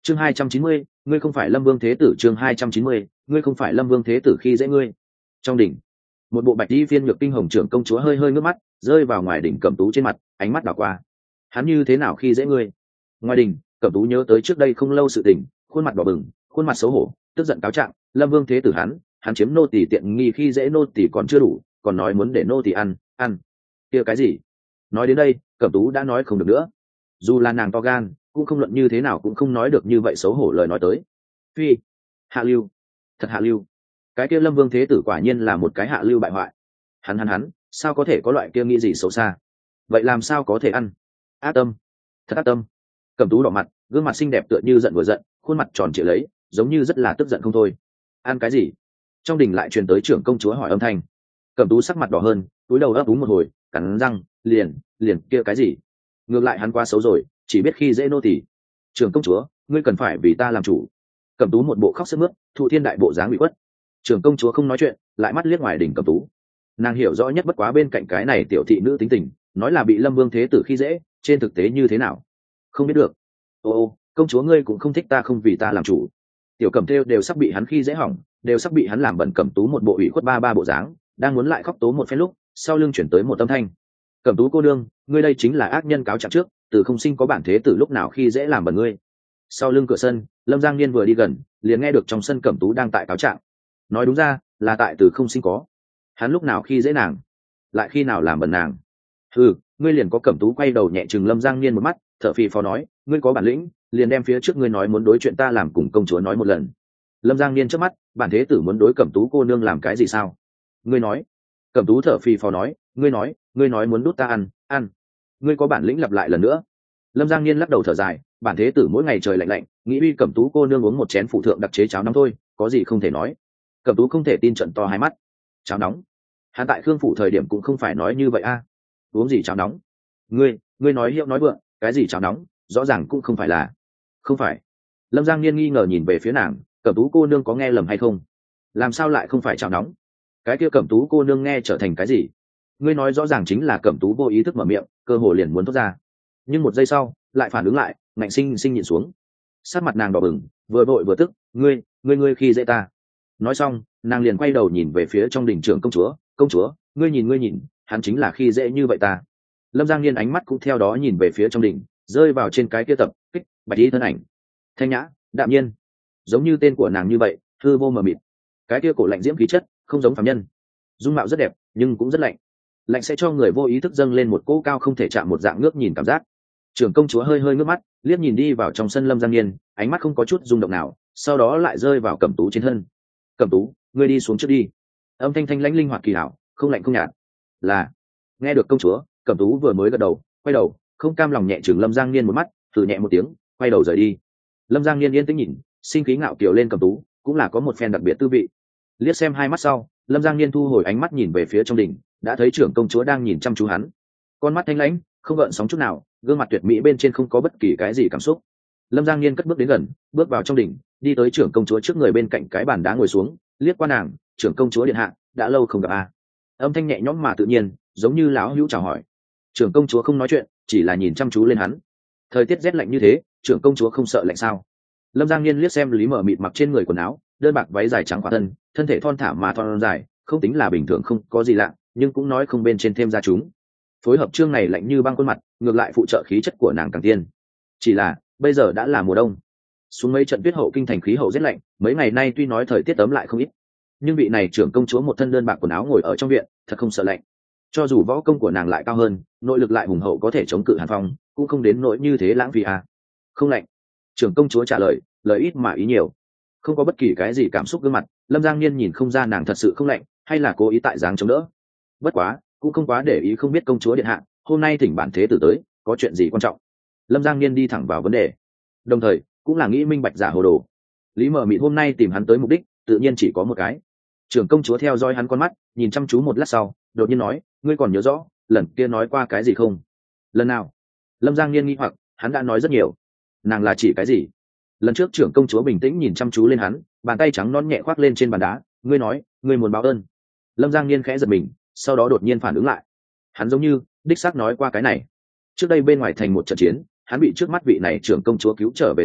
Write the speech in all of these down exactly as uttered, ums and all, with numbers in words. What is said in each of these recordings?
chương hai trăm chín mươi, ngươi không phải Lâm Vương Thế Tử. Chương hai trăm chín mươi, ngươi không phải Lâm Vương Thế Tử khi dễ ngươi. Trong đỉnh, một bộ bạch y phiên nhược kinh hồng trưởng công chúa hơi hơi ngước mắt, rơi vào ngoài đỉnh Cẩm Tú trên mặt, ánh mắt đảo qua. Hắn như thế nào khi dễ ngươi? Ngoài đỉnh, Cẩm Tú nhớ tới trước đây không lâu sự tình, khuôn mặt đỏ bừng, khuôn mặt xấu hổ, tức giận cáo trạng, Lâm Vương Thế Tử hắn, hắn chiếm nô tỳ tiện nghi khi dễ nô tỳ còn chưa đủ, còn nói muốn để nô tỳ ăn, ăn. Kia cái gì? Nói đến đây, Cẩm Tú đã nói không được nữa. Dù là nàng to gan, cũng không luận như thế nào cũng không nói được như vậy xấu hổ lời nói tới. Phi, hạ lưu, thật hạ lưu. Cái kia Lâm Vương Thế Tử quả nhiên là một cái hạ lưu bại hoại. Hắn hắn hắn, sao có thể có loại kia nghĩ gì xấu xa? Vậy làm sao có thể ăn? Ác tâm, thật ác tâm. Cẩm Tú đỏ mặt, gương mặt xinh đẹp tựa như giận vừa giận, khuôn mặt tròn trịa lấy, giống như rất là tức giận không thôi. Ăn cái gì? Trong đình lại truyền tới trưởng công chúa hỏi âm thanh. Cẩm Tú sắc mặt đỏ hơn, túi đầu ấp úng một hồi, cắn răng, liền, liền kia cái gì? Ngược lại hắn quá xấu rồi, chỉ biết khi dễ nô tỳ. Trưởng công chúa, ngươi cần phải vì ta làm chủ. Cẩm Tú một bộ khóc sướt mướt, thụ thiên đại bộ dáng bị quất. Trưởng công chúa không nói chuyện, lại mắt liếc ngoài đỉnh Cẩm Tú. Nàng hiểu rõ nhất bất quá bên cạnh cái này tiểu thị nữ tính tình, nói là bị Lâm Vương Thế Tử khi dễ, trên thực tế như thế nào? Không biết được. Ô ô, công chúa ngươi cũng không thích ta không vì ta làm chủ. Tiểu Cẩm Thêu đều sắp bị hắn khi dễ hỏng, đều sắp bị hắn làm bẩn. Cẩm Tú một bộ ủy khuất ba ba bộ dáng, đang muốn lại khóc tố một phen lúc, sau lưng chuyển tới một âm thanh. Cẩm Tú cô nương, ngươi đây chính là ác nhân cáo trạng trước, từ không sinh có bản thế tử lúc nào khi dễ làm bẩn ngươi. Sau lưng cửa sân, Lâm Giang Niên vừa đi gần, liền nghe được trong sân Cẩm Tú đang tại cáo trạng. Nói đúng ra, là tại từ không sinh có. Hắn lúc nào khi dễ nàng, lại khi nào làm bẩn nàng. Ừ, ngươi liền có. Cẩm Tú quay đầu nhẹ chừng Lâm Giang Niên một mắt, thở phì phò nói, ngươi có bản lĩnh, liền đem phía trước ngươi nói muốn đối chuyện ta làm cùng công chúa nói một lần. Lâm Giang Niên trước mắt, bản thế tử muốn đối Cẩm Tú cô nương làm cái gì sao? Ngươi nói. Cẩm Tú thở phì phò nói, ngươi nói, ngươi nói muốn đút ta ăn, ăn. Ngươi có bản lĩnh lặp lại lần nữa. Lâm Giang Niên lắc đầu thở dài, bản thế tử mỗi ngày trời lạnh lạnh, nghĩ uy Cẩm Tú cô nương uống một chén phụ thượng đặc chế cháo nóng thôi, có gì không thể nói. Cẩm Tú không thể tin, trận to hai mắt. Cháo nóng? Hắn tại Khương phủ thời điểm cũng không phải nói như vậy a. Uống gì cháo nóng? Ngươi, ngươi nói hiệu nói vượng, cái gì cháo nóng, rõ ràng cũng không phải là. Không phải. Lâm Giang Niên nghi ngờ nhìn về phía nàng, Cẩm Tú cô nương có nghe lầm hay không? Làm sao lại không phải cháo nóng? Cái kia Cẩm Tú cô nương nghe trở thành cái gì? Ngươi nói rõ ràng chính là Cẩm Tú vô ý thức mở miệng, cơ hồ liền muốn thốt ra. Nhưng một giây sau, lại phản ứng lại, ngạnh sinh sinh nhịn xuống. Sát mặt nàng đỏ bừng, vừa vội vừa tức, ngươi, ngươi ngươi khi dễ ta. Nói xong, nàng liền quay đầu nhìn về phía trong đình trưởng công chúa, công chúa, ngươi nhìn ngươi nhìn, hắn chính là khi dễ như vậy ta. Lâm Giang Niên ánh mắt cũng theo đó nhìn về phía trong đình, rơi vào trên cái kia tập kích bạch y thân ảnh, thanh nhã, đạm nhiên, giống như tên của nàng như vậy, hư vô mờ mịt. Cái kia cổ lạnh diễm khí chất, không giống phàm nhân. Dung mạo rất đẹp, nhưng cũng rất lạnh. Lạnh sẽ cho người vô ý thức dâng lên một cỗ cao không thể chạm một dạng ngước nhìn cảm giác. Trưởng công chúa hơi hơi ngước mắt, liếc nhìn đi vào trong sân Lâm Giang Niên, ánh mắt không có chút rung động nào, sau đó lại rơi vào Cẩm Tú trên thân. Cẩm Tú, ngươi đi xuống trước đi. Âm thanh thanh lãnh linh hoạt kỳ hảo, không lạnh không nhạt. Là. Nghe được công chúa, Cẩm Tú vừa mới gật đầu, quay đầu, không cam lòng nhẹ chừng Lâm Giang Niên một mắt, thử nhẹ một tiếng, quay đầu rời đi. Lâm Giang Niên yên tĩnh nhìn, sinh khí ngạo kiều lên Cẩm Tú, cũng là có một phen đặc biệt tư vị. Liếc xem hai mắt sau, Lâm Giang Niên thu hồi ánh mắt nhìn về phía trong đình, đã thấy trưởng công chúa đang nhìn chăm chú hắn. Con mắt thanh lãnh, không gợn sóng chút nào, gương mặt tuyệt mỹ bên trên không có bất kỳ cái gì cảm xúc. Lâm Giang Niên cất bước đến gần, bước vào trong đình, đi tới trưởng công chúa trước người bên cạnh cái bàn đá ngồi xuống, liếc qua nàng, trưởng công chúa điện hạ, đã lâu không gặp a. À. Âm thanh nhẹ nhõm mà tự nhiên, giống như lão hữu chào hỏi. Trưởng công chúa không nói chuyện, chỉ là nhìn chăm chú lên hắn. Thời tiết rét lạnh như thế, trưởng công chúa không sợ lạnh sao? Lâm Giang Niên liếc xem Lý Mở Mịt mặc trên người quần áo, đơn bạc váy dài trắng khỏa thân, thân thể thon thả mà thon dài, không tính là bình thường không có gì lạ, nhưng cũng nói không bên trên thêm ra chúng. Phối hợp chương này lạnh như băng khuôn mặt, ngược lại phụ trợ khí chất của nàng càng tiên. Chỉ là, bây giờ đã là mùa đông. Xuống mấy trận tuyết hậu kinh thành khí hậu rét lạnh, mấy ngày nay tuy nói thời tiết ấm lại không ít, nhưng vị này trưởng công chúa một thân đơn bạc quần áo ngồi ở trong viện, thật không sợ lạnh. Cho dù võ công của nàng lại cao hơn, nội lực lại hùng hậu có thể chống cự hàn phong, cũng không đến nỗi như thế lãng phí à. Không lạnh. Trưởng công chúa trả lời, lời ít mà ý nhiều, không có bất kỳ cái gì cảm xúc gương mặt. Lâm Giang Niên nhìn không ra nàng thật sự không lạnh, hay là cố ý tại dáng chống đỡ. Bất quá, cũng không quá để ý, không biết công chúa điện hạ hôm nay thỉnh bản thế tử tới, có chuyện gì quan trọng. Lâm Giang Niên đi thẳng vào vấn đề, đồng thời cũng là nghĩ minh bạch giả hồ đồ. Lý Mở Mịt hôm nay tìm hắn tới mục đích, tự nhiên chỉ có một cái. Trưởng công chúa theo dõi hắn con mắt, nhìn chăm chú một lát sau, đột nhiên nói, ngươi còn nhớ rõ lần kia nói qua cái gì không? Lần nào? Lâm Giang Niên nghi hoặc, hắn đã nói rất nhiều. Nàng là chỉ cái gì? Lần trước trưởng công chúa bình tĩnh nhìn chăm chú lên hắn, bàn tay trắng non nhẹ khoác lên trên bàn đá, ngươi nói, ngươi muốn báo ơn. Lâm Giang Niên khẽ giật mình, sau đó đột nhiên phản ứng lại. Hắn giống như đích xác nói qua cái này. Trước đây bên ngoài thành một trận chiến, hắn bị trước mắt vị này trưởng công chúa cứu trở về sau,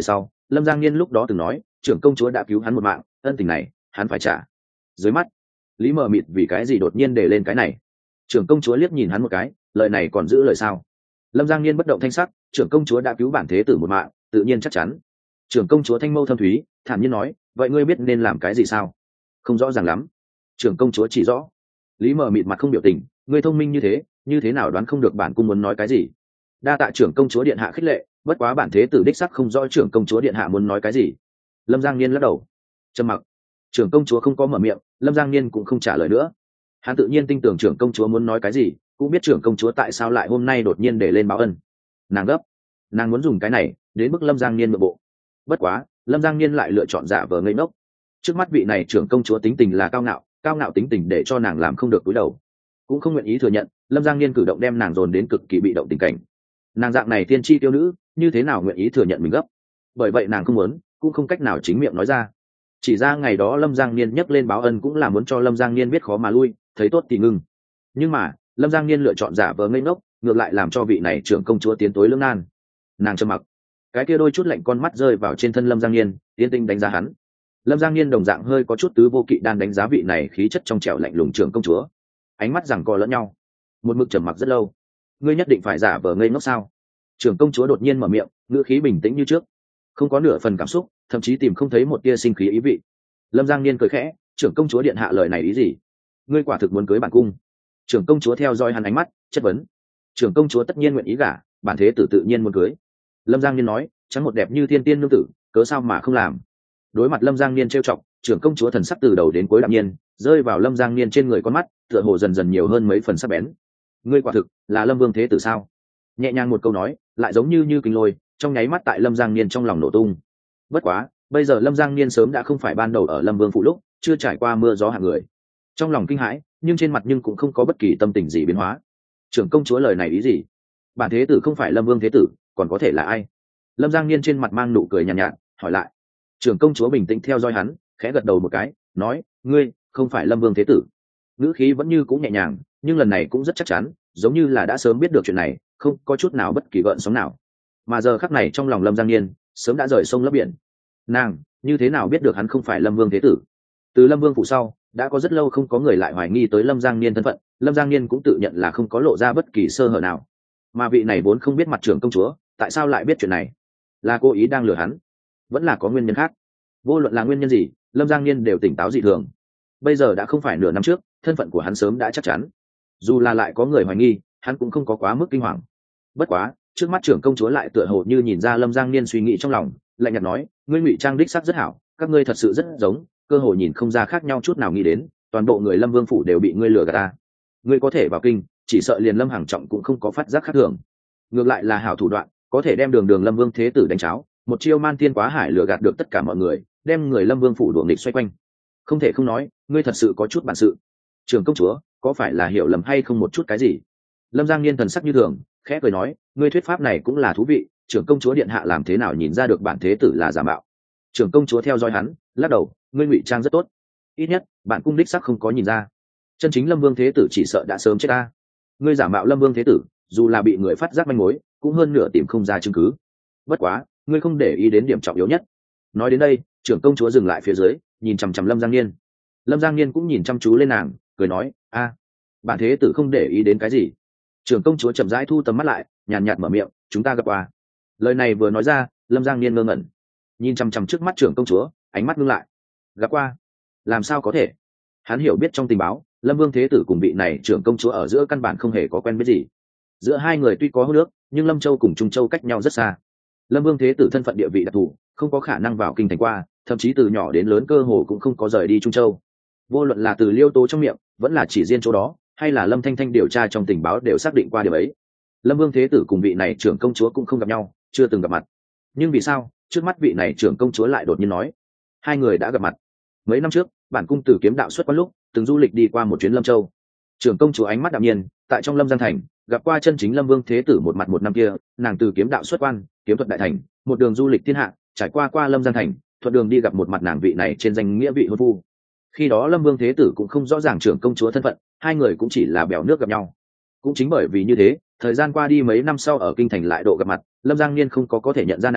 Lâm Giang Niên lúc đó từng nói trưởng công chúa đã cứu hắn một mạng, ân tình này hắn phải trả. Dưới mắt Lý Mờ Mịt vì cái gì đột nhiên để lên cái này? Trưởng công chúa liếc nhìn hắn một cái, lời này còn giữ lời sao? Lâm Giang Niên bất động thanh sắc, trưởng công chúa đã cứu bản thế tử một mạng, tự nhiên chắc chắn. Trưởng công chúa thanh mâu thâm thúy, thản nhiên nói, vậy ngươi biết nên làm cái gì sao? Không rõ ràng lắm. Trưởng công chúa chỉ rõ. Lý Mờ Mịt mặt không biểu tình, ngươi thông minh như thế, như thế nào đoán không được bản cung muốn nói cái gì? Đa tạ trưởng công chúa điện hạ khích lệ, bất quá bản thế tử đích sắc không rõ trưởng công chúa điện hạ muốn nói cái gì. Lâm Giang Niên lắc đầu, trầm mặc. Trưởng công chúa không có mở miệng, Lâm Giang Niên cũng không trả lời nữa. Hắn tự nhiên tin tưởng trưởng công chúa muốn nói cái gì, cũng biết trưởng công chúa tại sao lại hôm nay đột nhiên để lên báo ân. Nàng gấp, nàng muốn dùng cái này đến bức Lâm Giang Niên nội bộ. Bất quá Lâm Giang Niên lại lựa chọn giả vờ ngây ngốc. Trước mắt vị này trưởng công chúa tính tình là cao ngạo, cao ngạo tính tình để cho nàng làm không được cúi đầu, cũng không nguyện ý thừa nhận Lâm Giang Niên cử động đem nàng dồn đến cực kỳ bị động tình cảnh. Nàng dạng này tiên tri tiêu nữ như thế nào nguyện ý thừa nhận mình gấp? Bởi vậy nàng không muốn, cũng không cách nào chính miệng nói ra. Chỉ ra ngày đó Lâm Giang Niên nhắc lên báo ân cũng là muốn cho Lâm Giang Niên biết khó mà lui, thấy tốt thì ngưng. Nhưng mà Lâm Giang Niên lựa chọn giả vờ ngây ngốc, ngược lại làm cho vị này trưởng công chúa tiến tối lưỡng nan. Nàng trầm mặc, cái kia đôi chút lạnh con mắt rơi vào trên thân Lâm Giang Niên, tiến tinh đánh giá hắn. Lâm Giang Niên đồng dạng hơi có chút tứ vô kỵ đan đánh giá vị này khí chất trong trẻo lạnh lùng trưởng công chúa, ánh mắt giằng co lẫn nhau, một mực trầm mặc rất lâu. Ngươi nhất định phải giả vờ ngây ngốc sao? Trưởng công chúa đột nhiên mở miệng, ngữ khí bình tĩnh như trước, không có nửa phần cảm xúc, thậm chí tìm không thấy một tia sinh khí ý vị. Lâm Giang Niên cười khẽ, trưởng công chúa điện hạ lời này ý gì? Ngươi quả thực muốn cưới bản cung? Trưởng công chúa theo dõi hắn ánh mắt, chất vấn. Trưởng công chúa tất nhiên nguyện ý gả, bản thế tử tự nhiên muốn cưới. Lâm Giang Niên nói, trắng một đẹp như thiên tiên nương tử, cớ sao mà không làm? Đối mặt Lâm Giang Niên trêu chọc, trưởng công chúa thần sắc từ đầu đến cuối đạm nhiên, rơi vào Lâm Giang Niên trên người con mắt, tựa hồ dần dần nhiều hơn mấy phần sắc bén. Ngươi quả thực là Lâm Vương thế tử sao? Nhẹ nhàng một câu nói, lại giống như như kinh lôi, trong nháy mắt tại Lâm Giang Niên trong lòng nổ tung. Bất quá, bây giờ Lâm Giang Niên sớm đã không phải ban đầu ở Lâm Vương phủ lúc, chưa trải qua mưa gió hạng người. Trong lòng kinh hãi, nhưng trên mặt nhưng cũng không có bất kỳ tâm tình gì biến hóa. Trưởng công chúa lời này ý gì? Bản thế tử không phải Lâm Vương thế tử, còn có thể là ai? Lâm Giang Niên trên mặt mang nụ cười nhàn nhạt, nhạt, hỏi lại. Trưởng công chúa bình tĩnh theo dõi hắn, khẽ gật đầu một cái, nói, ngươi không phải Lâm Vương thế tử. Ngữ khí vẫn như cũng nhẹ nhàng, nhưng lần này cũng rất chắc chắn, giống như là đã sớm biết được chuyện này, không có chút nào bất kỳ gợn sóng nào. Mà giờ khắc này trong lòng Lâm Giang Niên sớm đã rời sông lấp biển. Nàng như thế nào biết được hắn không phải Lâm Vương thế tử? Từ Lâm Vương phủ sau, đã có rất lâu không có người lại hoài nghi tới Lâm Giang Niên thân phận, Lâm Giang Niên cũng tự nhận là không có lộ ra bất kỳ sơ hở nào. Mà vị này vốn không biết mặt trưởng công chúa, tại sao lại biết chuyện này? Là cố ý đang lừa hắn, vẫn là có nguyên nhân khác? Vô luận là nguyên nhân gì, Lâm Giang Niên đều tỉnh táo dị thường. Bây giờ đã không phải nửa năm trước, thân phận của hắn sớm đã chắc chắn. Dù là lại có người hoài nghi, hắn cũng không có quá mức kinh hoàng. Bất quá, trước mắt trưởng công chúa lại tựa hồ như nhìn ra Lâm Giang Niên suy nghĩ trong lòng, lạnh nhạt nói, ngươi ngụy trang đích sắc rất hảo, các ngươi thật sự rất giống, cơ hồ nhìn không ra khác nhau chút nào nghĩ đến, toàn bộ người Lâm Vương phủ đều bị ngươi lừa gạt ta. Ngươi có thể vào kinh, chỉ sợ liền Lâm Hàng Trọng cũng không có phát giác khác thường. Ngược lại là hảo thủ đoạn, có thể đem đường đường Lâm Vương thế tử đánh cháo, một chiêu man thiên quá hải lừa gạt được tất cả mọi người, đem người Lâm Vương phủ đuổi nghịch xoay quanh. Không thể không nói, ngươi thật sự có chút bản sự. Trưởng công chúa, có phải là hiểu lầm hay không một chút cái gì? Lâm Giang Niên thần sắc như thường, khẽ cười nói, ngươi thuyết pháp này cũng là thú vị, trưởng công chúa điện hạ làm thế nào nhìn ra được bản thế tử là giả mạo? Trưởng công chúa theo dõi hắn, lắc đầu, ngươi ngụy trang rất tốt, ít nhất bạn cung đích sắc không có nhìn ra. Chân chính Lâm Vương thế tử chỉ sợ đã sớm chết ta. Ngươi giả mạo Lâm Vương thế tử, dù là bị người phát giác manh mối, cũng hơn nửa tìm không ra chứng cứ. Bất quá, ngươi không để ý đến điểm trọng yếu nhất. Nói đến đây, trưởng công chúa dừng lại phía dưới, nhìn chằm chằm Lâm Giang Niên. Lâm Giang Niên cũng nhìn chăm chú lên nàng, cười nói, a, bản thế tử không để ý đến cái gì? Trưởng công chúa chậm rãi thu tầm mắt lại, nhàn nhạt mở miệng, chúng ta gặp qua. Lời này vừa nói ra, Lâm Giang Niên ngơ ngẩn, nhìn chằm chằm trước mắt trưởng công chúa, ánh mắt ngưng lại. Gặp qua? Làm sao có thể? Hắn hiểu biết trong tình báo, Lâm Vương thế tử cùng vị này trưởng công chúa ở giữa căn bản không hề có quen biết gì. Giữa hai người tuy có hô nước, nhưng Lâm Châu cùng Trung Châu cách nhau rất xa. Lâm Vương thế tử thân phận địa vị đặc thù, không có khả năng vào kinh thành qua, thậm chí từ nhỏ đến lớn cơ hồ cũng không có rời đi Trung Châu. Vô luận là từ Liêu Tố trong miệng, vẫn là chỉ riêng chỗ đó, hay là Lâm Thanh Thanh điều tra trong tình báo đều xác định qua điều ấy. Lâm Vương thế tử cùng vị này trưởng công chúa cũng không gặp nhau, chưa từng gặp mặt. Nhưng vì sao trước mắt vị này trưởng công chúa lại đột nhiên nói hai người đã gặp mặt? Mấy năm trước, bản cung từ kiếm đạo xuất quan lúc từng du lịch đi qua một chuyến Lâm Châu. Trưởng công chúa ánh mắt đạm nhiên, tại trong Lâm Giang thành gặp qua chân chính Lâm Vương thế tử một mặt một năm kia, nàng từ kiếm đạo xuất quan, kiếm thuật đại thành, một đường du lịch thiên hạ, trải qua qua Lâm Giang thành, thuận đường đi gặp một mặt nàng vị này trên danh nghĩa vị hôn phu. Khi đó Lâm Vương thế tử cũng không rõ ràng trưởng công chúa thân phận, hai người cũng chỉ là bèo nước gặp nhau. Cũng chính bởi vì như thế, thời gian qua đi mấy năm sau ở kinh thành lại độ gặp mặt, Lâm Giang Niên không có có thể nhận ra nàng,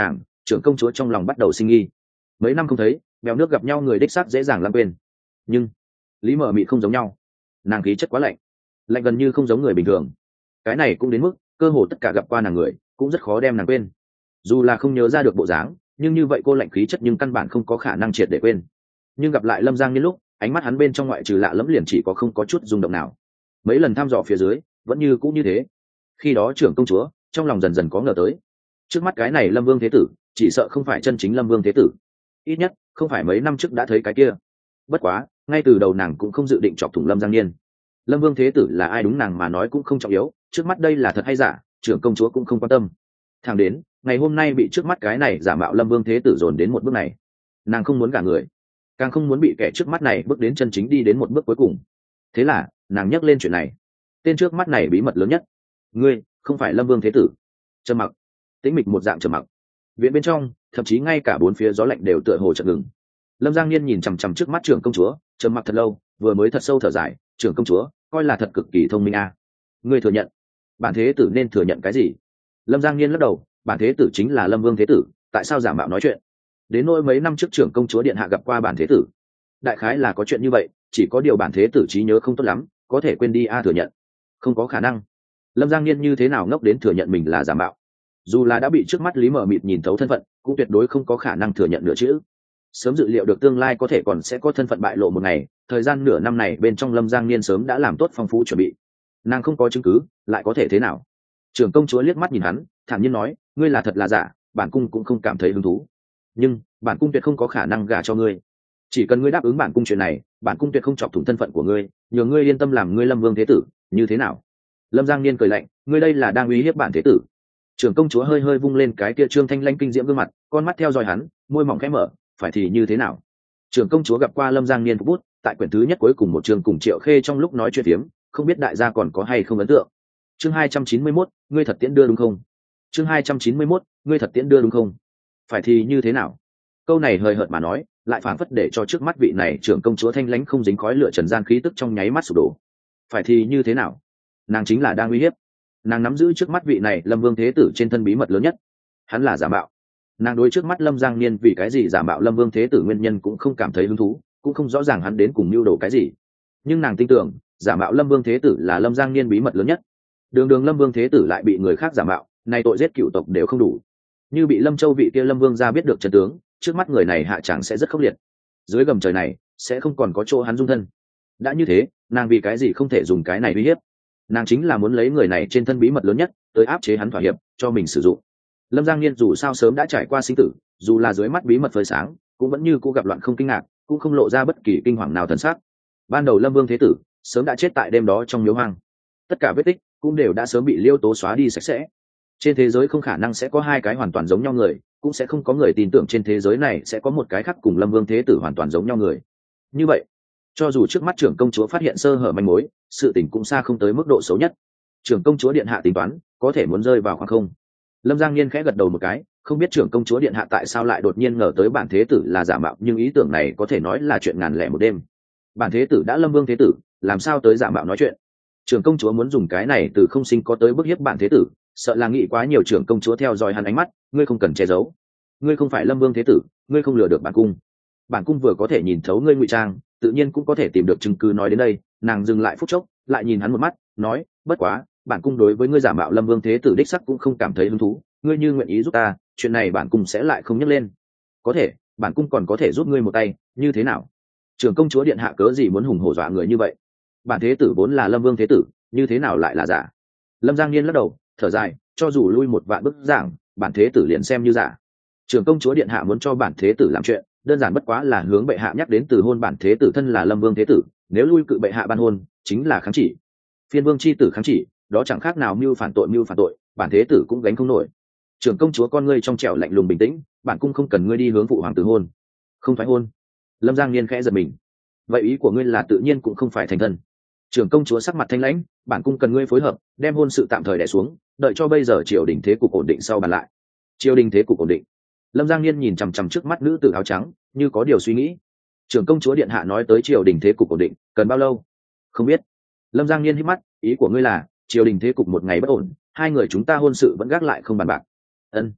trưởng công chúa trong lòng bắt đầu sinh nghi. Mấy năm không thấy, bèo nước gặp nhau người đích xác dễ dàng lãng quên, nhưng lý mờ mị không giống nhau. Nàng khí chất quá lạnh, lạnh gần như không giống người bình thường. Cái này cũng đến mức cơ hồ tất cả gặp qua nàng người cũng rất khó đem nàng quên. Dù là không nhớ ra được bộ dáng, nhưng như vậy cô lạnh khí chất nhưng căn bản không có khả năng triệt để quên. Nhưng gặp lại Lâm Giang Nhiên lúc, ánh mắt hắn bên trong ngoại trừ lạ lẫm liền chỉ có không có chút rung động nào. Mấy lần thăm dò phía dưới vẫn như cũng như thế. Khi đó trưởng công chúa trong lòng dần dần có ngờ tới, trước mắt cái này Lâm Vương Thế Tử chỉ sợ không phải chân chính Lâm Vương Thế Tử, ít nhất không phải mấy năm trước đã thấy cái kia. Bất quá ngay từ đầu nàng cũng không dự định chọc thủng Lâm Giang Nhiên. Lâm Vương Thế Tử là ai đúng nàng mà nói cũng không trọng yếu, trước mắt đây là thật hay giả trưởng công chúa cũng không quan tâm. Thẳng đến ngày hôm nay bị trước mắt cái này giả mạo Lâm Vương Thế Tử dồn đến một bước này, nàng không muốn gả người, càng không muốn bị kẻ trước mắt này bước đến chân chính đi đến một bước cuối cùng. Thế là nàng nhắc lên chuyện này. Tên trước mắt này bí mật lớn nhất, ngươi không phải Lâm Vương Thế Tử. Trầm mặc, tĩnh mịch một dạng trầm mặc. Viện bên trong thậm chí ngay cả bốn phía gió lạnh đều tựa hồ chợt ngừng. Lâm Giang Nhiên nhìn chằm chằm trước mắt trưởng công chúa, trầm mặc thật lâu, vừa mới thật sâu thở dài. Trưởng công chúa coi là thật cực kỳ thông minh a. À. Ngươi thừa nhận, bản thế tử nên thừa nhận cái gì? Lâm Giang Nhiên lắc đầu, bản thế tử chính là Lâm Vương Thế Tử, tại sao giả mạo nói chuyện? Đến nỗi mấy năm trước trưởng công chúa điện hạ gặp qua bản thế tử, đại khái là có chuyện như vậy, chỉ có điều bản thế tử trí nhớ không tốt lắm, có thể quên đi a. À, thừa nhận không có khả năng. Lâm Giang Nhiên như thế nào ngốc đến thừa nhận mình là giả mạo? Dù là đã bị trước mắt Lý Mờ Mịt nhìn thấu thân phận, cũng tuyệt đối không có khả năng thừa nhận nửa chữ. Sớm dự liệu được tương lai có thể còn sẽ có thân phận bại lộ một ngày, thời gian nửa năm này bên trong Lâm Giang Nhiên sớm đã làm tốt phong phú chuẩn bị. Nàng không có chứng cứ lại có thể thế nào? Trưởng công chúa liếc mắt nhìn hắn, thản nhiên nói, ngươi là thật là giả, bản cung cũng không cảm thấy hứng thú, nhưng bản cung tuyệt không có khả năng gả cho ngươi. Chỉ cần ngươi đáp ứng bản cung chuyện này, bản cung tuyệt không chọc thủng thân phận của ngươi, nhờ ngươi yên tâm làm ngươi Lâm Vương Thế Tử, như thế nào? Lâm Giang Niên cười lạnh, ngươi đây là đang uy hiếp bản thế tử. Trưởng công chúa hơi hơi vung lên cái kia trương thanh lãnh kinh diễm gương mặt, con mắt theo dõi hắn, môi mỏng khẽ mở, phải thì như thế nào? Trưởng công chúa gặp qua Lâm Giang Niên phục bút, tại quyển thứ nhất cuối cùng một chương cùng Triệu Khê trong lúc nói chuyện phiếm, không biết đại gia còn có hay không ấn tượng. Chương hai trăm chín mươi mốt, ngươi thật tiễn đưa đúng không? Chương hai trăm chín mươi mốt, ngươi thật tiễn đưa đúng không? Phải thì như thế nào? Câu này hơi hợt mà nói, lại phảng phất để cho trước mắt vị này trưởng công chúa thanh lãnh không dính khói lửa trần gian khí tức trong nháy mắt sụp đổ. Phải thì như thế nào? Nàng chính là đang uy hiếp. Nàng nắm giữ trước mắt vị này Lâm Vương Thế Tử trên thân bí mật lớn nhất, hắn là giả mạo. Nàng đối trước mắt Lâm Giang Niên vì cái gì giả mạo Lâm Vương Thế Tử nguyên nhân cũng không cảm thấy hứng thú, cũng không rõ ràng hắn đến cùng mưu đồ cái gì. Nhưng nàng tin tưởng giả mạo Lâm Vương Thế Tử là Lâm Giang Niên bí mật lớn nhất. Đường đường Lâm Vương Thế Tử lại bị người khác giả mạo, này tội giết cựu tộc đều không đủ. Như bị Lâm Châu vị kia Lâm Vương gia biết được trận tướng, trước mắt người này hạ chẳng sẽ rất khốc liệt. Dưới gầm trời này sẽ không còn có chỗ hắn dung thân. Đã như thế, nàng vì cái gì không thể dùng cái này uy hiếp? Nàng chính là muốn lấy người này trên thân bí mật lớn nhất tới áp chế hắn thỏa hiệp cho mình sử dụng. Lâm Giang Niên dù sao sớm đã trải qua sinh tử, dù là dưới mắt bí mật phơi sáng, cũng vẫn như cũ gặp loạn không kinh ngạc, cũng không lộ ra bất kỳ kinh hoàng nào thần sắc. Ban đầu Lâm Vương Thế Tử sớm đã chết tại đêm đó trong miếu hoang, tất cả vết tích cũng đều đã sớm bị Liêu Tố xóa đi sạch sẽ. Trên thế giới không khả năng sẽ có hai cái hoàn toàn giống nhau người, cũng sẽ không có người tin tưởng trên thế giới này sẽ có một cái khác cùng Lâm Vương Thế Tử hoàn toàn giống nhau người. Như vậy, cho dù trước mắt trưởng công chúa phát hiện sơ hở manh mối, sự tình cũng xa không tới mức độ xấu nhất. Trưởng công chúa điện hạ tính toán có thể muốn rơi vào khoảng không. Lâm Giang Niên khẽ gật đầu một cái, không biết trưởng công chúa điện hạ tại sao lại đột nhiên ngờ tới bản thế tử là giả mạo, nhưng ý tưởng này có thể nói là chuyện ngàn lẻ một đêm. Bản thế tử đã Lâm Vương Thế Tử, làm sao tới giả mạo nói chuyện? Trưởng công chúa muốn dùng cái này từ không sinh có tới bức hiếp bản thế tử, sợ là nghĩ quá nhiều. Trưởng công chúa theo dõi hắn ánh mắt, ngươi không cần che giấu, ngươi không phải Lâm Vương Thế Tử, ngươi không lừa được bản cung. Bản cung vừa có thể nhìn thấu ngươi ngụy trang, tự nhiên cũng có thể tìm được chứng cứ. Nói đến đây, nàng dừng lại phút chốc, lại nhìn hắn một mắt, nói, bất quá bản cung đối với ngươi giả mạo Lâm Vương Thế Tử đích sắc cũng không cảm thấy hứng thú, ngươi như nguyện ý giúp ta, chuyện này bản cung sẽ lại không nhắc lên. Có thể, bản cung còn có thể giúp ngươi một tay, như thế nào? Trưởng công chúa điện hạ cớ gì muốn hùng hổ dọa người như vậy? Bản thế tử vốn là Lâm Vương Thế Tử, như thế nào lại là giả? Lâm Giang Niên lắc đầu, thở dài, cho dù lui một vạn bức giảng, bản thế tử liền xem như giả. Trưởng công chúa điện hạ muốn cho bản thế tử làm chuyện, đơn giản bất quá là hướng bệ hạ nhắc đến từ hôn bản thế tử thân là Lâm Vương Thế Tử, nếu lui cự bệ hạ ban hôn, chính là kháng chỉ. Phiên vương chi tử kháng chỉ, đó chẳng khác nào mưu phản tội mưu phản tội, bản thế tử cũng gánh không nổi. Trưởng công chúa con ngươi trong trẻo lạnh lùng bình tĩnh, bản cung không cần ngươi đi hướng phụ hoàng từ hôn. Không phải hôn? Lâm Giang Niên khẽ giật mình. Vậy ý của ngươi là tự nhiên cũng không phải thành thân? Trưởng công chúa sắc mặt thanh lãnh, bản cung cần ngươi phối hợp, đem hôn sự tạm thời đè xuống, đợi cho bây giờ triều đình thế cục ổn định sau bàn lại. Triều đình thế cục ổn định? Lâm Giang Niên nhìn chằm chằm trước mắt nữ tử áo trắng, như có điều suy nghĩ. Trưởng công chúa điện hạ nói tới triều đình thế cục ổn định, cần bao lâu? Không biết. Lâm Giang Niên hít mắt, ý của ngươi là triều đình thế cục một ngày bất ổn, hai người chúng ta hôn sự vẫn gác lại không bàn bạc. Ân.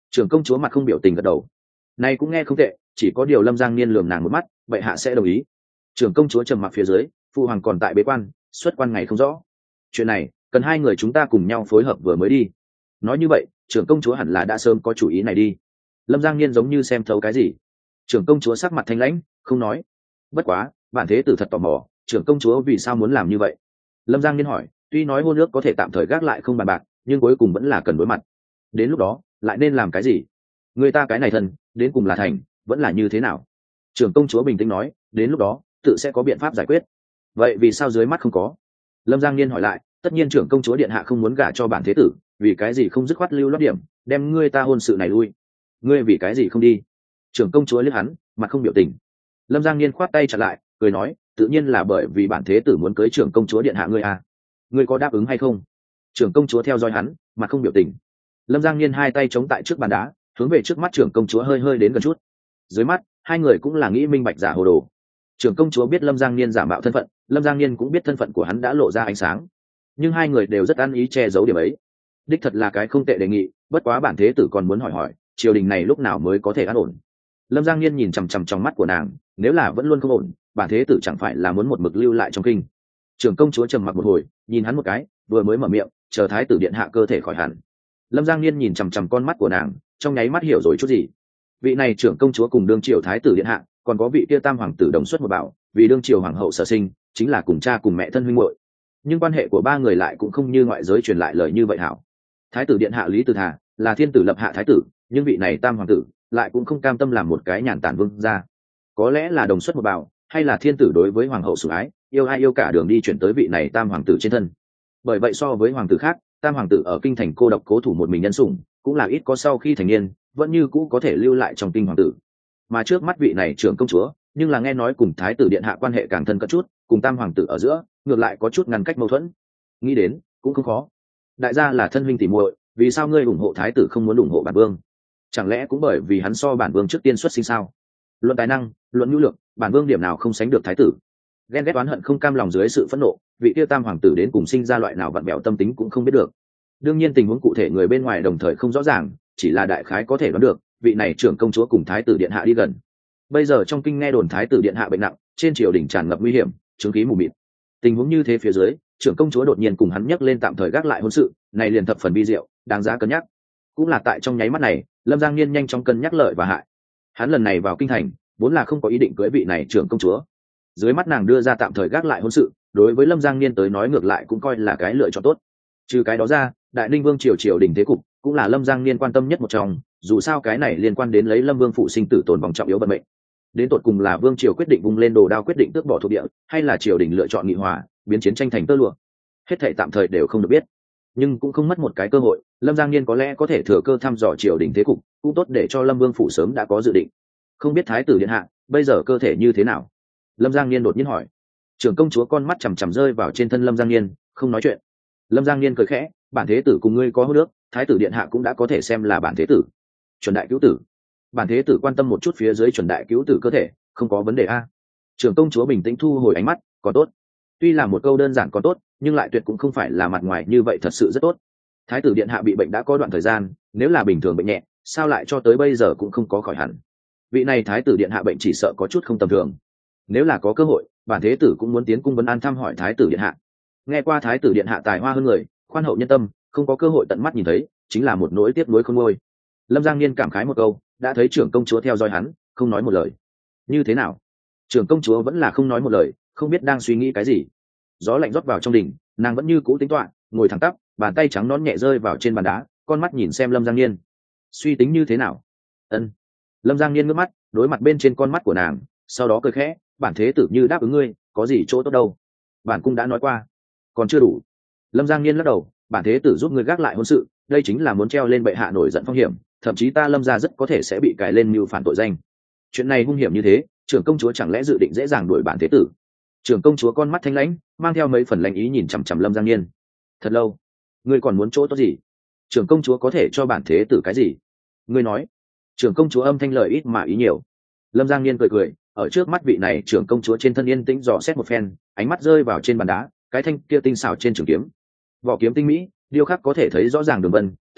Trưởng công chúa mặt không biểu tình gật đầu. Này cũng nghe không tệ, chỉ có điều Lâm Giang Niên lườm nàng một mắt, bệ hạ sẽ đồng ý. Trưởng công chúa trầm mặc phía dưới, phụ hoàng còn tại bế quan, xuất quan ngày không rõ. Chuyện này cần hai người chúng ta cùng nhau phối hợp vừa mới đi. Nói như vậy, trưởng công chúa hẳn là đã sớm có chủ ý này đi. Lâm Giang Niên giống như xem thấu cái gì. Trưởng công chúa sắc mặt thanh lãnh, không nói. Bất quá, bản thế tử thật tò mò, trưởng công chúa vì sao muốn làm như vậy? Lâm Giang Niên hỏi, tuy nói hôn ước có thể tạm thời gác lại không bàn bạc, nhưng cuối cùng vẫn là cần đối mặt. Đến lúc đó, lại nên làm cái gì? Người ta cái này thân, đến cùng là thành, vẫn là như thế nào? Trưởng công chúa bình tĩnh nói, đến lúc đó, tự sẽ có biện pháp giải quyết. Vậy vì sao dưới mắt không có? Lâm Giang Niên hỏi lại, tất nhiên trưởng công chúa điện hạ không muốn gả cho bản thế tử, vì cái gì không dứt khoát lưu lót điểm, đem ngươi ta hôn sự này lui? Ngươi vì cái gì không đi? Trưởng công chúa liếc hắn, mặt không biểu tình. Lâm Giang Niên khoát tay chặn lại, cười nói, tự nhiên là bởi vì bản thế tử muốn cưới trưởng công chúa điện hạ ngươi à? Ngươi có đáp ứng hay không? Trưởng công chúa theo dõi hắn, mặt không biểu tình. Lâm Giang Niên hai tay chống tại trước bàn đá, hướng về trước mắt trưởng công chúa hơi hơi đến gần chút. Dưới mắt, hai người cũng là nghĩ minh bạch giả hồ đồ. Trưởng công chúa biết Lâm Giang Niên giả mạo thân phận, Lâm Giang Niên cũng biết thân phận của hắn đã lộ ra ánh sáng, nhưng hai người đều rất ăn ý che giấu điểm ấy. Đích thật là cái không tệ đề nghị, bất quá bản thế tử còn muốn hỏi hỏi, triều đình này lúc nào mới có thể an ổn? Lâm Giang Niên nhìn chằm chằm trong mắt của nàng, nếu là vẫn luôn không ổn, bản thế tử chẳng phải là muốn một mực lưu lại trong kinh? Trưởng công chúa trầm mặc một hồi, nhìn hắn một cái, vừa mới mở miệng, chờ thái tử điện hạ cơ thể khỏi hẳn. Lâm Giang Niên nhìn chằm chằm con mắt của nàng, trong nháy mắt hiểu rồi chút gì. Vị này trưởng công chúa cùng đương triều thái tử điện hạ, còn có vị kia tam hoàng tử đồng xuất một bảo, vì đương triều hoàng hậu sở sinh, chính là cùng cha cùng mẹ thân huynh muội. Nhưng quan hệ của ba người lại cũng không như ngoại giới truyền lại lời như vậy hảo. Thái tử điện hạ Lý Từ Thà là thiên tử lập hạ thái tử, nhưng vị này tam hoàng tử lại cũng không cam tâm làm một cái nhàn tản vương gia. Có lẽ là đồng xuất một bảo, hay là thiên tử đối với hoàng hậu sủng ái, yêu ai yêu cả đường đi chuyển tới vị này tam hoàng tử trên thân. Bởi vậy so với hoàng tử khác, tam hoàng tử ở kinh thành cô độc cố thủ một mình nhân sủng, cũng là ít có sau khi thành niên vẫn như cũ có thể lưu lại trong kinh hoàng tử. Mà trước mắt vị này trưởng công chúa, nhưng là nghe nói cùng thái tử điện hạ quan hệ càng thân cận chút, cùng tam hoàng tử ở giữa ngược lại có chút ngăn cách mâu thuẫn. Nghĩ đến cũng không khó. Đại gia là thân huynh tỉ muội, vì sao ngươi ủng hộ thái tử không muốn ủng hộ bản vương? Chẳng lẽ cũng bởi vì hắn so bản vương trước tiên xuất sinh sao? Luận tài năng, luận nhu lược, bản vương điểm nào không sánh được thái tử? Ghen ghét oán hận không cam lòng dưới sự phẫn nộ, vị tiêu tam hoàng tử đến cùng sinh ra loại nào vặn bẹo tâm tính cũng không biết được. Đương nhiên tình huống cụ thể người bên ngoài đồng thời không rõ ràng, chỉ là đại khái có thể đoán được, vị này trưởng công chúa cùng thái tử điện hạ đi gần. Bây giờ trong kinh nghe đồn thái tử điện hạ bệnh nặng, trên triều đình tràn ngập nguy hiểm, chứng khí mù mịt. Tình huống như thế phía dưới, trưởng công chúa đột nhiên cùng hắn nhắc lên tạm thời gác lại hôn sự, này liền thập phần bi diệu, đáng giá cân nhắc. Cũng là tại trong nháy mắt này, Lâm Giang Niên nhanh chóng cân nhắc lợi và hại. Hắn lần này vào kinh thành, vốn là không có ý định cưới vị này trưởng công chúa. Dưới mắt nàng đưa ra tạm thời gác lại hôn sự, đối với Lâm Giang Niên tới nói ngược lại cũng coi là cái lựa chọn tốt. Trừ cái đó ra, Đại Ninh Vương triều triều đình thế cục cũng là Lâm Giang Niên quan tâm nhất một trong, dù sao cái này liên quan đến lấy Lâm Vương phụ sinh tử tồn vòng trọng yếu vận mệnh. Đến tột cùng là vương triều quyết định vung lên đồ đao quyết định tước bỏ thuộc địa, hay là triều đình lựa chọn nghị hòa, biến chiến tranh thành tơ lụa, hết thảy tạm thời đều không được biết. Nhưng cũng không mất một cái cơ hội, Lâm Giang Niên có lẽ có thể thừa cơ thăm dò triều đình thế cục, cũng tốt để cho Lâm Vương phụ sớm đã có dự định. Không biết thái tử điện hạ bây giờ cơ thể như thế nào? Lâm Giang Niên đột nhiên hỏi. Trưởng công chúa con mắt chằm chằm rơi vào trên thân Lâm Giang Niên, không nói chuyện. Lâm Giang Niên cười khẽ, bản thế tử cùng ngươi có hôn ước, thái tử điện hạ cũng đã có thể xem là bản thế tử. Chuẩn đại cứu tử. Bản thế tử quan tâm một chút phía dưới chuẩn đại cứu tử cơ thể, không có vấn đề a. Trưởng công chúa bình tĩnh thu hồi ánh mắt, có tốt. Tuy là một câu đơn giản có tốt, nhưng lại tuyệt cũng không phải là mặt ngoài như vậy, thật sự rất tốt. Thái tử điện hạ bị bệnh đã có đoạn thời gian, nếu là bình thường bệnh nhẹ, sao lại cho tới bây giờ cũng không có khỏi hẳn? Vị này thái tử điện hạ bệnh chỉ sợ có chút không tầm thường. Nếu là có cơ hội, bản thế tử cũng muốn tiến cung vấn an thăm hỏi thái tử điện hạ. Nghe qua thái tử điện hạ tài hoa hơn người, khoan hậu nhân tâm, không có cơ hội tận mắt nhìn thấy, chính là một nỗi tiếc nuối không nguôi. Lâm Giang Niên cảm khái một câu, đã thấy trưởng công chúa theo dõi hắn, không nói một lời. Như thế nào? Trưởng công chúa vẫn là không nói một lời, không biết đang suy nghĩ cái gì. Gió lạnh rót vào trong đình, nàng vẫn như cũ tính toán, ngồi thẳng tắp, bàn tay trắng nõn nhẹ rơi vào trên bàn đá, con mắt nhìn xem Lâm Giang Niên. Suy tính như thế nào? Ân. Lâm Giang Niên ngước mắt, đối mặt bên trên con mắt của nàng, sau đó cười khẽ, bản thế tử như đáp ứng ngươi, có gì chỗ tốt đâu? Bản cung đã nói qua, còn chưa đủ. Lâm Giang Niên lắc đầu, bản thế tử giúp ngươi gác lại hôn sự, đây chính là muốn treo lên bệ hạ nổi giận phong hiểm, thậm chí ta Lâm gia rất có thể sẽ bị cài lên mưu phản tội danh. Chuyện này hung hiểm như thế, trưởng công chúa chẳng lẽ dự định dễ dàng đuổi bản thế tử? Trưởng công chúa con mắt thanh lãnh, mang theo mấy phần lãnh ý nhìn chằm chằm Lâm Giang Niên. Thật lâu, ngươi còn muốn chỗ tốt gì? Trưởng công chúa có thể cho bản thế tử cái gì? Ngươi nói. Trưởng công chúa âm thanh lời ít mà ý nhiều. Lâm Giang Niên cười cười, ở trước mắt vị này trưởng công chúa trên thân yên tĩnh dò xét một phen, ánh mắt rơi vào trên bàn đá, cái thanh kia tinh xảo trên trường kiếm. Vỏ kiếm tinh mỹ, điêu khắc có thể thấy rõ ràng đường vân,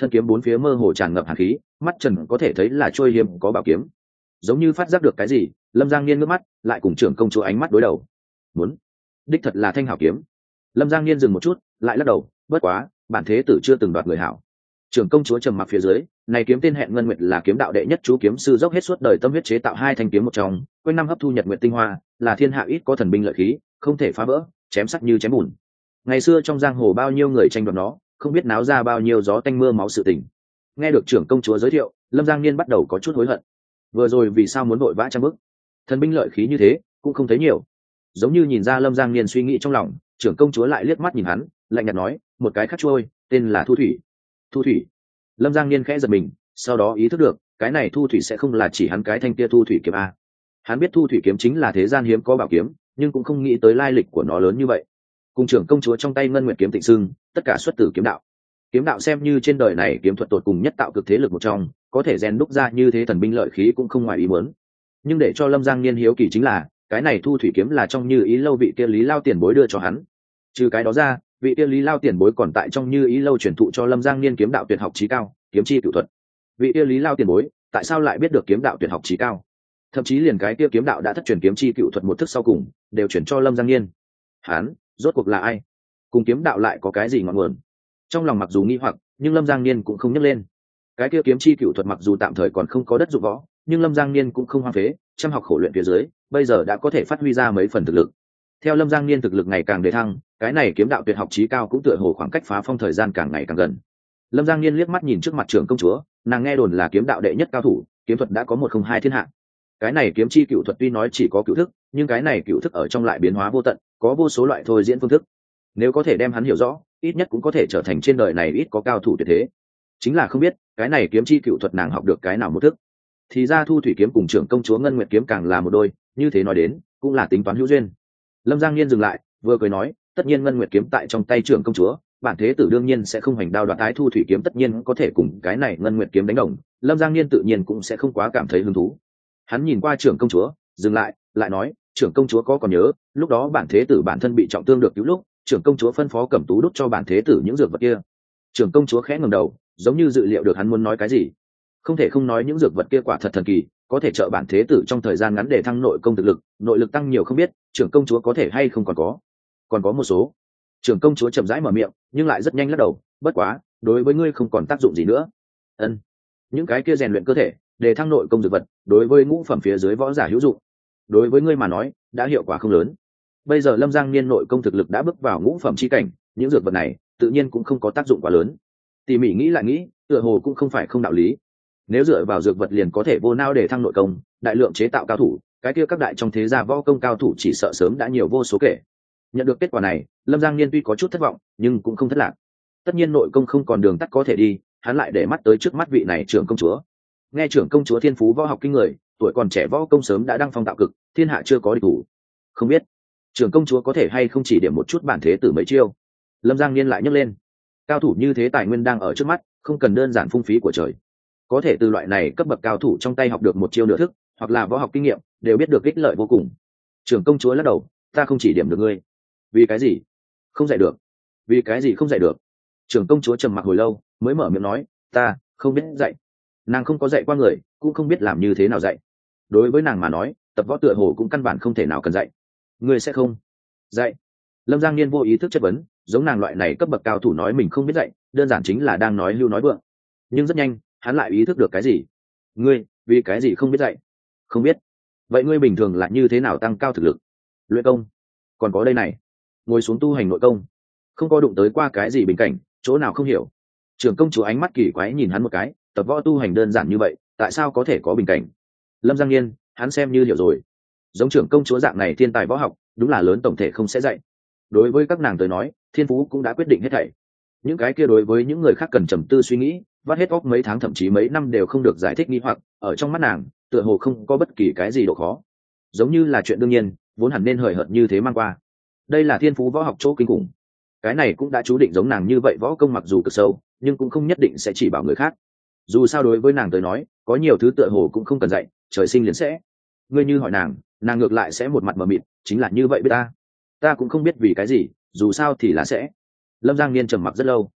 thân kiếm bốn phía mơ hồ tràn ngập hàn khí, mắt trần có thể thấy là trôi hiếm có bảo kiếm. Giống như phát giác được cái gì, Lâm Giang Niên ngước mắt lại cùng trưởng công chúa ánh mắt đối đầu. Muốn đích thật là thanh hảo kiếm. Lâm Giang Niên dừng một chút lại lắc đầu, bất quá bản thế tử chưa từng đoạt người hảo. Trưởng công chúa trầm mặc phía dưới, này kiếm tên hẹn ngân nguyệt là kiếm đạo đệ nhất chú kiếm sư dốc hết suốt đời tâm huyết chế tạo hai thanh kiếm một trong, quanh năm hấp thu nhật nguyệt tinh hoa, là thiên hạ ít có thần binh lợi khí, không thể phá vỡ, chém sắc như chém bùn. Ngày xưa trong giang hồ bao nhiêu người tranh đoạt nó, không biết náo ra bao nhiêu gió tanh mưa máu sự tình. Nghe được trưởng công chúa giới thiệu, Lâm Giang Niên bắt đầu có chút hối hận. Vừa rồi vì sao muốn vội vã trăm bước? Thần binh lợi khí như thế, cũng không thấy nhiều. Giống như nhìn ra Lâm Giang Niên suy nghĩ trong lòng, trưởng công chúa lại liếc mắt nhìn hắn, lạnh nhạt nói, một cái khắc trôi, tên là Thu Thủy. Thu Thủy. Lâm Giang Niên khẽ giật mình, sau đó ý thức được, cái này Thu Thủy sẽ không là chỉ hắn cái thanh kia Thu Thủy kiếm a. Hắn biết Thu Thủy kiếm chính là thế gian hiếm có bảo kiếm, nhưng cũng không nghĩ tới lai lịch của nó lớn như vậy. Cùng trưởng công chúa trong tay ngân nguyệt kiếm tịnh xưng, tất cả xuất từ kiếm đạo. Kiếm đạo xem như trên đời này kiếm thuật tột cùng nhất tạo cực thế lực một trong, có thể rèn đúc ra như thế thần binh lợi khí cũng không ngoài ý muốn. Nhưng để cho Lâm Giang Niên hiếu kỳ chính là, cái này Thu Thủy kiếm là trong Như Ý lâu vị kia Lý Lao tiền bối đưa cho hắn. Trừ cái đó ra, vị kia Lý Lao tiền bối còn tại trong Như Ý lâu truyền thụ cho Lâm Giang Niên kiếm đạo tuyệt học chí cao, kiếm chi cửu thuật. Vị kia Lý Lao tiền bối, tại sao lại biết được kiếm đạo tuyệt học chí cao? Thậm chí liền cái kia kiếm đạo đã thất truyền kiếm chi cửu thuật một thức sau cùng, đều chuyển cho Lâm Giang Niên. Hắn, rốt cuộc là ai? Cùng kiếm đạo lại có cái gì ngọn nguồn? Trong lòng mặc dù nghi hoặc, nhưng Lâm Giang Niên cũng không nhấc lên. Cái kia kiếm chi cửu thuật mặc dù tạm thời còn không có đất dụng võ, nhưng Lâm Giang Niên cũng không hoang phế, chăm học khổ luyện phía dưới, bây giờ đã có thể phát huy ra mấy phần thực lực. Theo Lâm Giang Niên thực lực ngày càng đề thăng, cái này kiếm đạo tuyệt học chí cao cũng tựa hồ khoảng cách phá phong thời gian càng ngày càng gần. Lâm Giang Niên liếc mắt nhìn trước mặt trưởng công chúa, nàng nghe đồn là kiếm đạo đệ nhất cao thủ, kiếm thuật đã có một không hai thiên hạ. Cái này kiếm chi cửu thuật tuy nói chỉ có cửu thức, nhưng cái này cửu thức ở trong lại biến hóa vô tận, có vô số loại thôi diễn phương thức. Nếu có thể đem hắn hiểu rõ, ít nhất cũng có thể trở thành trên đời này ít có cao thủ tuyệt thế. Chính là không biết, cái này kiếm chi cửu thuật nàng học được cái nào một thức. Thì ra Thu Thủy kiếm cùng trưởng công chúa Ngân Nguyệt kiếm càng là một đôi, như thế nói đến, cũng là tính toán hữu duyên. Lâm Giang Niên dừng lại, vừa cười nói, tất nhiên Ngân Nguyệt kiếm tại trong tay trưởng công chúa, bản thế tử đương nhiên sẽ không hành đao đoạt tái, Thu Thủy kiếm tất nhiên có thể cùng cái này Ngân Nguyệt kiếm đánh đồng, Lâm Giang Niên tự nhiên cũng sẽ không quá cảm thấy hứng thú. Hắn nhìn qua trưởng công chúa, dừng lại, lại nói, trưởng công chúa có còn nhớ, lúc đó bản thế tử bản thân bị trọng thương được cứu lúc, trưởng công chúa phân phó Cẩm Tú đút cho bản thế tử những dược vật kia. Trưởng công chúa khẽ ngẩng đầu, giống như dự liệu được hắn muốn nói cái gì. Không thể không nói những dược vật kia quả thật thần kỳ, có thể trợ bản thế tử trong thời gian ngắn để thăng nội công thực lực, nội lực tăng nhiều không biết, trưởng công chúa có thể hay không còn có. Còn có một số. Trưởng công chúa chậm rãi mở miệng, nhưng lại rất nhanh lắc đầu, bất quá, đối với ngươi không còn tác dụng gì nữa. Ân. Những cái kia rèn luyện cơ thể, để thăng nội công dược vật, đối với ngũ phẩm phía dưới võ giả hữu dụng. Đối với ngươi mà nói, đã hiệu quả không lớn. Bây giờ Lâm Giang Niên nội công thực lực đã bước vào ngũ phẩm chi cảnh, những dược vật này tự nhiên cũng không có tác dụng quá lớn. Tỉ mỉ nghĩ lại nghĩ, tựa hồ cũng không phải không đạo lý. Nếu dựa vào dược vật liền có thể vô nao để thăng nội công, đại lượng chế tạo cao thủ, cái kia các đại trong thế gia võ công cao thủ chỉ sợ sớm đã nhiều vô số kể. Nhận được kết quả này, Lâm Giang Niên tuy có chút thất vọng, nhưng cũng không thất lạc. Tất nhiên nội công không còn đường tắt có thể đi, hắn lại để mắt tới trước mắt vị này trưởng công chúa. Nghe trưởng công chúa thiên phú võ học kinh người, tuổi còn trẻ võ công sớm đã đăng phong tạo cực, thiên hạ chưa có địch thủ. Không biết trưởng công chúa có thể hay không chỉ điểm một chút bản thế tử mấy chiêu. Lâm Giang Niên lại nhấc lên, cao thủ như thế tài nguyên đang ở trước mắt, không cần đơn giản phung phí của trời. Có thể từ loại này cấp bậc cao thủ trong tay học được một chiêu nửa thức, hoặc là võ học kinh nghiệm, đều biết được ích lợi vô cùng. Trưởng công chúa lắc đầu, ta không chỉ điểm được ngươi. Vì cái gì không dạy được? Vì cái gì không dạy được? Trưởng công chúa trầm mặc hồi lâu, mới mở miệng nói, ta không biết dạy. Nàng không có dạy qua người, cũng không biết làm như thế nào dạy. Đối với nàng mà nói, tập võ tựa hồ cũng căn bản không thể nào cần dạy. Ngươi sẽ không dạy? Lâm Giang Niên vô ý thức chất vấn, giống nàng loại này cấp bậc cao thủ nói mình không biết dạy, đơn giản chính là đang nói hưu nói vượng. Nhưng rất nhanh, hắn lại ý thức được cái gì. Ngươi vì cái gì không biết dạy? Không biết. Vậy ngươi bình thường là như thế nào tăng cao thực lực? Luyện công. Còn có đây này, ngồi xuống tu hành nội công. Không có đụng tới qua cái gì bình cảnh, chỗ nào không hiểu. Trưởng công chúa ánh mắt kỳ quái nhìn hắn một cái, tập võ tu hành đơn giản như vậy, tại sao có thể có bình cảnh? Lâm Giang Niên, hắn xem như hiểu rồi. Giống trưởng công chúa dạng này thiên tài võ học, đúng là lớn tổng thể không sẽ dạy. Đối với các nàng tới nói, thiên phú cũng đã quyết định hết thảy. Những cái kia đối với những người khác cần trầm tư suy nghĩ, vắt hết óc mấy tháng thậm chí mấy năm đều không được giải thích nghi hoặc, ở trong mắt nàng, tựa hồ không có bất kỳ cái gì độ khó. Giống như là chuyện đương nhiên, vốn hẳn nên hời hợt như thế mang qua. Đây là thiên phú võ học chỗ kinh khủng. Cái này cũng đã chú định giống nàng như vậy võ công mặc dù cực sâu, nhưng cũng không nhất định sẽ chỉ bảo người khác. Dù sao đối với nàng tới nói, có nhiều thứ tựa hồ cũng không cần dạy, trời sinh liền sẽ. Ngươi như hỏi nàng, nàng ngược lại sẽ một mặt mờ mịt, chính là như vậy biết ta. Ta cũng không biết vì cái gì, dù sao thì là sẽ. Lâm Giang Niên trầm mặc rất lâu.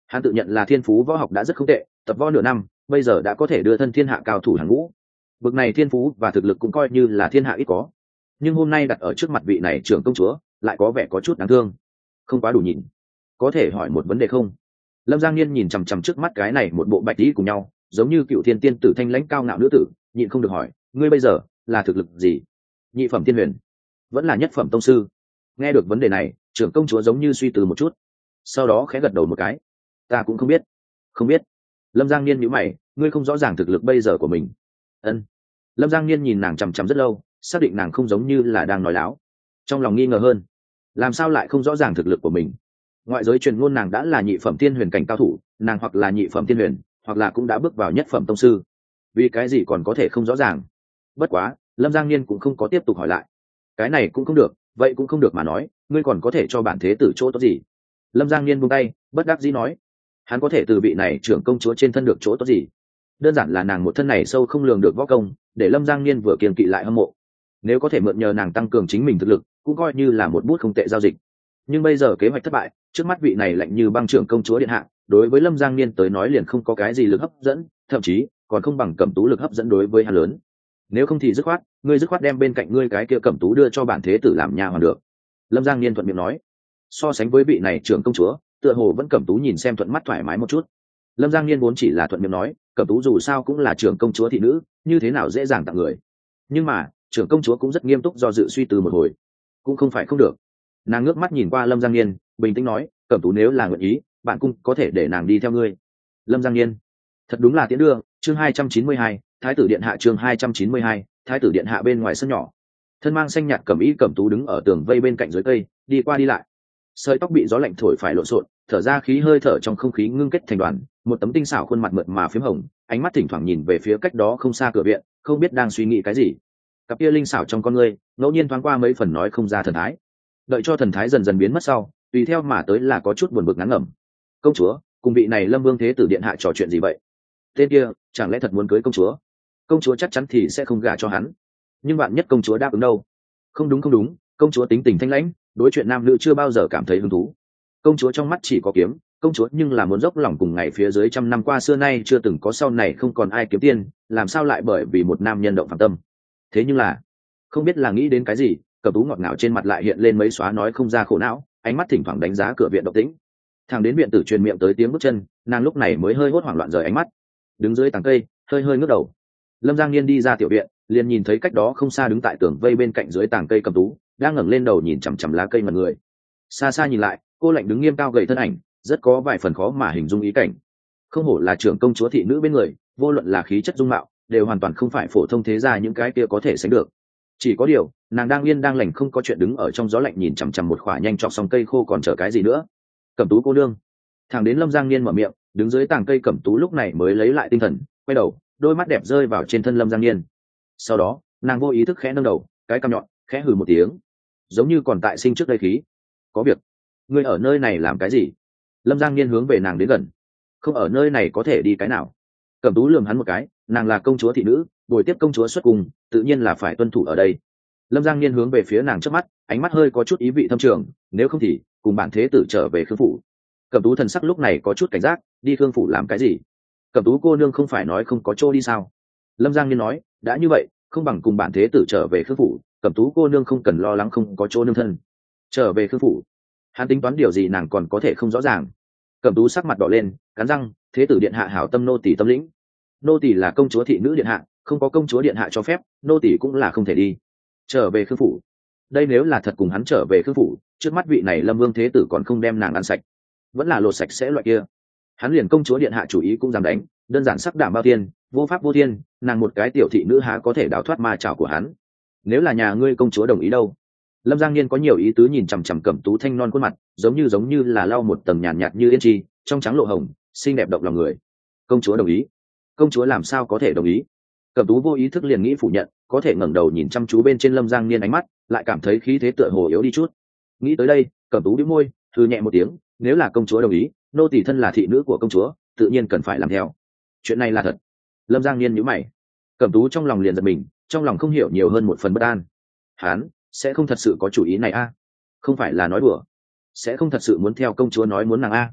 Hắn tự nhận là thiên phú võ học đã rất không tệ, tập võ nửa năm bây giờ đã có thể đưa thân thiên hạ cao thủ hàng ngũ. Bực này thiên phú và thực lực cũng coi như là thiên hạ ít có, nhưng hôm nay đặt ở trước mặt vị này trưởng công chúa lại có vẻ có chút đáng thương, không quá đủ nhìn. Có thể hỏi một vấn đề không? Lâm Giang Niên nhìn chằm chằm trước mắt cái này một bộ bạch tí cùng nhau giống như cựu thiên tiên tử thanh lãnh cao ngạo nữ tử, nhịn không được hỏi, ngươi bây giờ là thực lực gì? Nhị phẩm tiên huyền vẫn là nhất phẩm tông sư? Nghe được vấn đề này, trưởng công chúa giống như suy tư một chút, sau đó khẽ gật đầu một cái, ta cũng không biết. Không biết? Lâm Giang Niên nhíu mày, ngươi không rõ ràng thực lực bây giờ của mình? Ân. Lâm Giang Niên nhìn nàng chằm chằm rất lâu, xác định nàng không giống như là đang nói láo, trong lòng nghi ngờ hơn, làm sao lại không rõ ràng thực lực của mình? Ngoại giới truyền ngôn nàng đã là nhị phẩm tiên huyền cảnh cao thủ, nàng hoặc là nhị phẩm tiên huyền, hoặc là cũng đã bước vào nhất phẩm tông sư, vì cái gì còn có thể không rõ ràng? Bất quá Lâm Giang Niên cũng không có tiếp tục hỏi lại, cái này cũng không được, vậy cũng không được mà nói, ngươi còn có thể cho bản thế tử chỗ tốt gì? Lâm Giang Niên buông tay, bất đắc dĩ nói, hắn có thể từ vị này trưởng công chúa trên thân được chỗ tốt gì? Đơn giản là nàng một thân này sâu không lường được võ công, để Lâm Giang Niên vừa kiêng kỵ lại hâm mộ. Nếu có thể mượn nhờ nàng tăng cường chính mình thực lực, cũng coi như là một bút không tệ giao dịch. Nhưng bây giờ kế hoạch thất bại, trước mắt vị này lạnh như băng trưởng công chúa điện hạ, đối với Lâm Giang Niên tới nói liền không có cái gì lực hấp dẫn, thậm chí còn không bằng Cẩm Tú lực hấp dẫn đối với hắn lớn. Nếu không thì dứt khoát, ngươi dứt khoát đem bên cạnh ngươi cái kia Cẩm Tú đưa cho bản thế tử làm nha hoàn được. Lâm Giang Niên thuận miệng nói. So sánh với vị này trưởng công chúa, tựa hồ vẫn Cẩm Tú nhìn xem thuận mắt thoải mái một chút. Lâm Giang Niên vốn chỉ là thuận miệng nói, Cẩm Tú dù sao cũng là trưởng công chúa thị nữ, như thế nào dễ dàng tặng người. Nhưng mà trưởng công chúa cũng rất nghiêm túc do dự suy tư một hồi, cũng không phải không được. Nàng ngước mắt nhìn qua Lâm Giang Niên, bình tĩnh nói, Cẩm Tú nếu là nguyện ý, bạn cũng có thể để nàng đi theo ngươi. Lâm Giang Niên thật đúng là tiễn đưa. Chương hai trăm chín mươi hai, Thái tử điện hạ. Chương hai trăm chín mươi hai, Thái tử điện hạ. Bên ngoài sân nhỏ, thân mang xanh nhạt cẩm y Cẩm Tú đứng ở tường vây bên cạnh dưới cây, đi qua đi lại, sợi tóc bị gió lạnh thổi phải lộn xộn, thở ra khí hơi thở trong không khí ngưng kết thành đoàn, một tấm tinh xảo khuôn mặt mượt mà phím hồng, ánh mắt thỉnh thoảng nhìn về phía cách đó không xa cửa viện, không biết đang suy nghĩ cái gì. Cặp kia linh xảo trong con ngươi ngẫu nhiên thoáng qua mấy phần nói không ra thần thái, đợi cho thần thái dần dần biến mất sau, tùy theo mà tới là có chút buồn bực ngán ngẩm. Công chúa cùng vị này Lâm Vương thế tử điện hạ trò chuyện gì vậy? Tên kia chẳng lẽ thật muốn cưới công chúa? Công chúa chắc chắn thì sẽ không gả cho hắn, nhưng bạn nhất công chúa đáp ứng đâu? Không đúng không đúng, công chúa tính tình thanh lãnh, đối chuyện nam nữ chưa bao giờ cảm thấy hứng thú. Công chúa trong mắt chỉ có kiếm, công chúa nhưng là muốn dốc lòng cùng ngày phía dưới trăm năm qua xưa nay chưa từng có, sau này không còn ai kiếm tiền, làm sao lại bởi vì một nam nhân động phạm tâm? Thế nhưng là không biết là nghĩ đến cái gì, Cẩm Tú ngọt ngào trên mặt lại hiện lên mấy xóa nói không ra khổ não, ánh mắt thỉnh thoảng đánh giá cửa viện động tĩnh. Thằng đến viện tử truyền miệng tới tiếng bước chân, nàng lúc này mới hơi hốt hoảng loạn rời ánh mắt, đứng dưới tàng cây hơi hơi ngước đầu. Lâm Giang Niên đi ra tiểu viện, liền nhìn thấy cách đó không xa đứng tại tường vây bên cạnh dưới tàng cây Cẩm Tú, đang ngẩng lên đầu nhìn chằm chằm lá cây mật người. Xa xa nhìn lại, cô lạnh đứng nghiêm cao gầy thân ảnh, rất có vài phần khó mà hình dung ý cảnh. Không hổ là trưởng công chúa thị nữ bên người, vô luận là khí chất dung mạo, đều hoàn toàn không phải phổ thông thế gia những cái kia có thể sánh được. Chỉ có điều, nàng đang yên đang lành không có chuyện đứng ở trong gió lạnh nhìn chằm chằm một khỏa nhanh chọc xong cây khô còn chờ cái gì nữa. Cẩm Tú cô nương. Thằng đến Lâm Giang Niên mở miệng, đứng dưới tàng cây Cẩm Tú lúc này mới lấy lại tinh thần, quay đầu, đôi mắt đẹp rơi vào trên thân Lâm Giang Niên. Sau đó, nàng vô ý thức khẽ nâng đầu, cái cằm nhọn, khẽ hừ một tiếng, giống như còn tại sinh trước đây khí. Có việc. Ngươi ở nơi này làm cái gì? Lâm Giang Niên hướng về nàng đến gần. Không ở nơi này có thể đi cái nào? Cẩm Tú lườm hắn một cái, nàng là công chúa thị nữ, buổi tiếp công chúa xuất cung, tự nhiên là phải tuân thủ ở đây. Lâm Giang Niên hướng về phía nàng trước mắt, ánh mắt hơi có chút ý vị thâm trường, nếu không thì cùng bản thế tử trở về Khương phủ. Cẩm Tú thần sắc lúc này có chút cảnh giác, đi Khương phủ làm cái gì? Cẩm Tú cô nương không phải nói không có chỗ đi sao? Lâm Giang Niên nói, đã như vậy, không bằng cùng bản thế tử trở về Khương phủ, Cẩm Tú cô nương không cần lo lắng không có chỗ nương thân. Trở về Khương phủ, hắn tính toán điều gì nàng còn có thể không rõ ràng. Cẩm Tú sắc mặt đỏ lên, cắn răng, thế tử điện hạ hảo tâm nô tỳ tâm lĩnh. Nô tỳ là công chúa thị nữ điện hạ, không có công chúa điện hạ cho phép, nô tỳ cũng là không thể đi. Trở về Khương phủ. Đây nếu là thật cùng hắn trở về Khương phủ, trước mắt vị này Lâm Vương thế tử còn không đem nàng ăn sạch, vẫn là lột sạch sẽ loại kia. Hắn liền công chúa điện hạ chủ ý cũng dám đánh, đơn giản sắc đảm bao thiên, vô pháp vô thiên, nàng một cái tiểu thị nữ há có thể đào thoát ma trảo của hắn. Nếu là nhà ngươi công chúa đồng ý đâu? Lâm Giang Niên có nhiều ý tứ nhìn chằm chằm Cẩm Tú thanh non khuôn mặt, giống như giống như là lau một tầng nhàn nhạt, nhạt như yên chi, trong trắng lộ hồng, xinh đẹp động lòng người. Công chúa đồng ý? Công chúa làm sao có thể đồng ý? Cẩm Tú vô ý thức liền nghĩ phủ nhận, có thể ngẩng đầu nhìn chăm chú bên trên Lâm Giang Niên ánh mắt, lại cảm thấy khí thế tựa hồ yếu đi chút. Nghĩ tới đây, Cẩm Tú bĩu môi, thư nhẹ một tiếng, nếu là công chúa đồng ý, nô tỳ thân là thị nữ của công chúa, tự nhiên cần phải làm theo. Chuyện này là thật. Lâm Giang Niên nhíu mày. Cẩm Tú trong lòng liền giật mình, trong lòng không hiểu nhiều hơn một phần bất an. Hán sẽ không thật sự có chủ ý này a? À? Không phải là nói đùa, sẽ không thật sự muốn theo công chúa nói muốn nàng a? À?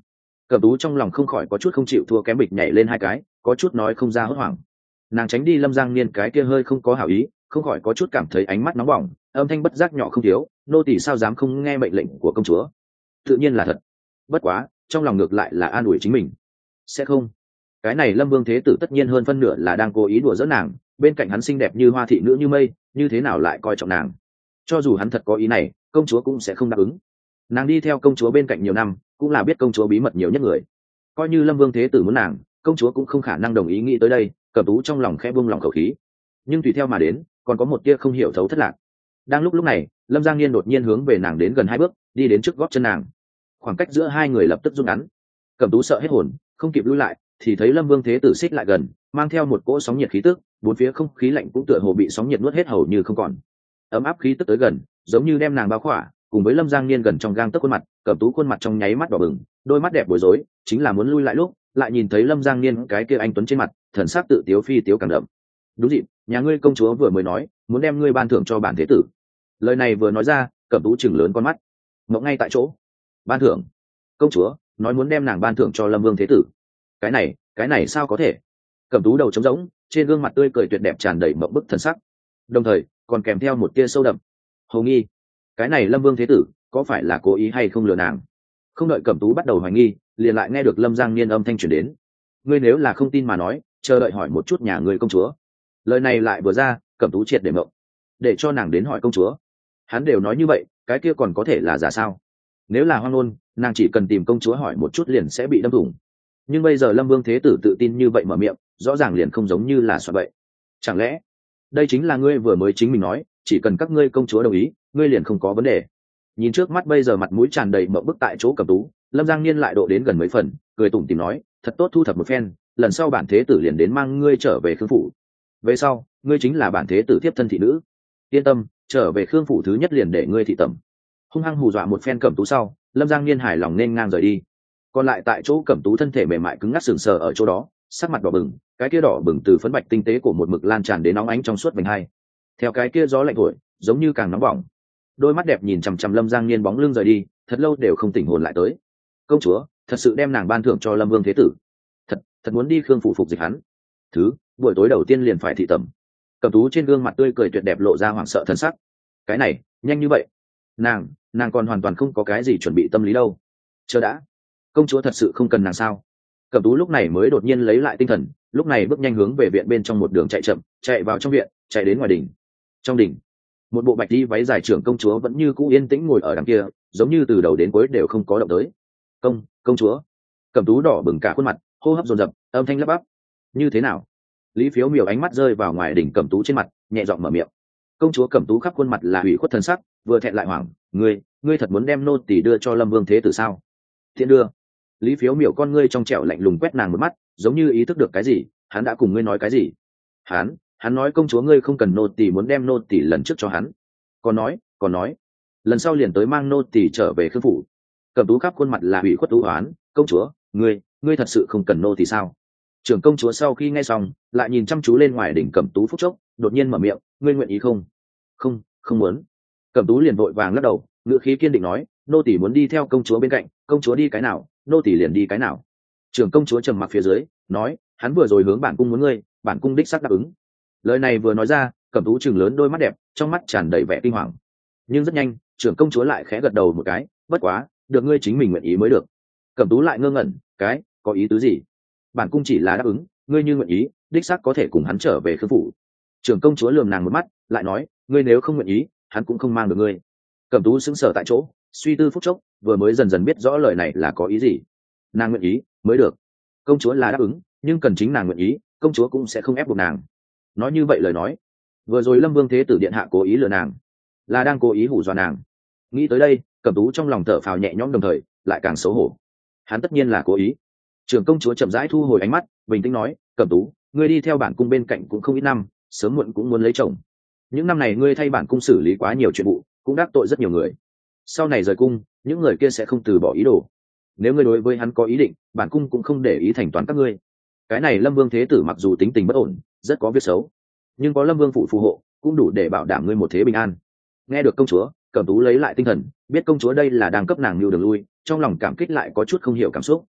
Cẩm Tú trong lòng không khỏi có chút không chịu thua kém, bịch nhảy lên hai cái, có chút nói không ra hốt hoảng. Nàng tránh đi Lâm Giang Niên cái kia hơi không có hảo ý, không khỏi có chút cảm thấy ánh mắt nóng bỏng, âm thanh bất giác nhỏ không thiếu, nô tỳ sao dám không nghe mệnh lệnh của công chúa. Tự nhiên là thật. Bất quá, trong lòng ngược lại là an ủi chính mình. Sẽ không. Cái này Lâm Vương Thế Tử tất nhiên hơn phân nửa là đang cố ý đùa giỡn nàng, bên cạnh hắn xinh đẹp như hoa thị nữ như mây, như thế nào lại coi trọng nàng. Cho dù hắn thật có ý này, công chúa cũng sẽ không đáp ứng. Nàng đi theo công chúa bên cạnh nhiều năm, cũng là biết công chúa bí mật nhiều nhất người. Coi như Lâm Vương Thế Tử muốn nàng, công chúa cũng không khả năng đồng ý nghĩ tới đây. Cẩm Tú trong lòng khẽ buông lòng khẩu khí, nhưng tùy theo mà đến còn có một tia không hiểu thấu thất lạc. Đang lúc lúc này, Lâm Giang Niên đột nhiên hướng về nàng đến gần hai bước, đi đến trước gót chân nàng. Khoảng cách giữa hai người lập tức rút ngắn. Cẩm Tú sợ hết hồn, không kịp lui lại, thì thấy Lâm Vương Thế Tử xích lại gần, mang theo một cỗ sóng nhiệt khí tức, bốn phía không khí lạnh cũng tựa hồ bị sóng nhiệt nuốt hết hầu như không còn. Ấm áp khí tức tới gần, giống như đem nàng bao khỏa, cùng với Lâm Giang Niên gần trong gang tấc khuôn mặt, Cẩm Tú khuôn mặt trong nháy mắt đỏ bừng, đôi mắt đẹp bối rối, chính là muốn lui lại lúc, lại nhìn thấy Lâm Giang Niên cái kia anh tuấn trên mặt, thần sắc tự tiếu phi tiếu càng đậm. Đúng dịp, nhà ngươi công chúa vừa mới nói, muốn đem ngươi ban thưởng cho bản thế tử. Lời này vừa nói ra, Cẩm Tú chừng lớn con mắt, ngậm ngay tại chỗ. Ban thưởng? Công chúa nói muốn đem nàng ban thưởng cho Lâm Vương Thế Tử. Cái này, cái này sao có thể? Cẩm Tú đầu trống rỗng, trên gương mặt tươi cười tuyệt đẹp tràn đầy mộng bức thần sắc, đồng thời còn kèm theo một tia sâu đậm hầu nghi. Cái này Lâm Vương Thế Tử có phải là cố ý hay không lừa nàng? Không đợi Cẩm Tú bắt đầu hoài nghi, liền lại nghe được Lâm Giang Niên âm thanh truyền đến. Ngươi nếu là không tin mà nói, chờ đợi hỏi một chút nhà ngươi công chúa. Lời này lại vừa ra, Cẩm Tú triệt để mộng. Để cho nàng đến hỏi công chúa? Hắn đều nói như vậy, cái kia còn có thể là giả sao? Nếu là hoang ngôn, nàng chỉ cần tìm công chúa hỏi một chút liền sẽ bị đâm thủng. Nhưng bây giờ Lâm Vương Thế Tử tự tin như vậy mở miệng, rõ ràng liền không giống như là soạn vậy. Chẳng lẽ đây chính là ngươi vừa mới chính mình nói, chỉ cần các ngươi công chúa đồng ý, ngươi liền không có vấn đề? Nhìn trước mắt bây giờ mặt mũi tràn đầy mộng bức tại chỗ Cẩm Tú, Lâm Giang Niên lại độ đến gần mấy phần, cười tủm tỉm nói, thật tốt thu thập một phen, lần sau bản thế tử liền đến mang ngươi trở về Khương phủ. Về sau, ngươi chính là bản thế tử tiếp thân thị nữ. Yên tâm, trở về Khương phủ thứ nhất liền để ngươi thị tẩm. Hung hăng hù dọa một phen Cẩm Tú sau, Lâm Giang Niên hài lòng nên ngang rời đi. Còn lại tại chỗ Cẩm Tú thân thể mềm mại cứng ngắc sừng sờ ở chỗ đó, sắc mặt đỏ bừng, cái kia đỏ bừng từ phấn bạch tinh tế của một mực lan tràn đến nóng ánh trong suốt vành hai. Theo cái kia gió lạnh thổi, giống như càng nóng bỏng. Đôi mắt đẹp nhìn chằm chằm Lâm Giang Niên bóng lưng rời đi, thật lâu đều không tỉnh hồn lại tới. Công chúa thật sự đem nàng ban thưởng cho Lâm Vương Thế Tử? Thật, thật muốn đi Khương phủ phục dịch hắn. Thứ, buổi tối đầu tiên liền phải thị tẩm. Cẩm Tú trên gương mặt tươi cười tuyệt đẹp lộ ra hoảng sợ thân sắc. Cái này, nhanh như vậy? Nàng, nàng còn hoàn toàn không có cái gì chuẩn bị tâm lý đâu. Chờ đã, công chúa thật sự không cần nàng sao? Cẩm Tú lúc này mới đột nhiên lấy lại tinh thần, lúc này bước nhanh hướng về viện bên trong một đường chạy chậm, chạy vào trong viện, chạy đến ngoài đỉnh. Trong đỉnh, một bộ bạch y váy dài trưởng công chúa vẫn như cũ yên tĩnh ngồi ở đằng kia, giống như từ đầu đến cuối đều không có động tới. Công, công chúa. Cẩm Tú đỏ bừng cả khuôn mặt, hô hấp dồn dập, âm thanh lắp bắp. Như thế nào? Lý Phiếu Miểu ánh mắt rơi vào ngoài đỉnh Cẩm Tú trên mặt, nhẹ giọng mở miệng. Công chúa Cẩm Tú khắp khuôn mặt là ủy khuất thần sắc, vừa thẹn lại hoảng. Ngươi, ngươi thật muốn đem nô tỳ đưa cho Lâm Vương Thế Tử sao? Thiện đưa. Lý Phiếu Miểu con ngươi trong trẻo lạnh lùng quét nàng một mắt, giống như ý thức được cái gì. Hắn đã cùng ngươi nói cái gì? Hắn, hắn nói công chúa ngươi không cần nô tỳ muốn đem nô tỳ lần trước cho hắn. Còn nói, còn nói, lần sau liền tới mang nô tỳ trở về Khương phủ. Cẩm Tú khắp khuôn mặt là ủy khuất u oán. Công chúa, ngươi, ngươi thật sự không cần nô tỳ sao? Trưởng công chúa sau khi nghe xong, lại nhìn chăm chú lên ngoài đỉnh Cẩm Tú phút chốc, đột nhiên mở miệng, ngươi nguyện ý không? Không, không muốn. Cẩm Tú liền vội vàng lắc đầu, ngữ khí kiên định nói, nô tỳ muốn đi theo công chúa bên cạnh, công chúa đi cái nào, nô tỳ liền đi cái nào. Trưởng công chúa trầm mặc phía dưới, nói, hắn vừa rồi hướng bản cung muốn ngươi, bản cung đích xác đáp ứng. Lời này vừa nói ra, Cẩm Tú trừng lớn đôi mắt đẹp, trong mắt tràn đầy vẻ kinh hoàng. Nhưng rất nhanh, trưởng công chúa lại khẽ gật đầu một cái, bất quá, được ngươi chính mình nguyện ý mới được. Cẩm Tú lại ngơ ngẩn, cái, có ý tứ gì? Bản cung chỉ là đáp ứng, ngươi như nguyện ý, đích xác có thể cùng hắn trở về Khương phủ. Trưởng công chúa lườm nàng một mắt, lại nói, ngươi nếu không nguyện ý, hắn cũng không mang được ngươi. Cẩm Tú sững sờ tại chỗ, suy tư phút chốc, vừa mới dần dần biết rõ lời này là có ý gì. Nàng nguyện ý mới được. Công chúa là đáp ứng, nhưng cần chính nàng nguyện ý, công chúa cũng sẽ không ép buộc nàng. Nói như vậy lời nói, vừa rồi Lâm Vương Thế Tử điện hạ cố ý lừa nàng, là đang cố ý hù dọa nàng. Nghĩ tới đây, Cẩm Tú trong lòng thở phào nhẹ nhõm, đồng thời lại càng xấu hổ. Hắn tất nhiên là cố ý. Trưởng công chúa chậm rãi thu hồi ánh mắt, bình tĩnh nói, Cẩm Tú, ngươi đi theo bản cung bên cạnh cũng không ít năm, sớm muộn cũng muốn lấy chồng. Những năm này ngươi thay bản cung xử lý quá nhiều chuyện vụ, cũng đắc tội rất nhiều người. Sau này rời cung, những người kia sẽ không từ bỏ ý đồ. Nếu ngươi đối với hắn có ý định, bản cung cũng không để ý thành toàn các ngươi. Cái này Lâm Vương Thế Tử mặc dù tính tình bất ổn, rất có việc xấu, nhưng có Lâm Vương phụ phù hộ, cũng đủ để bảo đảm ngươi một thế bình an. Nghe được công chúa, Cẩm Tú lấy lại tinh thần, biết công chúa đây là đang cấp nàng lưu đường lui, trong lòng cảm kích lại có chút không hiểu cảm xúc.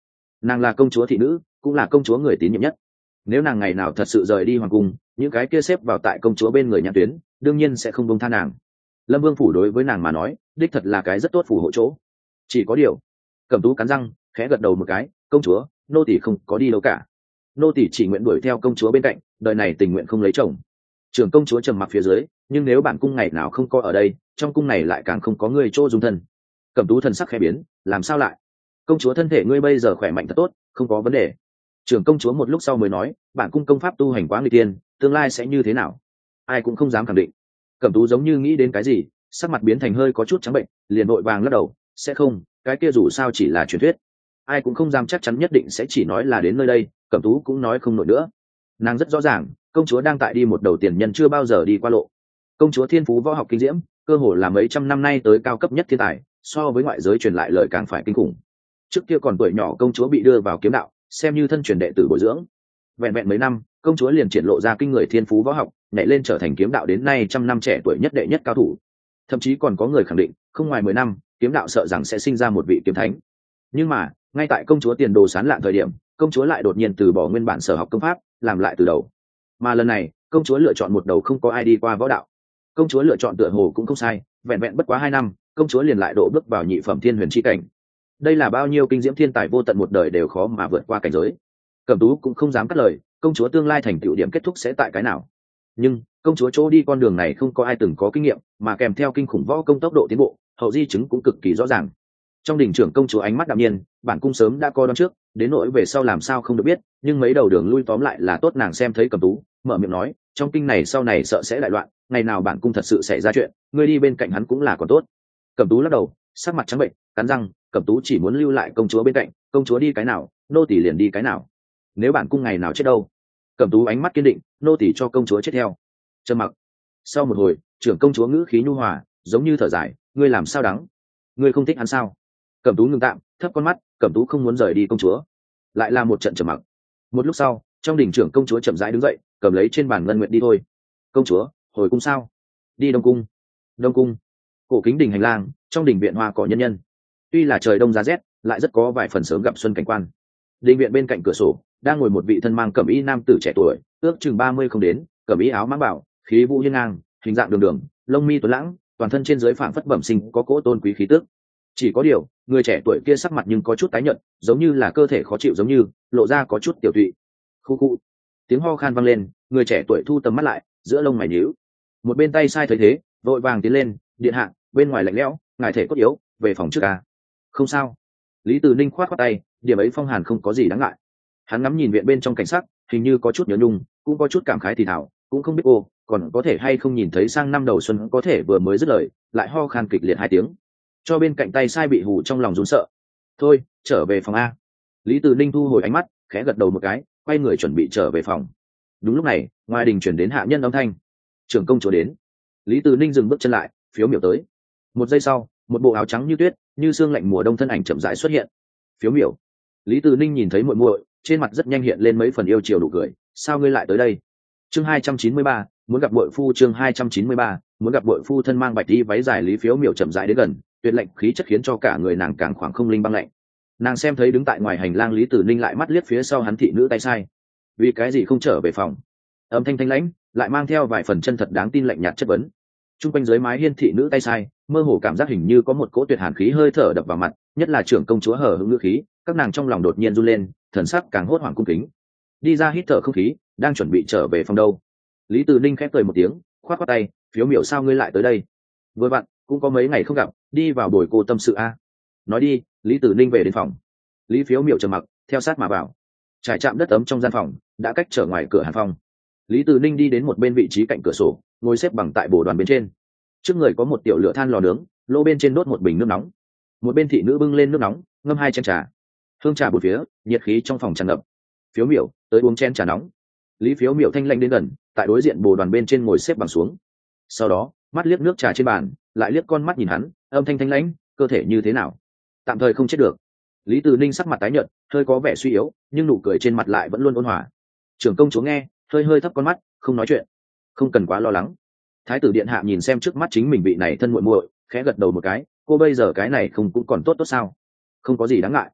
nàng là công chúa thị nữ, cũng là công chúa người tín nhiệm nhất. Nếu nàng ngày nào thật sự rời đi hoàng cung, những cái kia xếp vào tại công chúa bên người nhãn tuyến đương nhiên sẽ không bông tha nàng. Lâm Vương phủ đối với nàng mà nói đích thật là cái rất tốt phù hộ chỗ. Chỉ có điều, Cẩm Tú cắn răng khẽ gật đầu một cái, công chúa, nô tỳ không có đi đâu cả. Nô tỳ chỉ nguyện đuổi theo công chúa bên cạnh, đời này tình nguyện không lấy chồng. Trưởng công chúa trầm mặc phía dưới, nhưng nếu bản cung ngày nào không có ở đây, trong cung này lại càng không có người chỗ dung thân. Cẩm Tú thần sắc khẽ biến, làm sao lại? Công chúa thân thể ngươi bây giờ khỏe mạnh thật tốt, không có vấn đề. Trưởng công chúa một lúc sau mới nói, bản cung công pháp tu hành quá nguy tiên, tương lai sẽ như thế nào ai cũng không dám khẳng định. Cẩm Tú giống như nghĩ đến cái gì, sắc mặt biến thành hơi có chút trắng bệnh, liền vội vàng lắc đầu, sẽ không, cái kia dù sao chỉ là truyền thuyết, ai cũng không dám chắc chắn nhất định sẽ chỉ nói là đến nơi đây. Cẩm Tú cũng nói không nổi nữa, nàng rất rõ ràng công chúa đang tại đi một đầu tiền nhân chưa bao giờ đi qua lộ. Công chúa thiên phú võ học kinh diễm, cơ hồ là mấy trăm năm nay tới cao cấp nhất thiên tài, so với ngoại giới truyền lại lời càng phải kinh khủng. Trước kia còn tuổi nhỏ công chúa bị đưa vào kiếm đạo, xem như thân truyền đệ tử bồi dưỡng. Vẹn vẹn mấy năm, công chúa liền triển lộ ra kinh người thiên phú võ học, nhảy lên trở thành kiếm đạo đến nay trăm năm trẻ tuổi nhất đệ nhất cao thủ. Thậm chí còn có người khẳng định, không ngoài mười năm, kiếm đạo sợ rằng sẽ sinh ra một vị kiếm thánh. Nhưng mà, ngay tại công chúa tiền đồ sáng lạn thời điểm, công chúa lại đột nhiên từ bỏ nguyên bản sở học công pháp, làm lại từ đầu. Mà lần này, công chúa lựa chọn một đầu không có ai đi qua võ đạo. Công chúa lựa chọn tựa hồ cũng không sai, vẹn vẹn bất quá hai năm, công chúa liền lại độ bước vào nhị phẩm thiên huyền chi cảnh. Đây là bao nhiêu kinh diễm thiên tài vô tận một đời đều khó mà vượt qua cảnh giới. Cẩm Tú cũng không dám cắt lời, công chúa tương lai thành tựu điểm kết thúc sẽ tại cái nào. Nhưng công chúa chỗ đi con đường này không có ai từng có kinh nghiệm, mà kèm theo kinh khủng võ công tốc độ tiến bộ, hậu di chứng cũng cực kỳ rõ ràng. Trong đình trưởng công chúa ánh mắt đạm nhiên, bản cung sớm đã coi đoán trước, đến nỗi về sau làm sao không được biết, nhưng mấy đầu đường lui tóm lại là tốt. Nàng xem thấy Cẩm Tú, mở miệng nói, trong kinh này sau này sợ sẽ đại loạn, ngày nào bản cung thật sự xảy ra chuyện, ngươi đi bên cạnh hắn cũng là còn tốt. Cẩm Tú lắc đầu, sắc mặt trắng bệnh, cắn răng, Cẩm Tú chỉ muốn lưu lại công chúa bên cạnh, công chúa đi cái nào, nô tỳ liền đi cái nào. Nếu bản cung ngày nào chết đâu? Cẩm Tú ánh mắt kiên định, nô tỳ cho công chúa chết theo. Trầm mặc. Sau một hồi, trưởng công chúa ngữ khí nhu hòa, giống như thở dài, ngươi làm sao đắng? Ngươi không thích hắn sao? Cẩm Tú ngừng tạm, thấp con mắt, Cẩm Tú không muốn rời đi công chúa. Lại là một trận trầm mặc. Một lúc sau, trong đình trưởng công chúa chậm rãi đứng dậy, cầm lấy trên bàn ngân nguyện đi thôi. Công chúa, hồi cung sao? Đi Đông cung. Đông cung. Cổ kính đình hành lang, trong đình viện hoa cỏ nhân nhân. Tuy là trời đông giá rét, lại rất có vài phần sớm gặp xuân cảnh quan. Đình viện bên cạnh cửa sổ đang ngồi một vị thân mang cẩm y nam tử trẻ tuổi, ước chừng ba mươi không đến, cẩm y áo mãng bảo, khí vũ hiên ngang, hình dạng đường đường, lông mi tuấn lãng, toàn thân trên dưới phảng phất bẩm sinh có cỗ tôn quý khí tức. Chỉ có điều, người trẻ tuổi kia sắc mặt nhưng có chút tái nhợt, giống như là cơ thể khó chịu, giống như lộ ra có chút tiểu tụy. Khu khu. Tiếng ho khan vang lên, người trẻ tuổi thu tầm mắt lại, giữa lông mày nhíu. Một bên tay sai thấy thế, vội vàng tiến lên, điện hạ, bên ngoài lạnh lẽo, ngài thể cốt yếu, về phòng trước à? Không sao. Lý Từ Ninh khoát khoát tay, điểm ấy phong hàn không có gì đáng ngại. Hắn ngắm nhìn viện bên trong cảnh sắc, hình như có chút nhớ nhung, cũng có chút cảm khái thì thảo, cũng không biết ô, còn có thể hay không nhìn thấy sang năm đầu xuân có thể vừa mới dứt lời, lại ho khan kịch liệt hai tiếng, cho bên cạnh tay sai bị hù trong lòng run sợ. Thôi, trở về phòng a. Lý Từ Ninh thu hồi ánh mắt, khẽ gật đầu một cái, quay người chuẩn bị trở về phòng. Đúng lúc này, ngoài đình chuyển đến hạ nhân âm thanh, trưởng công chúa đến. Lý Từ Ninh dừng bước chân lại, phiếu miểu tới. Một giây sau, một bộ áo trắng như tuyết, như sương lạnh mùa đông thân ảnh chậm rãi xuất hiện. Phiếu miểu. Lý Từ Ninh nhìn thấy muội muội, trên mặt rất nhanh hiện lên mấy phần yêu chiều đủ cười. Sao ngươi lại tới đây? Chương hai trăm chín mươi ba, muốn gặp muội phu. Chương hai trăm chín mươi ba, muốn gặp muội phu. Thân mang bạch y váy dài Lý Phiếu miểu chậm rãi đến gần, tuyệt lệnh khí chất khiến cho cả người nàng càng khoảng không linh băng lạnh. Nàng xem thấy đứng tại ngoài hành lang Lý Từ Ninh, lại mắt liếc phía sau hắn thị nữ tay sai. Vì cái gì không trở về phòng? Âm thanh thanh lãnh, lại mang theo vài phần chân thật đáng tin lạnh nhạt chất vấn. Trung quanh dưới mái hiên thị nữ tay sai, mơ hồ cảm giác hình như có một cỗ tuyệt hàn khí hơi thở đập vào mặt, nhất là trưởng công chúa hở hững ngữ khí, các nàng trong lòng đột nhiên run lên, thần sắc càng hốt hoảng cung kính. Đi ra hít thở không khí, đang chuẩn bị trở về phòng đâu. Lý Từ Ninh khép cười một tiếng, khoát khoát tay, Phiếu miểu sao ngươi lại tới đây? Vừa vặn, cũng có mấy ngày không gặp, đi vào bồi cô tâm sự a. Nói đi. Lý Từ Ninh về đến phòng. Lý Phiếu miểu trầm mặc, theo sát mà vào. Trải chạm đất ấm trong gian phòng, đã cách trở ngoài cửa hàn phòng. Lý Từ Ninh đi đến một bên vị trí cạnh cửa sổ, ngồi xếp bằng tại bồ đoàn bên trên. Trước người có một tiểu lửa than lò nướng, lô bên trên đốt một bình nước nóng. Một bên thị nữ bưng lên nước nóng, ngâm hai chén trà. Hương trà bột phía, nhiệt khí trong phòng tràn ngập. Phiếu miểu, tới uống chén trà nóng. Lý Phiếu miểu thanh lãnh đến gần, tại đối diện bồ đoàn bên trên ngồi xếp bằng xuống. Sau đó, mắt liếc nước trà trên bàn, lại liếc con mắt nhìn hắn, âm thanh thanh lãnh, cơ thể như thế nào? Tạm thời không chết được. Lý Từ Ninh sắc mặt tái nhợt, hơi có vẻ suy yếu, nhưng nụ cười trên mặt lại vẫn luôn ôn hòa. Trưởng công chúa nghe, hơi hơi thấp con mắt, không nói chuyện. Không cần quá lo lắng. Thái tử điện hạ nhìn xem trước mắt chính mình vị này thân muội muội, khẽ gật đầu một cái, cô bây giờ cái này không cũng còn tốt tốt sao? Không có gì đáng ngại.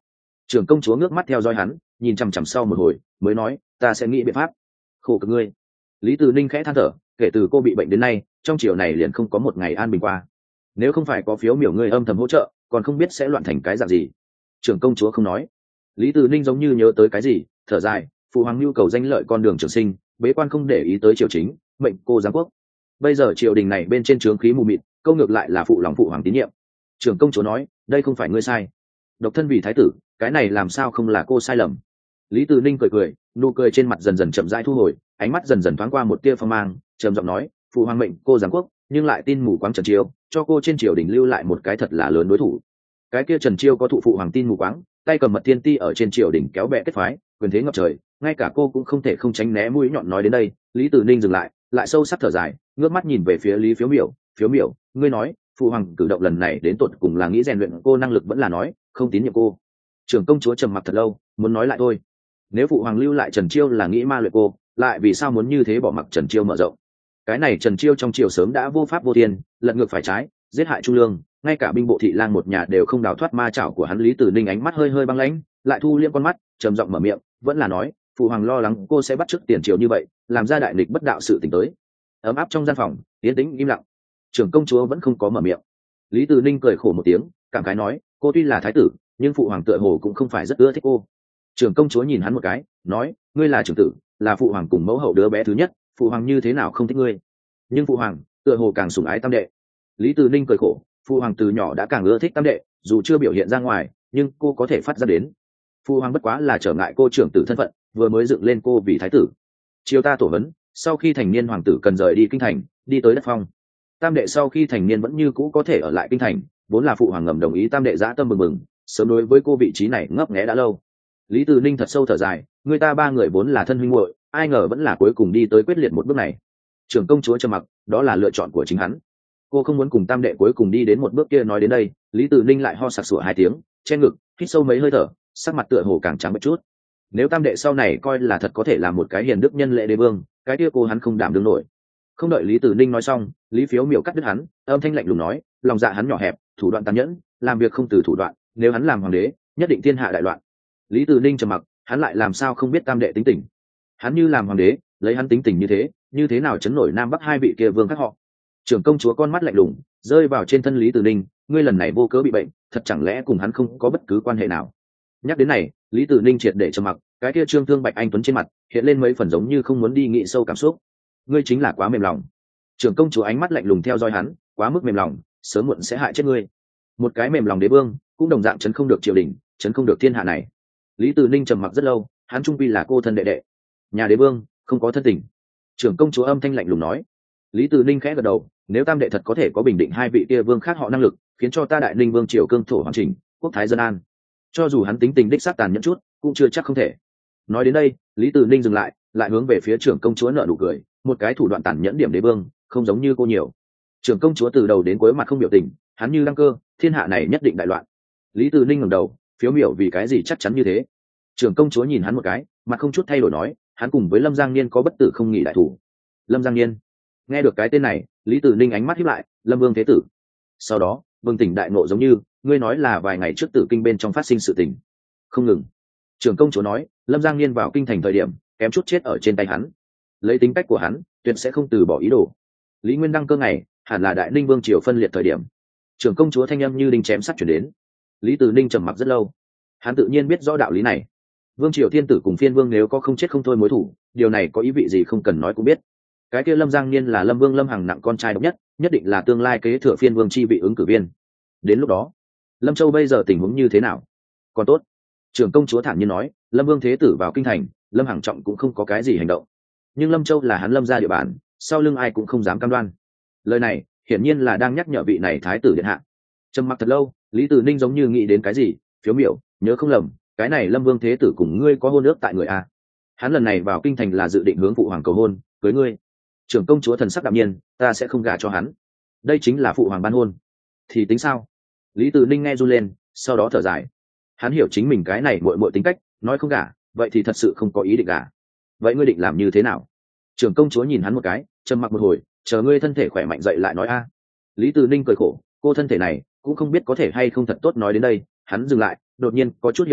Trưởng công chúa ngước mắt theo dõi hắn, nhìn chằm chằm sau một hồi mới nói, ta sẽ nghĩ biện pháp. Khổ cực ngươi. Lý Từ Ninh khẽ than thở, kể từ cô bị bệnh đến nay trong chiều này liền không có một ngày an bình qua. Nếu không phải có phiếu miểu ngươi âm thầm hỗ trợ còn không biết sẽ loạn thành cái dạng gì. Trưởng công chúa không nói. Lý Từ Ninh giống như nhớ tới cái gì, thở dài, phụ hoàng nhu cầu danh lợi con đường trường sinh, bế quan không để ý tới triều chính, mệnh cô giáng quốc. Bây giờ triều đình này bên trên trướng khí mù mịt, câu ngược lại là phụ lòng phụ hoàng tín nhiệm. Trưởng công chúa nói, đây không phải ngươi sai, độc thân vì thái tử, cái này làm sao không là cô sai lầm. Lý Từ Ninh cười cười, nụ cười trên mặt dần dần chậm rãi thu hồi, ánh mắt dần dần thoáng qua một tia phong mang, trầm giọng nói, phụ hoàng mệnh cô giáng quốc, nhưng lại tin mù quáng Trần Chiêu, cho cô trên triều đình lưu lại một cái thật là lớn đối thủ. Cái kia Trần Chiêu có thụ phụ hoàng tin mù quáng, tay cầm mật thiên ti ở trên triều đình kéo bè kết phái, quyền thế ngập trời, ngay cả cô cũng không thể không tránh né mũi nhọn. Nói đến đây, Lý Từ Ninh dừng lại, lại sâu sắc thở dài, ngước mắt nhìn về phía Lý Phiếu Miểu, Phiếu Miểu, ngươi nói, phụ hoàng cử động lần này đến tột cùng là nghĩ rèn luyện cô năng lực vẫn là nói không tín nhiệm cô. Trưởng công chúa trầm mặc thật lâu, muốn nói lại thôi. Nếu phụ hoàng lưu lại Trần Chiêu là nghĩ ma luyện cô, lại vì sao muốn như thế bỏ mặc Trần Chiêu mở rộng? Cái này Trần Chiêu trong triều sớm đã vô pháp vô thiên, lật ngược phải trái, giết hại Trung Lương, ngay cả binh bộ thị lang một nhà đều không đào thoát ma chảo của hắn. Lý Tử Ninh ánh mắt hơi hơi băng lãnh, lại thu liễm con mắt, trầm giọng mở miệng, vẫn là nói, phụ hoàng lo lắng cô sẽ bắt chước tiền triều như vậy, làm ra đại nghịch bất đạo sự tình tới. Ấm áp trong gian phòng, yên tĩnh im lặng. Trưởng công chúa vẫn không có mở miệng. Lý Tử Ninh cười khổ một tiếng, cảm khái nói, cô tuy là thái tử, nhưng phụ hoàng tựa hồ cũng không phải rất ưa thích cô. Trưởng công chúa nhìn hắn một cái, nói, ngươi là trưởng tử, là phụ hoàng cùng mẫu hậu đứa bé thứ nhất, phụ hoàng như thế nào không thích ngươi? Nhưng phụ hoàng tựa hồ càng sủng ái tam đệ. Lý Từ Ninh cười khổ, phụ hoàng từ nhỏ đã càng ưa thích tam đệ, dù chưa biểu hiện ra ngoài, nhưng cô có thể phát ra đến. Phụ hoàng bất quá là trở ngại cô trưởng tử thân phận, vừa mới dựng lên cô vì thái tử. Chiều ta tổ vấn, sau khi thành niên hoàng tử cần rời đi kinh thành, đi tới đất phong. Tam đệ sau khi thành niên vẫn như cũ có thể ở lại kinh thành, vốn là phụ hoàng ngầm đồng ý tam đệ dã tâm mừng mừng, sớm đối với cô vị trí này ngấp nghé đã lâu. Lý Từ Ninh thật sâu thở dài, người ta ba người vốn là thân huynh muội, ai ngờ vẫn là cuối cùng đi tới quyết liệt một bước này. Trưởng công chúa trầm mặc, đó là lựa chọn của chính hắn. Cô không muốn cùng tam đệ cuối cùng đi đến một bước kia. Nói đến đây, Lý Từ Ninh lại ho sặc sủa hai tiếng, che ngực, hít sâu mấy hơi thở, sắc mặt tựa hồ càng trắng bệch chút. Nếu tam đệ sau này coi là thật có thể là một cái hiền đức nhân lệ đế vương, cái kia cô hắn không đảm đương nổi. Không đợi Lý Từ Ninh nói xong, Lý Phiếu Miểu cắt đứt hắn, âm thanh lạnh lùng nói, lòng dạ hắn nhỏ hẹp, thủ đoạn tàn nhẫn, làm việc không từ thủ đoạn, nếu hắn làm hoàng đế, nhất định thiên hạ đại loạn. Lý Từ Ninh trầm mặc, hắn lại làm sao không biết tam đệ tính tình. Hắn như làm hoàng đế, lấy hắn tính tình như thế, như thế nào chấn nổi nam bắc hai vị kia vương các họ. Trưởng công chúa con mắt lạnh lùng rơi vào trên thân Lý Từ Ninh, ngươi lần này vô cớ bị bệnh, thật chẳng lẽ cùng hắn không có bất cứ quan hệ nào? Nhắc đến này, Lý Từ Ninh triệt để trầm mặc, cái kia trương thương bạch anh tuấn trên mặt hiện lên mấy phần giống như không muốn đi nghĩ sâu cảm xúc. Ngươi chính là quá mềm lòng. Trưởng công chúa ánh mắt lạnh lùng theo dõi hắn, quá mức mềm lòng, sớm muộn sẽ hại chết ngươi. Một cái mềm lòng đế vương cũng đồng dạng chấn không được triều đình, chấn không được thiên hạ này. Lý Từ Ninh trầm mặc rất lâu, hắn trung quy là cô thân đệ đệ, nhà đế vương không có thân tình. Trưởng công chúa âm thanh lạnh lùng nói. Lý Từ Ninh khẽ gật đầu, nếu tam đệ thật có thể có bình định hai vị kia vương khác họ năng lực, khiến cho ta đại ninh vương triều cương thổ hoàn chỉnh, quốc thái dân an, cho dù hắn tính tình đích xác tàn nhẫn chút, cũng chưa chắc không thể. Nói đến đây, Lý Từ Ninh dừng lại, lại hướng về phía trưởng công chúa nở nụ cười, một cái thủ đoạn tàn nhẫn điểm đế vương, không giống như cô nhiều. Trưởng công chúa từ đầu đến cuối mặt không biểu tình, hắn như đăng cơ, thiên hạ này nhất định đại loạn. Lý Từ Ninh ngẩng đầu, Phiếu Miểu vì cái gì chắc chắn như thế? Trưởng công chúa nhìn hắn một cái, mặt không chút thay đổi nói, hắn cùng với Lâm Giang Niên có bất tử không nghỉ đại thủ. Lâm Giang Niên. Nghe được cái tên này, Lý Từ Ninh ánh mắt híp lại, Lâm Vương thế tử. Sau đó, vương tỉnh đại nộ giống như, ngươi nói là vài ngày trước Tử Kinh bên trong phát sinh sự tình. Không ngừng. Trưởng công chúa nói, Lâm Giang Niên vào kinh thành thời điểm, kém chút chết ở trên tay hắn. Lấy tính cách của hắn, tuyệt sẽ không từ bỏ ý đồ. Lý Nguyên đăng cơ ngày, hẳn là đại ninh vương triều phân liệt thời điểm. Trưởng công chúa thanh âm như đinh chém sắt chuyển đến. Lý Từ Ninh trầm mặc rất lâu. Hắn tự nhiên biết rõ đạo lý này. Vương triều thiên tử cùng phiên vương nếu có không chết không thôi mối thủ, điều này có ý vị gì không cần nói cũng biết. Cái kia Lâm Giang Niên là Lâm Vương Lâm Hằng nặng con trai độc nhất, nhất định là tương lai kế thừa phiên vương chi vị ứng cử viên. Đến lúc đó, Lâm Châu bây giờ tình huống như thế nào? Còn tốt. Trưởng công chúa thản nhiên nói, Lâm Vương thế tử vào kinh thành, Lâm Hằng trọng cũng không có cái gì hành động. Nhưng Lâm Châu là hắn Lâm gia địa bàn, sau lưng ai cũng không dám cam đoan. Lời này, hiển nhiên là đang nhắc nhở vị này thái tử điện hạ. Trầm mặc thật lâu, Lý Từ Ninh giống như nghĩ đến cái gì, Phiếu Miểu, nhớ không lầm, cái này Lâm Vương thế tử cùng ngươi có hôn ước tại người a. Hắn lần này vào kinh thành là dự định hướng phụ hoàng cầu hôn, cưới ngươi. Trưởng công chúa thần sắc đạm nhiên, ta sẽ không gả cho hắn. Đây chính là phụ hoàng ban hôn. Thì tính sao? Lý Từ Ninh nghe run lên, sau đó thở dài. Hắn hiểu chính mình cái này muội muội tính cách, nói không gả, vậy thì thật sự không có ý định gả. Vậy ngươi định làm như thế nào? Trưởng công chúa nhìn hắn một cái, trầm mặc một hồi, chờ ngươi thân thể khỏe mạnh dậy lại nói a. Lý Từ Ninh cười khổ, cô thân thể này cũng không biết có thể hay không thật tốt. Nói đến đây, hắn dừng lại, đột nhiên có chút hiếu kỳ,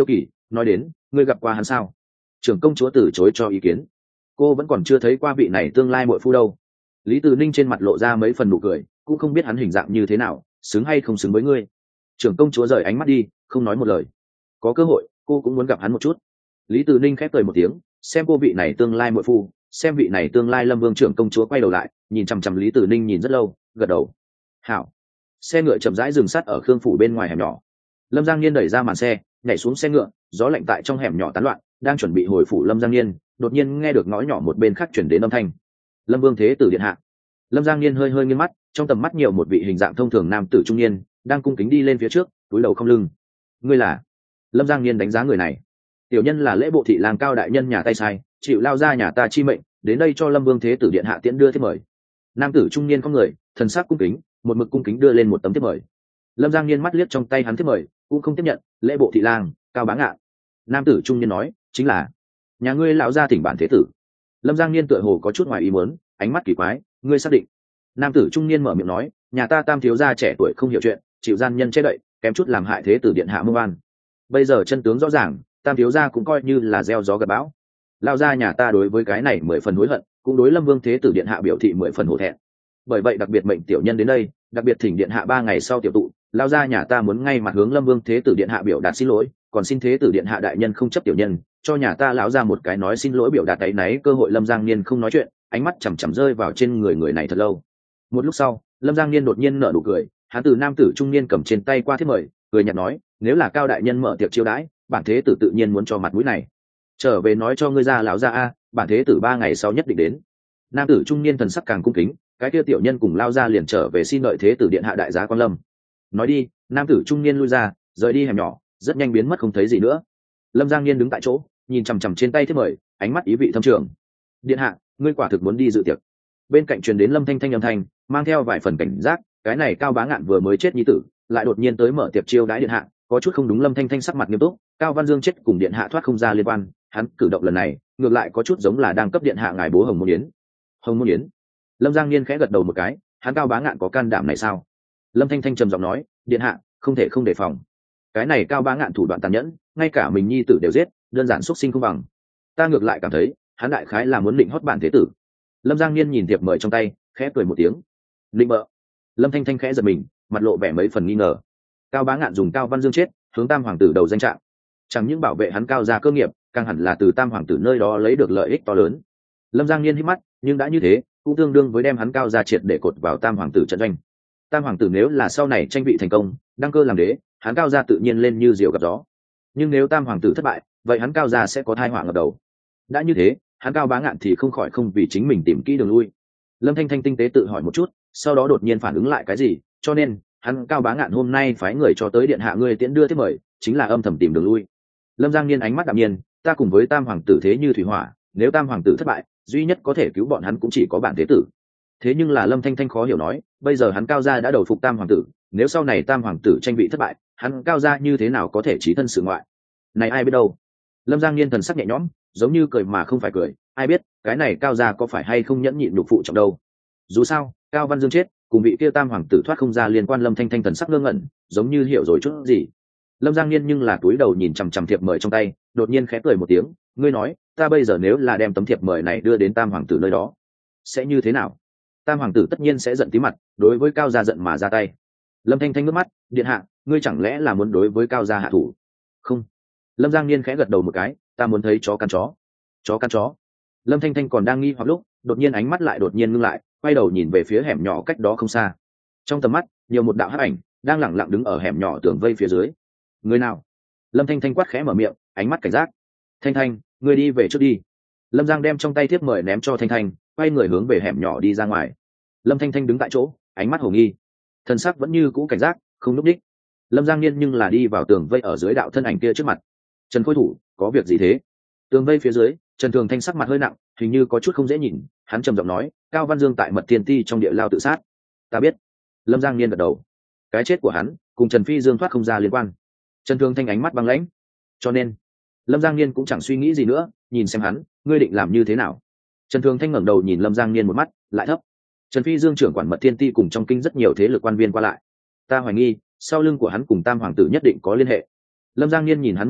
nói đến ngươi gặp qua hắn sao? Trưởng công chúa từ chối cho ý kiến. Cô vẫn còn chưa thấy qua vị này tương lai muội phu đâu. Lý Từ Ninh trên mặt lộ ra mấy phần nụ cười, cũng không biết hắn hình dạng như thế nào, xứng hay không xứng với ngươi. Trưởng công chúa rời ánh mắt đi, không nói một lời. Có cơ hội cô cũng muốn gặp hắn một chút. Lý Từ Ninh khép cười một tiếng, xem cô vị này tương lai muội phu, xem vị này tương lai Lâm Vương trưởng công chúa quay đầu lại, nhìn chằm chằm Lý Từ Ninh nhìn rất lâu, gật đầu. Hảo. Xe ngựa chậm rãi dừng sát ở Khương phủ bên ngoài hẻm nhỏ. Lâm Giang Niên đẩy ra màn xe, nhảy xuống xe ngựa, gió lạnh tại trong hẻm nhỏ tán loạn, đang chuẩn bị hồi phủ Lâm Giang Niên, đột nhiên nghe được ngõ nhỏ một bên khác chuyển đến âm thanh. Lâm Vương thế tử điện hạ. Lâm Giang Niên hơi hơi nghiêng mắt, trong tầm mắt nhiều một vị hình dạng thông thường nam tử trung niên, đang cung kính đi lên phía trước, cúi đầu không lưng. Ngươi là? Lâm Giang Niên đánh giá người này. Tiểu nhân là lễ bộ thị lang Cao đại nhân nhà tay sai, chịu lao ra nhà ta chi mệnh, đến đây cho Lâm Vương thế tử điện hạ tiễn đưa thiếp mời. Nam tử trung niên không người, thần sắc cung kính, một mực cung kính đưa lên một tấm thiếp mời. Lâm Giang Niên mắt liếc trong tay hắn thiếp mời, cũng không tiếp nhận. Lễ bộ thị lang Cao Bá Ngạn. Nam tử trung niên nói, chính là nhà ngươi lão gia thỉnh bản thế tử. Lâm Giang Niên tựa hồ có chút ngoài ý muốn, ánh mắt kỳ quái, ngươi xác định? Nam tử trung niên mở miệng nói, nhà ta tam thiếu gia trẻ tuổi không hiểu chuyện, chịu gian nhân che đậy, kém chút làm hại thế tử điện hạ mưu oan. Bây giờ chân tướng rõ ràng, tam thiếu gia cũng coi như là gieo gió gặt bão. Lao gia nhà ta đối với cái này mười phần hối hận, cũng đối Lâm Vương thế tử điện hạ biểu thị mười phần hổ thẹn. Bởi vậy đặc biệt mệnh tiểu nhân đến đây, đặc biệt thỉnh điện hạ ba ngày sau tiểu tụ, lao gia nhà ta muốn ngay mặt hướng Lâm Vương thế tử điện hạ biểu đạt xin lỗi, còn xin thế tử điện hạ đại nhân không chấp tiểu nhân, cho nhà ta lão ra một cái nói xin lỗi biểu đạt áy náy cơ hội. Lâm Giang Niên không nói chuyện, ánh mắt chằm chằm rơi vào trên người người này thật lâu. Một lúc sau, Lâm Giang Niên đột nhiên nở nụ cười, hắn từ nam tử trung niên cầm trên tay qua thiếp mời, cười nhạt nói, nếu là Cao đại nhân mở tiệc chiêu đãi, bản thế tử tự nhiên muốn cho mặt mũi này. Trở về nói cho ngươi ra lão gia a, bản thế tử ba ngày sau nhất định đến. Nam tử trung niên thần sắc càng cung kính, cái kia tiểu nhân cùng lao ra liền trở về xin đợi thế tử điện hạ đại giá quan lâm. Nói đi, nam tử trung niên lui ra, rời đi hẻm nhỏ, rất nhanh biến mất không thấy gì nữa. Lâm Giang Niên đứng tại chỗ, nhìn chằm chằm trên tay thiếp mời, ánh mắt ý vị thâm trường. Điện hạ, ngươi quả thực muốn đi dự tiệc. Bên cạnh truyền đến Lâm Thanh Thanh âm thanh, mang theo vài phần cảnh giác, cái này Cao Bá Ngạn vừa mới chết nhi tử, lại đột nhiên tới mở tiệc chiêu đãi điện hạ, có chút không đúng. Lâm Thanh Thanh sắc mặt nghiêm túc, Cao Văn Dương chết cùng điện hạ thoát không ra liên quan, hắn cử động lần này ngược lại có chút giống là đang cấp điện hạ ngài bố Hồng Môn Yến. Hồng Môn Yến? Lâm Giang Niên khẽ gật đầu một cái, hắn Cao Bá Ngạn có can đảm này sao? Lâm Thanh Thanh trầm giọng nói, điện hạ không thể không đề phòng, cái này Cao Bá Ngạn thủ đoạn tàn nhẫn, ngay cả mình nhi tử đều giết, đơn giản xuất sinh không bằng. Ta ngược lại cảm thấy hắn đại khái là muốn định hót bản thế tử. Lâm Giang Niên nhìn thiệp mời trong tay, khẽ cười một tiếng. Định bợ? Lâm Thanh Thanh khẽ giật mình, mặt lộ vẻ mấy phần nghi ngờ. Cao Bá Ngạn dùng Cao Văn Dương chết hướng tam hoàng tử đầu danh trạng, chẳng những bảo vệ hắn Cao gia cơ nghiệp, càng hẳn là từ tam hoàng tử nơi đó lấy được lợi ích to lớn. Lâm Giang Niên hít mắt, nhưng đã như thế cũng tương đương với đem hắn Cao gia triệt để cột vào tam hoàng tử trận doanh. Tam hoàng tử nếu là sau này tranh vị thành công, đăng cơ làm đế, hắn Cao gia tự nhiên lên như diều gặp gió. Nhưng nếu tam hoàng tử thất bại, vậy hắn Cao gia sẽ có tai họa ngập đầu. Đã như thế, hắn Cao Bá Ngạn thì không khỏi không vì chính mình tìm kỹ đường lui. Lâm Thanh Thanh tinh tế tự hỏi một chút, sau đó đột nhiên phản ứng lại cái gì, cho nên hắn Cao Bá Ngạn hôm nay phái người cho tới điện hạ ngươi tiễn đưa thiếp mời, chính là âm thầm tìm đường lui. Lâm Giang Niên ánh mắt đạm nhiên, ta cùng với tam hoàng tử thế như thủy hỏa, nếu tam hoàng tử thất bại, duy nhất có thể cứu bọn hắn cũng chỉ có bản thế tử. Thế nhưng là Lâm Thanh Thanh khó hiểu nói, bây giờ hắn Cao gia đã đầu phục tam hoàng tử, nếu sau này tam hoàng tử tranh vị thất bại, hắn Cao gia như thế nào có thể chí thân sự ngoại? Này ai biết đâu. Lâm Giang Niên thần sắc nhẹ nhõm, giống như cười mà không phải cười, ai biết cái này Cao gia có phải hay không nhẫn nhịn nhục phụ trọng đâu. Dù sao Cao Văn Dương chết cùng vị kia tam hoàng tử thoát không ra liên quan. Lâm Thanh Thanh thần sắc ngơ ngẩn, giống như hiểu rồi chút gì. Lâm Giang Niên nhưng là túi đầu nhìn chằm chằm thiệp mời trong tay, đột nhiên khẽ cười một tiếng, ngươi nói ta bây giờ nếu là đem tấm thiệp mời này đưa đến tam hoàng tử nơi đó, sẽ như thế nào? Tam hoàng tử tất nhiên sẽ giận tí mặt, đối với Cao gia giận mà ra tay. Lâm Thanh Thanh nước mắt, điện hạ ngươi chẳng lẽ là muốn đối với Cao gia hạ thủ? Không. Lâm Giang Niên khẽ gật đầu một cái, ta muốn thấy chó cắn chó. Chó cắn chó? Lâm Thanh Thanh còn đang nghi hoặc lúc, đột nhiên ánh mắt lại đột nhiên ngưng lại, quay đầu nhìn về phía hẻm nhỏ cách đó không xa. Trong tầm mắt nhiều một đạo hắc ảnh đang lẳng lặng đứng ở hẻm nhỏ tường vây phía dưới. Người nào? Lâm Thanh Thanh quát khẽ mở miệng, ánh mắt cảnh giác. Thanh Thanh, ngươi đi về trước đi. Lâm Giang đem trong tay thiếp mời ném cho Thanh Thanh, quay người hướng về hẻm nhỏ đi ra ngoài. Lâm Thanh Thanh đứng tại chỗ, ánh mắt hồ nghi, thân sắc vẫn như cũ cảnh giác, không núp đích. Lâm Giang Niên nhưng là đi vào tường vây ở dưới đạo thân ảnh kia trước mặt. Trần Khôi Thủ, có việc gì thế? Tường vây phía dưới, Trần Thường Thanh sắc mặt hơi nặng, hình như có chút không dễ nhìn, hắn trầm giọng nói, Cao Văn Dương tại Mật Thiên Ti trong địa lao tự sát. Ta biết. Lâm Giang Niên gật đầu. Cái chết của hắn cùng Trần Phi Dương thoát không ra liên quan. Trần Thường Thanh ánh mắt băng lãnh. Cho nên Lâm Giang Niên cũng chẳng suy nghĩ gì nữa, nhìn xem hắn, ngươi định làm như thế nào? Trần Thường Thanh ngẩng đầu nhìn Lâm Giang Niên một mắt, lại thấp. Trần Phi Dương trưởng quản Mật Thiên Ti cùng trong kinh rất nhiều thế lực quan viên qua lại, ta hoài nghi sau lưng của hắn cùng tam hoàng tử nhất định có liên hệ. Lâm Giang Niên nhìn hắn một cái,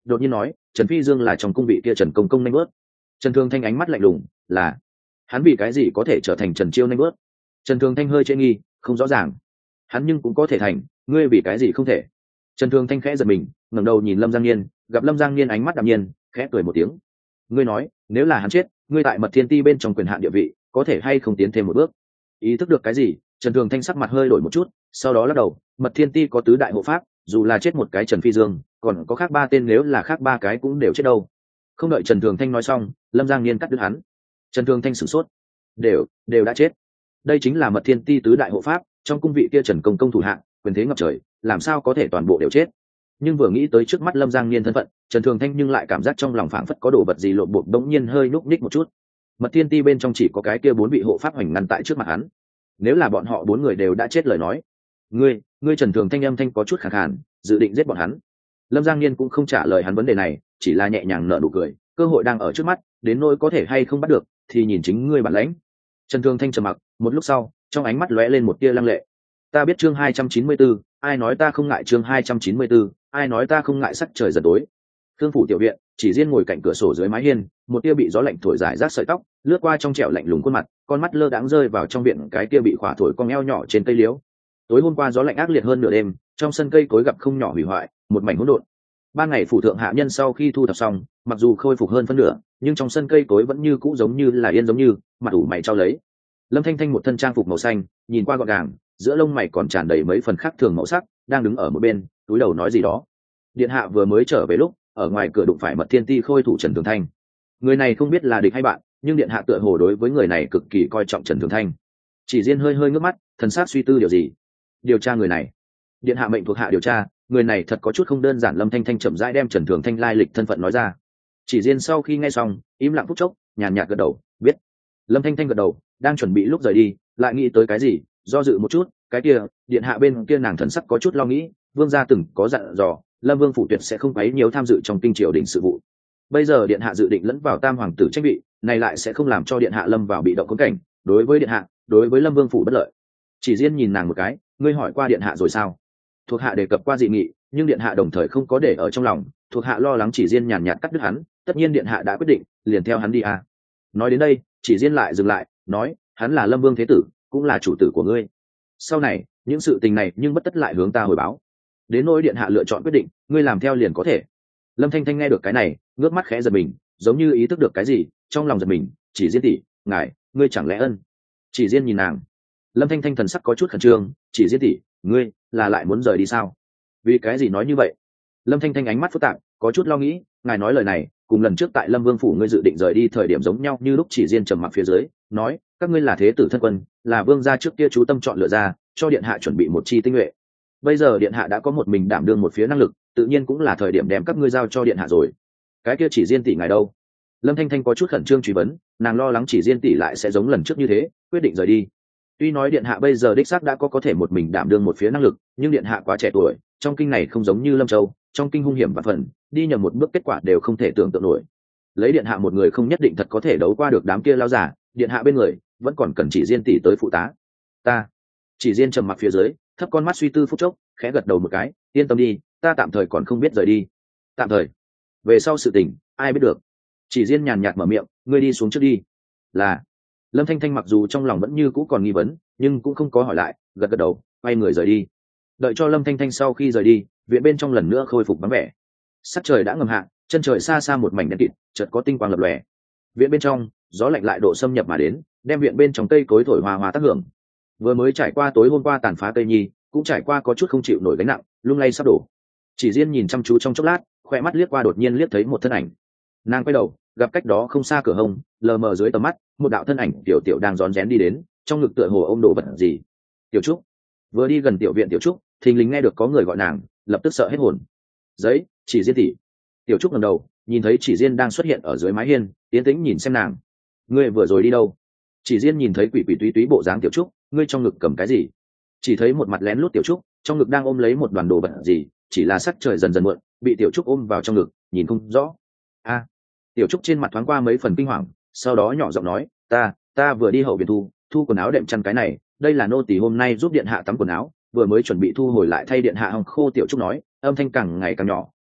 đột nhiên nói Trần Phi Dương là trong cung vị kia Trần công công nanh bớt. Trần Thường Thanh ánh mắt lạnh lùng, là hắn vì cái gì có thể trở thành Trần Chiêu nanh bớt? Trần Thường Thanh hơi chê nghi, không rõ ràng. Hắn nhưng cũng có thể thành, ngươi vì cái gì không thể? Trần Thường Thanh khẽ giật mình, ngẩng đầu nhìn Lâm Giang Niên, gặp Lâm Giang Niên ánh mắt đạm nhiên, khẽ cười một tiếng. Ngươi nói, nếu là hắn chết, ngươi tại Mật Thiên Ti bên trong quyền hạn địa vị, có thể hay không tiến thêm một bước? Ý thức được cái gì? Trần Thường Thanh sắc mặt hơi đổi một chút, sau đó lắc đầu, Mật Thiên Ti có tứ đại hộ pháp, dù là chết một cái Trần Phi Dương, còn có khác ba tên, nếu là khác ba cái cũng đều chết đâu. Không đợi Trần Thường Thanh nói xong, Lâm Giang Niên cắt đứt hắn. Trần Thường Thanh sửng sốt, đều đều đã chết. Đây chính là Mật Thiên Ti tứ đại hộ pháp, trong cung vị kia Trần công công thủ hạng, quyền thế ngập trời, làm sao có thể toàn bộ đều chết? Nhưng vừa nghĩ tới trước mắt Lâm Giang Niên thân phận, Trần Thường Thanh nhưng lại cảm giác trong lòng phảng phất có đồ vật gì lộn bột, đống nhiên hơi núc ních một chút. Mật Thiên Ti bên trong chỉ có cái kia bốn vị hộ pháp hoành ngăn tại trước mặt hắn. Nếu là bọn họ bốn người đều đã chết lời nói, ngươi, ngươi Trần Thường Thanh âm thanh có chút khàn khàn, dự định giết bọn hắn. Lâm Giang Niên cũng không trả lời hắn vấn đề này, chỉ là nhẹ nhàng nở nụ cười, cơ hội đang ở trước mắt, đến nỗi có thể hay không bắt được, thì nhìn chính ngươi bản lãnh. Trần Thường Thanh trầm mặc, một lúc sau, trong ánh mắt lóe lên một tia lăng lệ. Ta biết chương hai trăm chín mươi 4, ai nói ta không ngại chương hai trăm chín mươi 4, ai nói ta không ngại sắc trời dần tối. Thương phủ tiểu viện, chỉ riêng ngồi cạnh cửa sổ dưới mái hiên, một tia bị gió lạnh thổi rải rác sợi tóc, lướt qua trong trẻo lạnh lùng khuôn mặt, con mắt lơ đãng rơi vào trong viện cái kia bị khỏa thổi cong eo nhỏ trên cây liễu. Tối hôm qua gió lạnh ác liệt hơn nửa đêm, trong sân cây cối gặp không nhỏ hủy hoại, một mảnh hỗn độn. Ban ngày phủ thượng hạ nhân sau khi thu thập xong, mặc dù khôi phục hơn phân nửa, nhưng trong sân cây cối vẫn như cũ giống như là yên giống như, mặt ủ mày trao lấy. Lâm Thanh Thanh một thân trang phục màu xanh, nhìn qua gọn gàng, giữa lông mày còn tràn đầy mấy phần khác thường màu sắc, đang đứng ở một bên, túi đầu nói gì đó. Điện hạ vừa mới trở về lúc, ở ngoài cửa đụng phải Mật Thiên Ti khôi thủ Trần Thường Thanh. Người này không biết là địch hay bạn, nhưng điện hạ tựa hồ đối với người này cực kỳ coi trọng Trần Thường Thanh. Chỉ riêng hơi hơi ngước mắt, thần sắc suy tư điều gì. Điều tra người này. Điện hạ mệnh thuộc hạ điều tra, người này thật có chút không đơn giản. Lâm Thanh Thanh chậm rãi đem Trần Thường Thanh lai lịch thân phận nói ra. Chỉ riêng sau khi nghe xong, im lặng phút chốc, nhàn nhạt gật đầu, biết. Lâm Thanh Thanh gật đầu, đang chuẩn bị lúc rời đi, lại nghĩ tới cái gì, do dự một chút, cái kia, điện hạ bên kia nàng thần sắc có chút lo nghĩ, vương gia từng có dặn dò, Lâm Vương phủ tuyệt sẽ không quấy nhiều tham dự trong kinh triều đình sự vụ. Bây giờ điện hạ dự định lẫn vào tam hoàng tử tranh vị, này lại sẽ không làm cho điện hạ lâm vào bị động khốn cảnh, đối với điện hạ, đối với Lâm Vương phủ bất lợi. Chỉ riêng nhìn nàng một cái, ngươi hỏi qua điện hạ rồi sao? Thuộc hạ đề cập qua dị nghị, nhưng điện hạ đồng thời không có để ở trong lòng, thuộc hạ lo lắng. Chỉ riêng nhàn nhạt cắt đứt hắn, tất nhiên điện hạ đã quyết định, liền theo hắn đi à. Nói đến đây, Chỉ riêng lại dừng lại, nói, hắn là Lâm Vương thế tử, cũng là chủ tử của ngươi. Sau này, những sự tình này nhưng bất tất lại hướng ta hồi báo. Đến nỗi điện hạ lựa chọn quyết định, ngươi làm theo liền có thể. Lâm Thanh Thanh nghe được cái này, ngước mắt khẽ giật mình, giống như ý thức được cái gì, trong lòng giật mình. Chỉ riêng tỷ, ngài, ngươi chẳng lẽ ân? Chỉ riêng nhìn nàng. Lâm Thanh Thanh thần sắc có chút khẩn trương. Chỉ riêng tỷ, ngươi là lại muốn rời đi sao? Vì cái gì nói như vậy? Lâm Thanh Thanh ánh mắt phức tạp, có chút lo nghĩ. Ngài nói lời này, cùng lần trước tại Lâm Vương phủ ngươi dự định rời đi thời điểm giống nhau như lúc. Chỉ riêng trầm mặc phía dưới, nói, các ngươi là thế tử thân quân, là vương gia trước kia chú tâm chọn lựa ra, cho điện hạ chuẩn bị một chi tinh nhuệ. Bây giờ điện hạ đã có một mình đảm đương một phía năng lực, tự nhiên cũng là thời điểm đem các ngươi giao cho điện hạ rồi. Cái kia Chỉ riêng tỷ ngài đâu? Lâm Thanh Thanh có chút khẩn trương truy vấn, nàng lo lắng Chỉ riêng tỷ lại sẽ giống lần trước như thế, quyết định rời đi. Tuy nói điện hạ bây giờ đích xác đã có có thể một mình đảm đương một phía năng lực, nhưng điện hạ quá trẻ tuổi, trong kinh này không giống như Lâm Châu, trong kinh hung hiểm và phần, đi nhầm một bước kết quả đều không thể tưởng tượng nổi. Lấy điện hạ một người không nhất định thật có thể đấu qua được đám kia lao giả, điện hạ bên người vẫn còn cần Chỉ riêng tỷ tới phụ tá. Ta. Chỉ riêng trầm mặc phía dưới, thấp con mắt suy tư phút chốc, khẽ gật đầu một cái, yên tâm đi, ta tạm thời còn không biết rời đi. Tạm thời? Về sau sự tình, ai biết được. Chỉ riêng nhàn nhạt mở miệng, ngươi đi xuống trước đi. Là. Lâm Thanh Thanh mặc dù trong lòng vẫn như cũ còn nghi vấn, nhưng cũng không có hỏi lại, gật gật đầu, quay người rời đi. Đợi cho Lâm Thanh Thanh sau khi rời đi, viện bên trong lần nữa khôi phục vắng vẻ. Sắc trời đã ngầm hạ, chân trời xa xa một mảnh đen kịt, chợt có tinh quang lập lòe. Viện bên trong, gió lạnh lại độ xâm nhập mà đến, đem viện bên trong cây cối thổi hoa hoa tác hưởng. Vừa mới trải qua tối hôm qua tàn phá cây nhi, cũng trải qua có chút không chịu nổi gánh nặng, lung lay sắp đổ. Chỉ riêng nhìn chăm chú trong chốc lát, khoe mắt liếc qua đột nhiên liếc thấy một thân ảnh. Nàng quay đầu, gặp cách đó không xa cửa hông, lờ mờ dưới tầm mắt, một đạo thân ảnh tiểu tiểu đang rón rén đi đến, trong ngực tựa hồ ôm đồ vật gì. Tiểu Trúc. Vừa đi gần tiểu viện Tiểu Trúc, thình lình nghe được có người gọi nàng, lập tức sợ hết hồn. Giấy, Chỉ riêng tỷ. Tiểu Trúc ngẩng đầu, nhìn thấy Chỉ riêng đang xuất hiện ở dưới mái hiên, tiến tĩnh nhìn xem nàng. Ngươi vừa rồi đi đâu? Chỉ riêng nhìn thấy quỷ quỷ túy túy bộ dáng Tiểu Trúc, ngươi trong ngực cầm cái gì? Chỉ thấy một mặt lén lút Tiểu Trúc, trong ngực đang ôm lấy một đoàn đồ vật gì, chỉ là sắc trời dần dần muộn, bị Tiểu Trúc ôm vào trong ngực, nhìn không rõ. A. Tiểu Trúc trên mặt thoáng qua mấy phần kinh hoàng, sau đó nhỏ giọng nói, ta, ta vừa đi hậu viện thu, thu quần áo đệm chăn cái này, đây là nô tỳ hôm nay giúp điện hạ tắm quần áo, vừa mới chuẩn bị thu hồi lại thay điện hạ hong khô. Tiểu Trúc nói, âm thanh càng ngày càng nhỏ,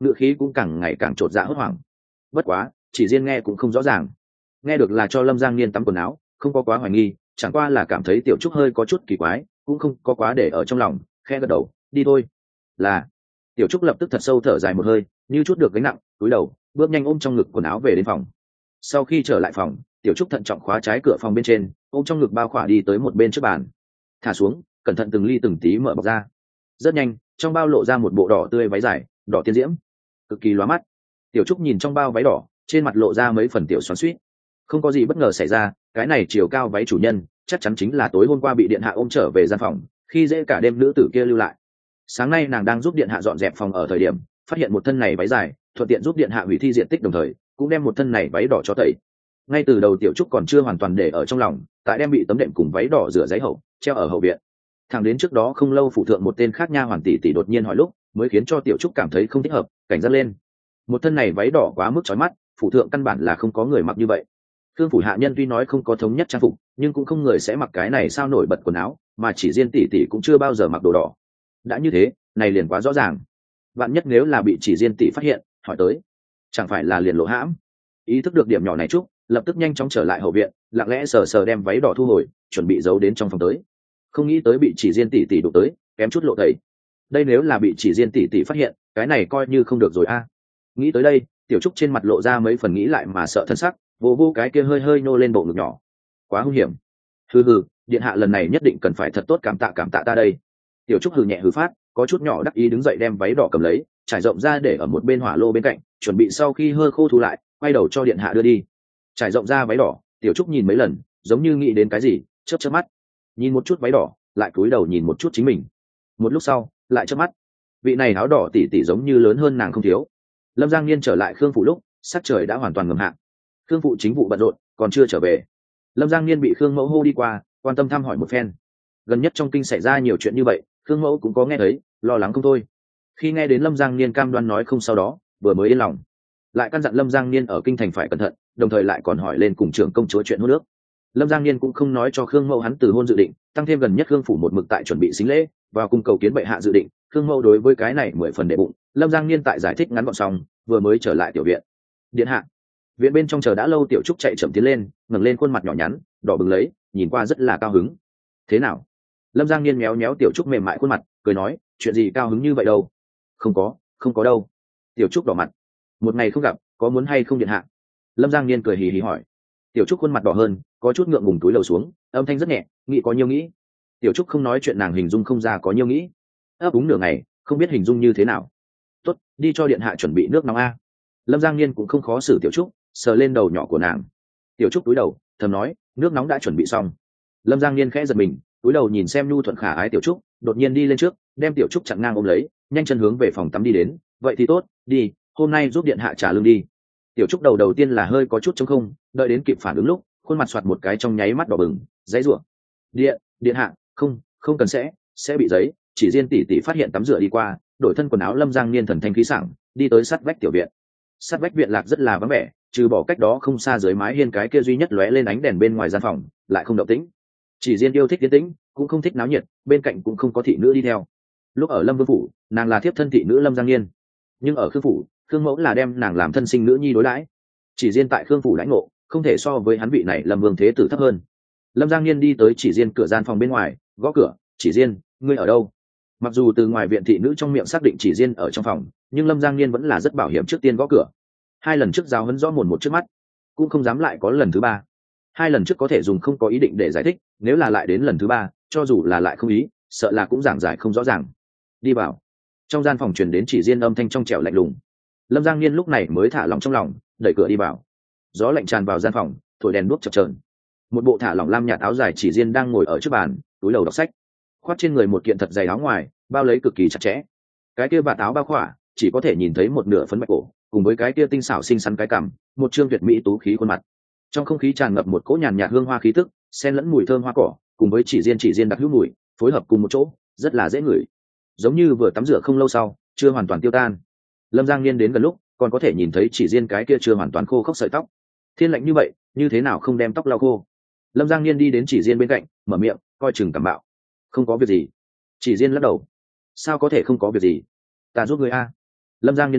ngựa khí cũng càng ngày càng trột dạ hốt hoảng. Bất quá chỉ riêng nghe cũng không rõ ràng, nghe được là cho Lâm Giang Niên tắm quần áo, không có quá hoài nghi, chẳng qua là cảm thấy tiểu trúc hơi có chút kỳ quái, cũng không có quá để ở trong lòng, khe gật đầu, đi thôi. Là. Tiểu trúc lập tức thật sâu thở dài một hơi, như chút được gánh nặng, cúi đầu bước nhanh ôm trong ngực quần áo về đến phòng. Sau khi trở lại phòng, tiểu trúc thận trọng khóa trái cửa phòng bên trên, ôm trong ngực bao khỏa đi tới một bên trước bàn, thả xuống, cẩn thận từng ly từng tí mở bọc ra. Rất nhanh, trong bao lộ ra một bộ đỏ tươi váy dài, đỏ tiên diễm, cực kỳ lóa mắt. Tiểu trúc nhìn trong bao váy đỏ, trên mặt lộ ra mấy phần tiểu xoắn xuýt. Không có gì bất ngờ xảy ra, cái này chiều cao váy chủ nhân chắc chắn chính là tối hôm qua bị điện hạ ôm trở về gian phòng, khi dễ cả đêm nữ tử kia lưu lại. Sáng nay nàng đang giúp điện hạ dọn dẹp phòng ở thời điểm, phát hiện một thân này váy dài, thuận tiện giúp điện hạ hủy thi diện tích, đồng thời cũng đem một thân này váy đỏ cho tẩy. Ngay từ đầu tiểu trúc còn chưa hoàn toàn để ở trong lòng, tại đem bị tấm đệm cùng váy đỏ rửa giấy hậu treo ở hậu viện. Thẳng đến trước đó không lâu phụ thượng một tên khác nha hoàn tỷ tỷ đột nhiên hỏi lúc, mới khiến cho tiểu trúc cảm thấy không thích hợp, cảnh giác lên. Một thân này váy đỏ quá mức chói mắt, phụ thượng căn bản là không có người mặc như vậy. Thương phủ hạ nhân tuy nói không có thống nhất trang phục, nhưng cũng không người sẽ mặc cái này sao nổi bật quần áo, mà chỉ riêng tỷ tỷ cũng chưa bao giờ mặc đồ đỏ. Đã như thế, này liền quá rõ ràng. Vạn nhất nếu là bị chỉ riêng tỷ phát hiện, hỏi tới, chẳng phải là liền lộ hãm. Ý thức được điểm nhỏ này Trúc lập tức nhanh chóng trở lại hậu viện, lặng lẽ sờ sờ đem váy đỏ thu hồi, chuẩn bị giấu đến trong phòng tới. Không nghĩ tới bị chỉ riêng tỷ tỷ đụng tới, kém chút lộ tẩy. Đây nếu là bị chỉ riêng tỷ tỷ phát hiện, cái này coi như không được rồi a. Nghĩ tới đây, tiểu trúc trên mặt lộ ra mấy phần nghĩ lại mà sợ thân sắc, vô vô cái kia hơi hơi nô lên bộ ngực nhỏ. Quá hung hiểm. Hừ hừ, điện hạ lần này nhất định cần phải thật tốt cảm tạ cảm tạ ta đây. Tiểu trúc hừ nhẹ hừ phát, có chút nhỏ đắc ý đứng dậy đem váy đỏ cầm lấy, trải rộng ra để ở một bên hỏa lô bên cạnh, chuẩn bị sau khi hơi khô thu lại, quay đầu cho điện hạ đưa đi. Trải rộng ra váy đỏ, tiểu trúc nhìn mấy lần, giống như nghĩ đến cái gì, chớp chớp mắt, nhìn một chút váy đỏ, lại cúi đầu nhìn một chút chính mình. Một lúc sau, lại chớp mắt. Vị này áo đỏ tỷ tỷ giống như lớn hơn nàng không thiếu. Lâm Giang Niên trở lại Khương phủ lúc, sắc trời đã hoàn toàn ngầm hạ. Khương phụ chính vụ bận rộn, còn chưa trở về. Lâm Giang Niên bị Khương mẫu hô đi qua, quan tâm thăm hỏi một phen. Gần nhất trong kinh xảy ra nhiều chuyện như vậy, Khương mẫu cũng có nghe thấy, lo lắng không thôi. Khi nghe đến Lâm Giang Niên cam đoan nói không sau đó, vừa mới yên lòng, lại căn dặn Lâm Giang Niên ở kinh thành phải cẩn thận, đồng thời lại còn hỏi lên cùng trưởng công chúa chuyện hôn nước. Lâm Giang Niên cũng không nói cho Khương mẫu hắn từ hôn dự định, tăng thêm gần nhất Khương phủ một mực tại chuẩn bị sính lễ vào cung cầu kiến bệ hạ dự định. Khương mẫu đối với cái này mười phần đệ bụng. Lâm Giang Niên tại giải thích ngắn gọn xong, vừa mới trở lại tiểu viện. Điện hạ. Viện bên trong chờ đã lâu, tiểu trúc chạy chậm tiến lên, ngẩng lên khuôn mặt nhỏ nhắn đỏ bừng lấy, nhìn qua rất là cao hứng. Thế nào? Lâm Giang Niên méo méo tiểu trúc mềm mại khuôn mặt, cười nói, chuyện gì cao hứng như vậy đâu? Không có, không có đâu. Tiểu trúc đỏ mặt. Một ngày không gặp, có muốn hay không điện hạ? Lâm Giang Niên cười hì hì hỏi. Tiểu trúc khuôn mặt đỏ hơn, có chút ngượng ngùng túi lầu xuống, âm thanh rất nhẹ, nghĩ có nhiêu nghĩ. Tiểu trúc không nói chuyện, nàng hình dung không ra có nhiêu nghĩ. ấp úng nửa ngày, không biết hình dung như thế nào. Tốt, đi cho điện hạ chuẩn bị nước nóng a. Lâm Giang Niên cũng không khó xử tiểu trúc, sờ lên đầu nhỏ của nàng. Tiểu trúc túi đầu thầm nói, nước nóng đã chuẩn bị xong. Lâm Giang Niên khẽ giật mình, túi đầu nhìn xem nhu thuận khả ái tiểu trúc, đột nhiên đi lên trước, đem tiểu trúc chặn ngang ôm lấy, nhanh chân hướng về phòng tắm đi đến. Vậy thì tốt, đi, hôm nay giúp điện hạ trả lương đi. Tiểu trúc đầu đầu tiên là hơi có chút trống không, đợi đến kịp phản ứng lúc, khuôn mặt soạt một cái trong nháy mắt đỏ bừng, dãy rủa. Điện, điện hạ, không, không cần sẽ, sẽ bị giấy. Chỉ riêng tỷ tỷ phát hiện tắm rửa đi qua, đổi thân quần áo. Lâm Giang Niên thần thanh khí sảng, đi tới sát vách tiểu viện. Sát vách viện lạc rất là vắng vẻ, trừ bỏ cách đó không xa dưới mái hiên cái kia duy nhất lóe lên ánh đèn bên ngoài gian phòng, lại không động tĩnh. Chỉ riêng yêu thích yên tĩnh, cũng không thích náo nhiệt, bên cạnh cũng không có thị nữ đi theo. Lúc ở Lâm Vương phủ, nàng là thiếp thân thị nữ Lâm Giang Niên, nhưng ở Khương phủ, Khương mẫu là đem nàng làm thân sinh nữ nhi đối đãi. Chỉ riêng tại Khương phủ lãnh ngộ, không thể so với hắn vị này Lâm Vương thế tử thấp hơn. Lâm Giang Niên đi tới chỉ riêng cửa gian phòng bên ngoài, gõ cửa. Chỉ riêng, ngươi ở đâu? Mặc dù từ ngoài viện thị nữ trong miệng xác định chỉ riêng ở trong phòng, nhưng Lâm Giang Niên vẫn là rất bảo hiểm trước tiên gõ cửa. Hai lần trước giáo huấn rõ mồn một trước mắt, cũng không dám lại có lần thứ ba. Hai lần trước có thể dùng không có ý định để giải thích, nếu là lại đến lần thứ ba, cho dù là lại không ý, sợ là cũng giảng giải không rõ ràng. Đi vào. Trong gian phòng truyền đến chỉ riêng âm thanh trong trẻo lạnh lùng. Lâm Giang Niên lúc này mới thả lòng trong lòng, đẩy cửa đi vào. Gió lạnh tràn vào gian phòng, thổi đèn đuốc chập chờn. Một bộ thả lỏng lam nhạt áo dài chỉ riêng đang ngồi ở trước bàn, túi đầu đọc sách, khoác trên người một kiện thật dày áo ngoài, bao lấy cực kỳ chặt chẽ. Cái kia vạt áo bao khỏa, chỉ có thể nhìn thấy một nửa phấn bạch cổ, cùng với cái kia tinh xảo xinh xắn cái cằm, một trương tuyệt mỹ tú khí khuôn mặt. Trong không khí tràn ngập một cỗ nhàn nhạt hương hoa khí tức, xen lẫn mùi thơm hoa cỏ, cùng với chỉ riêng chỉ riêng đặc hữu mùi, phối hợp cùng một chỗ, rất là dễ ngửi. Giống như vừa tắm rửa không lâu sau, chưa hoàn toàn tiêu tan. Lâm Giang Niên đến gần lúc, còn có thể nhìn thấy chỉ riêng cái kia chưa hoàn toàn khô khốc sợi tóc. Thiên lạnh như vậy, như thế nào không đem tóc lau khô? Lâm Giang Niên đi đến chỉ riêng bên cạnh, mở miệng, coi chừng cảm bạo. Không có việc gì. Chỉ riêng lắc đầu. Sao có thể không có việc gì? Ta giúp người a. Lâm Giang Niên nói,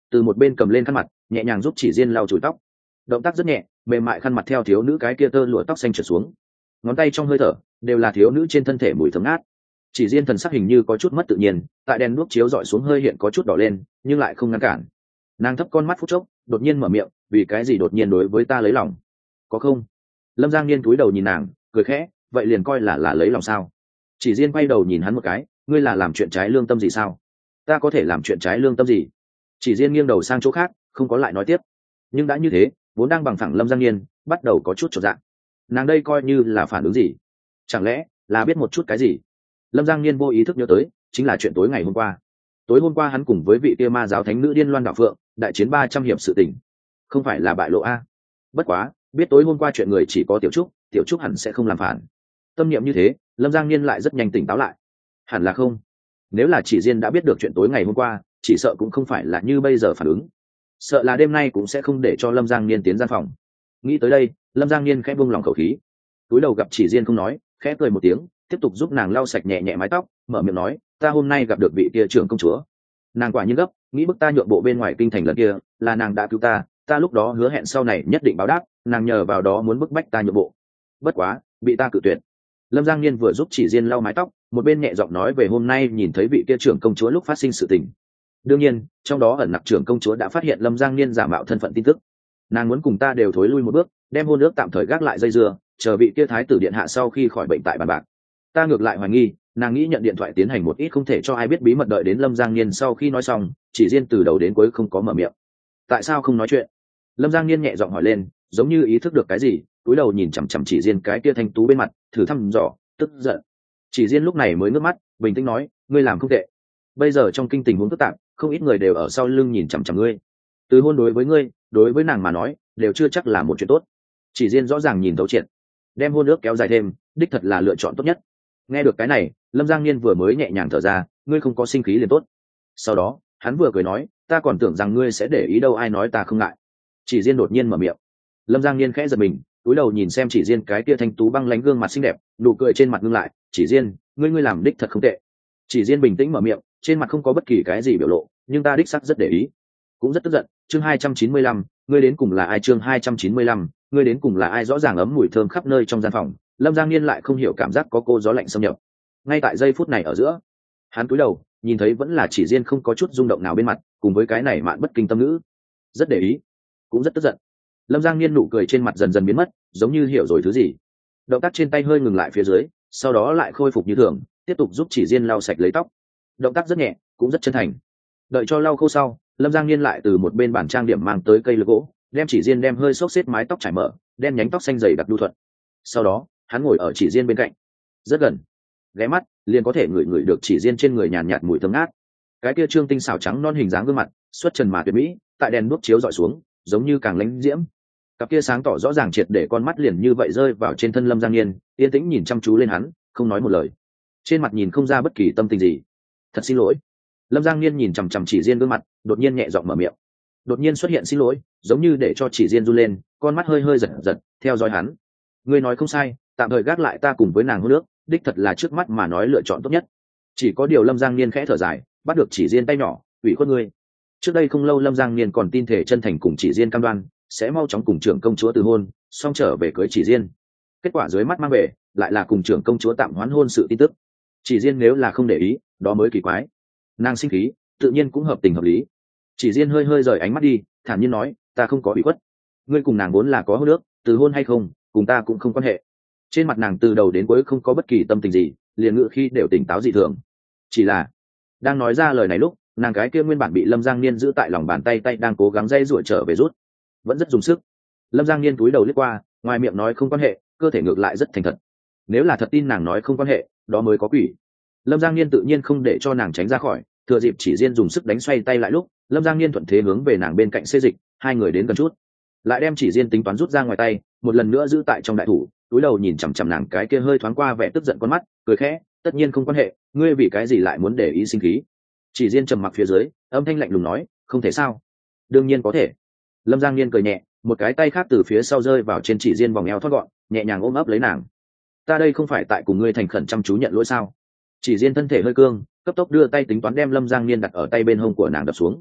từ một bên cầm lên khăn mặt nhẹ nhàng giúp chỉ riêng lau chùi tóc. Động tác rất nhẹ, mềm mại khăn mặt theo thiếu nữ cái kia tơ lụa tóc xanh trượt xuống, ngón tay trong hơi thở đều là thiếu nữ trên thân thể mùi thơm ngát. Chỉ riêng thần sắc hình như có chút mất tự nhiên, tại đèn đuốc chiếu dọi xuống hơi hiện có chút đỏ lên, nhưng lại không ngăn cản. Nàng thấp con mắt phút chốc, đột nhiên mở miệng, vì cái gì đột nhiên đối với ta lấy lòng? Có không? Lâm Giang Niên cúi đầu nhìn nàng, cười khẽ, vậy liền coi là là lấy lòng sao? Chỉ riêng quay đầu nhìn hắn một cái, ngươi là làm chuyện trái lương tâm gì sao? Ta có thể làm chuyện trái lương tâm gì? Chỉ riêng nghiêng đầu sang chỗ khác, không có lại nói tiếp. Nhưng đã như thế, vốn đang bằng phẳng Lâm Giang Niên bắt đầu có chút chột dạ. Nàng đây coi như là phản ứng gì? Chẳng lẽ là biết một chút cái gì? Lâm Giang Niên vô ý thức nhớ tới, chính là chuyện tối ngày hôm qua. Tối hôm qua hắn cùng với vị kia ma giáo thánh nữ điên loan đạo phượng, đại chiến ba trăm hiệp sự tình, không phải là bại lộ a? Bất quá, biết tối hôm qua chuyện người chỉ có Tiểu Trúc, Tiểu Trúc hẳn sẽ không làm phản. Tâm niệm như thế, Lâm Giang Niên lại rất nhanh tỉnh táo lại. Hẳn là không. Nếu là chỉ riêng đã biết được chuyện tối ngày hôm qua, chỉ sợ cũng không phải là như bây giờ phản ứng. Sợ là đêm nay cũng sẽ không để cho Lâm Giang Niên tiến gian phòng. Nghĩ tới đây, Lâm Giang Niên khẽ buông lòng khẩu khí. Túi đầu gặp chỉ riêng không nói, khẽ cười một tiếng, tiếp tục giúp nàng lau sạch nhẹ nhẹ mái tóc, mở miệng nói, ta hôm nay gặp được vị kia trưởng công chúa. Nàng quả nhiên gấp, nghĩ bức ta nhượng bộ bên ngoài kinh thành lần kia, là nàng đã cứu ta, ta lúc đó hứa hẹn sau này nhất định báo đáp, nàng nhờ vào đó muốn bức bách ta nhượng bộ. Bất quá, bị ta cự tuyệt. Lâm Giang Niên vừa giúp chỉ riêng lau mái tóc, một bên nhẹ giọng nói về hôm nay nhìn thấy vị kia trưởng công chúa lúc phát sinh sự tình. Đương nhiên, trong đó ẩn nặc trưởng công chúa đã phát hiện Lâm Giang Niên giả mạo thân phận tin tức. Nàng muốn cùng ta đều thối lui một bước, đem hôn ước tạm thời gác lại dây dưa, chờ vị kia thái tử điện hạ sau khi khỏi bệnh tại bàn bạc. Ta ngược lại hoài nghi, nàng nghĩ nhận điện thoại tiến hành một ít không thể cho ai biết bí mật, đợi đến Lâm Giang Niên sau khi nói xong, chỉ riêng từ đầu đến cuối không có mở miệng. Tại sao không nói chuyện? Lâm Giang Niên nhẹ giọng hỏi lên, giống như ý thức được cái gì, cúi đầu nhìn chằm chằm chỉ riêng cái kia thanh tú bên mặt, thử thăm dò, tức giận. Chỉ riêng lúc này mới ngước mắt, bình tĩnh nói, ngươi làm không tệ. Bây giờ trong kinh tình huống phức tạp, không ít người đều ở sau lưng nhìn chằm chằm ngươi. Từ hôn đối với ngươi, đối với nàng mà nói, đều chưa chắc là một chuyện tốt. Chỉ riêng rõ ràng nhìn thấu triệt, đem hôn ước kéo dài thêm, đích thật là lựa chọn tốt nhất. Nghe được cái này, Lâm Giang Niên vừa mới nhẹ nhàng thở ra, ngươi không có sinh khí liền tốt. Sau đó, hắn vừa cười nói, ta còn tưởng rằng ngươi sẽ để ý đâu, ai nói ta không ngại. Chỉ riêng đột nhiên mở miệng. Lâm Giang Niên khẽ giật mình, cúi đầu nhìn xem chỉ riêng cái kia thanh tú băng lánh gương mặt xinh đẹp, nụ cười trên mặt ngưng lại, chỉ riêng, ngươi ngươi làm đích thật không tệ. Chỉ riêng bình tĩnh mở miệng, trên mặt không có bất kỳ cái gì biểu lộ, nhưng ta đích xác rất để ý, cũng rất tức giận. Chương hai trăm chín mươi lăm, ngươi đến cùng là ai? Chương hai trăm chín mươi lăm, ngươi đến cùng là ai? Rõ ràng ấm mùi thơm khắp nơi trong gian phòng, Lâm Giang Niên lại không hiểu cảm giác có cô gió lạnh xâm nhập. Ngay tại giây phút này ở giữa, hắn cúi đầu, nhìn thấy vẫn là chỉ riêng không có chút rung động nào bên mặt, cùng với cái này mạn bất kinh tâm ngữ, rất để ý, cũng rất tức giận. Lâm Giang Niên nụ cười trên mặt dần dần biến mất, giống như hiểu rồi thứ gì. Động tác trên tay hơi ngừng lại phía dưới, sau đó lại khôi phục như thường, tiếp tục giúp chỉ riêng lau sạch lấy tóc. Động tác rất nhẹ, cũng rất chân thành. Đợi cho lau khô sau, Lâm Giang Niên lại từ một bên bản trang điểm mang tới cây lược gỗ, đem chỉ riêng đem hơi xốc xếp mái tóc trải mở, đem nhánh tóc xanh dày đặc nhu thuận. Sau đó, hắn ngồi ở chỉ riêng bên cạnh, rất gần, ghé mắt liền có thể ngửi ngửi được chỉ riêng trên người nhàn nhạt mùi thơm ngát. Cái kia trương tinh xảo trắng non hình dáng gương mặt, xuất trần mà tuyệt mỹ, tại đèn đuốc chiếu dọi xuống, giống như càng lánh diễm. Cặp kia sáng tỏ rõ ràng triệt để con mắt liền như vậy rơi vào trên thân Lâm Giang Niên, yên tĩnh nhìn chăm chú lên hắn, không nói một lời. Trên mặt nhìn không ra bất kỳ tâm tình gì. Thật xin lỗi. Lâm Giang Niên nhìn chằm chằm chỉ riêng gương mặt, đột nhiên nhẹ giọng mở miệng. Đột nhiên xuất hiện xin lỗi, giống như để cho chỉ riêng run lên, con mắt hơi hơi giật giật, theo dõi hắn. Ngươi nói không sai, tạm thời gác lại ta cùng với nàng hôn nước, đích thật là trước mắt mà nói lựa chọn tốt nhất. Chỉ có điều Lâm Giang Niên khẽ thở dài, bắt được chỉ riêng tay nhỏ, ủy khuất ngươi. Trước đây không lâu Lâm Giang Niên còn tin thể chân thành cùng chỉ riêng cam đoan sẽ mau chóng cùng trưởng công chúa từ hôn, xong trở về cưới chỉ riêng. Kết quả dưới mắt mang về lại là cùng trưởng công chúa tạm hoãn hôn sự tin tức. Chỉ riêng nếu là không để ý, đó mới kỳ quái. Nàng sinh khí, tự nhiên cũng hợp tình hợp lý. Chỉ riêng hơi hơi rời ánh mắt đi, thản nhiên nói, ta không có ủy khuất. Ngươi cùng nàng vốn là có hôn ước, từ hôn hay không, cùng ta cũng không quan hệ. Trên mặt nàng từ đầu đến cuối không có bất kỳ tâm tình gì, liền ngữ khi đều tỉnh táo dị thường. Chỉ là đang nói ra lời này lúc, nàng cái kia nguyên bản bị Lâm Giang Niên giữ tại lòng bàn tay tay đang cố gắng dây ruổi trở về rút, vẫn rất dùng sức. Lâm Giang Niên cúi đầu liếc qua, ngoài miệng nói không quan hệ, cơ thể ngược lại rất thành thật. Nếu là thật tin nàng nói không quan hệ, đó mới có quỷ. Lâm Giang Niên tự nhiên không để cho nàng tránh ra khỏi, thừa dịp chỉ riêng dùng sức đánh xoay tay lại lúc, Lâm Giang Niên thuận thế hướng về nàng bên cạnh xê dịch, hai người đến gần chút, lại đem chỉ riêng tính toán rút ra ngoài tay, một lần nữa giữ tại trong đại thủ, cúi đầu nhìn chằm chằm nàng cái kia hơi thoáng qua vẻ tức giận con mắt, cười khẽ, tất nhiên không quan hệ, ngươi vì cái gì lại muốn để ý sinh khí? Chỉ riêng trầm mặc phía dưới, âm thanh lạnh lùng nói, không thể sao? Đương nhiên có thể. Lâm Giang Niên cười nhẹ, một cái tay khác từ phía sau rơi vào trên chỉ riêng vòng eo thoát gọn, nhẹ nhàng ôm ấp lấy nàng. Ta đây không phải tại cùng ngươi thành khẩn chăm chú nhận lỗi sao? Chỉ riêng thân thể hơi cương, cấp tốc đưa tay tính toán đem Lâm Giang Niên đặt ở tay bên hông của nàng đập xuống.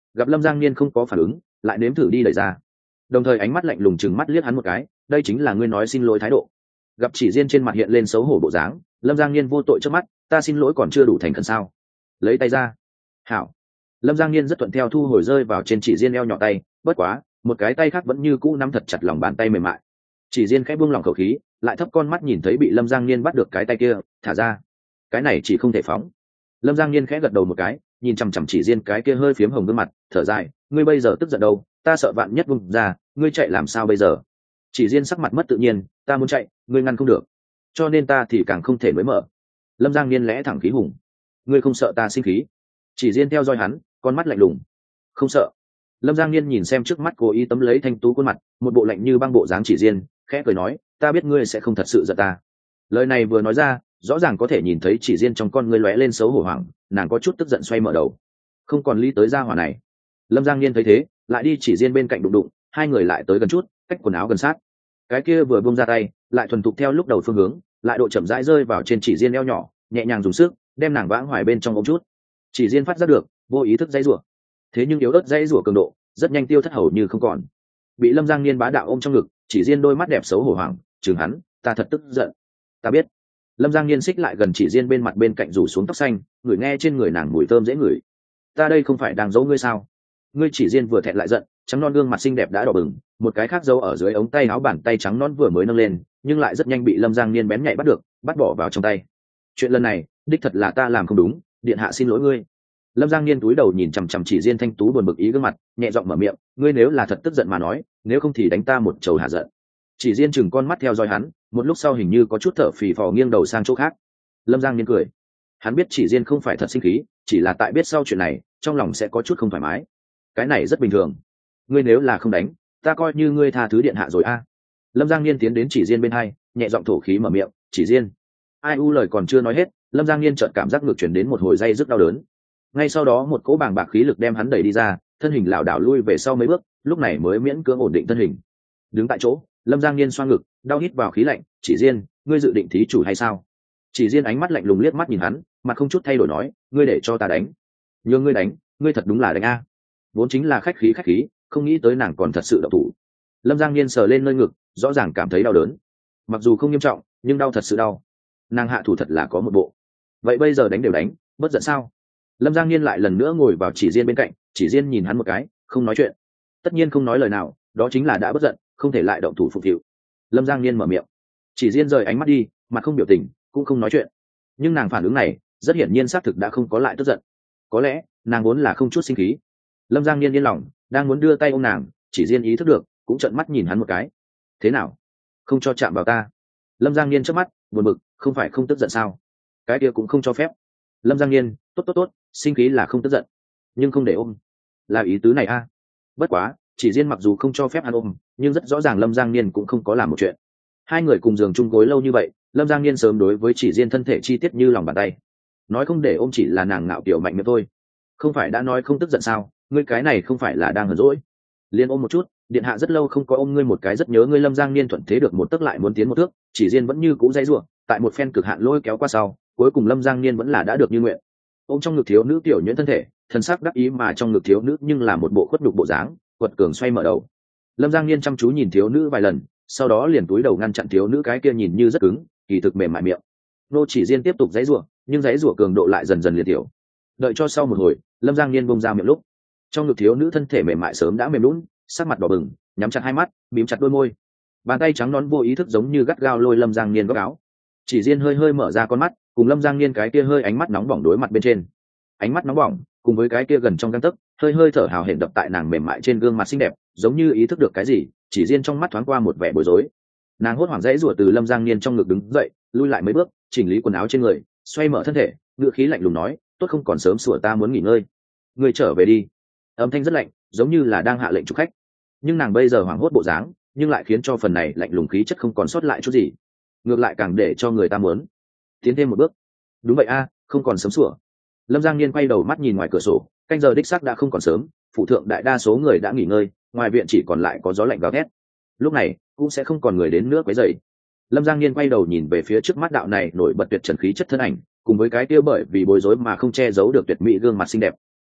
gặp lâm giang niên không có phản ứng, lại nếm thử đi đẩy ra, đồng thời ánh mắt lạnh lùng chừng mắt liếc hắn một cái. Đây chính là ngươi nói xin lỗi thái độ? Gặp chỉ riêng trên mặt hiện lên xấu hổ bộ dáng, lâm giang niên vô tội trước mắt. Ta xin lỗi còn chưa đủ thành khẩn sao? Lấy tay ra. Hảo. Lâm giang niên rất thuận theo thu hồi rơi vào trên chỉ riêng eo nhỏ tay, bất quá một cái tay khác vẫn như cũ nắm thật chặt lòng bàn tay mềm mại. Chỉ riêng khẽ buông lòng khẩu khí, lại thấp con mắt nhìn thấy bị lâm giang niên bắt được cái tay kia, thả ra. Cái này chỉ không thể phóng. Lâm giang niên khẽ gật đầu một cái, nhìn chằm chằm chỉ riêng cái kia hơi phiếm hồng gương mặt, thở dài. Ngươi bây giờ tức giận đâu? Ta sợ vạn nhất bung ra, ngươi chạy làm sao bây giờ? Chỉ riêng sắc mặt mất tự nhiên. Ta muốn chạy, ngươi ngăn không được, cho nên ta thì càng không thể mới mở. Lâm giang niên lẽ thẳng khí hùng. Ngươi không sợ ta sinh khí? Chỉ riêng theo dõi hắn, con mắt lạnh lùng. Không sợ. Lâm giang niên nhìn xem trước mắt cố ý tấm lấy thanh tú khuôn mặt, một bộ lạnh như băng bộ dáng chỉ riêng, khẽ cười nói, ta biết ngươi sẽ không thật sự giận ta. Lời này vừa nói ra, rõ ràng có thể nhìn thấy chỉ riêng trong con ngươi lóe lên xấu hổ hoảng, nàng có chút tức giận xoay mở đầu, không còn lý tới gia hỏa này. Lâm giang niên thấy thế, lại đi chỉ riêng bên cạnh đụng đụng, hai người lại tới gần chút, cách quần áo gần sát. Cái kia vừa buông ra tay, lại thuần thục theo lúc đầu phương hướng, lại độ chậm rãi rơi vào trên chỉ riêng eo nhỏ, nhẹ nhàng dùng sức đem nàng vãng hoài bên trong ôm chút. Chỉ riêng phát ra được vô ý thức dãy rủa, thế nhưng yếu ớt dãy rủa cường độ rất nhanh tiêu thất hầu như không còn. Bị lâm giang niên bá đạo ôm trong ngực, chỉ riêng đôi mắt đẹp xấu hổ hoảng, chừng hắn, ta thật tức giận. Ta biết. Lâm giang niên xích lại gần chỉ riêng bên mặt bên cạnh rủ xuống tóc xanh, ngửi nghe trên người nàng mùi thơm dễ ngửi. Ta đây không phải đang giấu ngươi sao? Ngươi chỉ riêng vừa thẹn lại giận, trắng non gương mặt xinh đẹp đã đỏ bừng, một cái khác dấu ở dưới ống tay áo, bàn tay trắng non vừa mới nâng lên, nhưng lại rất nhanh bị lâm giang niên bén nhạy bắt được, bắt bỏ vào trong tay. Chuyện lần này đích thật là ta làm không đúng, điện hạ xin lỗi ngươi. Lâm giang niên túi đầu nhìn chằm chằm chỉ riêng thanh tú buồn bực ý gương mặt, nhẹ giọng mở miệng, ngươi nếu là thật tức giận mà nói, nếu không thì đánh ta một chầu hạ giận. Chỉ riêng chừng con mắt theo dõi hắn, một lúc sau hình như có chút thở phì phò nghiêng đầu sang chỗ khác. Lâm giang niên cười, hắn biết chỉ riêng không phải thật sinh khí, chỉ là tại biết sau chuyện này trong lòng sẽ có chút không thoải mái. Cái này rất bình thường. Ngươi nếu là không đánh, ta coi như ngươi tha thứ điện hạ rồi a. Lâm giang niên tiến đến chỉ riêng bên hai, nhẹ giọng thổ khí mở miệng, chỉ riêng. Ai u lời còn chưa nói hết, lâm giang niên chợt cảm giác ngược chuyển đến một hồi dây rất đau đớn. Ngay sau đó một cỗ bàng bạc khí lực đem hắn đẩy đi ra, thân hình lảo đảo lui về sau mấy bước, lúc này mới miễn cưỡng ổn định thân hình. Đứng tại chỗ, lâm giang niên xoa ngực, đau hít vào khí lạnh, chỉ riêng, ngươi dự định thí chủ hay sao? Chỉ riêng ánh mắt lạnh lùng liếc mắt nhìn hắn, mặt không chút thay đổi nói, ngươi để cho ta đánh. Nhưng ngươi đánh, ngươi thật đúng là đánh a. Vốn chính là khách khí khách khí, không nghĩ tới nàng còn thật sự độc thủ. Lâm giang niên sờ lên nơi ngực, rõ ràng cảm thấy đau đớn, mặc dù không nghiêm trọng nhưng đau thật sự đau. Nàng hạ thủ thật là có một bộ. Vậy bây giờ đánh đều đánh, bất giận sao? Lâm giang niên lại lần nữa ngồi vào chỉ riêng bên cạnh, chỉ riêng nhìn hắn một cái, không nói chuyện. Tất nhiên không nói lời nào, đó chính là đã bất giận, không thể lại động thủ phục vụ. Lâm giang niên mở miệng, chỉ riêng rời ánh mắt đi, mặt không biểu tình, cũng không nói chuyện. Nhưng nàng phản ứng này rất hiển nhiên xác thực đã không có lại tức giận. Có lẽ nàng vốn là không chút sinh khí. Lâm giang niên yên lòng, đang muốn đưa tay ôm nàng, chỉ riêng ý thức được, cũng trợn mắt nhìn hắn một cái. Thế nào, không cho chạm vào ta? Lâm giang niên trước mắt buồn bực, không phải không tức giận sao? Cái kia cũng không cho phép. Lâm giang niên, tốt tốt tốt, sinh khí là không tức giận, nhưng không để ôm, là ý tứ này a. Bất quá chỉ riêng mặc dù không cho phép hắn ôm, nhưng rất rõ ràng lâm giang niên cũng không có làm một chuyện. Hai người cùng giường chung gối lâu như vậy, lâm giang niên sớm đối với chỉ riêng thân thể chi tiết như lòng bàn tay. Nói không để ôm chỉ là nàng ngạo kiểu mạnh miệng thôi. Không phải đã nói không tức giận sao? Ngươi cái này không phải là đang hờn dỗi? Liên ôm một chút, điện hạ rất lâu không có ôm ngươi một cái, rất nhớ ngươi. Lâm giang niên thuận thế được một tấc lại muốn tiến một thước, chỉ riêng vẫn như cũ dây ruộng, tại một phen cực hạn lôi kéo qua sau, cuối cùng lâm giang niên vẫn là đã được như nguyện. Ôm trong ngực thiếu nữ tiểu nhuyễn thân thể, thân sắc đắc ý, mà trong ngực thiếu nữ nhưng là một bộ khuất nhục bộ dáng, quật cường xoay mở đầu. Lâm giang niên chăm chú nhìn thiếu nữ vài lần, sau đó liền túi đầu ngăn chặn thiếu nữ cái kia nhìn như rất cứng, kỳ thực mềm mại miệng. Nô chỉ riêng tiếp tục dãy rủa, nhưng dãy rủa cường độ lại dần dần liệt tiểu. Đợi cho sau một hồi, lâm giang niên bông ra miệng lúc, trong ngực thiếu nữ thân thể mềm mại sớm đã mềm lún, sắc mặt đỏ bừng, nhắm chặt hai mắt, bím chặt đôi môi, bàn tay trắng nón vô ý thức giống như gắt gao lôi lâm giang niên góc áo. Chỉ riêng hơi hơi mở ra con mắt, cùng lâm giang niên cái kia hơi ánh mắt nóng bỏng đối mặt bên trên. Ánh mắt nóng bỏng cùng với cái kia gần trong gang tấc, hơi hơi thở hào hển đập tại nàng mềm mại trên gương mặt xinh đẹp, giống như ý thức được cái gì, chỉ riêng trong mắt thoáng qua một vẻ bối rối. Nàng hốt hoảng dãy rủa từ lâm giang niên trong ngực đứng dậy, lui lại mấy bước, chỉnh lý quần áo trên người, xoay mở thân thể, ngựa khí lạnh lùng nói, tốt, không còn sớm sủa, ta muốn nghỉ ngơi. Người trở về đi. Âm thanh rất lạnh, giống như là đang hạ lệnh chủ khách. Nhưng nàng bây giờ hoảng hốt bộ dáng, nhưng lại khiến cho phần này lạnh lùng khí chất không còn sót lại chút gì, ngược lại càng để cho người ta muốn tiến thêm một bước. Đúng vậy a, không còn sớm sủa. Lâm giang niên quay đầu mắt nhìn ngoài cửa sổ, canh giờ đích xác đã không còn sớm, phụ thượng đại đa số người đã nghỉ ngơi, ngoài viện chỉ còn lại có gió lạnh gào thét. Lúc này cũng sẽ không còn người đến nữa quấy rầy. Lâm giang niên quay đầu nhìn về phía trước mắt đạo này nổi bật tuyệt trần khí chất thân ảnh, cùng với cái kia bởi vì bối rối mà không che giấu được tuyệt mỹ gương mặt xinh đẹp.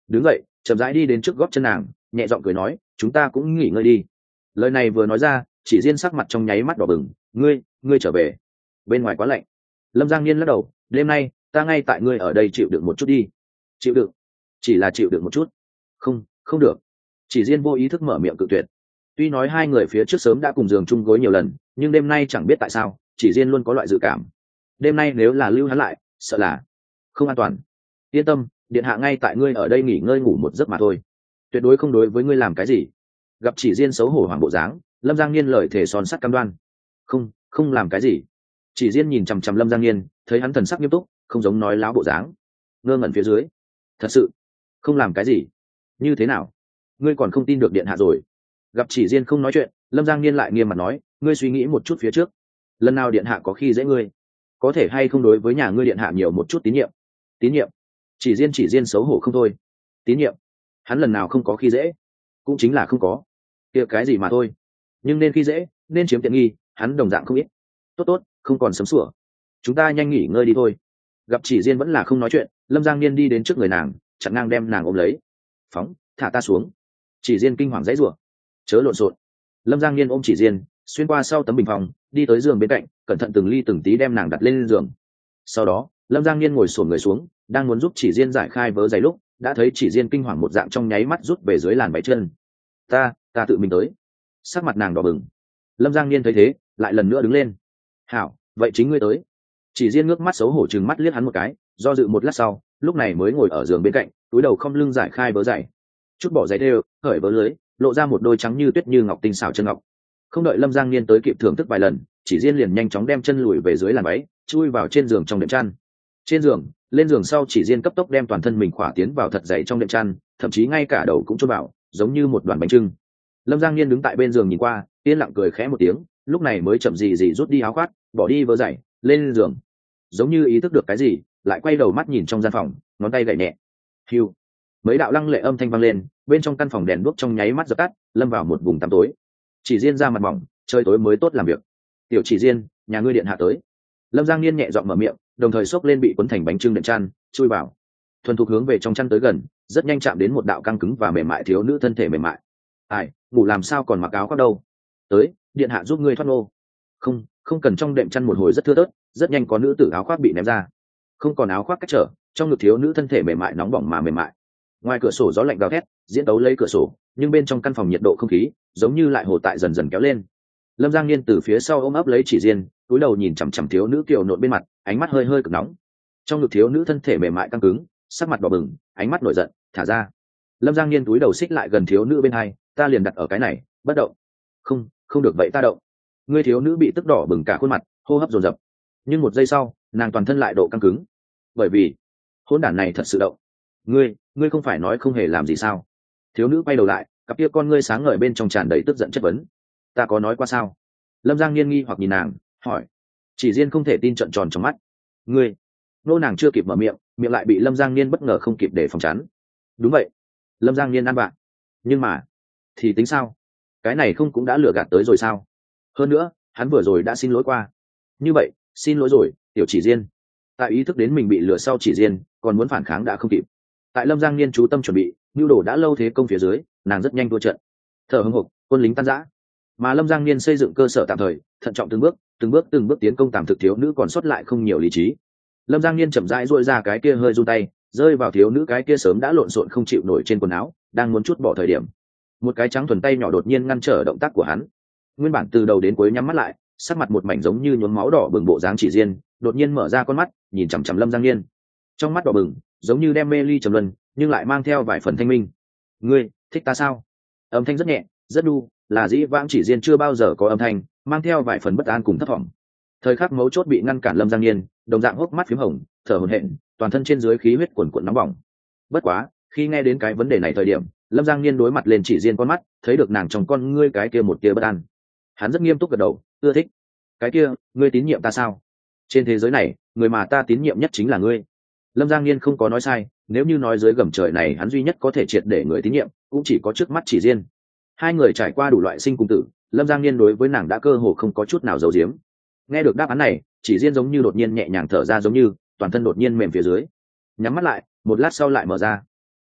đứng dậy chậm rãi đi đến trước gót chân nàng, nhẹ giọng cười nói, chúng ta cũng nghỉ ngơi đi. Lời này vừa nói ra, Chỉ Diên sắc mặt trong nháy mắt đỏ bừng. ngươi ngươi trở về, bên ngoài quá lạnh. Lâm Giang Niên lắc đầu, đêm nay ta ngay tại ngươi ở đây chịu đựng một chút đi. Chịu đựng? Chỉ là chịu đựng một chút? Không, không được. Chỉ Diên vô ý thức mở miệng cự tuyệt. Tuy nói hai người phía trước sớm đã cùng giường chung gối nhiều lần, nhưng đêm nay chẳng biết tại sao Chỉ Diên luôn có loại dự cảm, đêm nay nếu là lưu hắn lại, sợ là không an toàn. Yên tâm, điện hạ ngay tại ngươi ở đây nghỉ ngơi ngủ một giấc mà thôi, tuyệt đối không đối với ngươi làm cái gì. Gặp Chỉ Diên xấu hổ hoàng bộ dáng, Lâm Giang Niên lời thề son sắt cam đoan, không không làm cái gì. Chỉ Diên nhìn chằm chằm Lâm Giang Niên, thấy hắn thần sắc nghiêm túc, không giống nói láo bộ dáng, ngơ ngẩn phía dưới. Thật sự không làm cái gì? Như thế nào, ngươi còn không tin được điện hạ rồi? Gặp Chỉ Diên không nói chuyện, Lâm Giang Niên lại nghiêm mặt nói, ngươi suy nghĩ một chút phía trước, lần nào điện hạ có khi dễ ngươi, có thể hay không đối với nhà ngươi điện hạ nhiều một chút tín nhiệm? Tín nhiệm? Chỉ Diên Chỉ Diên xấu hổ không thôi. Tín nhiệm? Hắn lần nào không có khi dễ? Cũng chính là không có kia cái gì mà thôi, nhưng nên khi dễ, nên chiếm tiện nghi, hắn đồng dạng không ít. Tốt tốt, không còn sấm sủa, chúng ta nhanh nghỉ ngơi đi thôi. Gặp Chỉ Diên vẫn là không nói chuyện, Lâm Giang Niên đi đến trước người nàng, chặn ngang đem nàng ôm lấy. Phóng, thả ta xuống. Chỉ Diên kinh hoàng dãy rủa, chớ lộn xộn. Lâm Giang Niên ôm Chỉ Diên xuyên qua sau tấm bình phòng, đi tới giường bên cạnh, cẩn thận từng ly từng tí đem nàng đặt lên giường. Sau đó Lâm Giang Niên ngồi xổm người xuống, đang muốn giúp Chỉ Diên giải khai vớ giày lúc đã thấy Chỉ Diên kinh hoàng một dạng trong nháy mắt rút về dưới làn váy chân. ta ta tự mình tới. Sắc mặt nàng đỏ bừng. Lâm Giang Niên thấy thế lại lần nữa đứng lên. Hảo, vậy chính ngươi tới. Chỉ Diên ngước mắt xấu hổ chừng mắt liếc hắn một cái, do dự một lát sau lúc này mới ngồi ở giường bên cạnh, túi đầu không lưng giải khai vớ giày, chút bỏ giày thêu, khởi vớ lưới, lộ ra một đôi trắng như tuyết như ngọc tinh xảo chân ngọc. Không đợi Lâm Giang Niên tới kịp thưởng thức vài lần, Chỉ Diên liền nhanh chóng đem chân lùi về dưới làn váy, chui vào trên giường trong đệm chăn. Trên giường, lên giường sau Chỉ Diên cấp tốc đem toàn thân mình khỏa tiến vào thật dày trong đệm chăn, thậm chí ngay cả đầu cũng chôn vào, giống như một đoàn bánh trưng. Lâm Giang Niên đứng tại bên giường nhìn qua, yên lặng cười khẽ một tiếng, lúc này mới chậm gì gì rút đi áo khoác, bỏ đi vớ giày, lên giường. Giống như ý thức được cái gì, lại quay đầu mắt nhìn trong gian phòng, ngón tay gảy nhẹ. Hiu, mấy đạo lăng lệ âm thanh vang lên, bên trong căn phòng đèn đuốc trong nháy mắt dập tắt, lâm vào một vùng tăm tối. Chỉ Diên ra mặt mỏng, trời tối mới tốt làm việc. Tiểu Chỉ Diên, nhà ngươi điện hạ tới. Lâm Giang Niên nhẹ giọng mở miệng, đồng thời xốc lên bị cuốn thành bánh trưng đệm chăn, chui vào, thuần thục hướng về trong chăn tới gần, rất nhanh chạm đến một đạo căng cứng và mềm mại thiếu nữ thân thể mềm mại. Ai, ngủ làm sao còn mặc áo khoác đâu? Tới, điện hạ giúp ngươi thoát nô. Không, không cần. Trong đệm chăn một hồi rất thưa thớt, rất nhanh có nữ tử áo khoác bị ném ra, không còn áo khoác cách trở, trong ngực thiếu nữ thân thể mềm mại nóng bỏng mà mềm mại. Ngoài cửa sổ gió lạnh gào thét diễn tấu lấy cửa sổ, nhưng bên trong căn phòng nhiệt độ không khí giống như lại hồ tại dần dần kéo lên. Lâm Giang Niên từ phía sau ôm ấp lấy Chỉ Diên, cúi đầu nhìn chằm chằm thiếu nữ kiều nộn bên mặt, ánh mắt hơi hơi cực nóng. Trong ngực thiếu nữ thân thể mềm mại căng cứng, sắc mặt đỏ bừng, ánh mắt nổi giận, thả ra. Lâm Giang Niên cúi đầu xích lại gần thiếu nữ bên hai, ta liền đặt ở cái này, bất động. Không, không được vậy ta động. Ngươi thiếu nữ bị tức đỏ bừng cả khuôn mặt, hô hấp dồn dập. Nhưng một giây sau, nàng toàn thân lại độ căng cứng, bởi vì hỗn đản này thật sự động. Ngươi, ngươi không phải nói không hề làm gì sao? Thiếu nữ quay đầu lại, cặp kia con ngươi sáng ngời bên trong tràn đầy tức giận chất vấn. Ta có nói qua sao? Lâm Giang Niên nghi hoặc nhìn nàng, hỏi. Chỉ Diên không thể tin trợn tròn trong mắt. Ngươi, nô nàng chưa kịp mở miệng, miệng lại bị Lâm Giang Niên bất ngờ không kịp để phòng chắn. Đúng vậy. Lâm Giang Niên ăn bạn. Nhưng mà, thì tính sao? Cái này không cũng đã lừa gạt tới rồi sao? Hơn nữa, hắn vừa rồi đã xin lỗi qua. Như vậy, xin lỗi rồi, tiểu Chỉ Diên. Tại ý thức đến mình bị lừa sau Chỉ Diên, còn muốn phản kháng đã không kịp. Tại Lâm Giang Niên chú tâm chuẩn bị, nhu đồ đã lâu thế công phía dưới, nàng rất nhanh thua trận. Thở hững hộc, quân lính tan rã. Mà Lâm Giang Niên xây dựng cơ sở tạm thời, thận trọng từng bước, từng bước từng bước tiến công tạm thực thiếu nữ còn sót lại không nhiều lý trí. Lâm Giang Niên chậm rãi duỗi ra cái kia hơi run tay, rơi vào thiếu nữ cái kia sớm đã lộn xộn không chịu nổi trên quần áo, đang muốn chút bỏ thời điểm, một cái trắng thuần tay nhỏ đột nhiên ngăn trở động tác của hắn. Nguyên bản từ đầu đến cuối nhắm mắt lại, sắc mặt một mảnh giống như nhuốm máu đỏ bừng bộ dáng Chỉ Diên, đột nhiên mở ra con mắt, nhìn chằm chằm Lâm Giang Niên. Trong mắt đỏ bừng, giống như đem mê ly trầm luân, nhưng lại mang theo vài phần thanh minh. Ngươi thích ta sao? Âm thanh rất nhẹ, rất đu, là dĩ vãng Chỉ Diên chưa bao giờ có âm thanh, mang theo vài phần bất an cùng thất vọng. Thời khắc mấu chốt bị ngăn cản Lâm Giang Niên, đồng dạng hốc mắt phím hồng, thở hổn hển, toàn thân trên dưới khí huyết cuồn cuộn nóng bỏng. Bất quá, khi nghe đến cái vấn đề này thời điểm, Lâm Giang Niên đối mặt lên Chỉ Diên con mắt, thấy được nàng trong con ngươi cái kia một tia bất an. Hắn rất nghiêm túc gật đầu, ưa thích. Cái kia, ngươi tín nhiệm ta sao? Trên thế giới này, người mà ta tín nhiệm nhất chính là ngươi. Lâm Giang Niên không có nói sai, nếu như nói dưới gầm trời này hắn duy nhất có thể triệt để người tín nhiệm, cũng chỉ có trước mắt Chỉ Diên. Hai người trải qua đủ loại sinh cùng tử, Lâm Giang Niên đối với nàng đã cơ hồ không có chút nào giấu giếm. Nghe được đáp án này, Chỉ Diên giống như đột nhiên nhẹ nhàng thở ra, giống như toàn thân đột nhiên mềm phía dưới. Nhắm mắt lại, một lát sau lại mở ra.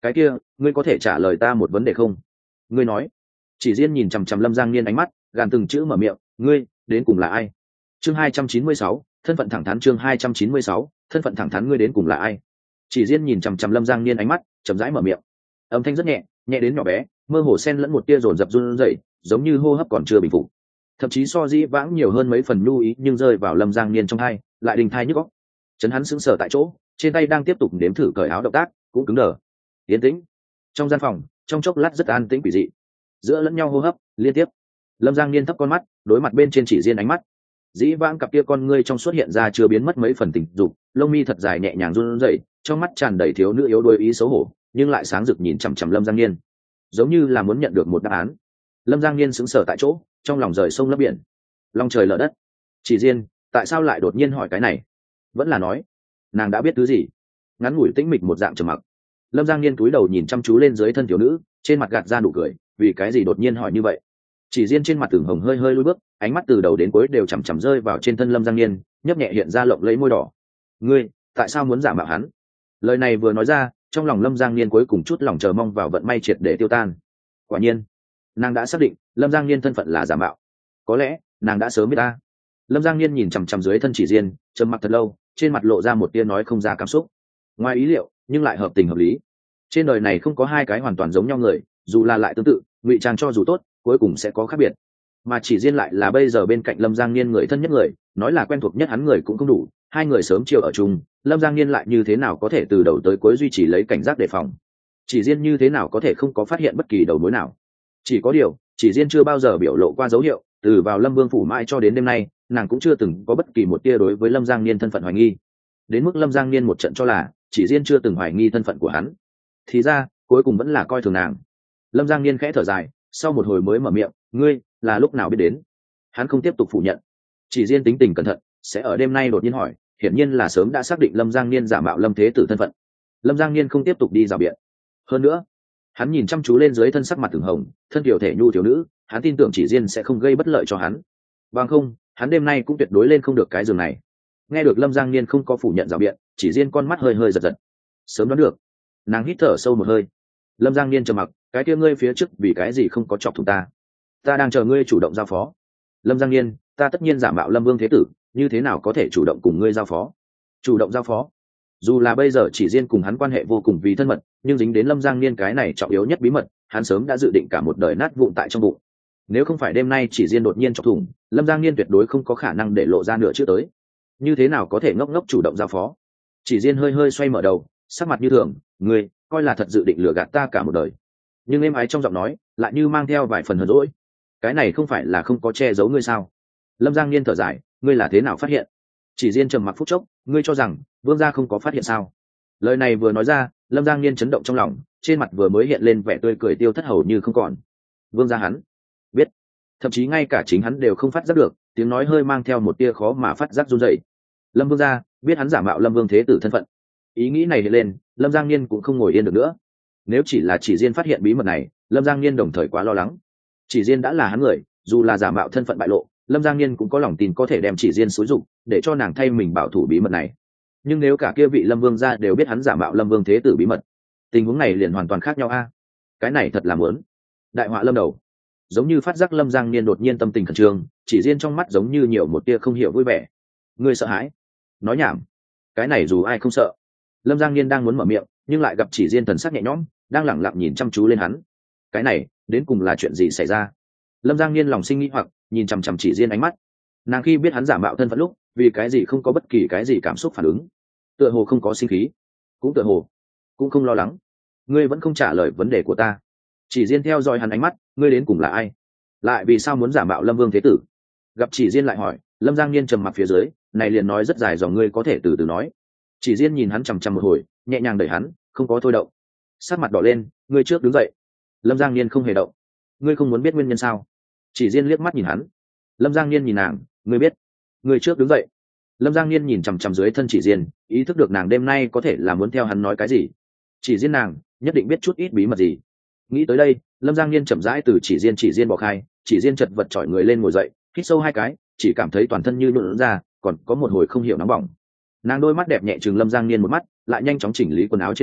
cái kia ngươi có thể trả lời ta một vấn đề không? Ngươi nói. Chỉ Diên nhìn chằm chằm Lâm Giang Niên ánh mắt, gàn từng chữ mở miệng, ngươi đến cùng là ai? Chương hai trăm chín mươi sáu, thân phận thẳng thắn. Chương hai trăm chín mươi sáu, thân phận thẳng thắn. Ngươi đến cùng là ai? Chỉ Diên nhìn chằm chằm Lâm Giang Niên ánh mắt, chậm rãi mở miệng. Âm thanh rất nhẹ, nhẹ đến nhỏ bé, mơ hồ xen lẫn một tia dồn dập run rẩy, giống như hô hấp còn chưa bình phục. Thậm chí so dĩ vãng nhiều hơn mấy phần nhu ý, nhưng rơi vào Lâm Giang Niên trong tai, lại đình thai nhức óc. Chấn hắn sững sờ tại chỗ, trên tay đang tiếp tục nếm thử cởi áo động tác cũng cứng đờ. Yên tĩnh. Trong gian phòng, trong chốc lát rất an tĩnh quỷ dị. Giữa lẫn nhau hô hấp liên tiếp. Lâm Giang Niên thấp con mắt, đối mặt bên trên Chỉ Diên ánh mắt. Dĩ vãng cặp kia con ngươi trong xuất hiện ra chưa biến mất mấy phần tình dục, lông mi thật dài nhẹ nhàng run rẩy, trong mắt tràn đầy thiếu nữ yếu đuối ý xấu hổ, nhưng lại sáng rực nhìn chằm chằm Lâm Giang Niên, giống như là muốn nhận được một đáp án. Lâm Giang Niên sững sờ tại chỗ, trong lòng rời sông lấp biển, long trời lở đất. Chỉ Diên, tại sao lại đột nhiên hỏi cái này? Vẫn là nói, nàng đã biết thứ gì? Ngắn ngủi tĩnh mịch một dạng trầm mặc. Lâm Giang Niên cúi đầu nhìn chăm chú lên dưới thân thiếu nữ, trên mặt gạt ra nụ cười, vì cái gì đột nhiên hỏi như vậy? Chỉ Diên trên mặt tưởng hồng hơi hơi lùi bước, ánh mắt từ đầu đến cuối đều chằm chằm rơi vào trên thân Lâm Giang Niên, nhấp nhẹ hiện ra lộng lẫy môi đỏ. Ngươi, tại sao muốn giả mạo hắn? Lời này vừa nói ra, trong lòng Lâm Giang Niên cuối cùng chút lòng chờ mong vào vận may triệt để tiêu tan. Quả nhiên, nàng đã xác định Lâm Giang Niên thân phận là giả mạo. Có lẽ nàng đã sớm biết ta. Lâm Giang Niên nhìn chằm chằm dưới thân Chỉ Diên, trầm mặc thật lâu, trên mặt lộ ra một tia nói không ra cảm xúc. Ngoài ý liệu, nhưng lại hợp tình hợp lý. Trên đời này không có hai cái hoàn toàn giống nhau người, dù là lại tương tự, ngụy trang cho dù tốt, cuối cùng sẽ có khác biệt. Mà Chỉ Diên lại là bây giờ bên cạnh Lâm Giang Niên người thân nhất người, nói là quen thuộc nhất hắn người cũng không đủ, hai người sớm chiều ở chung, Lâm Giang Niên lại như thế nào có thể từ đầu tới cuối duy trì lấy cảnh giác đề phòng? Chỉ Diên như thế nào có thể không có phát hiện bất kỳ đầu mối nào? Chỉ có điều, Chỉ Diên chưa bao giờ biểu lộ qua dấu hiệu, từ vào Lâm Vương phủ mãi cho đến đêm nay, nàng cũng chưa từng có bất kỳ một tia đối với Lâm Giang Niên thân phận hoài nghi. Đến mức Lâm Giang Niên một trận cho là Chỉ Diên chưa từng hoài nghi thân phận của hắn, thì ra cuối cùng vẫn là coi thường nàng. Lâm Giang Niên khẽ thở dài, sau một hồi mới mở miệng, ngươi là lúc nào biết đến? Hắn không tiếp tục phủ nhận. Chỉ Diên tính tình cẩn thận, sẽ ở đêm nay đột nhiên hỏi, hiển nhiên là sớm đã xác định Lâm Giang Niên giả mạo Lâm Thế Tử thân phận. Lâm Giang Niên không tiếp tục đi rào biện. Hơn nữa, hắn nhìn chăm chú lên dưới thân sắc mặt từng hồng, thân kiều thể nhu thiếu nữ, hắn tin tưởng Chỉ Diên sẽ không gây bất lợi cho hắn. Bằng không, hắn đêm nay cũng tuyệt đối lên không được cái giường này. Nghe được Lâm Giang Niên không có phủ nhận rào biện, Chỉ Diên con mắt hơi hơi giật giật. Sớm đoán được. Nàng hít thở sâu một hơi. Lâm Giang Niên trầm mặc, cái kia ngươi phía trước vì cái gì không có chọc thủng ta? Ta đang chờ ngươi chủ động giao phó. Lâm Giang Niên, ta tất nhiên giả mạo Lâm Vương Thế Tử, như thế nào có thể chủ động cùng ngươi giao phó? Chủ động giao phó? Dù là bây giờ Chỉ Diên cùng hắn quan hệ vô cùng vì thân mật, nhưng dính đến Lâm Giang Niên cái này trọng yếu nhất bí mật, hắn sớm đã dự định cả một đời nát vụn tại trong bụng. Nếu không phải đêm nay Chỉ Diên đột nhiên chọc thủng, Lâm Giang Niên tuyệt đối không có khả năng để lộ ra nửa chữ tới. Như thế nào có thể ngốc ngốc chủ động giao phó? Chỉ Diên hơi hơi xoay mở đầu, sắc mặt như thường, ngươi coi là thật dự định lừa gạt ta cả một đời. Nhưng êm ái trong giọng nói lại như mang theo vài phần hờn dỗi. Cái này không phải là không có che giấu ngươi sao? Lâm Giang Niên thở dài, ngươi là thế nào phát hiện? Chỉ Diên trầm mặc phút chốc, ngươi cho rằng vương gia không có phát hiện sao? Lời này vừa nói ra, Lâm Giang Niên chấn động trong lòng, trên mặt vừa mới hiện lên vẻ tươi cười tiêu thất hầu như không còn. Vương gia hắn biết, thậm chí ngay cả chính hắn đều không phát giác được, tiếng nói hơi mang theo một tia khó mà phát giác run rẩy. Lâm vương gia biết hắn giả mạo Lâm Vương Thế Tử thân phận. Ý nghĩ này hiện lên, Lâm Giang Niên cũng không ngồi yên được nữa. Nếu chỉ là Chỉ Diên phát hiện bí mật này, Lâm Giang Niên đồng thời quá lo lắng. Chỉ Diên đã là hắn người, dù là giả mạo thân phận bại lộ, Lâm Giang Niên cũng có lòng tin có thể đem Chỉ Diên xúi dụng, để cho nàng thay mình bảo thủ bí mật này. Nhưng nếu cả kia vị Lâm Vương gia đều biết hắn giả mạo Lâm Vương Thế Tử bí mật, tình huống này liền hoàn toàn khác nhau a. Cái này thật là muốn đại họa lâm đầu. Giống như phát giác Lâm Giang Niên đột nhiên tâm tình khẩn trương, Chỉ Diên trong mắt giống như nhiều một tia không hiểu vui vẻ. Ngươi sợ hãi? Nói nhảm. Cái này dù ai không sợ. Lâm Giang Niên đang muốn mở miệng, nhưng lại gặp Chỉ Diên thần sắc nhẹ nhõm, đang lẳng lặng nhìn chăm chú lên hắn. Cái này đến cùng là chuyện gì xảy ra? Lâm Giang Niên lòng sinh nghĩ hoặc, nhìn chằm chằm Chỉ Diên ánh mắt. Nàng khi biết hắn giả mạo thân phận lúc, vì cái gì không có bất kỳ cái gì cảm xúc phản ứng? Tựa hồ không có sinh khí, cũng tựa hồ cũng không lo lắng. Ngươi vẫn không trả lời vấn đề của ta. Chỉ Diên theo dõi hắn ánh mắt, ngươi đến cùng là ai? Lại vì sao muốn giả mạo Lâm Vương Thế Tử? Gặp Chỉ Diên lại hỏi, Lâm Giang Niên trầm mặc phía dưới, này liền nói rất dài dòng, ngươi có thể từ từ nói. Chỉ Diên nhìn hắn chằm chằm một hồi, nhẹ nhàng đẩy hắn, không có thôi động. Sắc mặt đỏ lên, ngươi trước đứng dậy. Lâm Giang Niên không hề động. Ngươi không muốn biết nguyên nhân sao? Chỉ Diên liếc mắt nhìn hắn. Lâm Giang Niên nhìn nàng, ngươi biết. Ngươi trước đứng dậy. Lâm Giang Niên nhìn chằm chằm dưới thân Chỉ Diên, ý thức được nàng đêm nay có thể là muốn theo hắn nói cái gì. Chỉ Diên nàng nhất định biết chút ít bí mật gì. Nghĩ tới đây, Lâm Giang Niên chậm rãi từ Chỉ Diên Chỉ Diên bỏ khai, Chỉ Diên chật vật chọi người lên ngồi dậy, hít sâu hai cái, chỉ cảm thấy toàn thân như nhũn ra, còn có một hồi không hiểu nóng bỏng. Nàng đôi mắt đẹp nhẹ trừng Lâm Giang Niên một mắt, lại nhanh chóng chỉnh lý quần áo trên người,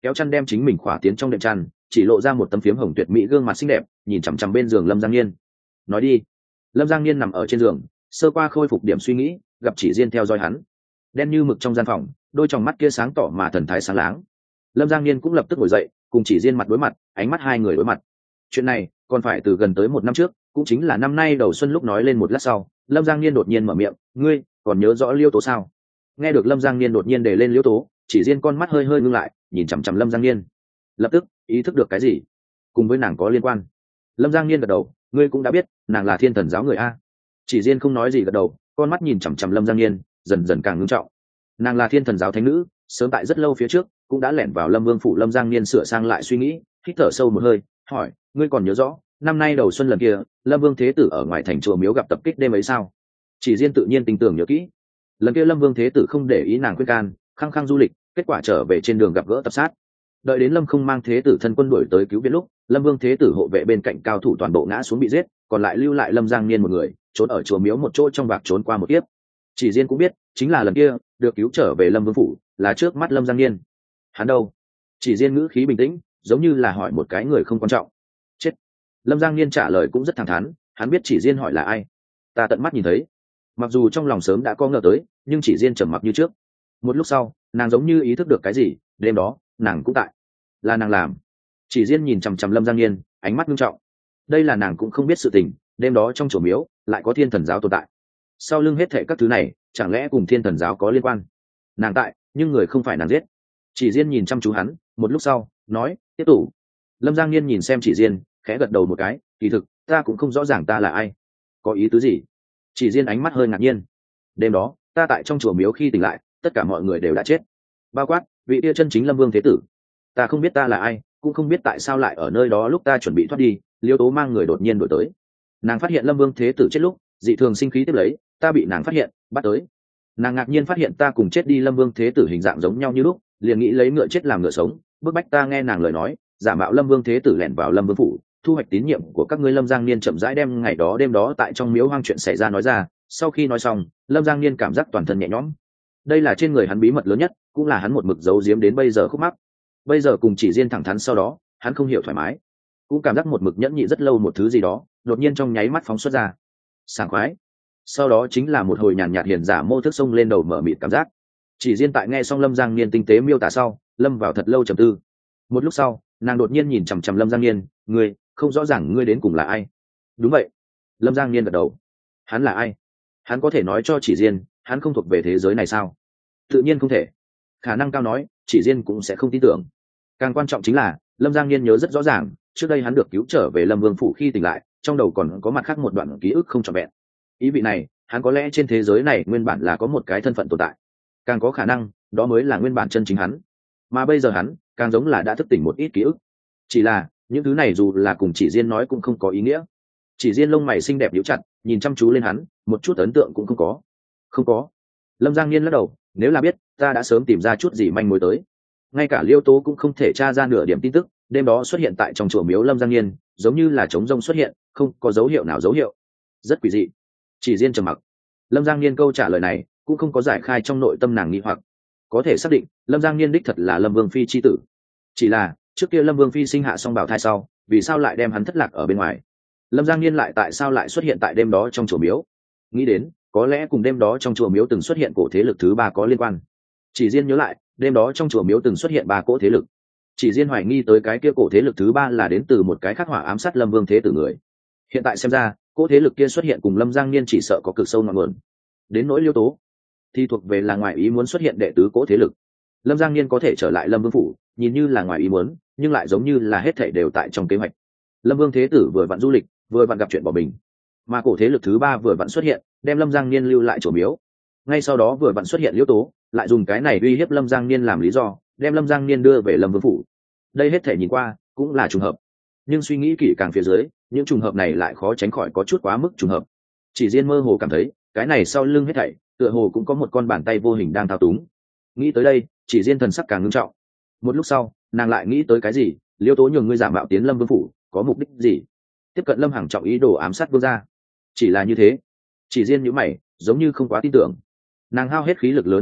kéo chăn đem chính mình khỏa tiến trong đệm chăn, chỉ lộ ra một tấm phiếm hồng tuyệt mỹ gương mặt xinh đẹp, nhìn chằm chằm bên giường Lâm Giang Niên. Nói đi. Lâm Giang Niên nằm ở trên giường, sơ qua khôi phục điểm suy nghĩ, gặp Chỉ Diên theo dõi hắn. Đen như mực trong gian phòng, đôi tròng mắt kia sáng tỏ mà thần thái sáng láng. Lâm Giang Niên cũng lập tức ngồi dậy, cùng Chỉ Diên mặt đối mặt, ánh mắt hai người đối mặt. Chuyện này còn phải từ gần tới một năm trước, cũng chính là năm nay đầu xuân lúc nói lên một lát sau, Lâm Giang Niên đột nhiên mở miệng, ngươi còn nhớ rõ Liêu Tố sao? Nghe được Lâm Giang Niên đột nhiên đề lên Liêu Tố, Chỉ Diên con mắt hơi hơi ngưng lại, nhìn chằm chằm Lâm Giang Niên, lập tức ý thức được cái gì, cùng với nàng có liên quan. Lâm Giang Niên gật đầu, ngươi cũng đã biết, nàng là Thiên Thần giáo người a. Chỉ Diên không nói gì gật đầu, con mắt nhìn chằm chằm Lâm Giang Niên, dần dần càng ngưng trọng. Nàng là Thiên Thần giáo thánh nữ, sớm tại rất lâu phía trước cũng đã lẻn vào Lâm Vương phủ. Lâm Giang Niên sửa sang lại suy nghĩ, hít thở sâu một hơi, hỏi, ngươi còn nhớ rõ năm nay đầu xuân lần kia Lâm Vương thế tử ở ngoài thành chùa miếu gặp tập kích đêm ấy sao? Chỉ Diên tự nhiên tin tưởng nhớ kỹ. Lần kia Lâm Vương thế tử không để ý nàng khuyên can, khăng khăng du lịch, kết quả trở về trên đường gặp gỡ tập sát. Đợi đến Lâm không mang thế tử thân quân đuổi tới cứu viện lúc, Lâm Vương thế tử hộ vệ bên cạnh cao thủ toàn bộ ngã xuống bị giết, còn lại lưu lại Lâm Giang Niên một người, trốn ở chùa miếu một chỗ trong vạc trốn qua một kiếp. Chỉ Diên cũng biết, chính là lần kia được cứu trở về Lâm Vương phủ, là trước mắt Lâm Giang Niên. Hắn đâu? Chỉ Diên ngữ khí bình tĩnh, giống như là hỏi một cái người không quan trọng. Chết. Lâm Giang Niên trả lời cũng rất thẳng thắn, hắn biết Chỉ Diên hỏi là ai. Ta tận mắt nhìn thấy. Mặc dù trong lòng sớm đã có ngờ tới, nhưng Chỉ Diên trầm mặc như trước. Một lúc sau, nàng giống như ý thức được cái gì, đêm đó nàng cũng tại. Là nàng làm. Chỉ Diên nhìn chằm chằm Lâm Giang Niên, ánh mắt nghiêm trọng. Đây là nàng cũng không biết sự tình, đêm đó trong chùa miếu lại có Thiên Thần giáo tồn tại. Sau lưng hết thảy các thứ này, chẳng lẽ cùng Thiên Thần giáo có liên quan? Nàng tại, nhưng người không phải nàng giết. Chỉ Diên nhìn chăm chú hắn, một lúc sau nói, tiếp tục. Lâm Giang Niên nhìn xem Chỉ Diên, khẽ gật đầu một cái, kỳ thực ta cũng không rõ ràng ta là ai. Có ý tứ gì? Chỉ Diên ánh mắt hơi ngạc nhiên. Đêm đó ta tại trong chùa miếu khi tỉnh lại, tất cả mọi người đều đã chết, bao quát vị kia chân chính Lâm Vương thế tử. Ta không biết ta là ai, cũng không biết tại sao lại ở nơi đó. Lúc ta chuẩn bị thoát đi, Liêu Tố mang người đột nhiên đổi tới. Nàng phát hiện Lâm Vương thế tử chết lúc dị thường sinh khí tiếp lấy, ta bị nàng phát hiện, bắt tới. Nàng ngạc nhiên phát hiện ta cùng chết đi Lâm Vương thế tử hình dạng giống nhau như lúc, liền nghĩ lấy ngựa chết làm ngựa sống, bức bách ta nghe nàng lời nói, giả mạo Lâm Vương thế tử lẻn vào Lâm Vương phủ, thu hoạch tín nhiệm của các ngươi. Lâm Giang Niên chậm rãi đem ngày đó đêm đó tại trong miếu hoang chuyện xảy ra nói ra. Sau khi nói xong, Lâm Giang Niên cảm giác toàn thân nhẹ nhõm. Đây là trên người hắn bí mật lớn nhất, cũng là hắn một mực giấu giếm đến bây giờ khúc mắc. Bây giờ cùng Chỉ Diên thẳng thắn sau đó, hắn không hiểu thoải mái, cũng cảm giác một mực nhẫn nhị rất lâu một thứ gì đó, đột nhiên trong nháy mắt phóng xuất ra, sảng khoái. Sau đó chính là một hồi nhàn nhạt hiền giả mô thức sông lên đầu mở mịt cảm giác. Chỉ Diên tại nghe xong Lâm Giang Niên tinh tế miêu tả sau, lâm vào thật lâu trầm tư. Một lúc sau, nàng đột nhiên nhìn chằm chằm Lâm Giang Niên, ngươi không rõ ràng ngươi đến cùng là ai? Đúng vậy. Lâm Giang Niên gật đầu. Hắn là ai? Hắn có thể nói cho Chỉ Diên, hắn không thuộc về thế giới này sao? Tự nhiên không thể. Khả năng cao nói, Chỉ Diên cũng sẽ không tin tưởng. Càng quan trọng chính là, Lâm Giang Niên nhớ rất rõ ràng, trước đây hắn được cứu trở về Lâm Vương phủ khi tỉnh lại, trong đầu còn có mặt khác một đoạn ký ức không trọn vẹn. Ý vị này, hắn có lẽ trên thế giới này nguyên bản là có một cái thân phận tồn tại. Càng có khả năng, đó mới là nguyên bản chân chính hắn. Mà bây giờ hắn, càng giống là đã thức tỉnh một ít ký ức. Chỉ là, những thứ này dù là cùng Chỉ Diên nói cũng không có ý nghĩa. Chỉ Diên lông mày xinh đẹp nhíu chặt, nhìn chăm chú lên hắn, một chút ấn tượng cũng không có. Không có. Lâm Giang Niên lắc đầu, nếu là biết, ta đã sớm tìm ra chút gì manh mối tới. Ngay cả Liêu Tố cũng không thể tra ra nửa điểm tin tức, đêm đó xuất hiện tại trong chùa miếu Lâm Giang Niên, giống như là trống rông xuất hiện, không có dấu hiệu nào dấu hiệu. Rất quỷ dị. Chỉ Diên trầm mặc. Lâm Giang Niên câu trả lời này cũng không có giải khai trong nội tâm nàng nghi hoặc. Có thể xác định, Lâm Giang Niên đích thật là Lâm Vương phi chi tử. Chỉ là, trước kia Lâm Vương phi sinh hạ xong bào thai sau, vì sao lại đem hắn thất lạc ở bên ngoài? Lâm Giang Niên lại tại sao lại xuất hiện tại đêm đó trong chùa miếu? Nghĩ đến, có lẽ cùng đêm đó trong chùa miếu từng xuất hiện cổ thế lực thứ ba có liên quan. Chỉ Diên nhớ lại, đêm đó trong chùa miếu từng xuất hiện ba cỗ thế lực. Chỉ Diên hoài nghi tới cái kia cổ thế lực thứ ba là đến từ một cái khắc hỏa ám sát Lâm Vương thế tử người. Hiện tại xem ra, cỗ thế lực kia xuất hiện cùng Lâm Giang Niên chỉ sợ có cực sâu ngọn nguồn. Đến nỗi Liêu Tố thì thuộc về là ngoại ý muốn xuất hiện đệ tứ cỗ thế lực. Lâm Giang Niên có thể trở lại Lâm Vương phủ, nhìn như là ngoại ý muốn, nhưng lại giống như là hết thảy đều tại trong kế hoạch. Lâm Vương thế tử vừa vặn du lịch, vừa vặn gặp chuyện bỏ mình, mà cổ thế lực thứ ba vừa vặn xuất hiện, đem Lâm Giang Niên lưu lại chùa miếu. Ngay sau đó vừa vặn xuất hiện Liêu Tố, lại dùng cái này uy hiếp Lâm Giang Niên làm lý do, đem Lâm Giang Niên đưa về Lâm Vương phủ. Đây hết thảy nhìn qua cũng là trùng hợp, nhưng suy nghĩ kỹ càng phía dưới, những trùng hợp này lại khó tránh khỏi có chút quá mức trùng hợp. Chỉ Diên mơ hồ cảm thấy, cái này sau lưng hết thảy, tựa hồ cũng có một con bàn tay vô hình đang thao túng. Nghĩ tới đây, Chỉ Diên thần sắc càng ngưng trọng. Một lúc sau, nàng lại nghĩ tới cái gì, Liêu Tố nhường ngươi giả mạo tiến Lâm Vương phủ, có mục đích gì? Tiếp cận Lâm Hằng trọng ý đồ ám sát vương gia. Chỉ là như thế. Chỉ Diên nhíu mày, giống như không quá tin tưởng. Nàng hao hết khí lực lớn như vậy,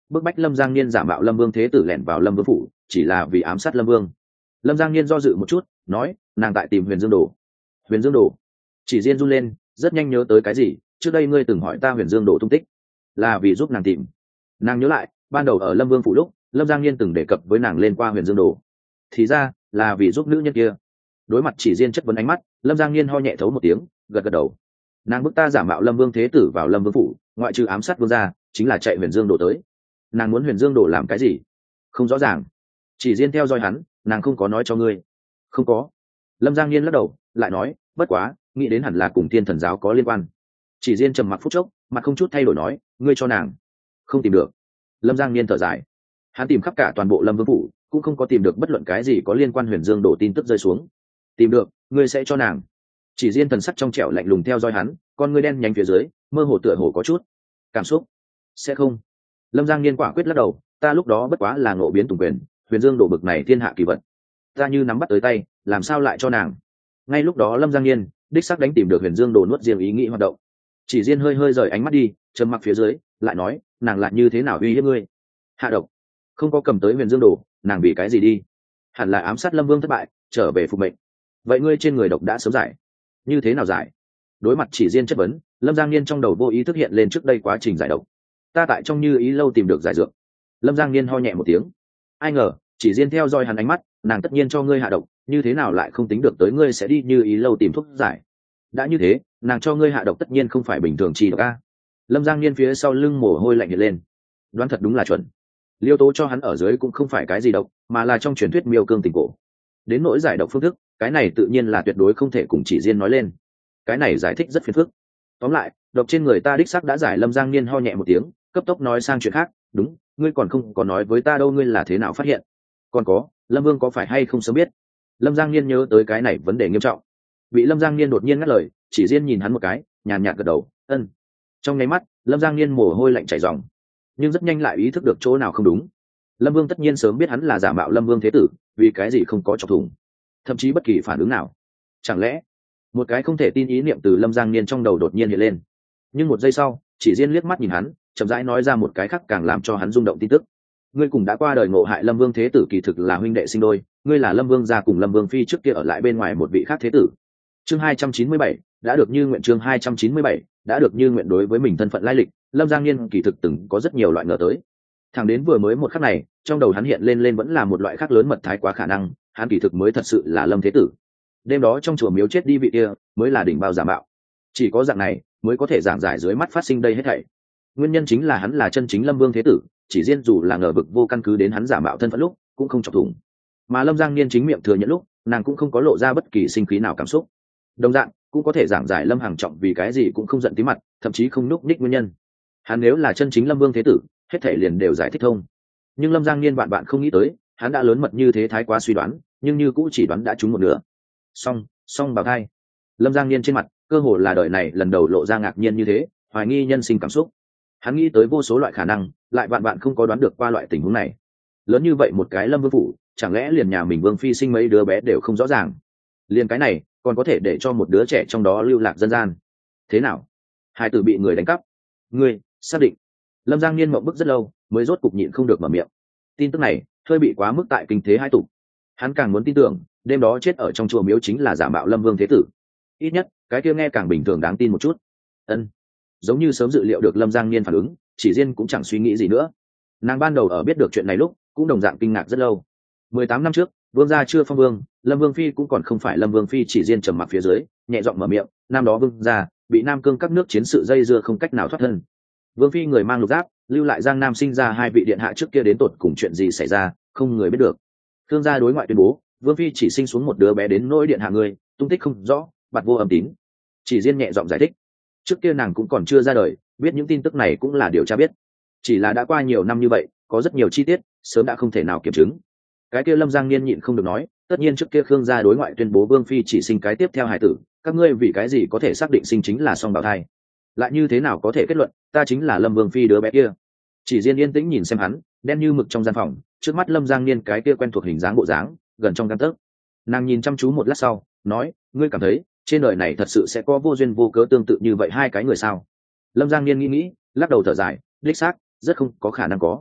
bức bách lâm giang niên giả mạo lâm vương thế tử lẻn vào lâm vương phủ chỉ là vì ám sát lâm vương. Lâm giang niên do dự một chút nói, nàng tại tìm huyền dương đồ. Huyền dương đồ? Chỉ Diên run lên, rất nhanh nhớ tới cái gì. Trước đây ngươi từng hỏi ta huyền dương đồ tung tích là vì giúp nàng tìm. Nàng nhớ lại ban đầu ở lâm vương phủ lúc lâm giang niên từng đề cập với nàng lên qua huyền dương đồ, thì ra là vì giúp nữ nhân kia. Đối mặt Chỉ Diên chất vấn ánh mắt, lâm giang niên ho nhẹ thấu một tiếng, gật gật đầu. Nàng bức ta giả mạo lâm vương thế tử vào lâm vương phủ, ngoại trừ ám sát vương gia chính là chạy huyền dương đồ tới. Nàng muốn huyền dương đồ làm cái gì? Không rõ ràng. Chỉ Diên theo dõi hắn, nàng không có nói cho ngươi? Không có. Lâm giang niên lắc đầu lại nói, bất quá nghĩ đến hẳn là cùng thiên thần giáo có liên quan. Chỉ Diên trầm mặc phút chốc, mặt không chút thay đổi nói, ngươi cho nàng? Không tìm được. Lâm giang niên thở dài, hắn tìm khắp cả toàn bộ lâm vương phủ cũng không có tìm được bất luận cái gì có liên quan huyền dương đồ tin tức rơi xuống. Tìm được ngươi sẽ cho nàng? Chỉ Diên thần sắc trong trẻo lạnh lùng theo dõi hắn, con ngươi đen nhánh phía dưới mơ hồ tựa hồ có chút cảm xúc. Sẽ không. Lâm giang niên quả quyết lắc đầu, ta lúc đó bất quá là ngộ biến tùng quyền, huyền dương đồ bực này thiên hạ kỳ vật, ta như nắm bắt tới tay làm sao lại cho nàng? Ngay lúc đó lâm giang niên đích xác đánh tìm được huyền dương đồ nuốt riêng ý nghĩ hoạt động. Chỉ Diên hơi hơi rời ánh mắt đi, trầm mặc phía dưới lại nói, nàng lại như thế nào uy hiếp ngươi? Hạ độc? Không có cầm tới huyền dương đồ, nàng vì cái gì đi? Hẳn là ám sát lâm vương thất bại trở về phục mệnh. Vậy ngươi trên người độc đã sớm giải, như thế nào giải? Đối mặt Chỉ Diên chất vấn, lâm giang niên trong đầu vô ý thức hiện lên trước đây quá trình giải độc. Ta tại trong Như Ý lâu tìm được giải dược. Lâm giang niên ho nhẹ một tiếng. Ai ngờ Chỉ Diên theo dõi hắn ánh mắt, nàng tất nhiên cho ngươi hạ độc, như thế nào lại không tính được tới ngươi sẽ đi Như Ý lâu tìm thuốc giải? Đã như thế, nàng cho ngươi hạ độc tất nhiên không phải bình thường chỉ độc a. Lâm giang niên phía sau lưng mồ hôi lạnh hiện lên, đoán thật đúng là chuẩn. Liêu tố cho hắn ở dưới cũng không phải cái gì độc, mà là trong truyền thuyết miêu cương tình cổ. Đến nỗi giải độc phương thức, cái này tự nhiên là tuyệt đối không thể cùng Chỉ Diên nói lên. Cái này giải thích rất phiền phức. Tóm lại, độc trên người ta đích xác đã giải. Lâm giang niên ho nhẹ một tiếng, cấp tốc nói sang chuyện khác. Đúng, ngươi còn không có nói với ta đâu, ngươi là thế nào phát hiện? Còn có, lâm vương có phải hay không sớm biết? Lâm giang niên nhớ tới cái này vấn đề nghiêm trọng. Bị lâm giang niên đột nhiên ngắt lời, Chỉ Diên nhìn hắn một cái, nhàn nhạt gật đầu, ân. Trong nháy mắt, lâm giang niên mồ hôi lạnh chảy ròng, nhưng rất nhanh lại ý thức được chỗ nào không đúng. Lâm vương tất nhiên sớm biết hắn là giả mạo lâm vương thế tử, vì cái gì không có chọc thủng, thậm chí bất kỳ phản ứng nào? Chẳng lẽ một cái không thể tin ý niệm từ lâm giang niên trong đầu đột nhiên hiện lên. Nhưng một giây sau, Chỉ Diên liếc mắt nhìn hắn, chậm rãi nói ra một cái khác càng làm cho hắn rung động tin tức. Ngươi cùng đã qua đời ngộ hại lâm vương thế tử kỳ thực là huynh đệ sinh đôi, ngươi là lâm vương gia cùng lâm vương phi trước kia ở lại bên ngoài một vị khác thế tử. Chương hai trăm chín mươi bảy đã được như nguyện. Chương hai trăm chín mươi bảy đã được như nguyện. Đối với mình thân phận lai lịch, lâm giang niên kỳ thực từng có rất nhiều loại ngờ tới. Thẳng đến vừa mới một khắc này, trong đầu hắn hiện lên lên vẫn là một loại khác lớn mật thái quá khả năng, hắn kỳ thực mới thật sự là lâm thế tử. Đêm đó trong chùa miếu chết đi vị kia mới là đỉnh bao giả mạo. Chỉ có dạng này mới có thể giảng giải dưới mắt phát sinh đây hết thảy. Nguyên nhân chính là hắn là chân chính lâm vương thế tử. Chỉ Diên dù là ngờ vực vô căn cứ đến hắn giả mạo thân phận lúc cũng không chọc thủng, mà lâm giang niên chính miệng thừa nhận lúc nàng cũng không có lộ ra bất kỳ sinh khí nào cảm xúc. Đồng dạng cũng có thể giảng giải lâm hàng trọng vì cái gì cũng không giận tí mặt, thậm chí không núp ních nguyên nhân. Hắn nếu là chân chính lâm vương thế tử, hết thảy liền đều giải thích thông. Nhưng lâm giang niên bạn bạn không nghĩ tới, hắn đã lớn mật như thế thái quá suy đoán, nhưng như cũ chỉ đoán đã trúng một nửa. Song song bào thai. Lâm giang niên trên mặt cơ hồ là đời này lần đầu lộ ra ngạc nhiên như thế, hoài nghi nhân sinh cảm xúc. Hắn nghĩ tới vô số loại khả năng, lại bạn bạn không có đoán được qua loại tình huống này. Lớn như vậy một cái lâm vương phủ, chẳng lẽ liền nhà mình vương phi sinh mấy đứa bé đều không rõ ràng? Liền cái này còn có thể để cho một đứa trẻ trong đó lưu lạc dân gian? Thế nào? Hai tử bị người đánh cắp? Ngươi xác định? Lâm giang niên mộng bức rất lâu mới rốt cục nhịn không được mở miệng. Tin tức này hơi bị quá mức tại kinh thế hai tục. Hắn càng muốn tin tưởng đêm đó chết ở trong chùa miếu chính là giả mạo lâm vương thế tử. Ít nhất cái kia nghe càng bình thường đáng tin một chút. Ân. Giống như sớm dự liệu được lâm giang niên phản ứng, Chỉ Diên cũng chẳng suy nghĩ gì nữa. Nàng ban đầu ở biết được chuyện này lúc cũng đồng dạng kinh ngạc rất lâu. Mười tám năm trước, vương gia chưa phong vương, lâm vương phi cũng còn không phải lâm vương phi. Chỉ Diên trầm mặc phía dưới nhẹ giọng mở miệng, năm đó vương gia bị nam cương các nước chiến sự dây dưa không cách nào thoát thân. Vương phi người mang lục giáp, lưu lại giang nam sinh ra hai vị điện hạ trước kia đến tột cùng chuyện gì xảy ra không người biết được. Thương gia đối ngoại tuyên bố vương phi chỉ sinh xuống một đứa bé đến nỗi điện hạ người tung tích không rõ, bặt vô âm tín. Chỉ Diên nhẹ giọng giải thích, trước kia nàng cũng còn chưa ra đời, biết những tin tức này cũng là điều tra biết, chỉ là đã qua nhiều năm như vậy, có rất nhiều chi tiết sớm đã không thể nào kiểm chứng. Cái kia lâm giang niên nhịn không được nói, tất nhiên trước kia khương gia đối ngoại tuyên bố vương phi chỉ sinh cái tiếp theo hải tử, các ngươi vì cái gì có thể xác định sinh chính là song bào thai, lại như thế nào có thể kết luận ta chính là lâm vương phi đứa bé kia? Chỉ Diên yên tĩnh nhìn xem hắn, đen như mực trong gian phòng, trước mắt lâm giang niên cái kia quen thuộc hình dáng bộ dáng gần trong gan tấc. Nàng nhìn chăm chú một lát sau nói, ngươi cảm thấy trên đời này thật sự sẽ có vô duyên vô cớ tương tự như vậy hai cái người sao? Lâm giang niên nghĩ nghĩ lắc đầu thở dài, đích xác rất không có khả năng có.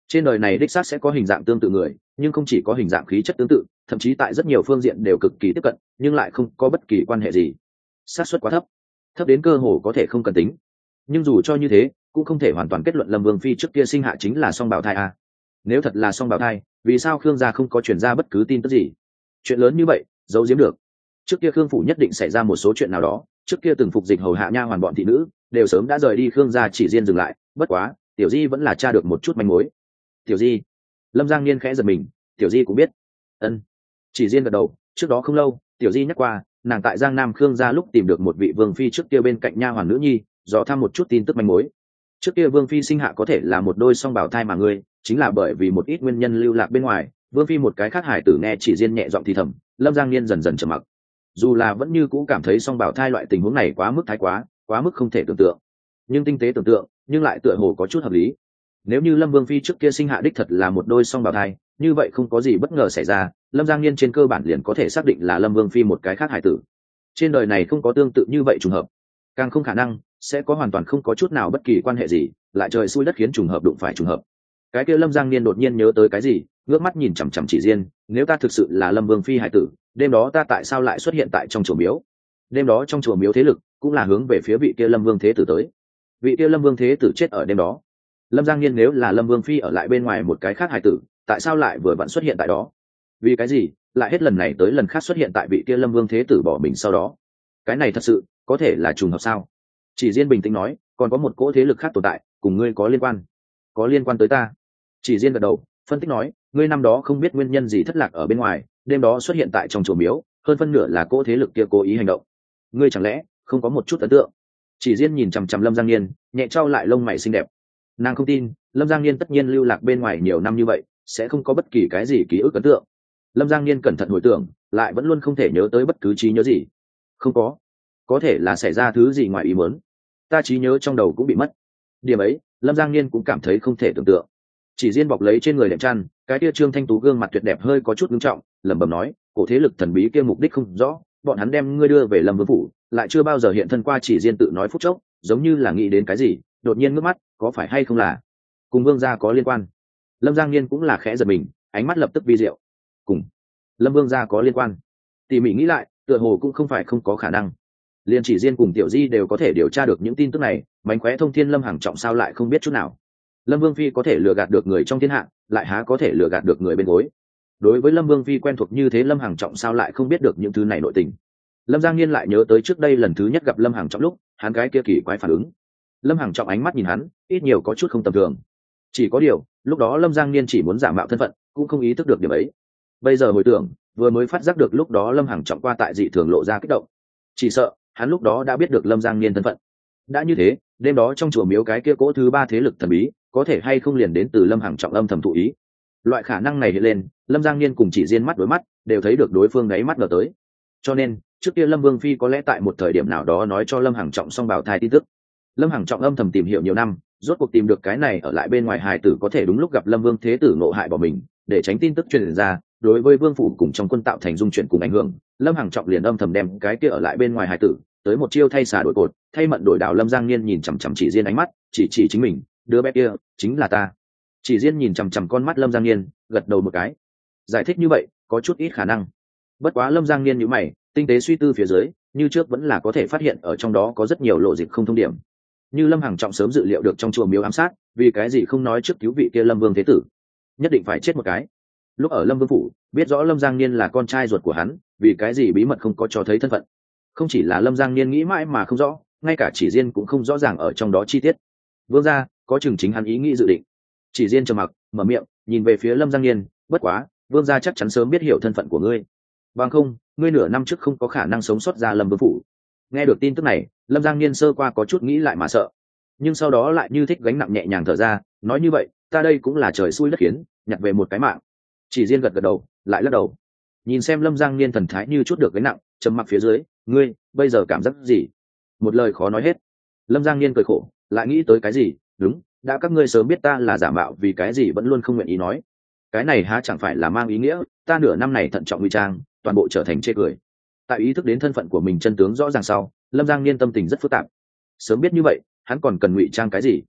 Trên đời này đích xác sẽ có hình dạng tương tự người, nhưng không chỉ có hình dạng khí chất tương tự, thậm chí tại rất nhiều phương diện đều cực kỳ tiếp cận, nhưng lại không có bất kỳ quan hệ gì. Xác suất quá thấp, thấp đến cơ hồ có thể không cần tính. Nhưng dù cho như thế, cũng không thể hoàn toàn kết luận Lâm Vương phi trước kia sinh hạ chính là song bào thai a. Nếu thật là song bào thai, vì sao Khương gia không có truyền ra bất cứ tin tức gì? Chuyện lớn như vậy, giấu giếm được. Trước kia Khương phủ nhất định xảy ra một số chuyện nào đó, trước kia từng phục dịch hầu hạ nha hoàn bọn thị nữ, đều sớm đã rời đi Khương gia chỉ riêng dừng lại, bất quá, Tiểu Di vẫn là tra được một chút manh mối. Tiểu Di? Lâm Giang Niên khẽ giật mình, Tiểu Di cũng biết. Ân. Chỉ riêng gật đầu, trước đó không lâu, Tiểu Di nhắc qua, nàng tại Giang Nam Khương gia lúc tìm được một vị vương phi trước kia bên cạnh nha hoàn nữ nhi, dò thăm một chút tin tức manh mối. Trước kia vương phi sinh hạ có thể là một đôi song bào thai mà ngươi, chính là bởi vì một ít nguyên nhân lưu lạc bên ngoài, vương phi một cái khác hải tử nghe chỉ riêng nhẹ giọng thì thầm. Lâm Giang Niên dần dần trầm mặc. Dù là vẫn như cũ cảm thấy song bào thai loại tình huống này quá mức thái quá, quá mức không thể tưởng tượng, nhưng tinh tế tưởng tượng, nhưng lại tựa hồ có chút hợp lý. Nếu như Lâm Vương phi trước kia sinh hạ đích thật là một đôi song bào thai, như vậy không có gì bất ngờ xảy ra, Lâm Giang Niên trên cơ bản liền có thể xác định là Lâm Vương phi một cái khác hải tử. Trên đời này không có tương tự như vậy trùng hợp, càng không khả năng sẽ có hoàn toàn không có chút nào bất kỳ quan hệ gì, lại trời xui đất khiến trùng hợp đụng phải trùng hợp. Cái kia Lâm Giang Niên đột nhiên nhớ tới cái gì, ngước mắt nhìn chằm chằm Chỉ Diên, nếu ta thực sự là Lâm Vương phi hải tử, đêm đó ta tại sao lại xuất hiện tại trong chùa miếu? Đêm đó trong chùa miếu thế lực cũng là hướng về phía vị kia Lâm Vương thế tử tới. Vị kia Lâm Vương thế tử chết ở đêm đó. Lâm Giang Niên nếu là Lâm Vương phi ở lại bên ngoài một cái khác hải tử, tại sao lại vừa vặn xuất hiện tại đó? Vì cái gì lại hết lần này tới lần khác xuất hiện tại vị kia Lâm Vương thế tử bỏ mình sau đó? Cái này thật sự có thể là trùng hợp sao? Chỉ Diên bình tĩnh nói, còn có một cỗ thế lực khác tồn tại, cùng ngươi có liên quan. Có liên quan tới ta? Chỉ Diên gật đầu, phân tích nói, ngươi năm đó không biết nguyên nhân gì thất lạc ở bên ngoài, đêm đó xuất hiện tại trong chùa miếu, hơn phân nửa là cỗ thế lực kia cố ý hành động. Ngươi chẳng lẽ không có một chút ấn tượng? Chỉ Diên nhìn chằm chằm Lâm Giang Niên, nhẹ trao lại lông mày xinh đẹp. Nàng không tin Lâm Giang Niên tất nhiên lưu lạc bên ngoài nhiều năm như vậy sẽ không có bất kỳ cái gì ký ức ấn tượng. Lâm Giang Niên cẩn thận hồi tưởng, lại vẫn luôn không thể nhớ tới bất cứ trí nhớ gì. Không có, có thể là xảy ra thứ gì ngoài ý muốn, ta trí nhớ trong đầu cũng bị mất. Điểm ấy Lâm Giang Niên cũng cảm thấy không thể tưởng tượng. Chỉ Diên bọc lấy trên người đệm chăn, cái kia trương thanh tú gương mặt tuyệt đẹp hơi có chút nghiêm trọng, lẩm bẩm nói, cổ thế lực thần bí kia mục đích không rõ, bọn hắn đem ngươi đưa về Lâm Vương phủ, lại chưa bao giờ hiện thân qua. Chỉ Diên tự nói phút chốc, giống như là nghĩ đến cái gì, đột nhiên ngước mắt, có phải hay không là cùng Vương gia có liên quan? Lâm Giang Niên cũng là khẽ giật mình, ánh mắt lập tức vi diệu. Cùng Lâm Vương gia có liên quan? Tỉ mỉ nghĩ lại, tựa hồ cũng không phải không có khả năng. Liên Chỉ Diên cùng Tiểu Di đều có thể điều tra được những tin tức này, mánh khóe thông thiên Lâm Hằng Trọng sao lại không biết chút nào? Lâm Vương phi có thể lừa gạt được người trong thiên hạ, lại há có thể lừa gạt được người bên gối? Đối với Lâm Vương phi quen thuộc như thế, Lâm Hằng Trọng sao lại không biết được những thứ này nội tình? Lâm Giang Niên lại nhớ tới trước đây lần thứ nhất gặp Lâm Hằng Trọng lúc, hắn cái kia kỳ quái phản ứng. Lâm Hằng Trọng ánh mắt nhìn hắn, ít nhiều có chút không tầm thường. Chỉ có điều, lúc đó Lâm Giang Niên chỉ muốn giả mạo thân phận, cũng không ý thức được điểm ấy. Bây giờ hồi tưởng, vừa mới phát giác được lúc đó Lâm Hằng Trọng qua tại dị thường lộ ra kích động. Chỉ sợ, hắn lúc đó đã biết được Lâm Giang Niên thân phận. Đã như thế, đêm đó trong chùa miếu cái kia cỗ thứ ba thế lực thần bí, có thể hay không liền đến từ Lâm Hằng Trọng âm thầm thụ ý. Loại khả năng này hiện lên, Lâm Giang Niên cùng Chỉ Diên mắt đối mắt, đều thấy được đối phương đáy mắt ngờ tới. Cho nên, trước kia Lâm Vương phi có lẽ tại một thời điểm nào đó nói cho Lâm Hằng Trọng song bào thai tin tức. Lâm Hằng Trọng âm thầm tìm hiểu nhiều năm, rốt cuộc tìm được cái này ở lại bên ngoài hài tử có thể đúng lúc gặp Lâm Vương thế tử nộ hại bỏ mình, để tránh tin tức truyền ra, đối với vương phủ cùng trong quân tạo thành dung chuyển cùng ảnh hưởng. Lâm Hằng Trọng liền âm thầm đem cái kia ở lại bên ngoài hài tử tới một chiêu thay xà đổi cột, thay mận đổi đảo. Lâm Giang Niên nhìn chằm chằm Chỉ Diên ánh mắt, chỉ chỉ chính mình, đứa bé kia chính là ta. Chỉ Diên nhìn chằm chằm con mắt Lâm Giang Niên, gật đầu một cái. Giải thích như vậy có chút ít khả năng, bất quá Lâm Giang Niên nhíu mày, tinh tế suy tư phía dưới, như trước vẫn là có thể phát hiện ở trong đó có rất nhiều lộ dịch không thông điểm. Như Lâm Hằng Trọng sớm dự liệu được trong chùa miếu ám sát, vì cái gì không nói trước cứu vị kia Lâm Vương thế tử, nhất định phải chết một cái. Lúc ở Lâm Vương phủ, biết rõ Lâm Giang Niên là con trai ruột của hắn, vì cái gì bí mật không có cho thấy thân phận? Không chỉ là Lâm Giang Niên nghĩ mãi mà không rõ, ngay cả Chỉ Diên cũng không rõ ràng ở trong đó chi tiết. Vương gia, có chừng chính hắn ý nghĩ dự định. Chỉ Diên trầm mặc, mở miệng, nhìn về phía Lâm Giang Niên, bất quá, Vương gia chắc chắn sớm biết hiểu thân phận của ngươi. Bằng không, ngươi nửa năm trước không có khả năng sống sót ra Lâm Vương phủ. Nghe được tin tức này, Lâm Giang Niên sơ qua có chút nghĩ lại mà sợ, nhưng sau đó lại như thích gánh nặng nhẹ nhàng thở ra, nói như vậy, ta đây cũng là trời xui đất khiến, nhặt về một cái mạng. Chỉ Diên gật gật đầu, lại lắc đầu. Nhìn xem Lâm Giang Niên thần thái như chút được gánh nặng, trầm mặc phía dưới, ngươi bây giờ cảm giác gì? Một lời khó nói hết. Lâm Giang Niên cười khổ, lại nghĩ tới cái gì, đúng, đã các ngươi sớm biết ta là giả mạo, vì cái gì vẫn luôn không nguyện ý nói? Cái này há chẳng phải là mang ý nghĩa ta nửa năm này thận trọng ngụy trang, toàn bộ trở thành chê cười? Tại ý thức đến thân phận của mình chân tướng rõ ràng sau, Lâm Giang Niên tâm tình rất phức tạp. Sớm biết như vậy, hắn còn cần ngụy trang cái gì?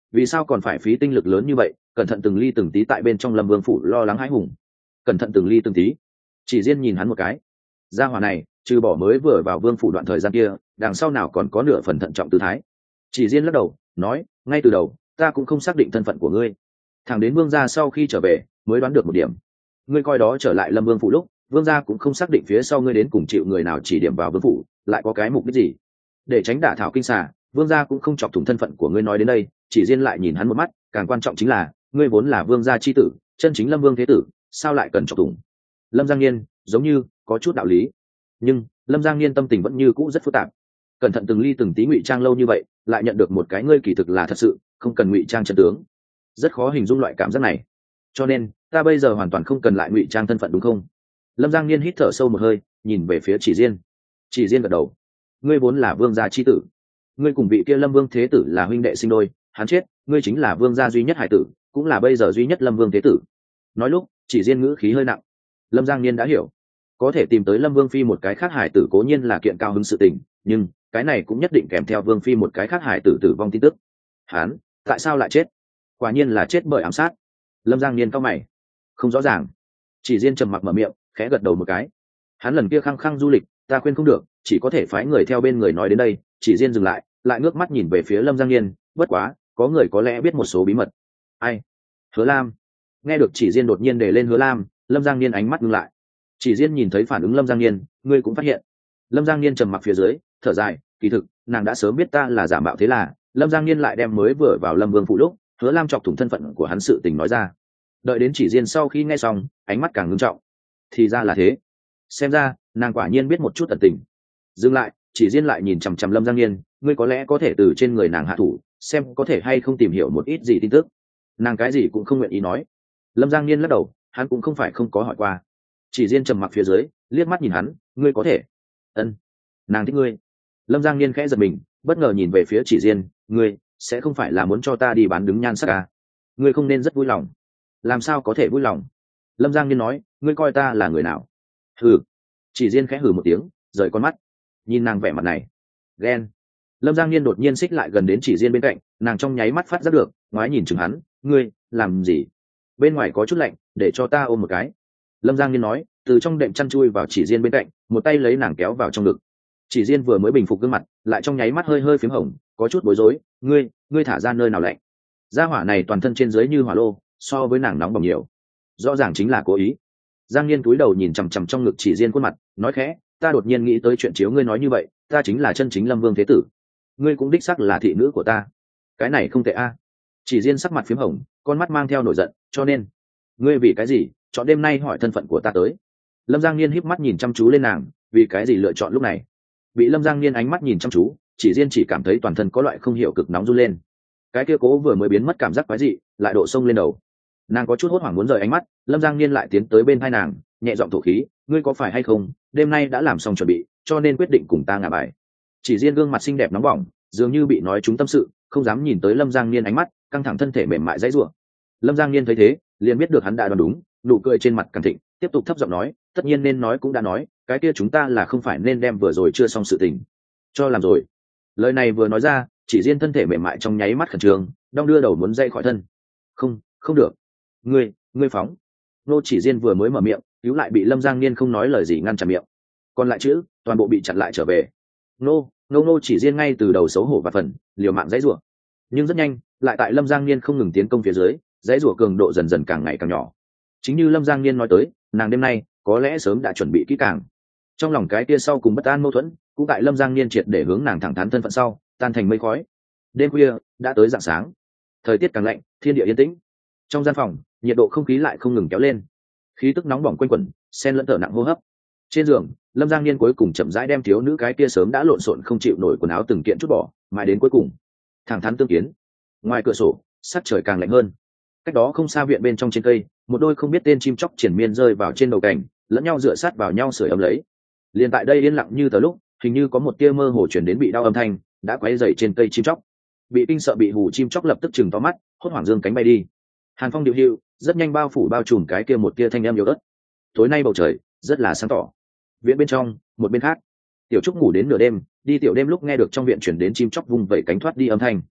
vì sao còn phải phí tinh lực lớn như vậy cẩn thận từng ly từng tí tại bên trong lâm vương phủ lo lắng hãi hùng? Cẩn thận từng ly từng tí. Chỉ Diên nhìn hắn một cái. Gia hỏa này trừ bỏ mới vừa vào vương phủ đoạn thời gian kia, đằng sau nào còn có nửa phần thận trọng tư thái. Chỉ Diên lắc đầu nói, ngay từ đầu ta cũng không xác định thân phận của ngươi, thẳng đến vương gia sau khi trở về mới đoán được một điểm. Ngươi coi đó trở lại lâm vương phủ lúc, vương gia cũng không xác định phía sau ngươi đến cùng chịu người nào chỉ điểm vào vương phủ, lại có cái mục đích gì. Để tránh đả thảo kinh xà, vương gia cũng không chọc thủng thân phận của ngươi. Nói đến đây, Chỉ Diên lại nhìn hắn một mắt, càng quan trọng chính là ngươi vốn là vương gia chi tử, chân chính lâm vương thế tử, sao lại cần chọc thủng? Lâm Giang Niên giống như có chút đạo lý, nhưng Lâm Giang Niên tâm tình vẫn như cũ rất phức tạp. Cẩn thận từng ly từng tí ngụy trang lâu như vậy, lại nhận được một cái ngươi kỳ thực là thật sự, không cần ngụy trang chân tướng, rất khó hình dung loại cảm giác này. Cho nên ta bây giờ hoàn toàn không cần lại ngụy trang thân phận, đúng không? Lâm Giang Niên hít thở sâu một hơi, nhìn về phía Chỉ Diên. Chỉ Diên gật đầu. Ngươi vốn là vương gia chi tử, ngươi cùng vị kia lâm vương thế tử là huynh đệ sinh đôi, hắn chết, ngươi chính là vương gia duy nhất hải tử, cũng là bây giờ duy nhất lâm vương thế tử. Nói lúc, Chỉ Diên ngữ khí hơi nặng. Lâm Giang Niên đã hiểu, có thể tìm tới lâm vương phi một cái khác hải tử cố nhiên là kiện cao hứng sự tình, nhưng cái này cũng nhất định kèm theo vương phi một cái khác hải tử tử vong tin tức. Hắn tại sao lại chết? Quả nhiên là chết bởi ám sát. Lâm Giang Niên cau mày. Không rõ ràng. Chỉ Diên trầm mặc mở miệng, khẽ gật đầu một cái. Hắn lần kia khăng khăng du lịch, ta khuyên không được, chỉ có thể phái người theo bên người nói đến đây. Chỉ Diên dừng lại, lại ngước mắt nhìn về phía Lâm Giang Niên, bất quá có người có lẽ biết một số bí mật. Ai? Hứa Lam. Nghe được Chỉ Diên đột nhiên đề lên Hứa Lam, Lâm Giang Niên ánh mắt ngưng lại. Chỉ Diên nhìn thấy phản ứng Lâm Giang Niên, ngươi cũng phát hiện. Lâm Giang Niên trầm mặc phía dưới, thở dài, kỳ thực nàng đã sớm biết ta là giả mạo. Thế là Lâm Giang Niên lại đem mới vừa vào lâm vương phủ lúc Hứa Lam chọc thủng thân phận của hắn sự tình nói ra. Đợi đến Chỉ Diên sau khi nghe xong, ánh mắt càng ngưng trọng. Thì ra là thế, xem ra nàng quả nhiên biết một chút ẩn tình. Dừng lại, Chỉ Diên lại nhìn chằm chằm Lâm Giang Niên, ngươi có lẽ có thể từ trên người nàng hạ thủ, xem có thể hay không tìm hiểu một ít gì tin tức. Nàng cái gì cũng không nguyện ý nói. Lâm Giang Niên lắc đầu, hắn cũng không phải không có hỏi qua. Chỉ Diên trầm mặc phía dưới, liếc mắt nhìn hắn, ngươi có thể. Ân, nàng thích ngươi. Lâm Giang Niên khẽ giật mình, bất ngờ nhìn về phía Chỉ Diên, ngươi sẽ không phải là muốn cho ta đi bán đứng nhan sắc à? Ngươi không nên rất vui lòng. Làm sao có thể vui lòng? Lâm Giang Niên nói, ngươi coi ta là người nào? Hừ. Chỉ Diên khẽ hừ một tiếng, rời con mắt, nhìn nàng vẻ mặt này, ghen. Lâm Giang Niên đột nhiên xích lại gần đến Chỉ Diên bên cạnh, nàng trong nháy mắt phát giác được, ngoái nhìn chừng hắn, ngươi làm gì? Bên ngoài có chút lạnh, để cho ta ôm một cái. Lâm Giang Niên nói, từ trong đệm chăn chui vào Chỉ Diên bên cạnh, một tay lấy nàng kéo vào trong ngực. Chỉ Diên vừa mới bình phục gương mặt, lại trong nháy mắt hơi hơi phím hồng, có chút bối rối. Ngươi, ngươi thả ra nơi nào lạnh? Gia hỏa này toàn thân trên dưới như hỏa lô, so với nàng nóng bỏng nhiều, rõ ràng chính là cố ý. Giang Niên cúi đầu nhìn chằm chằm trong ngực Chỉ Diên khuôn mặt, nói khẽ, ta đột nhiên nghĩ tới chuyện chiếu ngươi nói như vậy, ta chính là chân chính lâm vương thế tử, ngươi cũng đích xác là thị nữ của ta. Cái này không tệ a. Chỉ Diên sắc mặt phím hồng, con mắt mang theo nổi giận, cho nên ngươi vì cái gì chọn đêm nay hỏi thân phận của ta tới? Lâm Giang Niên híp mắt nhìn chăm chú lên nàng, vì cái gì lựa chọn lúc này? Bị Lâm Giang Niên ánh mắt nhìn chăm chú, Chỉ Diên chỉ cảm thấy toàn thân có loại không hiểu cực nóng run lên. Cái kia cố vừa mới biến mất cảm giác quái dị lại độ sông lên đầu, nàng có chút hốt hoảng muốn rời ánh mắt. Lâm Giang Niên lại tiến tới bên tai nàng, nhẹ giọng thổ khí, ngươi có phải hay không đêm nay đã làm xong chuẩn bị, cho nên quyết định cùng ta ngả bài? Chỉ Diên gương mặt xinh đẹp nóng bỏng, dường như bị nói trúng tâm sự, không dám nhìn tới Lâm Giang Niên ánh mắt, căng thẳng thân thể mềm mại dãy rủa. Lâm Giang Niên thấy thế, liền biết được hắn đã đoán đúng, nụ cười trên mặt càng thịnh, tiếp tục thấp giọng nói, tất nhiên nên nói cũng đã nói, cái kia chúng ta là không phải nên đem vừa rồi chưa xong sự tình cho làm rồi. Lời này vừa nói ra, Chỉ Diên thân thể mềm mại trong nháy mắt khẩn trương, đong đưa đầu muốn dây khỏi thân. Không, không được, ngươi, ngươi phóng. Nô Chỉ Diên vừa mới mở miệng, cứu lại bị Lâm Giang Niên không nói lời gì ngăn chặn miệng, còn lại chữ toàn bộ bị chặn lại trở về. Nô, nô nô Chỉ Diên ngay từ đầu xấu hổ và phần liều mạng dãy rủa, nhưng rất nhanh, lại tại Lâm Giang Niên không ngừng tiến công phía dưới, dãy rủa cường độ dần dần càng ngày càng nhỏ. Chính như Lâm Giang Niên nói tới, nàng đêm nay có lẽ sớm đã chuẩn bị kỹ càng. Trong lòng cái kia sau cùng bất an mâu thuẫn, cũng tại Lâm Giang Niên triệt để hướng nàng thẳng thắn thân phận sau, tan thành mây khói. Đêm khuya đã tới rạng sáng, thời tiết càng lạnh, thiên địa yên tĩnh. Trong gian phòng, nhiệt độ không khí lại không ngừng kéo lên, khí tức nóng bỏng quanh quẩn, xen lẫn thở nặng hô hấp. Trên giường, Lâm Giang Niên cuối cùng chậm rãi đem thiếu nữ cái kia sớm đã lộn xộn không chịu nổi quần áo từng kiện chút bỏ, mãi đến cuối cùng thẳng thắn tương kiến. Ngoài cửa sổ, sắc trời càng lạnh hơn. Cách đó không xa viện bên trong trên cây, một đôi không biết tên chim chóc triển miên rơi vào trên đầu cảnh, lẫn nhau dựa sát vào nhau sưởi ấm lấy. Liền tại đây yên lặng như tờ lúc, hình như có một tia mơ hồ chuyển đến bị đau âm thanh đã quấy dậy trên cây chim chóc. Bị kinh sợ bị hù chim chóc lập tức chừng to mắt, hốt hoảng dương cánh bay đi. Hàn phong điệu hiệu rất nhanh bao phủ bao trùm cái kia một tia thanh âm yếu ớt. Tối nay bầu trời rất là sáng tỏ. Viện bên trong, một bên khác, Tiểu Trúc ngủ đến nửa đêm, đi tiểu đêm lúc nghe được trong viện chuyển đến chim chóc vung vẩy cánh thoát đi âm thanh,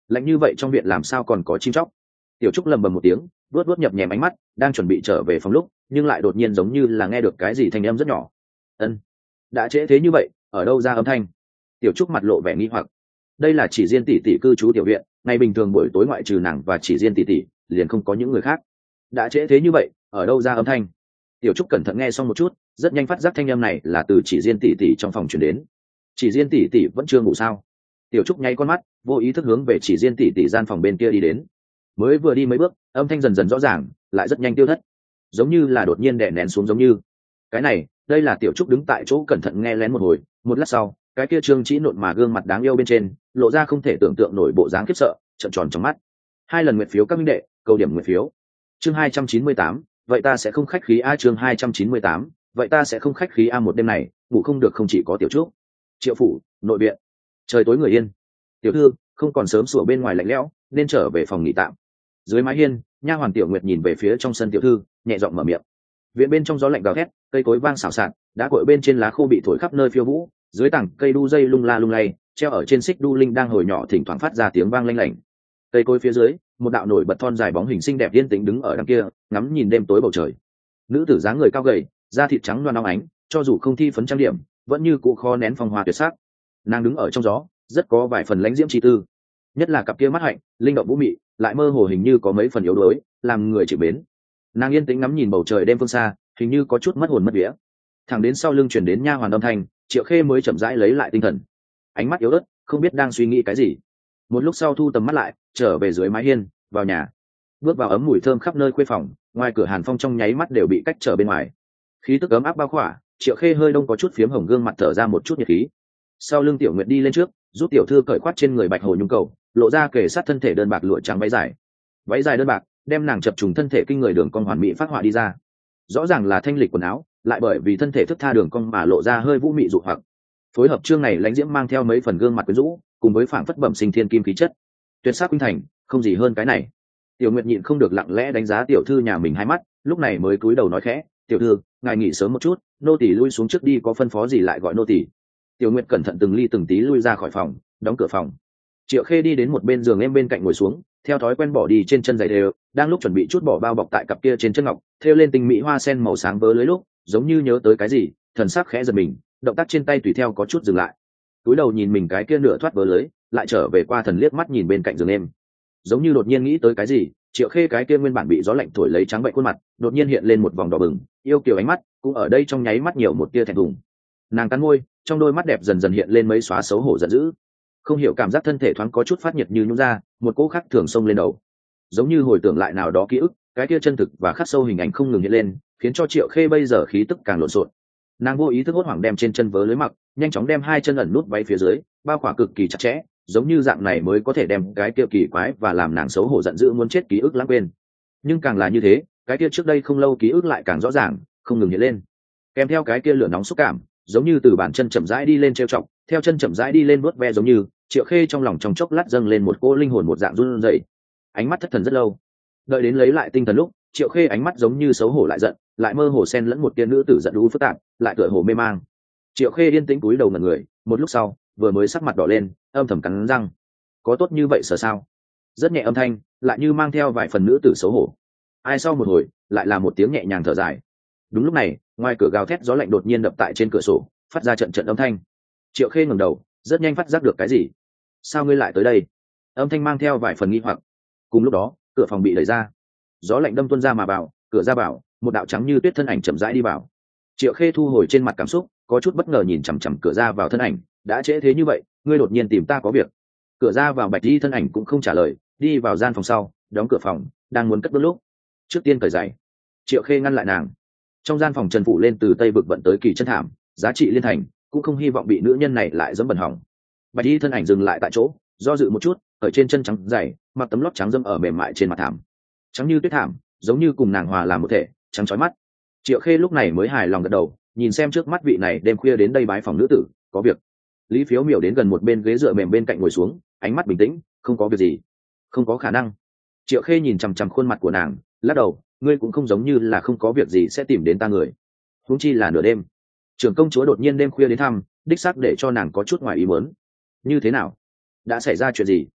lạnh như vậy trong viện làm sao còn có chim chóc. Tiểu trúc lầm bầm một tiếng, vuốt vuốt nhập nhèm ánh mắt, đang chuẩn bị trở về phòng lúc nhưng lại đột nhiên giống như là nghe được cái gì thanh âm rất nhỏ. Ân, đã trễ thế như vậy, ở đâu ra âm thanh? Tiểu trúc mặt lộ vẻ nghi hoặc. Đây là Chỉ Diên tỷ tỷ cư trú tiểu viện, ngày bình thường buổi tối ngoại trừ nàng và Chỉ Diên tỷ tỷ liền không có những người khác. Đã trễ thế như vậy, ở đâu ra âm thanh? Tiểu trúc cẩn thận nghe xong một chút, rất nhanh phát giác thanh âm này là từ Chỉ Diên tỷ tỷ trong phòng truyền đến. Chỉ Diên tỷ tỷ vẫn chưa ngủ sao? Tiểu trúc nháy con mắt, vô ý thức hướng về Chỉ Diên tỷ tỷ gian phòng bên kia đi đến. Mới vừa đi mấy bước, âm thanh dần dần rõ ràng, lại rất nhanh tiêu thất, giống như là đột nhiên đè nén xuống giống như. Cái này, đây là Tiểu trúc đứng tại chỗ cẩn thận nghe lén một hồi, một lát sau, cái kia trương chỉ nộn mà gương mặt đáng yêu bên trên lộ ra không thể tưởng tượng nổi bộ dáng khiếp sợ, trợn tròn trong mắt. Hai lần nguyện phiếu các minh đệ, cầu điểm nguyện phiếu. Chương hai trăm chín mươi tám, vậy ta sẽ không khách khí a. Chương hai trăm chín mươi tám, vậy ta sẽ không khách khí a. Một đêm này ngủ không được không chỉ có Tiểu trúc. Triệu phủ nội viện, trời tối người yên. Tiểu thư không còn sớm sủa bên ngoài lạnh lẽo, nên trở về phòng nghỉ tạm. Dưới mái hiên, nha hoàn Tiểu Nguyệt nhìn về phía trong sân tiểu thư, nhẹ giọng mở miệng. Viện bên trong gió lạnh gào thét, cây cối vang xào xạc, đá cội bên trên lá khô bị thổi khắp nơi phiêu vũ, dưới tảng cây đu dây lung la lung lay, treo ở trên xích đu linh đang hồi nhỏ thỉnh thoảng phát ra tiếng vang lanh lảnh. Cây cối phía dưới, một đạo nổi bật thon dài bóng hình xinh đẹp yên tĩnh đứng ở đằng kia, ngắm nhìn đêm tối bầu trời. Nữ tử dáng người cao gầy, da thịt trắng loáng óng ánh, cho dù không thi phấn trang điểm, vẫn như cũ khó nén phong hoa tuyệt sắc. Nàng đứng ở trong gió, rất có vài phần lãnh diễm chi tư, nhất là cặp kia mắt hạnh, linh động vũ mị, lại mơ hồ hình như có mấy phần yếu đuối, làm người chịu mến. Nàng yên tĩnh ngắm nhìn bầu trời đêm phương xa, hình như có chút mất hồn mất vía. Thẳng đến sau lưng chuyển đến nha hoàn âm thanh, Triệu Khê mới chậm rãi lấy lại tinh thần, ánh mắt yếu ớt, không biết đang suy nghĩ cái gì. Một lúc sau thu tầm mắt lại, trở về dưới mái hiên, vào nhà, bước vào ấm mùi thơm khắp nơi khuê phòng, ngoài cửa hàn phong trong nháy mắt đều bị cách trở bên ngoài, khí tức ấm áp bao khỏa. Triệu Khê hơi đông có chút phiếm hồng gương mặt thở ra một chút nhiệt khí. Sau lưng Tiểu Nguyệt đi lên trước, giúp tiểu thư cởi khoát trên người bạch hồ nhung cầu, lộ ra kề sát thân thể đơn bạc lụa trắng váy dài. Váy dài đơn bạc đem nàng chập trùng thân thể kinh người đường cong hoàn mỹ phát họa đi ra. Rõ ràng là thanh lịch quần áo, lại bởi vì thân thể thức tha đường cong mà lộ ra hơi vũ mị dụ hoặc. Phối hợp chương này lãnh diễm mang theo mấy phần gương mặt quyến rũ, cùng với phảng phất bẩm sinh thiên kim khí chất, tuyệt sắc khuynh thành, không gì hơn cái này. Tiểu Nguyệt nhịn không được lặng lẽ đánh giá tiểu thư nhà mình hai mắt, lúc này mới cúi đầu nói khẽ, tiểu thư, ngài nghỉ sớm một chút, nô tỳ lui xuống trước đi, có phân phó gì lại gọi nô tỳ. Tiểu Nguyệt cẩn thận từng ly từng tí lui ra khỏi phòng, đóng cửa phòng. Triệu Khê đi đến một bên giường em bên cạnh ngồi xuống, theo thói quen bỏ đi trên chân giày đều, đang lúc chuẩn bị chút bỏ bao bọc tại cặp kia trên chân ngọc, thêu lên tinh mỹ hoa sen màu sáng vớ lưới lúc, giống như nhớ tới cái gì, thần sắc khẽ giật mình, động tác trên tay tùy theo có chút dừng lại. Túi đầu nhìn mình cái kia nửa thoát vớ lưới, lại trở về qua thần liếc mắt nhìn bên cạnh giường em, giống như đột nhiên nghĩ tới cái gì. Triệu Khê cái kia nguyên bản bị gió lạnh thổi lấy trắng bệnh khuôn mặt, đột nhiên hiện lên một vòng đỏ bừng, yêu kiều ánh mắt, cũng ở đây trong nháy mắt nhiều một tia thẹn thùng. Nàng cắn môi, trong đôi mắt đẹp dần dần hiện lên mấy xóa xấu hổ giận dữ. Không hiểu cảm giác thân thể thoáng có chút phát nhiệt như nhũ ra, một cỗ khắc thường xông lên đầu, giống như hồi tưởng lại nào đó ký ức, cái kia chân thực và khắc sâu hình ảnh không ngừng hiện lên, khiến cho Triệu Khê bây giờ khí tức càng lộn xộn. Nàng vô ý thức hốt hoảng đem trên chân vớ lưới mặc, nhanh chóng đem hai chân ẩn nút váy phía dưới, bao khỏa cực kỳ chặt chẽ, giống như dạng này mới có thể đem cái kia kỳ quái và làm nàng xấu hổ giận dữ muốn chết ký ức lãng quên. Nhưng càng là như thế, cái kia trước đây không lâu ký ức lại càng rõ ràng, không ngừng hiện lên, kèm theo cái kia lửa nóng xúc cảm, giống như từ bàn chân chậm rãi đi lên trêu chọc, theo chân chậm rãi đi lên vuốt ve, giống như Triệu Khê trong lòng trong chốc lát dâng lên một cỗ linh hồn một dạng run rẩy, ánh mắt thất thần rất lâu. Đợi đến lấy lại tinh thần lúc, Triệu Khê ánh mắt giống như xấu hổ lại giận, lại mơ hồ xen lẫn một tia nữ tử giận đú phức tạp, lại tựa hồ mê mang. Triệu Khê yên tĩnh cúi đầu ngẩn người, một lúc sau, vừa mới sắc mặt đỏ lên, âm thầm cắn răng. Có tốt như vậy sở sao? Rất nhẹ âm thanh, lại như mang theo vài phần nữ tử xấu hổ. Ai sau một hồi, lại là một tiếng nhẹ nhàng thở dài. Đúng lúc này, ngoài cửa gào thét gió lạnh đột nhiên đập tại trên cửa sổ, phát ra trận trận âm thanh. Triệu Khê ngẩng đầu, rất nhanh phát giác được cái gì. Sao ngươi lại tới đây? Âm thanh mang theo vài phần nghi hoặc. Cùng lúc đó, cửa phòng bị đẩy ra, gió lạnh đâm tuôn ra mà vào, cửa ra vào, một đạo trắng như tuyết thân ảnh chậm rãi đi vào. Triệu Khê thu hồi trên mặt cảm xúc, có chút bất ngờ nhìn chằm chằm cửa ra vào thân ảnh, đã trễ thế như vậy, ngươi đột nhiên tìm ta có việc? Cửa ra vào bạch y thân ảnh cũng không trả lời, đi vào gian phòng sau, đóng cửa phòng, đang muốn cất bước lúc, trước tiên cởi giày. Triệu Khê ngăn lại nàng. Trong gian phòng trần phủ lên từ tây vực vận tới kỳ chân thảm, giá trị liên thành, cũng không hy vọng bị nữ nhân này lại dẫm bẩn hỏng. Bạch y thân ảnh dừng lại tại chỗ, do dự một chút, ở trên chân trắng dày, mặc tấm lót trắng dâm ở mềm mại trên mặt thảm, trắng như tuyết thảm, giống như cùng nàng hòa làm một thể, trắng chói mắt. Triệu Khê lúc này mới hài lòng gật đầu, nhìn xem trước mắt vị này đêm khuya đến đây bái phòng nữ tử, có việc. Lý Phiếu Miểu đến gần một bên ghế dựa mềm bên cạnh ngồi xuống, ánh mắt bình tĩnh, không có việc gì. Không có khả năng. Triệu Khê nhìn chằm chằm khuôn mặt của nàng, lắc đầu, ngươi cũng không giống như là không có việc gì sẽ tìm đến ta người. Huống chi là nửa đêm. Trưởng công chúa đột nhiên đêm khuya đến thăm, đích xác để cho nàng có chút ngoài ý muốn. Như thế nào? Đã xảy ra chuyện gì?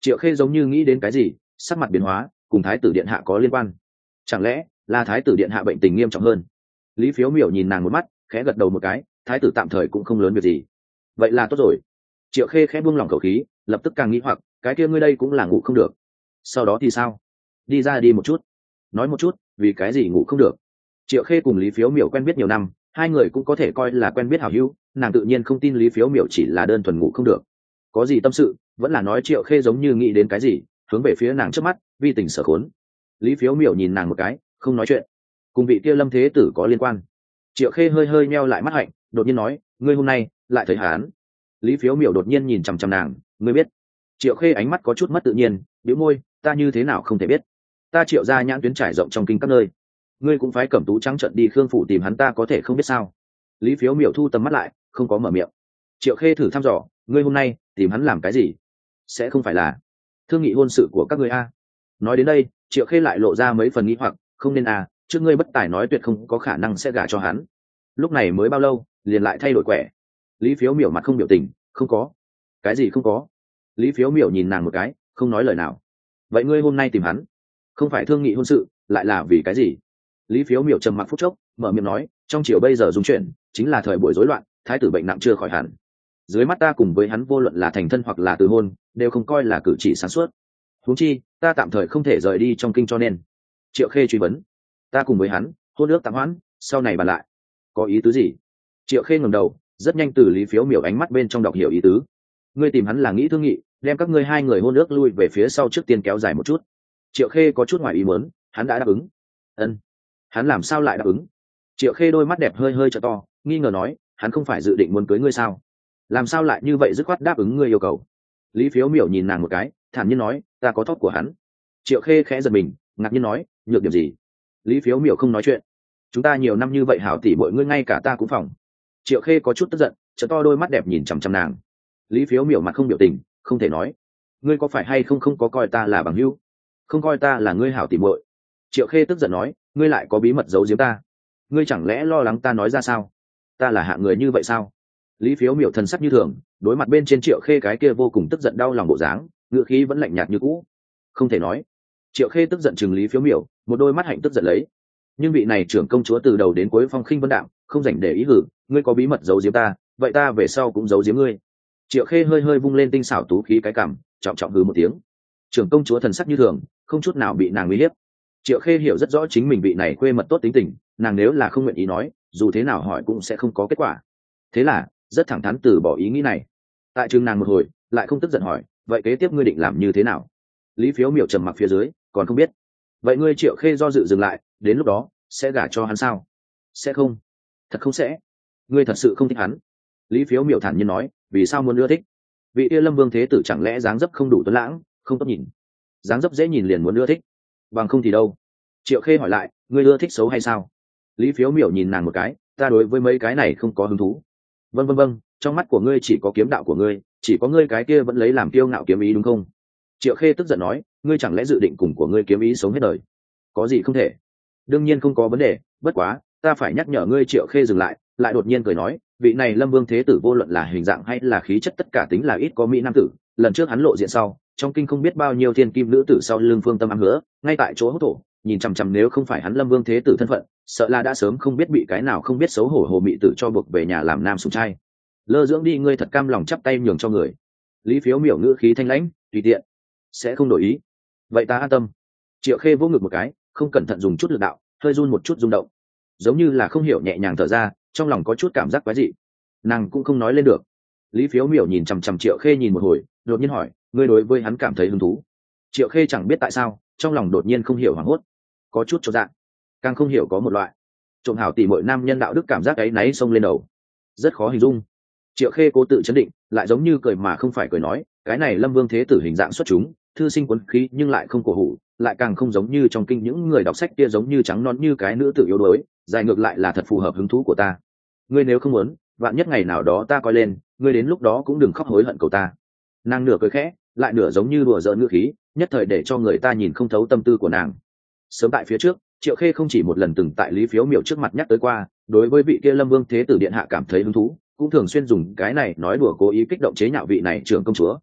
Triệu Khê giống như nghĩ đến cái gì, sắc mặt biến hóa, cùng thái tử điện hạ có liên quan. Chẳng lẽ là thái tử điện hạ bệnh tình nghiêm trọng hơn? Lý Phiếu Miểu nhìn nàng một mắt, khẽ gật đầu một cái, thái tử tạm thời cũng không lớn việc gì. Vậy là tốt rồi. Triệu Khê khẽ buông lỏng khẩu khí, lập tức càng nghĩ hoặc, cái kia ngươi đây cũng là ngủ không được. Sau đó thì sao? Đi ra đi một chút. Nói một chút, vì cái gì ngủ không được? Triệu Khê cùng Lý Phiếu Miểu quen biết nhiều năm, hai người cũng có thể coi là quen biết hảo hữu, nàng tự nhiên không tin Lý Phiếu Miểu chỉ là đơn thuần ngủ không được. Có gì tâm sự, vẫn là nói Triệu Khê giống như nghĩ đến cái gì, hướng về phía nàng trước mắt, vi tình sở khốn. Lý Phiếu Miểu nhìn nàng một cái, không nói chuyện. Cùng vị kia Lâm Thế Tử có liên quan. Triệu Khê hơi hơi meo lại mắt hạnh, đột nhiên nói, ngươi hôm nay lại thấy hắn. Lý Phiếu Miểu đột nhiên nhìn chằm chằm nàng, ngươi biết? Triệu Khê ánh mắt có chút mất tự nhiên, bĩu môi, ta như thế nào không thể biết? Ta Triệu gia nhãn tuyến trải rộng trong kinh các nơi, ngươi cũng phải cẩm tú trắng trận đi Khương phủ tìm hắn, ta có thể không biết sao? Lý Phiếu Miểu thu tầm mắt lại, không có mở miệng. Triệu Khê thử thăm dò, ngươi hôm nay tìm hắn làm cái gì? Sẽ không phải là thương nghị hôn sự của các ngươi a? Nói đến đây, Triệu Khê lại lộ ra mấy phần nghi hoặc, không nên à, trước ngươi bất tài nói tuyệt không có khả năng sẽ gả cho hắn. Lúc này mới bao lâu, liền lại thay đổi quẻ. Lý Phiếu Miểu mặt không biểu tình, không có. Cái gì không có? Lý Phiếu Miểu nhìn nàng một cái, không nói lời nào. Vậy ngươi hôm nay tìm hắn, không phải thương nghị hôn sự, lại là vì cái gì? Lý Phiếu Miểu trầm mặc phút chốc, mở miệng nói, trong triều bây giờ dung chuyển, chính là thời buổi rối loạn, thái tử bệnh nặng chưa khỏi hẳn. Dưới mắt ta cùng với hắn vô luận là thành thân hoặc là từ hôn, đều không coi là cử chỉ sáng suốt. Huống chi, ta tạm thời không thể rời đi trong kinh cho nên. Triệu Khê truy vấn, ta cùng với hắn hôn ước tạm hoãn, sau này bàn lại. Có ý tứ gì? Triệu Khê ngẩng đầu, rất nhanh từ Lý Phiếu Miểu ánh mắt bên trong đọc hiểu ý tứ. Ngươi tìm hắn là nghĩ thương nghị, đem các ngươi hai người hôn ước lui về phía sau trước tiên kéo dài một chút. Triệu Khê có chút ngoài ý muốn, hắn đã đáp ứng. Ân, hắn làm sao lại đáp ứng? Triệu Khê đôi mắt đẹp hơi hơi trợ to, nghi ngờ nói, hắn không phải dự định muốn cưới ngươi sao? Làm sao lại như vậy dứt khoát đáp ứng ngươi yêu cầu? Lý Phiếu Miểu nhìn nàng một cái, thản nhiên nói, ta có thóp của hắn. Triệu Khê khẽ giật mình, ngạc nhiên nói, nhược điểm gì? Lý Phiếu Miểu không nói chuyện. Chúng ta nhiều năm như vậy hảo tỷ bội, ngươi ngay cả ta cũng phòng. Triệu Khê có chút tức giận, trợ to đôi mắt đẹp nhìn chằm chằm nàng. Lý Phiếu Miểu mặt không biểu tình, không thể nói, ngươi có phải hay không không có coi ta là bằng hữu, không coi ta là ngươi hảo tỷ bội. Triệu Khê tức giận nói, ngươi lại có bí mật giấu giếm ta, ngươi chẳng lẽ lo lắng ta nói ra sao? Ta là hạng người như vậy sao? Lý Phiếu Miểu thần sắc như thường, đối mặt bên trên Triệu Khê cái kia vô cùng tức giận đau lòng bộ dáng, ngữ khí vẫn lạnh nhạt như cũ. Không thể nói. Triệu Khê tức giận chừng Lý Phiếu Miểu, một đôi mắt hạnh tức giận lấy. Nhưng vị này trưởng công chúa từ đầu đến cuối phong khinh vân đạm, không dành để ý hử, ngươi có bí mật giấu giếm ta, vậy ta về sau cũng giấu giếm ngươi. Triệu Khê hơi hơi vung lên tinh xảo tú khí cái cằm, trọng trọng hừ một tiếng. Trưởng công chúa thần sắc như thường, không chút nào bị nàng uy hiếp. Triệu Khê hiểu rất rõ chính mình vị này quê mật tốt tính tình, nàng nếu là không nguyện ý nói, dù thế nào hỏi cũng sẽ không có kết quả. Thế là, rất thẳng thắn từ bỏ ý nghĩ này. Tại trường nàng một hồi, lại không tức giận hỏi, vậy kế tiếp ngươi định làm như thế nào? Lý Phiếu Miểu trầm mặc phía dưới, còn không biết. Vậy ngươi Triệu Khê do dự dừng lại, đến lúc đó sẽ gả cho hắn sao? Sẽ không, thật không sẽ. Ngươi thật sự không thích hắn? Lý Phiếu Miểu thản nhiên nói, vì sao muốn ưa thích? Vị kia Lâm Vương Thế Tử chẳng lẽ dáng dấp không đủ tuấn lãng, không tốt nhìn? Dáng dấp dễ nhìn liền muốn ưa thích, bằng không thì đâu? Triệu Khê hỏi lại, ngươi ưa thích xấu hay sao? Lý Phiếu Miểu nhìn nàng một cái, ta đối với mấy cái này không có hứng thú. Vâng vâng vâng, trong mắt của ngươi chỉ có kiếm đạo của ngươi, chỉ có ngươi cái kia vẫn lấy làm kiêu ngạo kiếm ý đúng không? Triệu Khê tức giận nói, ngươi chẳng lẽ dự định cùng của ngươi kiếm ý sống hết đời? Có gì không thể? Đương nhiên không có vấn đề, bất quá ta phải nhắc nhở ngươi. Triệu Khê dừng lại, lại đột nhiên cười nói, vị này Lâm Vương Thế Tử vô luận là hình dạng hay là khí chất tất cả tính là ít có mỹ nam tử. Lần trước hắn lộ diện sau, trong kinh không biết bao nhiêu thiên kim nữ tử sau lưng Phương Tâm ám hứa, ngay tại chỗ hốt thổ, nhìn chằm chằm nếu không phải hắn Lâm Vương Thế Tử thân phận, sợ là đã sớm không biết bị cái nào không biết xấu hổ hồ mị tử cho buộc về nhà làm nam sủng trai. Lơ dưỡng đi, ngươi thật cam lòng chắp tay nhường cho người? Lý Phiếu Miểu ngữ khí thanh lãnh, tùy tiện, sẽ không đổi ý. Vậy ta an tâm. Triệu Khê vỗ ngực một cái, không cẩn thận dùng chút lực đạo, hơi run một chút rung động, giống như là không hiểu nhẹ nhàng thở ra, trong lòng có chút cảm giác quái dị. Nàng cũng không nói lên được. Lý Phiếu Miểu nhìn chằm chằm Triệu Khê nhìn một hồi, đột nhiên hỏi, ngươi đối với hắn cảm thấy hứng thú? Triệu Khê chẳng biết tại sao, trong lòng đột nhiên không hiểu hoảng hốt, có chút chột dạ, càng không hiểu có một loại trộm hảo tỉ mọi nam nhân đạo đức cảm giác ấy náy xông lên đầu, rất khó hình dung. Triệu Khê cố tự chấn định, lại giống như cười mà không phải cười nói, cái này Lâm Vương Thế Tử hình dạng xuất chúng, thư sinh quấn khí nhưng lại không cổ hủ, lại càng không giống như trong kinh những người đọc sách kia giống như trắng non như cái nữ tử yếu đuối, dài ngược lại là thật phù hợp hứng thú của ta. Ngươi nếu không muốn, vạn nhất ngày nào đó ta coi lên, ngươi đến lúc đó cũng đừng khóc hối hận cầu ta. Nàng nửa cười khẽ, lại nửa giống như đùa giỡn ngữ khí, nhất thời để cho người ta nhìn không thấu tâm tư của nàng. Sớm tại phía trước, Triệu Khê không chỉ một lần từng tại Lý Phiếu Miểu trước mặt nhắc tới qua, đối với vị kia Lâm Vương Thế Tử điện hạ cảm thấy hứng thú, cũng thường xuyên dùng cái này nói đùa cố ý kích động chế nhạo vị này trưởng công chúa.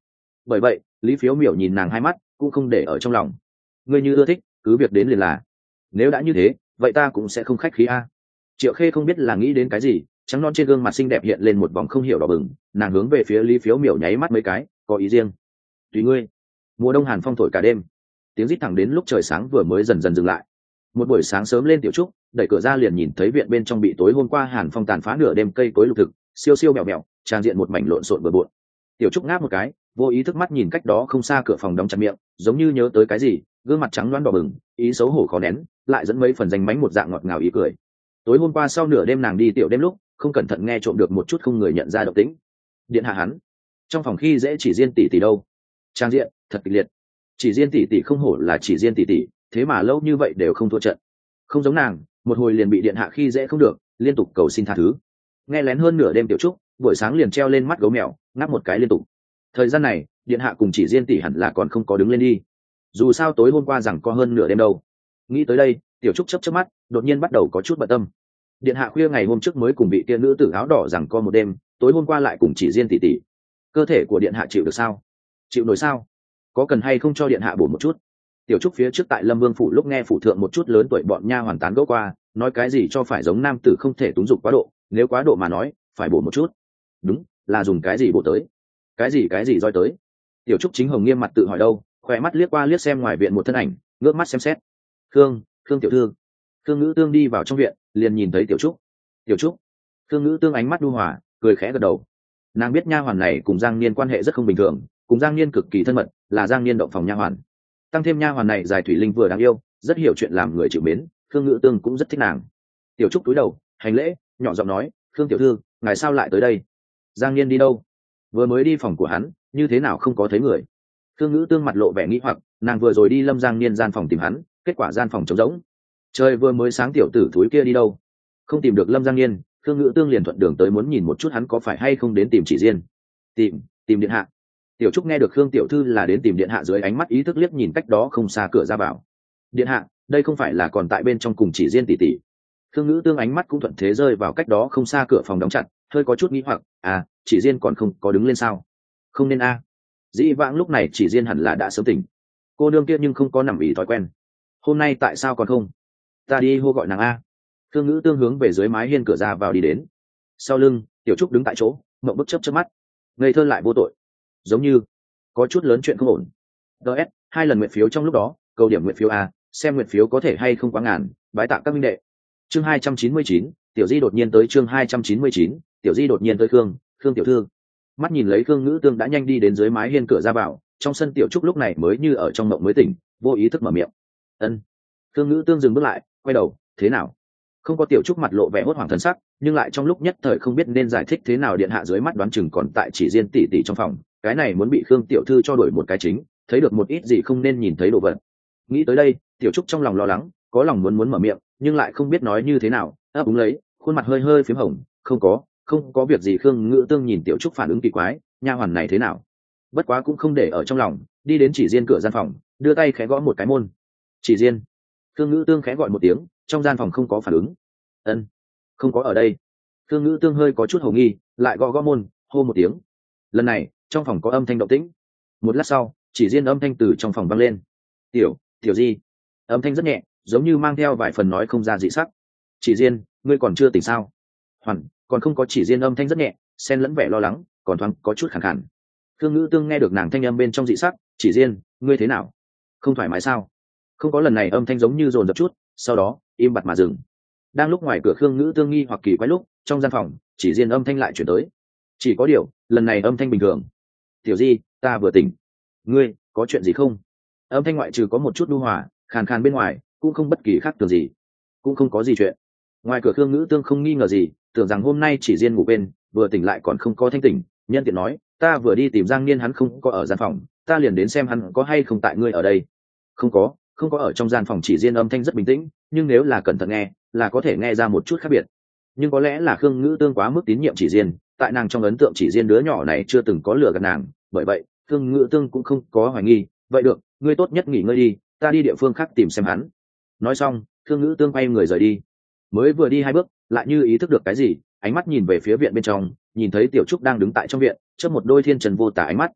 bởi vậy lý phiếu miểu nhìn nàng hai mắt cũng không để ở trong lòng. Ngươi như ưa thích cứ việc đến liền là, nếu đã như thế vậy ta cũng sẽ không khách khí a. Triệu Khê không biết là nghĩ đến cái gì, trắng non trên gương mặt xinh đẹp hiện lên một vòng không hiểu đỏ bừng, nàng hướng về phía lý phiếu miểu nháy mắt mấy cái, có ý riêng. Tùy ngươi. Mùa đông hàn phong thổi cả đêm, tiếng rít thẳng đến lúc trời sáng vừa mới dần dần dừng lại. Một buổi sáng sớm lên, Tiểu Trúc đẩy cửa ra liền nhìn thấy viện bên trong bị tối hôm qua hàn phong tàn phá nửa đêm cây cối lục thực, siêu siêu mèo mèo, trang diện một mảnh lộn xộn bừa bộn. Tiểu Trúc ngáp một cái, vô ý thức mắt nhìn cách đó không xa cửa phòng đóng chặt miệng, giống như nhớ tới cái gì, gương mặt trắng loáng đỏ bừng, ý xấu hổ khó nén, lại dẫn mấy phần danh mánh một dạng ngọt ngào ý cười. Tối hôm qua sau nửa đêm nàng đi tiểu đêm lúc không cẩn thận nghe trộm được một chút không người nhận ra động tĩnh. Điện hạ hắn trong phòng khi dễ Chỉ Diên tỷ tỷ đâu, trang diện thật kịch liệt. Chỉ Diên tỷ tỷ không hổ là Chỉ Diên tỷ tỷ, thế mà lâu như vậy đều không thua trận. Không giống nàng, một hồi liền bị điện hạ khi dễ không được, liên tục cầu xin tha thứ. Nghe lén hơn nửa đêm Tiểu Trúc buổi sáng liền treo lên mắt gấu mèo, ngáp một cái liên tục. Thời gian này điện hạ cùng Chỉ Diên tỷ hẳn là còn không có đứng lên đi, dù sao tối hôm qua rằng có hơn nửa đêm đâu. Nghĩ tới đây Tiểu Trúc chớp chớp mắt, đột nhiên bắt đầu có chút bận tâm. Điện hạ khuya ngày hôm trước mới cùng bị kia nữ tử áo đỏ rằng co một đêm, tối hôm qua lại cùng Chỉ Diên tỷ tỷ, cơ thể của điện hạ chịu được sao? Chịu nổi sao? Có cần hay không cho điện hạ bổ một chút? Tiểu Trúc phía trước tại Lâm Vương phủ lúc nghe phủ thượng một chút lớn tuổi bọn nha hoàn tán gẫu qua, nói cái gì cho phải giống nam tử không thể túng dục quá độ, nếu quá độ mà nói phải bổ một chút. Đúng, là dùng cái gì bổ tới? Cái gì cái gì roi tới? Tiểu Trúc chính hồng nghiêm mặt tự hỏi đâu, khỏe mắt liếc qua liếc xem ngoài viện một thân ảnh, ngước mắt xem xét. Khương, Khương tiểu thư. Khương Ngữ Tương đi vào trong viện, liền nhìn thấy Tiểu Trúc. Tiểu Trúc. Khương Ngữ Tương ánh mắt nhu hòa, cười khẽ gật đầu. Nàng biết nha hoàn này cùng Giang Niên quan hệ rất không bình thường, cùng Giang Niên cực kỳ thân mật, là Giang Niên động phòng nha hoàn. Tăng thêm nha hoàn này dài thủy linh vừa đáng yêu, rất hiểu chuyện làm người chịu mến, Khương Ngữ Tương cũng rất thích nàng. Tiểu Trúc cúi đầu, hành lễ, nhỏ giọng nói, "Khương tiểu thư, ngài sao lại tới đây? Giang Niên đi đâu?" Vừa mới đi phòng của hắn, như thế nào không có thấy người? Khương Ngữ Tương mặt lộ vẻ nghi hoặc, nàng vừa rồi đi Lâm Giang Niên gian phòng tìm hắn, kết quả gian phòng trống rỗng. Trời vừa mới sáng, tiểu tử thúi kia đi đâu? Không tìm được Lâm Giang Niên, Khương Ngữ Tương liền thuận đường tới muốn nhìn một chút hắn có phải hay không đến tìm Chỉ Diên. Tìm, tìm điện hạ. Tiểu Trúc nghe được Khương tiểu thư là đến tìm điện hạ, dưới ánh mắt ý thức liếc nhìn cách đó không xa cửa ra vào. Điện hạ, đây không phải là còn tại bên trong cùng Chỉ Diên tỷ tỷ? Khương Ngữ Tương ánh mắt cũng thuận thế rơi vào cách đó không xa cửa phòng đóng chặt, hơi có chút nghi hoặc, à, Chỉ Diên còn không có đứng lên sao? Không nên a. Dĩ vãng lúc này Chỉ Diên hẳn là đã sớm tỉnh. Cô nương kia nhưng không có nằm ý thói quen. Hôm nay tại sao còn không? Ta đi hô gọi nàng a. Khương Ngữ Tương hướng về dưới mái hiên cửa ra vào đi đến. Sau lưng Tiểu Trúc đứng tại chỗ, mộng bức chớp chớp mắt, ngây thơ lại vô tội, giống như có chút lớn chuyện không ổn. ds hai lần nguyện phiếu trong lúc đó, cầu điểm nguyện phiếu a, xem nguyện phiếu có thể hay không quá ngàn, bái tạ các minh đệ. Chương hai trăm chín mươi chín, Tiểu Di đột nhiên tới. Chương hai trăm chín mươi chín, Tiểu Di đột nhiên tới. Khương, Khương tiểu thư. Mắt nhìn lấy Khương Ngữ Tương đã nhanh đi đến dưới mái hiên cửa ra vào, trong sân Tiểu Trúc lúc này mới như ở trong mộng mới tỉnh, vô ý thức mở miệng. Ân. Khương Ngữ Tương dừng bước lại, quay đầu, thế nào? Không có Tiểu Trúc mặt lộ vẻ hốt hoảng thần sắc, nhưng lại trong lúc nhất thời không biết nên giải thích thế nào. Điện hạ dưới mắt đoán chừng còn tại Chỉ Diên tỷ tỷ trong phòng, cái này muốn bị Khương tiểu thư cho đổi một cái chính, thấy được một ít gì không nên nhìn thấy đồ vật. Nghĩ tới đây, Tiểu Trúc trong lòng lo lắng, có lòng muốn muốn mở miệng, nhưng lại không biết nói như thế nào, ấp úng lấy, khuôn mặt hơi hơi phím hồng, không có, không có việc gì. Khương Ngữ Tương nhìn Tiểu Trúc phản ứng kỳ quái, nha hoàn này thế nào? Bất quá cũng không để ở trong lòng, đi đến Chỉ Diên cửa gian phòng, đưa tay khẽ gõ một cái môn. Chỉ Diên. Khương Ngữ Tương khẽ gọi một tiếng, trong gian phòng không có phản ứng. Ân, không có ở đây. Khương Ngữ Tương hơi có chút hồ nghi, lại gõ gõ môn, hô một tiếng. Lần này trong phòng có âm thanh động tĩnh. Một lát sau, Chỉ Diên âm thanh từ trong phòng vang lên. Tiểu, Tiểu Di. Âm thanh rất nhẹ, giống như mang theo vài phần nói không ra dị sắc. Chỉ Diên, ngươi còn chưa tỉnh sao? Hoàn, còn không có. Chỉ Diên âm thanh rất nhẹ, xen lẫn vẻ lo lắng, còn thoáng có chút khàn khàn. Khương Ngữ Tương nghe được nàng thanh âm bên trong dị sắc, Chỉ Diên, ngươi thế nào? Không thoải mái sao? Không có. Lần này âm thanh giống như dồn dập chút, sau đó im bặt mà dừng. Đang lúc ngoài cửa Khương Ngữ Tương nghi hoặc kỳ quái lúc, trong gian phòng Chỉ Diên âm thanh lại chuyển tới. Chỉ có điều lần này âm thanh bình thường. Tiểu Di, ta vừa tỉnh. Ngươi có chuyện gì không? Âm thanh ngoại trừ có một chút nhu hòa, khàn khàn bên ngoài cũng không bất kỳ khác thường gì. Cũng không có gì chuyện. Ngoài cửa Khương Ngữ Tương không nghi ngờ gì, tưởng rằng hôm nay Chỉ Diên ngủ bên, vừa tỉnh lại còn không có thanh tỉnh, nhân tiện nói, ta vừa đi tìm Giang Niên hắn không có ở gian phòng, ta liền đến xem hắn có hay không tại ngươi ở đây. Không có, không có ở trong gian phòng. Chỉ Diên âm thanh rất bình tĩnh, nhưng nếu là cẩn thận nghe, là có thể nghe ra một chút khác biệt. Nhưng có lẽ là Khương Ngữ Tương quá mức tín nhiệm Chỉ Diên, tại nàng trong ấn tượng Chỉ Diên đứa nhỏ này chưa từng có lừa gạt nàng, bởi vậy Khương Ngữ Tương cũng không có hoài nghi. Vậy được, ngươi tốt nhất nghỉ ngơi đi, ta đi địa phương khác tìm xem hắn. Nói xong, Khương Ngữ Tương quay người rời đi. Mới vừa đi hai bước, lại như ý thức được cái gì, ánh mắt nhìn về phía viện bên trong, nhìn thấy Tiểu Trúc đang đứng tại trong viện, chớp một đôi thiên trần vô tả ánh mắt.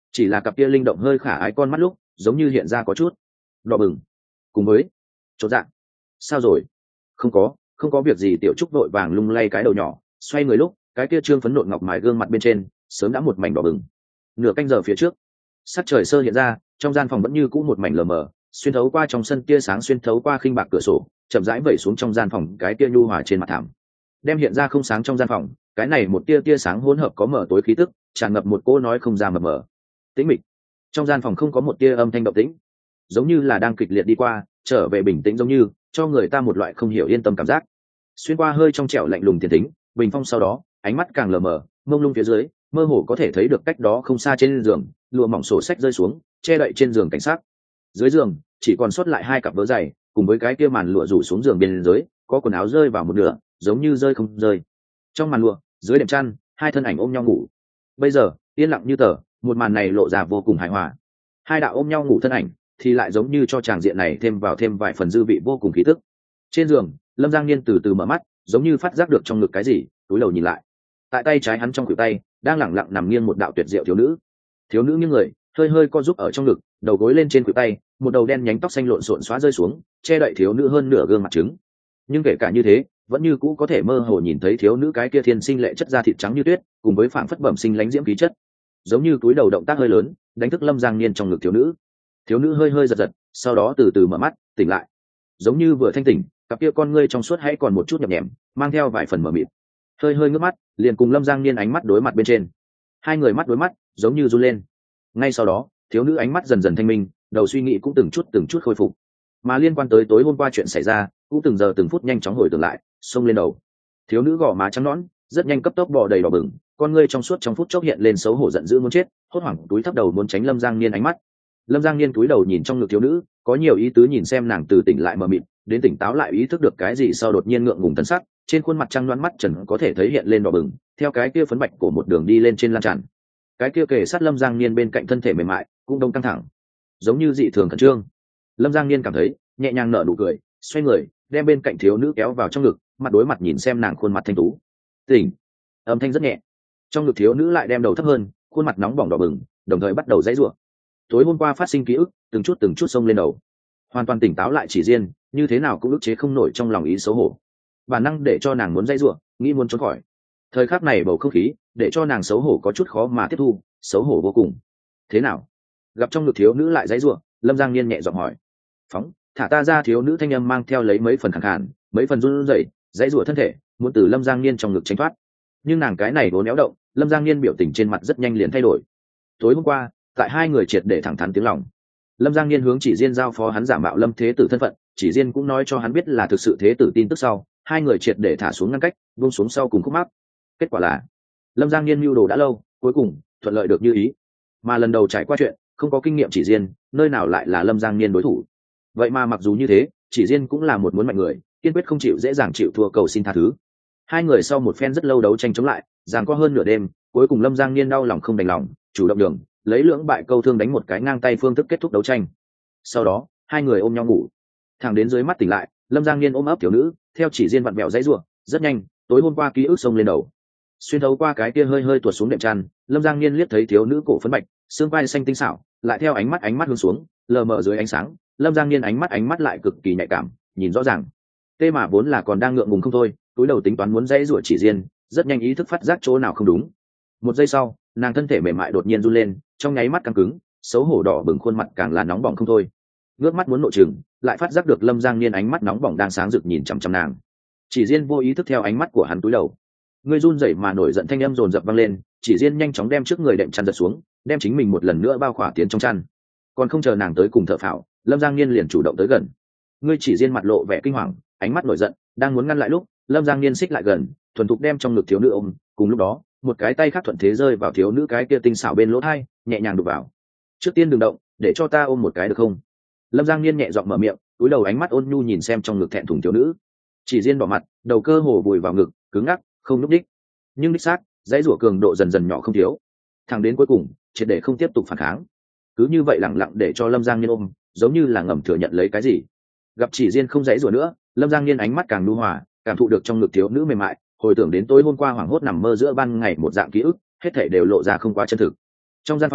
chỉ là cặp kia linh động hơi khả ái con mắt lúc giống như hiện ra có chút đỏ bừng cùng với chột dạng. Sao rồi? Không có, không có việc gì. Tiểu Trúc vội vàng lung lay cái đầu nhỏ, xoay người lúc cái kia trương phấn nộn ngọc mài gương mặt bên trên sớm đã một mảnh đỏ bừng. Nửa canh giờ phía trước, sắc trời sơ hiện ra, trong gian phòng vẫn như cũ một mảnh lờ mờ, xuyên thấu qua trong sân tia sáng xuyên thấu qua khinh bạc cửa sổ chậm rãi vẩy xuống trong gian phòng cái tia nhu hòa trên mặt thảm, đem hiện ra không sáng trong gian phòng. Cái này một tia tia sáng hỗn hợp có mở tối khí tức, tràn ngập một cô nói không ra mờ mờ tĩnh mịch. Trong gian phòng không có một tia âm thanh động tĩnh, giống như là đang kịch liệt đi qua trở về bình tĩnh, giống như cho người ta một loại không hiểu yên tâm cảm giác. Xuyên qua hơi trong trẻo lạnh lùng tiền tính bình phong, sau đó ánh mắt càng lờ mờ mông lung, phía dưới mơ hồ có thể thấy được cách đó không xa trên giường lụa mỏng sổ sách rơi xuống che đậy trên giường cảnh sát. Dưới giường chỉ còn sót lại hai cặp vớ giày cùng với cái kia màn lụa rủ xuống giường bên dưới có quần áo rơi vào một nửa, giống như rơi không rơi. Trong màn lụa dưới đệm chăn hai thân ảnh ôm nhau ngủ. Bây giờ yên lặng như tờ, một màn này lộ ra vô cùng hài hòa. Hai đạo ôm nhau ngủ thân ảnh thì lại giống như cho tràng diện này thêm vào thêm vài phần dư vị vô cùng khí tức. Trên giường Lâm Giang Niên từ từ mở mắt, giống như phát giác được trong ngực cái gì, túi đầu nhìn lại. Tại tay trái hắn trong khuỷu tay đang lẳng lặng nằm nghiêng một đạo tuyệt diệu thiếu nữ. Thiếu nữ nghiêng người hơi hơi co giúp ở trong ngực, đầu gối lên trên khuỷu tay, một đầu đen nhánh tóc xanh lộn xộn xóa rơi xuống che đậy thiếu nữ hơn nửa gương mặt trứng. Nhưng kể cả như thế vẫn như cũ có thể mơ hồ nhìn thấy thiếu nữ cái kia thiên sinh lệ chất da thịt trắng như tuyết cùng với phảng phất bẩm sinh lánh diễm khí chất. Giống như túi đầu động tác hơi lớn đánh thức Lâm Giang Niên trong ngực thiếu nữ. Thiếu nữ hơi hơi giật giật, sau đó từ từ mở mắt tỉnh lại, giống như vừa thanh tỉnh, cặp kia con ngươi trong suốt hãy còn một chút nhập nhèm, mang theo vài phần mờ mịt. Hơi hơi ngước mắt liền cùng Lâm Giang Niên ánh mắt đối mặt bên trên. Hai người mắt đối mắt giống như run lên. Ngay sau đó thiếu nữ ánh mắt dần dần thanh minh, đầu suy nghĩ cũng từng chút từng chút khôi phục, mà liên quan tới tối hôm qua chuyện xảy ra cũng từng giờ từng phút nhanh chóng hồi tưởng lại xông lên đầu. Thiếu nữ gò má trắng nõn rất nhanh cấp tốc bò đầy đỏ bừng, con ngươi trong suốt trong phút chốc hiện lên xấu hổ giận dữ muốn chết, hốt hoảng túi thấp đầu muốn tránh Lâm Giang Niên ánh mắt. Lâm Giang Niên túi đầu nhìn trong ngực thiếu nữ, có nhiều ý tứ nhìn xem nàng từ tỉnh lại mờ mịt đến tỉnh táo lại ý thức được cái gì, sau đột nhiên ngượng ngùng tấn sắc, trên khuôn mặt trăng loáng mắt trần có thể thấy hiện lên đỏ bừng, theo cái kia phấn bạch của một đường đi lên trên lan tràn. Cái kia kề sát Lâm Giang Niên bên cạnh thân thể mềm mại cũng đông căng thẳng, giống như dị thường khẩn trương. Lâm Giang Niên cảm thấy nhẹ nhàng nở nụ cười, xoay người đem bên cạnh thiếu nữ kéo vào trong ngực, mặt đối mặt nhìn xem nàng khuôn mặt thanh tú. Tỉnh. Âm thanh rất nhẹ. Trong ngực thiếu nữ lại đem đầu thấp hơn, khuôn mặt nóng bỏng đỏ bừng, đồng thời bắt đầu dãy rủa. Tối hôm qua phát sinh ký ức từng chút từng chút xông lên đầu. Hoàn toàn tỉnh táo lại Chỉ Diên như thế nào cũng ức chế không nổi trong lòng ý xấu hổ, bản năng để cho nàng muốn dãy rủa, nghĩ muốn trốn khỏi. Thời khắc này bầu không khí để cho nàng xấu hổ có chút khó mà tiếp thu, xấu hổ vô cùng. Thế nào? Gặp trong ngực thiếu nữ lại dãy rủa, Lâm Giang Niên nhẹ giọng hỏi. Phóng, thả ta ra. Thiếu nữ thanh âm mang theo lấy mấy phần khàn khàn, mấy phần run rẩy, dãy rủa thân thể muốn từ Lâm Giang Niên trong ngực tránh thoát. Nhưng nàng cái này vốn éo động, Lâm Giang Niên biểu tình trên mặt rất nhanh liền thay đổi. Tối hôm qua tại hai người triệt để thẳng thắn tiếng lòng, Lâm Giang Niên hướng Chỉ Diên giao phó hắn giả mạo Lâm Thế Tử thân phận, Chỉ Diên cũng nói cho hắn biết là thực sự Thế Tử tin tức sau, hai người triệt để thả xuống ngăn cách, buông xuống sau cùng khúc mắc. Kết quả là Lâm Giang Niên mưu đồ đã lâu, cuối cùng thuận lợi được như ý. Mà lần đầu trải qua chuyện không có kinh nghiệm Chỉ Diên, nơi nào lại là Lâm Giang Niên đối thủ. Vậy mà mặc dù như thế, Chỉ Diên cũng là một muốn mạnh người, kiên quyết không chịu dễ dàng chịu thua, cầu xin tha thứ. Hai người sau một phen rất lâu đấu tranh chống lại, giằng co hơn nửa đêm, cuối cùng Lâm Giang Niên đau lòng không đành lòng, chủ động đường lấy lưỡng bại câu thương đánh một cái ngang tay phương thức kết thúc đấu tranh. Sau đó hai người ôm nhau ngủ, thẳng đến dưới mắt tỉnh lại, Lâm Giang Niên ôm ấp thiếu nữ, theo Chỉ Diên vặn vẹo dãy rủa, rất nhanh tối hôm qua ký ức xông lên đầu. Xuyên thấu qua cái kia hơi hơi tuột xuống đệm chăn, Lâm Giang Niên liếc thấy thiếu nữ cổ phấn bạch, xương vai xanh tinh xảo, lại theo ánh mắt ánh mắt hướng xuống, lờ mờ dưới ánh sáng, Lâm Giang Niên ánh mắt ánh mắt lại cực kỳ nhạy cảm, nhìn rõ ràng. Tê mà vốn là còn đang ngượng ngùng không thôi, túi đầu tính toán muốn dãy rủa Chỉ Diên, rất nhanh ý thức phát giác chỗ nào không đúng. Một giây sau, nàng thân thể mềm mại đột nhiên run lên, trong nháy mắt căng cứng, xấu hổ đỏ bừng khuôn mặt càng là nóng bỏng không thôi. Ngước mắt muốn nội trừng, lại phát giác được Lâm Giang Niên ánh mắt nóng bỏng đang sáng rực nhìn chằm chằm nàng. Chỉ Diên vô ý thức theo ánh mắt của hắn cúi đầu. Ngươi run rẩy mà nổi giận thanh âm dồn dập vang lên, Chỉ Diên nhanh chóng đem trước người đệm chăn giật xuống, đem chính mình một lần nữa bao khỏa tiến trong chăn. Còn không chờ nàng tới cùng thở phào, Lâm Giang Niên liền chủ động tới gần. Ngươi Chỉ Diên mặt lộ vẻ kinh hoàng, ánh mắt nổi giận, đang muốn ngăn lại lúc, Lâm Giang Niên xích lại gần, thuần thục đem trong ngực thiếu nữ ôm, cùng lúc đó, một cái tay khác thuận thế rơi vào thiếu nữ cái kia tinh xảo bên lỗ tai, nhẹ nhàng đụng vào. Trước tiên đừng động, để cho ta ôm một cái được không? Lâm Giang Niên nhẹ giọng mở miệng, cúi đầu ánh mắt ôn nhu nhìn xem trong ngực thẹn thùng thiếu nữ. Chỉ Diên đỏ mặt, đầu cơ hồ vùi vào ngực, cứng ngắc, không núp đích. Nhưng đích xác, dãy rủa cường độ dần dần nhỏ không thiếu. Thẳng đến cuối cùng, triệt để không tiếp tục phản kháng. Cứ như vậy lặng lặng để cho Lâm Giang Niên ôm, giống như là ngầm thừa nhận lấy cái gì. Gặp Chỉ Diên không dãy rủa nữa, Lâm Giang Niên ánh mắt càng nhu hòa, cảm thụ được trong ngực thiếu nữ mềm mại, hồi tưởng đến tối hôm qua hoảng hốt nằm mơ giữa ban ngày một dạng ký ức, hết thảy đều lộ ra không quá chân thực. Trong gian phòng,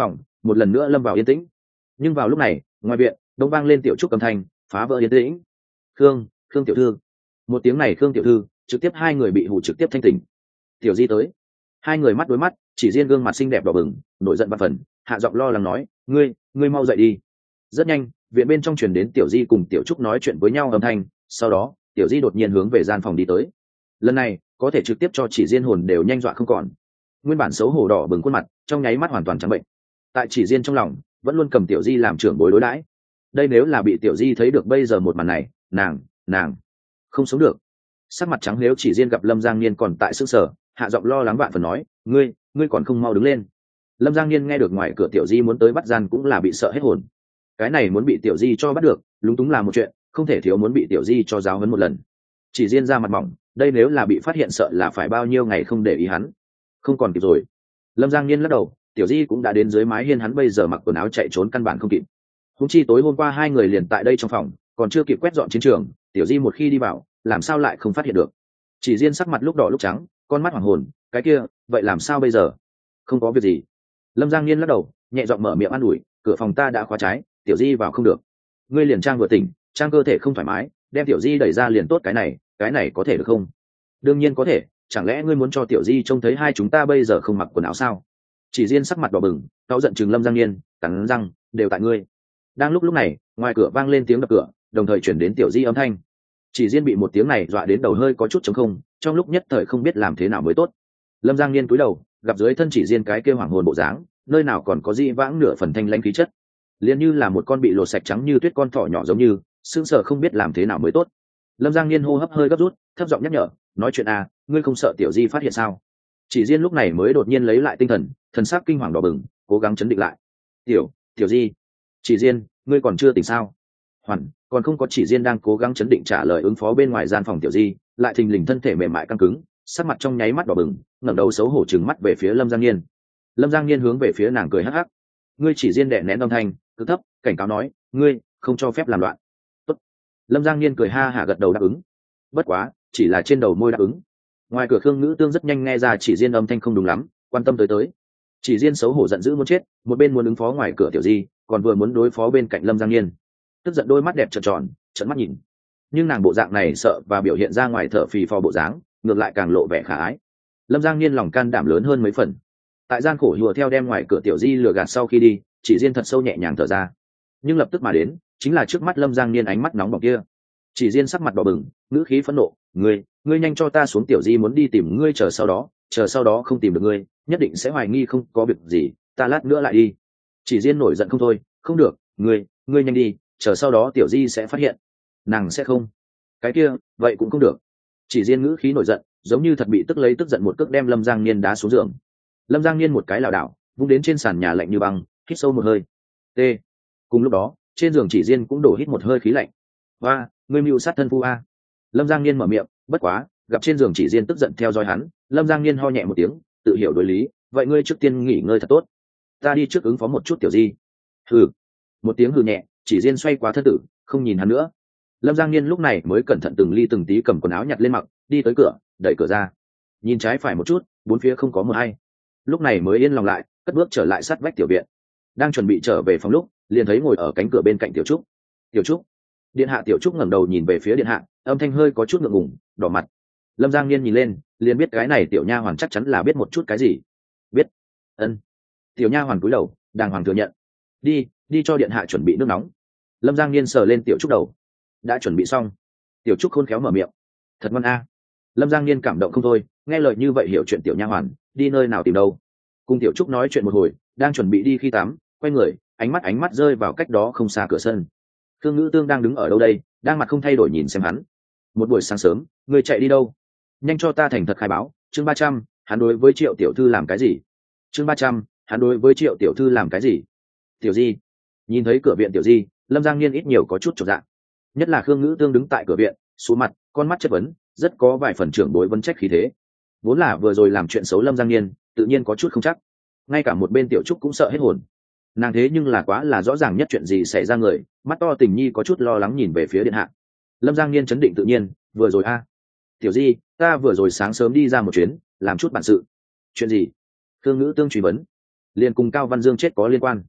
một lần nữa lâm vào yên tĩnh. Nhưng vào lúc này ngoài viện đông vang lên tiểu trúc âm thanh phá vỡ yên tĩnh. khương khương tiểu thư. Một tiếng này khương tiểu thư trực tiếp hai người bị hù trực tiếp thanh tỉnh. Tiểu di tới. Hai người mắt đối mắt, chỉ riêng gương mặt xinh đẹp đỏ bừng nổi giận văn phần, hạ giọng lo lắng nói, ngươi ngươi mau dậy đi. Rất nhanh viện bên trong truyền đến tiểu di cùng tiểu trúc nói chuyện với nhau âm thanh, sau đó tiểu di đột nhiên hướng về gian phòng đi tới. Lần này có thể trực tiếp cho chỉ riêng hồn đều nhanh dọa không còn. Nguyên bản xấu hổ đỏ bừng khuôn mặt trong nháy mắt hoàn toàn trắng bệnh. Tại chỉ riêng trong lòng vẫn luôn cầm tiểu di làm trưởng bối đối đãi. Đây nếu là bị tiểu di thấy được bây giờ một màn này, nàng nàng không sống được. Sắc mặt trắng nếu chỉ riêng gặp Lâm Giang Niên còn tại sức sở, hạ giọng lo lắng vạn phần nói, ngươi ngươi còn không mau đứng lên. Lâm Giang Niên nghe được ngoài cửa tiểu di muốn tới bắt gian cũng là bị sợ hết hồn. Cái này muốn bị tiểu di cho bắt được lúng túng là một chuyện, không thể thiếu muốn bị tiểu di cho giáo huấn một lần. Chỉ riêng ra mặt mỏng, đây nếu là bị phát hiện sợ là phải bao nhiêu ngày không để ý hắn. Không còn kịp rồi. Lâm Giang Niên lắc đầu, tiểu di cũng đã đến dưới mái hiên, hắn bây giờ mặc quần áo chạy trốn căn bản không kịp. Húng chi tối hôm qua hai người liền tại đây trong phòng, còn chưa kịp quét dọn chiến trường, tiểu di một khi đi vào làm sao lại không phát hiện được. Chỉ riêng sắc mặt lúc đỏ lúc trắng, con mắt hoàng hồn, cái kia vậy làm sao bây giờ? Không có việc gì. Lâm Giang Niên lắc đầu, nhẹ giọng mở miệng an ủi, cửa phòng ta đã khóa trái, tiểu di vào không được. Ngươi liền trang vừa tỉnh, trang cơ thể không thoải mái, đem tiểu di đẩy ra liền tốt. Cái này cái này có thể được không? Đương nhiên có thể, chẳng lẽ ngươi muốn cho tiểu di trông thấy hai chúng ta bây giờ không mặc quần áo sao? Chỉ riêng sắc mặt đỏ bừng, cáu giận chừng Lâm Giang Niên, cắn răng, đều tại ngươi. Đang lúc lúc này ngoài cửa vang lên tiếng đập cửa, đồng thời chuyển đến tiểu di âm thanh. Chỉ riêng bị một tiếng này dọa đến đầu hơi có chút trống không, trong lúc nhất thời không biết làm thế nào mới tốt. Lâm Giang Niên cúi đầu gặp dưới thân chỉ riêng cái kêu hoàng hồn bộ dáng, nơi nào còn có di vãng nửa phần thanh lãnh khí chất, liền như là một con bị lột sạch trắng như tuyết con thỏ nhỏ giống như sững sờ không biết làm thế nào mới tốt. Lâm Giang Niên hô hấp hơi gấp rút, thấp giọng nhắc nhở, nói chuyện à, ngươi không sợ tiểu di phát hiện sao? Chỉ riêng lúc này mới đột nhiên lấy lại tinh thần, thần sắc kinh hoàng đỏ bừng, cố gắng chấn định lại. Tiểu, tiểu di, chỉ riêng, ngươi còn chưa tỉnh sao? Hoàn, còn không có. Chỉ riêng đang cố gắng chấn định trả lời ứng phó bên ngoài gian phòng tiểu di, lại thình lình thân thể mềm mại căng cứng, sắc mặt trong nháy mắt đỏ bừng, ngẩng đầu xấu hổ trừng mắt về phía Lâm Giang Niên. Lâm Giang Niên hướng về phía nàng cười hắc hắc. Ngươi chỉ riêng đè nén âm thanh, cứ thấp, cảnh cáo nói, ngươi không cho phép làm loạn. Tốt. Lâm Giang Niên cười ha hả gật đầu đáp ứng. Bất quá, chỉ là trên đầu môi đáp ứng. Ngoài cửa Khương Ngữ Tương rất nhanh nghe ra chỉ riêng âm thanh không đúng lắm, quan tâm tới tới. Chỉ riêng xấu hổ giận dữ muốn chết, một bên muốn ứng phó ngoài cửa tiểu di, còn vừa muốn đối phó bên cạnh Lâm Giang Niên. Tức giận đôi mắt đẹp trợn tròn, trợn mắt nhìn. Nhưng nàng bộ dạng này sợ và biểu hiện ra ngoài thở phì phò bộ dáng, ngược lại càng lộ vẻ khả ái. Lâm Giang Niên lòng can đảm lớn hơn mấy phần. Tại gian khổ hùa theo đem ngoài cửa tiểu di lừa gạt sau khi đi, chỉ riêng thật sâu nhẹ nhàng thở ra. Nhưng lập tức mà đến chính là trước mắt Lâm Giang Niên ánh mắt nóng bỏng kia. Chỉ riêng sắc mặt đỏ bừng, ngữ khí phẫn nộ, ngươi ngươi nhanh cho ta xuống, tiểu di muốn đi tìm ngươi, chờ sau đó chờ sau đó không tìm được ngươi, nhất định sẽ hoài nghi không có việc gì, ta lát nữa lại đi. Chỉ riêng nổi giận không thôi, không được, ngươi ngươi nhanh đi, chờ sau đó tiểu di sẽ phát hiện. Nàng sẽ không. Cái kia vậy cũng không được. Chỉ riêng ngữ khí nổi giận, giống như thật bị tức lấy tức giận, một cước đem Lâm Giang Niên đá xuống giường. Lâm Giang Niên một cái lảo đảo vung đến trên sàn nhà lạnh như băng, hít sâu một hơi. T. Cùng lúc đó trên giường chỉ riêng cũng đổ hít một hơi khí lạnh. Hoa, ngươi mưu sát thân phu a. Lâm Giang Niên mở miệng, bất quá gặp trên giường chỉ riêng tức giận theo dõi hắn, Lâm Giang Niên ho nhẹ một tiếng, tự hiểu đối lý, vậy ngươi trước tiên nghỉ ngơi thật tốt, ta đi trước ứng phó một chút tiểu di. Hừ. Một tiếng hừ nhẹ, chỉ riêng xoay qua thân tử, không nhìn hắn nữa. Lâm Giang Niên lúc này mới cẩn thận từng ly từng tí cầm quần áo nhặt lên mặc, đi tới cửa, đẩy cửa ra, nhìn trái phải một chút, bốn phía không có mờ hay. Lúc này mới yên lòng lại, cất bước trở lại sát vách tiểu viện. Đang chuẩn bị trở về phòng lúc, liền thấy ngồi ở cánh cửa bên cạnh tiểu trúc. Tiểu trúc. Điện hạ. Tiểu trúc ngẩng đầu nhìn về phía điện hạ, âm thanh hơi có chút ngượng ngùng, đỏ mặt. Lâm Giang Niên nhìn lên, liền biết cái này tiểu nha hoàn chắc chắn là biết một chút cái gì. Biết. Ân. Tiểu nha hoàn cúi đầu, đàng hoàng thừa nhận. Đi, đi cho điện hạ chuẩn bị nước nóng. Lâm Giang Niên sờ lên tiểu trúc đầu. Đã chuẩn bị xong. Tiểu trúc khôn khéo mở miệng. Thật ngoan a. Lâm Giang Niên cảm động không thôi, nghe lời như vậy hiểu chuyện tiểu nha hoàn, đi nơi nào tìm đâu. Cùng tiểu trúc nói chuyện một hồi, đang chuẩn bị đi khi tắm, quay người, ánh mắt ánh mắt rơi vào cách đó không xa cửa sân. Khương Ngữ Tương đang đứng ở đâu đây, đang mặt không thay đổi nhìn xem hắn. Một buổi sáng sớm, người chạy đi đâu? Nhanh cho ta thành thật khai báo. Chương ba trăm, hắn đối với Triệu tiểu thư làm cái gì? Chương ba trăm, hắn đối với Triệu tiểu thư làm cái gì? Tiểu di. Nhìn thấy cửa viện tiểu di, Lâm Giang Niên ít nhiều có chút chột dạ. Nhất là Khương Ngữ Tương đứng tại cửa viện, xuống mặt, con mắt chất vấn, rất có vài phần trưởng bối vấn trách khí thế. Vốn là vừa rồi làm chuyện xấu Lâm Giang Niên, tự nhiên có chút không chắc. Ngay cả một bên tiểu trúc cũng sợ hết hồn. Nàng thế nhưng là quá là rõ ràng nhất chuyện gì xảy ra người, mắt to tình nhi có chút lo lắng nhìn về phía điện hạ. Lâm Giang Niên chấn định tự nhiên, vừa rồi a, tiểu di, ta vừa rồi sáng sớm đi ra một chuyến, làm chút bản sự. Chuyện gì? Khương Ngữ Tương truy vấn. Liền cùng Cao Văn Dương chết có liên quan.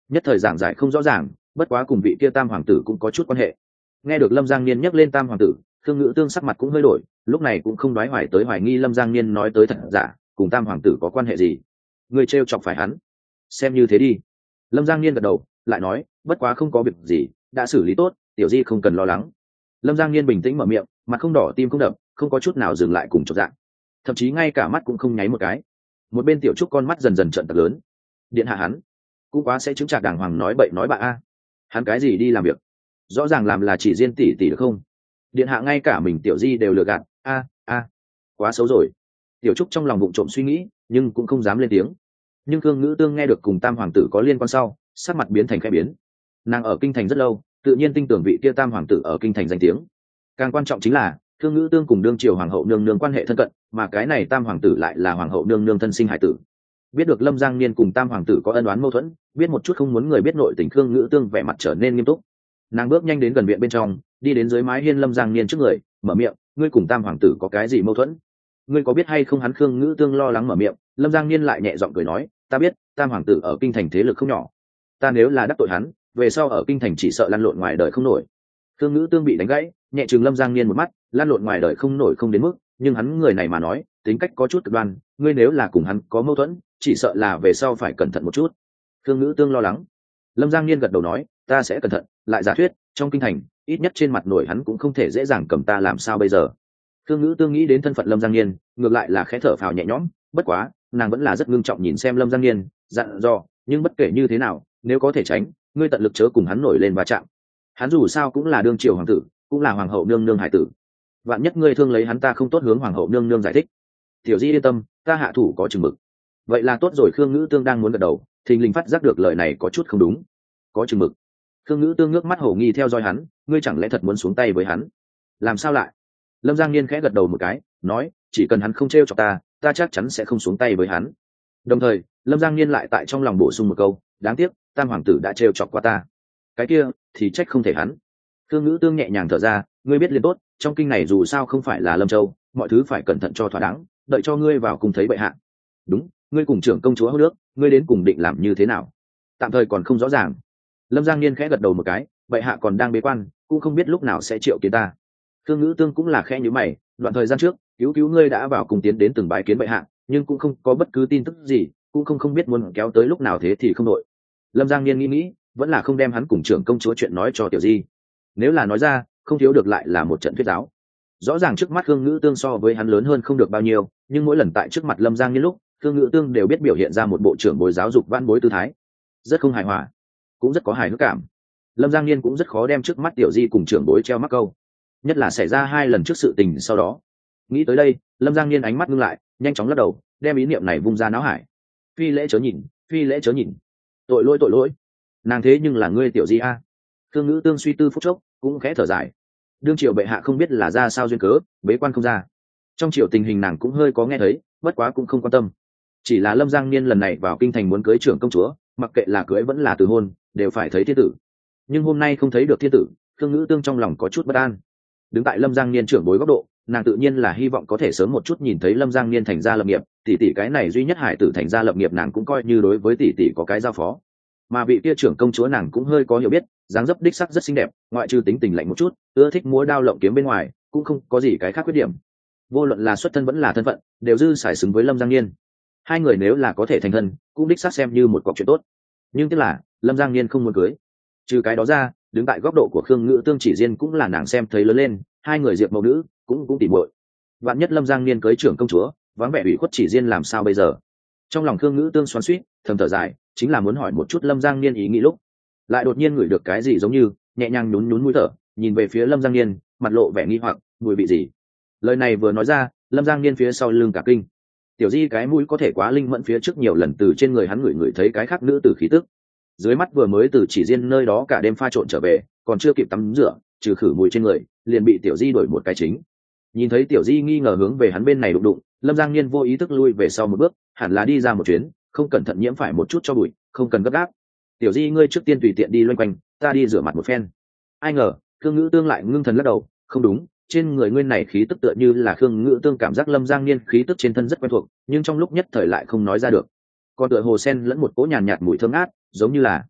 nhất thời giảng giải không rõ ràng, bất quá cùng vị kia tam hoàng tử cũng có chút quan hệ. Nghe được Lâm Giang Niên nhắc lên tam hoàng tử, Khương Ngữ Tương sắc mặt cũng hơi đổi, lúc này cũng không đoái hoài tới hoài nghi Lâm Giang Niên nói tới thật giả, cùng tam hoàng tử có quan hệ gì. Người trêu chọc phải hắn, xem như thế đi. Lâm Giang Niên gật đầu, lại nói, bất quá không có việc gì, đã xử lý tốt, tiểu di không cần lo lắng. Lâm Giang Niên bình tĩnh mở miệng, mặt không đỏ tim không đập, không có chút nào dừng lại cùng chột dạng, thậm chí ngay cả mắt cũng không nháy một cái. Một bên tiểu trúc con mắt dần dần trợn thật lớn. Điện hạ hắn cũng quá sẽ chứng trạc đàng hoàng nói bậy nói bạ a. Hắn cái gì đi làm việc, rõ ràng làm là chỉ riêng tỷ tỷ được không? Điện hạ ngay cả mình tiểu di đều lừa gạt, a a, quá xấu rồi. Tiểu trúc trong lòng bụng trộm suy nghĩ, nhưng cũng không dám lên tiếng. Nhưng Khương Ngữ Tương nghe được cùng tam hoàng tử có liên quan sau, sắc mặt biến thành khẽ biến. Nàng ở kinh thành rất lâu, tự nhiên tin tưởng vị kia tam hoàng tử ở kinh thành danh tiếng. Càng quan trọng chính là Khương Ngữ Tương cùng đương triều hoàng hậu nương nương quan hệ thân cận, mà cái này tam hoàng tử lại là hoàng hậu nương nương thân sinh hải tử. Biết được Lâm Giang Niên cùng tam hoàng tử có ân oán mâu thuẫn, biết một chút không muốn người biết nội tình, Khương Ngữ Tương vẻ mặt trở nên nghiêm túc. Nàng bước nhanh đến gần viện bên trong, đi đến dưới mái hiên Lâm Giang Niên trước người, mở miệng, ngươi cùng tam hoàng tử có cái gì mâu thuẫn? Ngươi có biết hay không? Hắn Khương Ngữ Tương lo lắng mở miệng, Lâm Giang Niên lại nhẹ giọng cười nói, ta biết, tam hoàng tử ở kinh thành thế lực không nhỏ, ta nếu là đắc tội hắn, về sau ở kinh thành chỉ sợ lăn lộn ngoài đời không nổi. Khương Ngữ Tương bị đánh gãy, nhẹ trừng Lâm Giang Niên một mắt, lăn lộn ngoài đời không nổi không đến mức, nhưng hắn người này mà nói, tính cách có chút cực đoan, ngươi nếu là cùng hắn có mâu thuẫn, chỉ sợ là về sau phải cẩn thận một chút. Khương Ngữ Tương lo lắng. Lâm Giang Niên gật đầu nói, ta sẽ cẩn thận, lại giả thuyết, trong kinh thành, ít nhất trên mặt nổi hắn cũng không thể dễ dàng cầm ta làm sao bây giờ. Khương Ngữ Tương nghĩ đến thân phận Lâm Giang Niên, ngược lại là khẽ thở phào nhẹ nhõm, bất quá, nàng vẫn là rất ngưng trọng nhìn xem Lâm Giang Niên, dặn dò, nhưng bất kể như thế nào, nếu có thể tránh, ngươi tận lực chớ cùng hắn nổi lên va chạm. Hắn dù sao cũng là đương triều hoàng tử, cũng là hoàng hậu nương nương hải tử. Vạn nhất ngươi thương lấy hắn, ta không tốt hướng hoàng hậu nương nương giải thích. Tiểu di yên tâm, ta hạ thủ có chừng mực. Vậy là tốt rồi. Khương Ngữ Tương đang muốn gật đầu, thình lình phát giác được lời này có chút không đúng. Có chừng mực? Khương Ngữ Tương nước mắt hổ nghi theo dõi hắn, ngươi chẳng lẽ thật muốn xuống tay với hắn? Làm sao lại? Lâm Giang Niên khẽ gật đầu một cái, nói, chỉ cần hắn không trêu chọc ta, ta chắc chắn sẽ không xuống tay với hắn. Đồng thời, Lâm Giang Niên lại tại trong lòng bổ sung một câu, đáng tiếc, tam hoàng tử đã trêu chọc qua ta. Cái kia, thì trách không thể hắn. Khương Ngữ Tương nhẹ nhàng thở ra, ngươi biết liền tốt, trong kinh này dù sao không phải là Lâm Châu, mọi thứ phải cẩn thận cho thỏa đáng, đợi cho ngươi vào cùng thấy bệ hạ. Đúng, ngươi cùng trưởng công chúa hô nước, ngươi đến cùng định làm như thế nào? Tạm thời còn không rõ ràng. Lâm Giang Niên khẽ gật đầu một cái, bệ hạ còn đang bế quan, cũng không biết lúc nào sẽ triệu kiến ta. Khương Ngữ Tương cũng là khẽ nhíu mày, đoạn thời gian trước, cứu cứu ngươi đã vào cùng tiến đến từng bái kiến bệ hạ, nhưng cũng không có bất cứ tin tức gì, cũng không không biết muốn kéo tới lúc nào thế thì không đội. Lâm Giang Niên nghĩ nghĩ, vẫn là không đem hắn cùng trưởng công chúa chuyện nói cho tiểu di. Nếu là nói ra, không thiếu được lại là một trận thuyết giáo. Rõ ràng trước mắt Khương Ngữ Tương so với hắn lớn hơn không được bao nhiêu, nhưng mỗi lần tại trước mặt Lâm Giang Niên lúc, Khương Ngữ Tương đều biết biểu hiện ra một bộ trưởng bồi giáo dục văn bối tư thái, rất không hài hòa, cũng rất có hài hước cảm. Lâm Giang Niên cũng rất khó đem trước mắt tiểu di cùng trưởng bối treo mắc câu, nhất là xảy ra hai lần trước sự tình sau đó. Nghĩ tới đây, Lâm Giang Niên ánh mắt ngưng lại, nhanh chóng lắc đầu, đem ý niệm này vung ra não hải. Phi lễ chớ nhìn, phi lễ chớ nhìn, tội lỗi tội lỗi, nàng thế nhưng là ngươi tiểu di a. Khương Ngữ Tương suy tư phút chốc, cũng khẽ thở dài. Đương triều bệ hạ không biết là ra sao duyên cớ, bế quan không ra. Trong triều tình hình nàng cũng hơi có nghe thấy, bất quá cũng không quan tâm. Chỉ là Lâm Giang Niên lần này vào kinh thành muốn cưới trưởng công chúa, mặc kệ là cưới vẫn là từ hôn, đều phải thấy thiên tử. Nhưng hôm nay không thấy được thiên tử, Khương Ngữ Tương trong lòng có chút bất an. Đứng tại Lâm Giang Niên trưởng bối góc độ, nàng tự nhiên là hy vọng có thể sớm một chút nhìn thấy Lâm Giang Niên thành gia lập nghiệp, tỷ tỷ cái này duy nhất hải tử thành gia lập nghiệp, nàng cũng coi như đối với tỷ tỷ có cái giao phó. Mà vị kia trưởng công chúa nàng cũng hơi có hiểu biết, dáng dấp đích sắc rất xinh đẹp, ngoại trừ tính tình lạnh một chút, ưa thích múa đao lộng kiếm bên ngoài, cũng không có gì cái khác khuyết điểm. Vô luận là xuất thân vẫn là thân phận, đều dư xài xứng với Lâm Giang Niên. Hai người nếu là có thể thành thân, cũng đích xác xem như một cọc chuyện tốt. Nhưng tức là Lâm Giang Niên không muốn cưới. Trừ cái đó ra, đứng tại góc độ của Khương Ngữ Tương chỉ riêng cũng là nàng xem thấy lớn lên, hai người diệp mẫu nữ, cũng cũng tỉ muội. Vạn nhất Lâm Giang Niên cưới trưởng công chúa, vắng vẻ ủy khuất chỉ riêng làm sao bây giờ? Trong lòng Khương Ngữ Tương xoắn xuýt, thầm thở dài, chính là muốn hỏi một chút Lâm Giang Niên ý nghĩ lúc, lại đột nhiên ngửi được cái gì giống như nhẹ nhàng nhún nhún mũi thở, nhìn về phía Lâm Giang Niên, mặt lộ vẻ nghi hoặc, mùi vị gì? Lời này vừa nói ra, Lâm Giang Niên phía sau lưng cả kinh. Tiểu di cái mũi có thể quá linh mẫn, phía trước nhiều lần từ trên người hắn ngửi ngửi thấy cái khác nữ tử khí tức. Dưới mắt vừa mới từ chỉ riêng nơi đó cả đêm pha trộn trở về, còn chưa kịp tắm rửa, trừ khử mùi trên người, liền bị tiểu di đổi một cái chính. Nhìn thấy tiểu di nghi ngờ hướng về hắn bên này đụng đụng, Lâm Giang Niên vô ý thức lui về sau một bước, hẳn là đi ra một chuyến, không cẩn thận nhiễm phải một chút cho bụi, không cần gấp gáp. Tiểu di ngươi trước tiên tùy tiện đi loanh quanh, ta đi rửa mặt một phen. Ai ngờ Khương Ngữ Tương lại ngưng thần lắc đầu, không đúng, trên người ngươi này khí tức tựa như là Khương Ngữ Tương cảm giác Lâm Giang Niên khí tức trên thân rất quen thuộc, nhưng trong lúc nhất thời lại không nói ra được. Còn tựa hồ sen lẫn một cỗ nhàn nhạt mùi thơm ngát, giống như là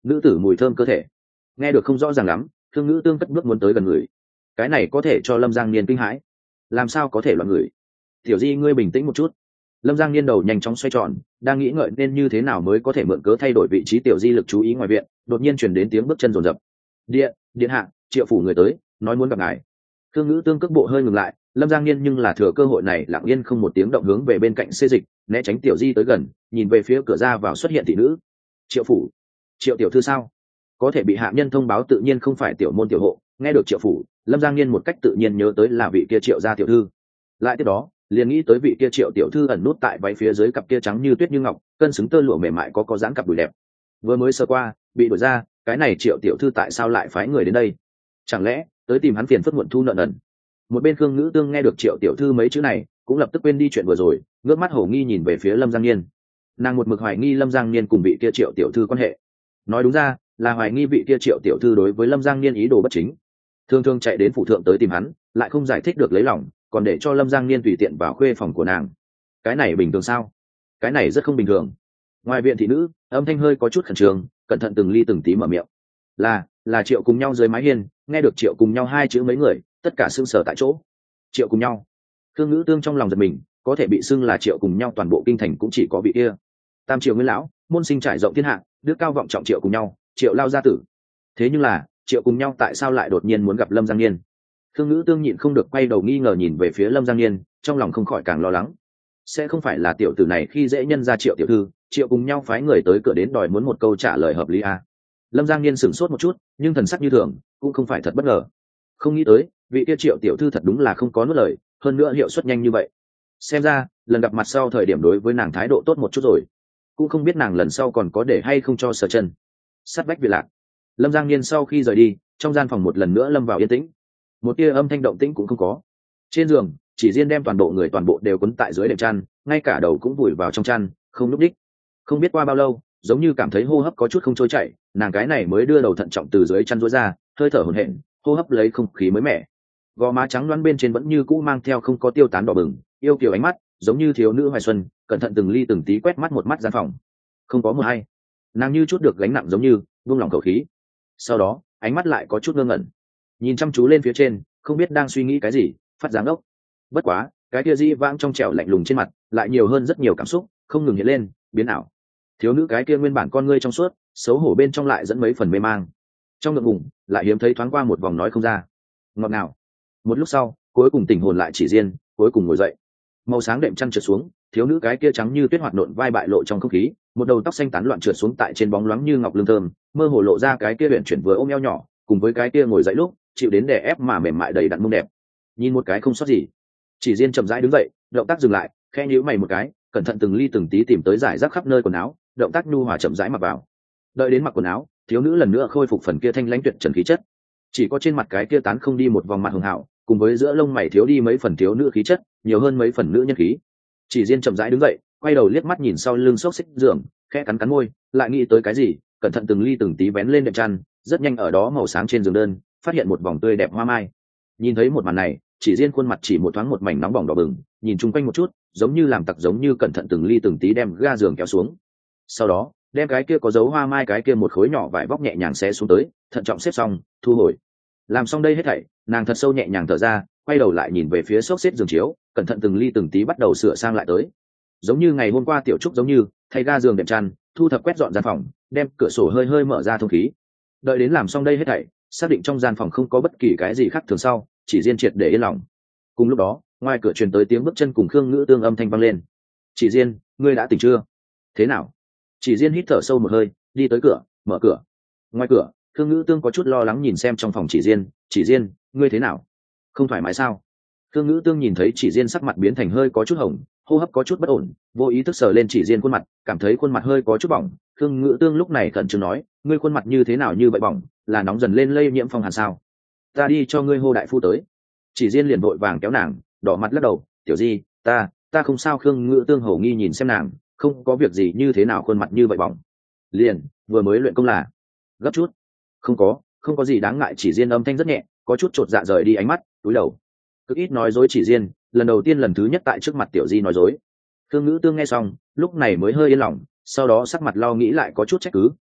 nữ tử mùi thơm cơ thể. Nghe được không rõ ràng lắm, Thương Ngữ Tương cất bước muốn tới gần người. Cái này có thể cho Lâm Giang Niên kinh hãi. Làm sao có thể loạn người? Tiểu Di ngươi bình tĩnh một chút. Lâm Giang Niên đầu nhanh chóng xoay tròn, đang nghĩ ngợi nên như thế nào mới có thể mượn cớ thay đổi vị trí Tiểu Di lực chú ý ngoài viện, đột nhiên truyền đến tiếng bước chân rồn rập. Điện, điện hạ, Triệu phủ người tới, nói muốn gặp ngài. Thương Ngữ Tương cước bộ hơi ngừng lại, Lâm Giang Niên nhưng là thừa cơ hội này lặng yên không một tiếng động hướng về bên cạnh xê dịch, né tránh Tiểu Di tới gần, nhìn về phía cửa ra vào xuất hiện thị nữ. Triệu phủ, Triệu tiểu thư sao? Có thể bị hạ nhân thông báo tự nhiên không phải tiểu môn tiểu hộ. Nghe được Triệu phủ, Lâm Giang Niên một cách tự nhiên nhớ tới là vị kia Triệu gia tiểu thư. Lại tiếp đó, liền nghĩ tới vị kia Triệu tiểu thư ẩn nút tại váy phía dưới cặp kia trắng như tuyết như ngọc, cân xứng tơ lụa mềm mại có có dáng cặp đùi đẹp. Vừa mới sơ qua, bị đuổi ra, cái này Triệu tiểu thư tại sao lại phái người đến đây? Chẳng lẽ tới tìm hắn phiền phức muộn thu nợ nần? Một bên Khương Ngữ Tương nghe được Triệu tiểu thư mấy chữ này, cũng lập tức quên đi chuyện vừa rồi, ngước mắt hổ nghi nhìn về phía Lâm Giang Niên. Nàng một mực hoài nghi Lâm Giang Niên cùng vị kia Triệu tiểu thư quan hệ. Nói đúng ra, là hoài nghi vị kia Triệu tiểu thư đối với Lâm Giang Niên ý đồ bất chính. Thường thường chạy đến phủ thượng tới tìm hắn, lại không giải thích được lấy lòng, còn để cho Lâm Giang Niên tùy tiện vào khuê phòng của nàng. Cái này bình thường sao? Cái này rất không bình thường. Ngoài viện thị nữ, âm thanh hơi có chút khẩn trương, cẩn thận từng ly từng tí mở miệng. Là, là Triệu cùng nhau dưới mái hiên. Nghe được Triệu cùng nhau hai chữ mấy người, tất cả sững sờ tại chỗ. Triệu cùng nhau. Khương Ngữ Tương trong lòng giật mình, có thể bị xưng là Triệu cùng nhau toàn bộ kinh thành cũng chỉ có vị kia Tam Triệu Nguyên lão, môn sinh trải rộng thiên hạ, đức cao vọng trọng Triệu cùng nhau, Triệu lao gia tử. Thế nhưng là Triệu cùng nhau tại sao lại đột nhiên muốn gặp Lâm Giang Niên? Khương Ngữ Tương nhịn không được quay đầu nghi ngờ nhìn về phía Lâm Giang Niên, trong lòng không khỏi càng lo lắng. Sẽ không phải là tiểu tử này khi dễ nhân ra Triệu tiểu thư, Triệu cùng nhau phái người tới cửa đến đòi muốn một câu trả lời hợp lý à? Lâm Giang Niên sửng sốt một chút, nhưng thần sắc như thường, cũng không phải thật bất ngờ. Không nghĩ tới, vị kia Triệu tiểu thư thật đúng là không có nuốt lời, hơn nữa hiệu suất nhanh như vậy. Xem ra, lần gặp mặt sau thời điểm đối với nàng thái độ tốt một chút rồi. Cũng không biết nàng lần sau còn có để hay không cho sờ chân. Sát vách Việt Lạc. Lâm Giang Niên sau khi rời đi, trong gian phòng một lần nữa lâm vào yên tĩnh. Một tia âm thanh động tĩnh cũng không có. Trên giường, chỉ riêng đem toàn bộ người toàn bộ đều quấn tại dưới đệm chăn, ngay cả đầu cũng vùi vào trong chăn, không núp đích. Không biết qua bao lâu, giống như cảm thấy hô hấp có chút không trôi chảy, nàng cái này mới đưa đầu thận trọng từ dưới chăn rối ra, hơi thở hổn hển, hô hấp lấy không khí mới mẻ. Gò má trắng loáng bên trên vẫn như cũ mang theo không có tiêu tán đỏ bừng, yêu kiều ánh mắt, giống như thiếu nữ hoài xuân, cẩn thận từng ly từng tí quét mắt một mắt gian phòng. Không có một ai. Nàng như chút được gánh nặng giống như buông lỏng khẩu khí. Sau đó, ánh mắt lại có chút ngơ ngẩn, nhìn chăm chú lên phía trên, không biết đang suy nghĩ cái gì, phát dáng ốc. Bất quá, cái kia dĩ vãng trong trẻo lạnh lùng trên mặt, lại nhiều hơn rất nhiều cảm xúc, không ngừng hiện lên, biến ảo. Thiếu nữ cái kia nguyên bản con ngươi trong suốt, xấu hổ bên trong lại dẫn mấy phần mê mang. Trong ngượng ngùng, lại hiếm thấy thoáng qua một vòng nói không ra. Ngọt ngào. Một lúc sau, cuối cùng tỉnh hồn lại chỉ riêng, cuối cùng ngồi dậy. Màu sáng đệm chăn trượt xuống, thiếu nữ cái kia trắng như tuyết hoạt nộn vai bại lộ trong không khí, một đầu tóc xanh tán loạn trượt xuống tại trên bóng loáng như ngọc lương thơm, mơ hồ lộ ra cái kia luyện chuyển vừa ôm eo nhỏ, cùng với cái kia ngồi dậy lúc chịu đến đè ép mà mềm mại đầy đặn mông đẹp. Nhìn một cái không sót gì. Chỉ riêng chậm rãi đứng dậy, động tác dừng lại, khẽ nhíu mày một cái, cẩn thận từng ly từng tí tìm tới giải rác khắp nơi quần áo, động tác nhu hòa chậm rãi mặc vào. Đợi đến mặc quần áo, thiếu nữ lần nữa khôi phục phần kia thanh lãnh tuyệt trần khí chất. Chỉ có trên mặt cái kia tán không đi một vòng mặt hường hảo, cùng với giữa lông mày thiếu đi mấy phần thiếu nữ khí chất, nhiều hơn mấy phần nữ nhân khí. Chỉ riêng chậm rãi đứng dậy, quay đầu liếc mắt nhìn sau lưng xốc xích giường, khẽ cắn cắn môi, lại nghĩ tới cái gì, cẩn thận từng ly từng tí vén lên đệm chăn, rất nhanh ở đó màu sáng trên giường đơn, phát hiện một vòng tươi đẹp hoa mai. Nhìn thấy một màn này, chỉ riêng khuôn mặt chỉ một thoáng một mảnh nóng bỏng đỏ bừng, nhìn chung quanh một chút, giống như làm tặc giống như cẩn thận từng ly từng tí đem ga giường kéo xuống. Sau đó, đem cái kia có dấu hoa mai cái kia một khối nhỏ vải vóc nhẹ nhàng xé xuống tới, thận trọng xếp xong, thu hồi. Làm xong đây hết thảy, nàng thật sâu nhẹ nhàng thở ra, quay đầu lại nhìn về phía xốc xếp giường chiếu, cẩn thận từng ly từng tí bắt đầu sửa sang lại tới. Giống như ngày hôm qua tiểu trúc giống như, thay ga giường đệm chăn, thu thập quét dọn gian phòng, đem cửa sổ hơi hơi mở ra thông khí. Đợi đến làm xong đây hết thảy, xác định trong gian phòng không có bất kỳ cái gì khác thường sau, chỉ riêng triệt để yên lòng. Cùng lúc đó, ngoài cửa truyền tới tiếng bước chân cùng Khương Ngữ Tương âm thanh vang lên. "Chỉ riêng, ngươi đã tỉnh chưa? Thế nào?" Chỉ riêng hít thở sâu một hơi, đi tới cửa, mở cửa. Ngoài cửa, Khương Ngữ Tương có chút lo lắng nhìn xem trong phòng Chỉ riêng, "Chỉ riêng, ngươi thế nào? Không thoải mái sao?" Khương Ngữ Tương nhìn thấy Chỉ riêng sắc mặt biến thành hơi có chút hồng, hô hấp có chút bất ổn, vô ý thức sờ lên Chỉ riêng khuôn mặt, cảm thấy khuôn mặt hơi có chút bỏng. Khương Ngữ Tương lúc này khẩn trương nói, "Ngươi khuôn mặt như thế nào như vậy bỏng, là nóng dần lên lây nhiễm phong hàn sao? Ta đi cho ngươi hô đại phu tới." Chỉ riêng liền vội vàng kéo nàng, đỏ mặt lắc đầu, "Tiểu Di, ta, ta không sao." Khương Ngữ Tương hổ nghi nhìn xem nàng, không có việc gì, như thế nào khuôn mặt như vậy bỏng? Liền, vừa mới luyện công là gấp chút. Không có, không có gì đáng ngại. Chỉ riêng âm thanh rất nhẹ, có chút chột dạ rời đi ánh mắt, cúi đầu. Cực ít nói dối Chỉ riêng, lần đầu tiên lần thứ nhất tại trước mặt Tiểu Di nói dối. Khương Ngữ Tương nghe xong, lúc này mới hơi yên lòng, sau đó sắc mặt lo nghĩ lại có chút trách cứ,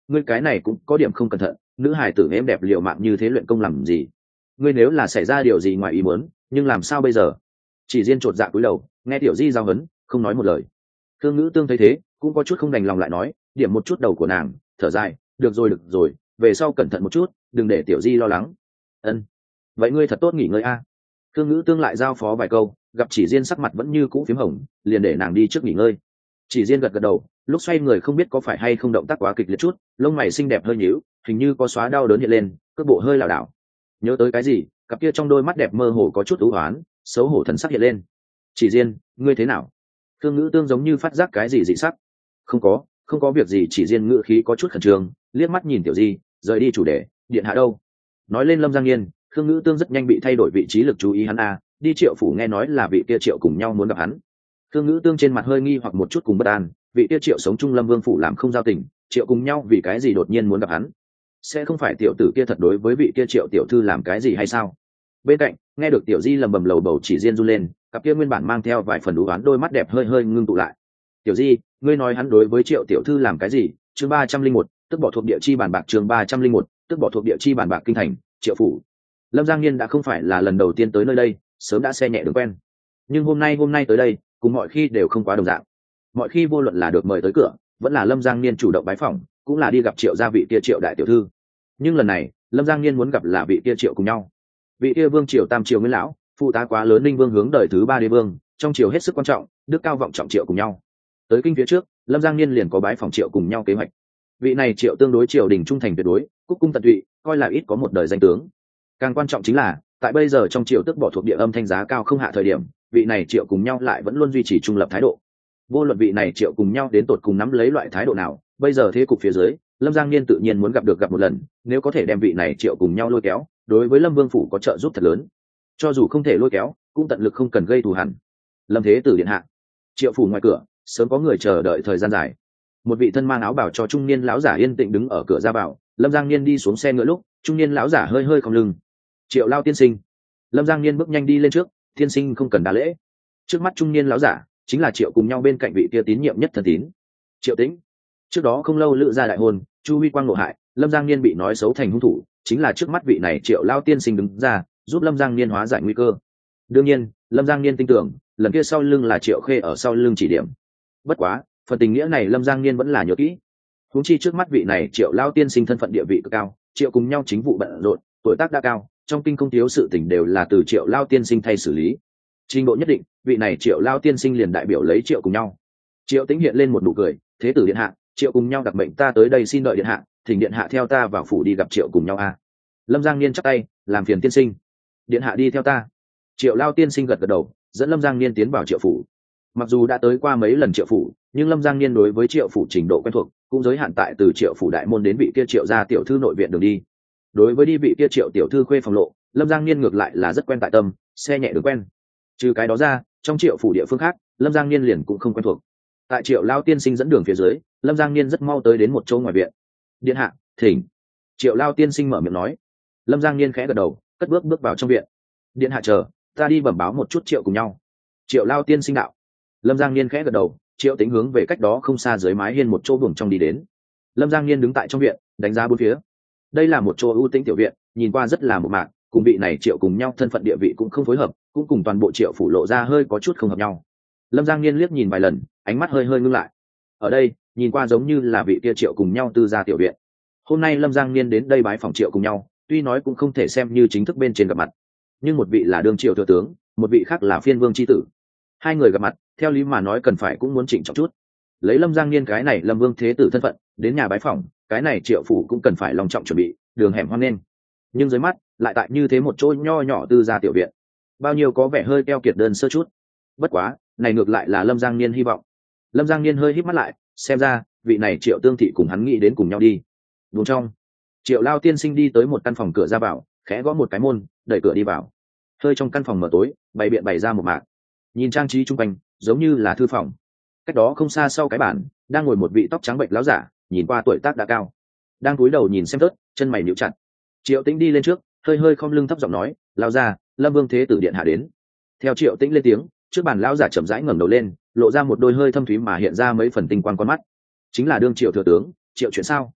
ngươi cái này cũng có điểm không cẩn thận, nữ hài tử em đẹp liều mạng như thế luyện công làm gì? Ngươi nếu là xảy ra điều gì ngoài ý muốn, nhưng làm sao bây giờ? Chỉ Diên chột dạ cúi đầu, nghe tiểu di giao hấn, không nói một lời. Thương Ngữ Tương thấy thế, cũng có chút không đành lòng lại nói, điểm một chút đầu của nàng, thở dài, được rồi được rồi, về sau cẩn thận một chút, đừng để tiểu di lo lắng. Ân, vậy ngươi thật tốt nghỉ ngơi a. Thương Ngữ Tương lại giao phó vài câu, gặp Chỉ Diên sắc mặt vẫn như cũ phím hồng, liền để nàng đi trước nghỉ ngơi. Chỉ Diên gật gật đầu, lúc xoay người không biết có phải hay không động tác quá kịch liệt chút, lông mày xinh đẹp hơi nhíu, hình như có xóa đau đớn hiện lên, cước bộ hơi lảo đảo. Nhớ tới cái gì, cặp kia trong đôi mắt đẹp mơ hồ có chút u hoán, xấu hổ thần sắc hiện lên. Chỉ Diên, ngươi thế nào? Thương Ngữ Tương giống như phát giác cái gì dị sắc. Không có, không có việc gì. Chỉ Diên ngữ khí có chút khẩn trương, liếc mắt nhìn tiểu di, rời đi chủ đề, điện hạ đâu? Nói lên Lâm Giang Nghiên, Thương Ngữ Tương rất nhanh bị thay đổi vị trí lực chú ý hắn a, đi Triệu phủ nghe nói là vị kia Triệu cùng nhau muốn gặp hắn. Thương Ngữ Tương trên mặt hơi nghi hoặc một chút cùng bất an, vị kia Triệu sống chung Lâm Vương phủ làm không giao tình, Triệu cùng nhau vì cái gì đột nhiên muốn gặp hắn? Sẽ không phải tiểu tử kia thật đối với vị kia Triệu tiểu thư làm cái gì hay sao? Bên cạnh, nghe được tiểu di lầm bầm lầu bầu, Chỉ Diên run lên, cặp kia nguyên bản mang theo vài phần đú oán đôi mắt đẹp hơi hơi ngưng tụ lại. Tiểu di, ngươi nói hắn đối với Triệu tiểu thư làm cái gì? Chương ba trăm linh một, tức bỏ thuộc địa chi bản bạc. Chương ba trăm linh một, tức bỏ thuộc địa chi bản bạc. Kinh thành, Triệu phủ. Lâm Giang Nghiên đã không phải là lần đầu tiên tới nơi đây, sớm đã xe nhẹ đường quen. Nhưng hôm nay hôm nay tới đây, cùng mọi khi đều không quá đồng dạng. Mọi khi vô luận là được mời tới cửa, vẫn là Lâm Giang Nghiên chủ động bái phỏng, cũng là đi gặp Triệu gia vị kia Triệu đại tiểu thư. Nhưng lần này, Lâm Giang Nghiên muốn gặp là vị kia Triệu cùng nhau. Vị kia Vương Triều Tam Triều Nguyên lão, phụ tá quá lớn Ninh Vương hướng đời thứ ba đế vương, trong triều hết sức quan trọng, đức cao vọng trọng Triệu cùng nhau. Tới kinh phía trước, Lâm Giang Nghiên liền có bái phỏng Triệu cùng nhau kế hoạch. Vị này Triệu tương đối triều đình trung thành tuyệt đối, cúc cung tận tụy, coi là ít có một đời danh tướng. Càng quan trọng chính là, tại bây giờ trong triều tức bỏ thuộc địa âm thanh giá cao không hạ thời điểm, vị này Triệu cùng nhau lại vẫn luôn duy trì trung lập thái độ. Vô luận vị này Triệu cùng nhau đến tột cùng nắm lấy loại thái độ nào, bây giờ thế cục phía dưới, Lâm Giang Nghiên tự nhiên muốn gặp được gặp một lần, nếu có thể đem vị này Triệu cùng nhau lôi kéo, đối với Lâm Vương phủ có trợ giúp thật lớn. Cho dù không thể lôi kéo, cũng tận lực không cần gây thù hằn. Lâm Thế Tử điện hạ. Triệu phủ ngoài cửa, sớm có người chờ đợi thời gian dài. Một vị thân mang áo bào cho trung niên lão giả yên tĩnh đứng ở cửa ra vào. Lâm Giang Nghiên đi xuống xe ngựa lúc, trung niên lão giả hơi hơi cong lưng. Triệu Lao tiên sinh. Lâm Giang Nghiên bước nhanh đi lên trước, tiên sinh không cần đa lễ. Trước mắt trung niên lão giả chính là Triệu cùng nhau bên cạnh vị kia tín nhiệm nhất thần tín, Triệu Tĩnh. Trước đó không lâu lữ gia đại hôn, Chu Huy Quang nộ hại, Lâm Giang Nghiên bị nói xấu thành hung thủ, chính là trước mắt vị này Triệu Lao tiên sinh đứng ra, giúp Lâm Giang Nghiên hóa giải nguy cơ. Đương nhiên, Lâm Giang Nghiên tin tưởng, lần kia sau lưng là Triệu Khê ở sau lưng chỉ điểm. Bất quá, phần tình nghĩa này Lâm Giang Nghiên vẫn là nhớ kỹ. Huống chi trước mắt vị này Triệu Lao tiên sinh thân phận địa vị cực cao, Triệu cùng nhau chính vụ bận rộn, tuổi tác đã cao, trong kinh không thiếu sự tình đều là từ Triệu Lao tiên sinh thay xử lý. Trình độ nhất định, vị này Triệu Lao tiên sinh liền đại biểu lấy Triệu cùng nhau. Triệu Tĩnh hiện lên một nụ cười, thế tử điện hạ, Triệu cùng nhau đặc mệnh ta tới đây xin đợi điện hạ, thỉnh điện hạ theo ta vào phủ đi gặp Triệu cùng nhau a. Lâm Giang Niên chắp tay, làm phiền tiên sinh. Điện hạ đi theo ta. Triệu Lao tiên sinh gật gật đầu, dẫn Lâm Giang Niên tiến vào Triệu phủ. Mặc dù đã tới qua mấy lần Triệu phủ, nhưng Lâm Giang Niên đối với Triệu phủ trình độ quen thuộc, cũng giới hạn tại từ Triệu phủ đại môn đến vị kia Triệu gia tiểu thư nội viện đường đi. Đối với đi vị kia Triệu tiểu thư khuê phòng lộ, Lâm Giang Niên ngược lại là rất quen tại tâm, xe nhẹ đường quen. Trừ cái đó ra, trong Triệu phủ địa phương khác, Lâm Giang Niên liền cũng không quen thuộc. Tại Triệu Lao tiên sinh dẫn đường phía dưới, Lâm Giang Niên rất mau tới đến một chỗ ngoài viện. Điện hạ, thỉnh. Triệu Lao tiên sinh mở miệng nói. Lâm Giang Niên khẽ gật đầu, cất bước bước vào trong viện. Điện hạ chờ, ta đi bẩm báo một chút Triệu cùng nhau. Triệu Lao tiên sinh đạo. Lâm Giang Niên khẽ gật đầu, Triệu Tĩnh hướng về cách đó không xa dưới mái hiên một chỗ buồng trong đi đến. Lâm Giang Niên đứng tại trong viện, đánh giá bốn phía. Đây là một chỗ ưu tĩnh tiểu viện, nhìn qua rất là một mạc, cùng vị này Triệu cùng nhau thân phận địa vị cũng không phối hợp, cũng cùng toàn bộ Triệu phủ lộ ra hơi có chút không hợp nhau. Lâm Giang Niên liếc nhìn vài lần, ánh mắt hơi hơi ngưng lại. Ở đây, nhìn qua giống như là vị kia Triệu cùng nhau tư gia tiểu viện. Hôm nay Lâm Giang Niên đến đây bái phòng Triệu cùng nhau, tuy nói cũng không thể xem như chính thức bên trên gặp mặt, nhưng một vị là đương Triệu thừa tướng, một vị khác là phiên vương chi tử. Hai người gặp mặt, theo lý mà nói cần phải cũng muốn chỉnh trọng chút. Lấy Lâm Giang Niên cái này Lâm Vương thế tử thân phận, đến nhà bái phỏng, cái này Triệu phủ cũng cần phải long trọng chuẩn bị, đường hẻm hoang nên. Nhưng dưới mắt, lại tại như thế một chỗ nho nhỏ tư gia tiểu viện, bao nhiêu có vẻ hơi keo kiệt đơn sơ chút. Bất quá, này ngược lại là Lâm Giang Niên hy vọng. Lâm Giang Niên hơi híp mắt lại, xem ra, vị này Triệu Tương thị cùng hắn nghĩ đến cùng nhau đi. Đúng trong, Triệu Lao tiên sinh đi tới một căn phòng cửa ra vào, khẽ gõ một cái môn, đẩy cửa đi vào. Hơi trong căn phòng mở tối, bày biện bày ra một mạc. Nhìn trang trí chung quanh, giống như là thư phòng. Cách đó không xa sau cái bàn, đang ngồi một vị tóc trắng bệnh láo giả, nhìn qua tuổi tác đã cao, đang cúi đầu nhìn xem tớt, chân mày nhíu chặt. Triệu Tĩnh đi lên trước, hơi hơi khom lưng thấp giọng nói, lao ra, Lâm Vương thế tử điện hạ đến. Theo Triệu Tĩnh lên tiếng, trước bàn lão giả chậm rãi ngẩng đầu lên, lộ ra một đôi hơi thâm thúy mà hiện ra mấy phần tinh quang con mắt. Chính là đương Triệu thừa tướng, Triệu chuyện sao?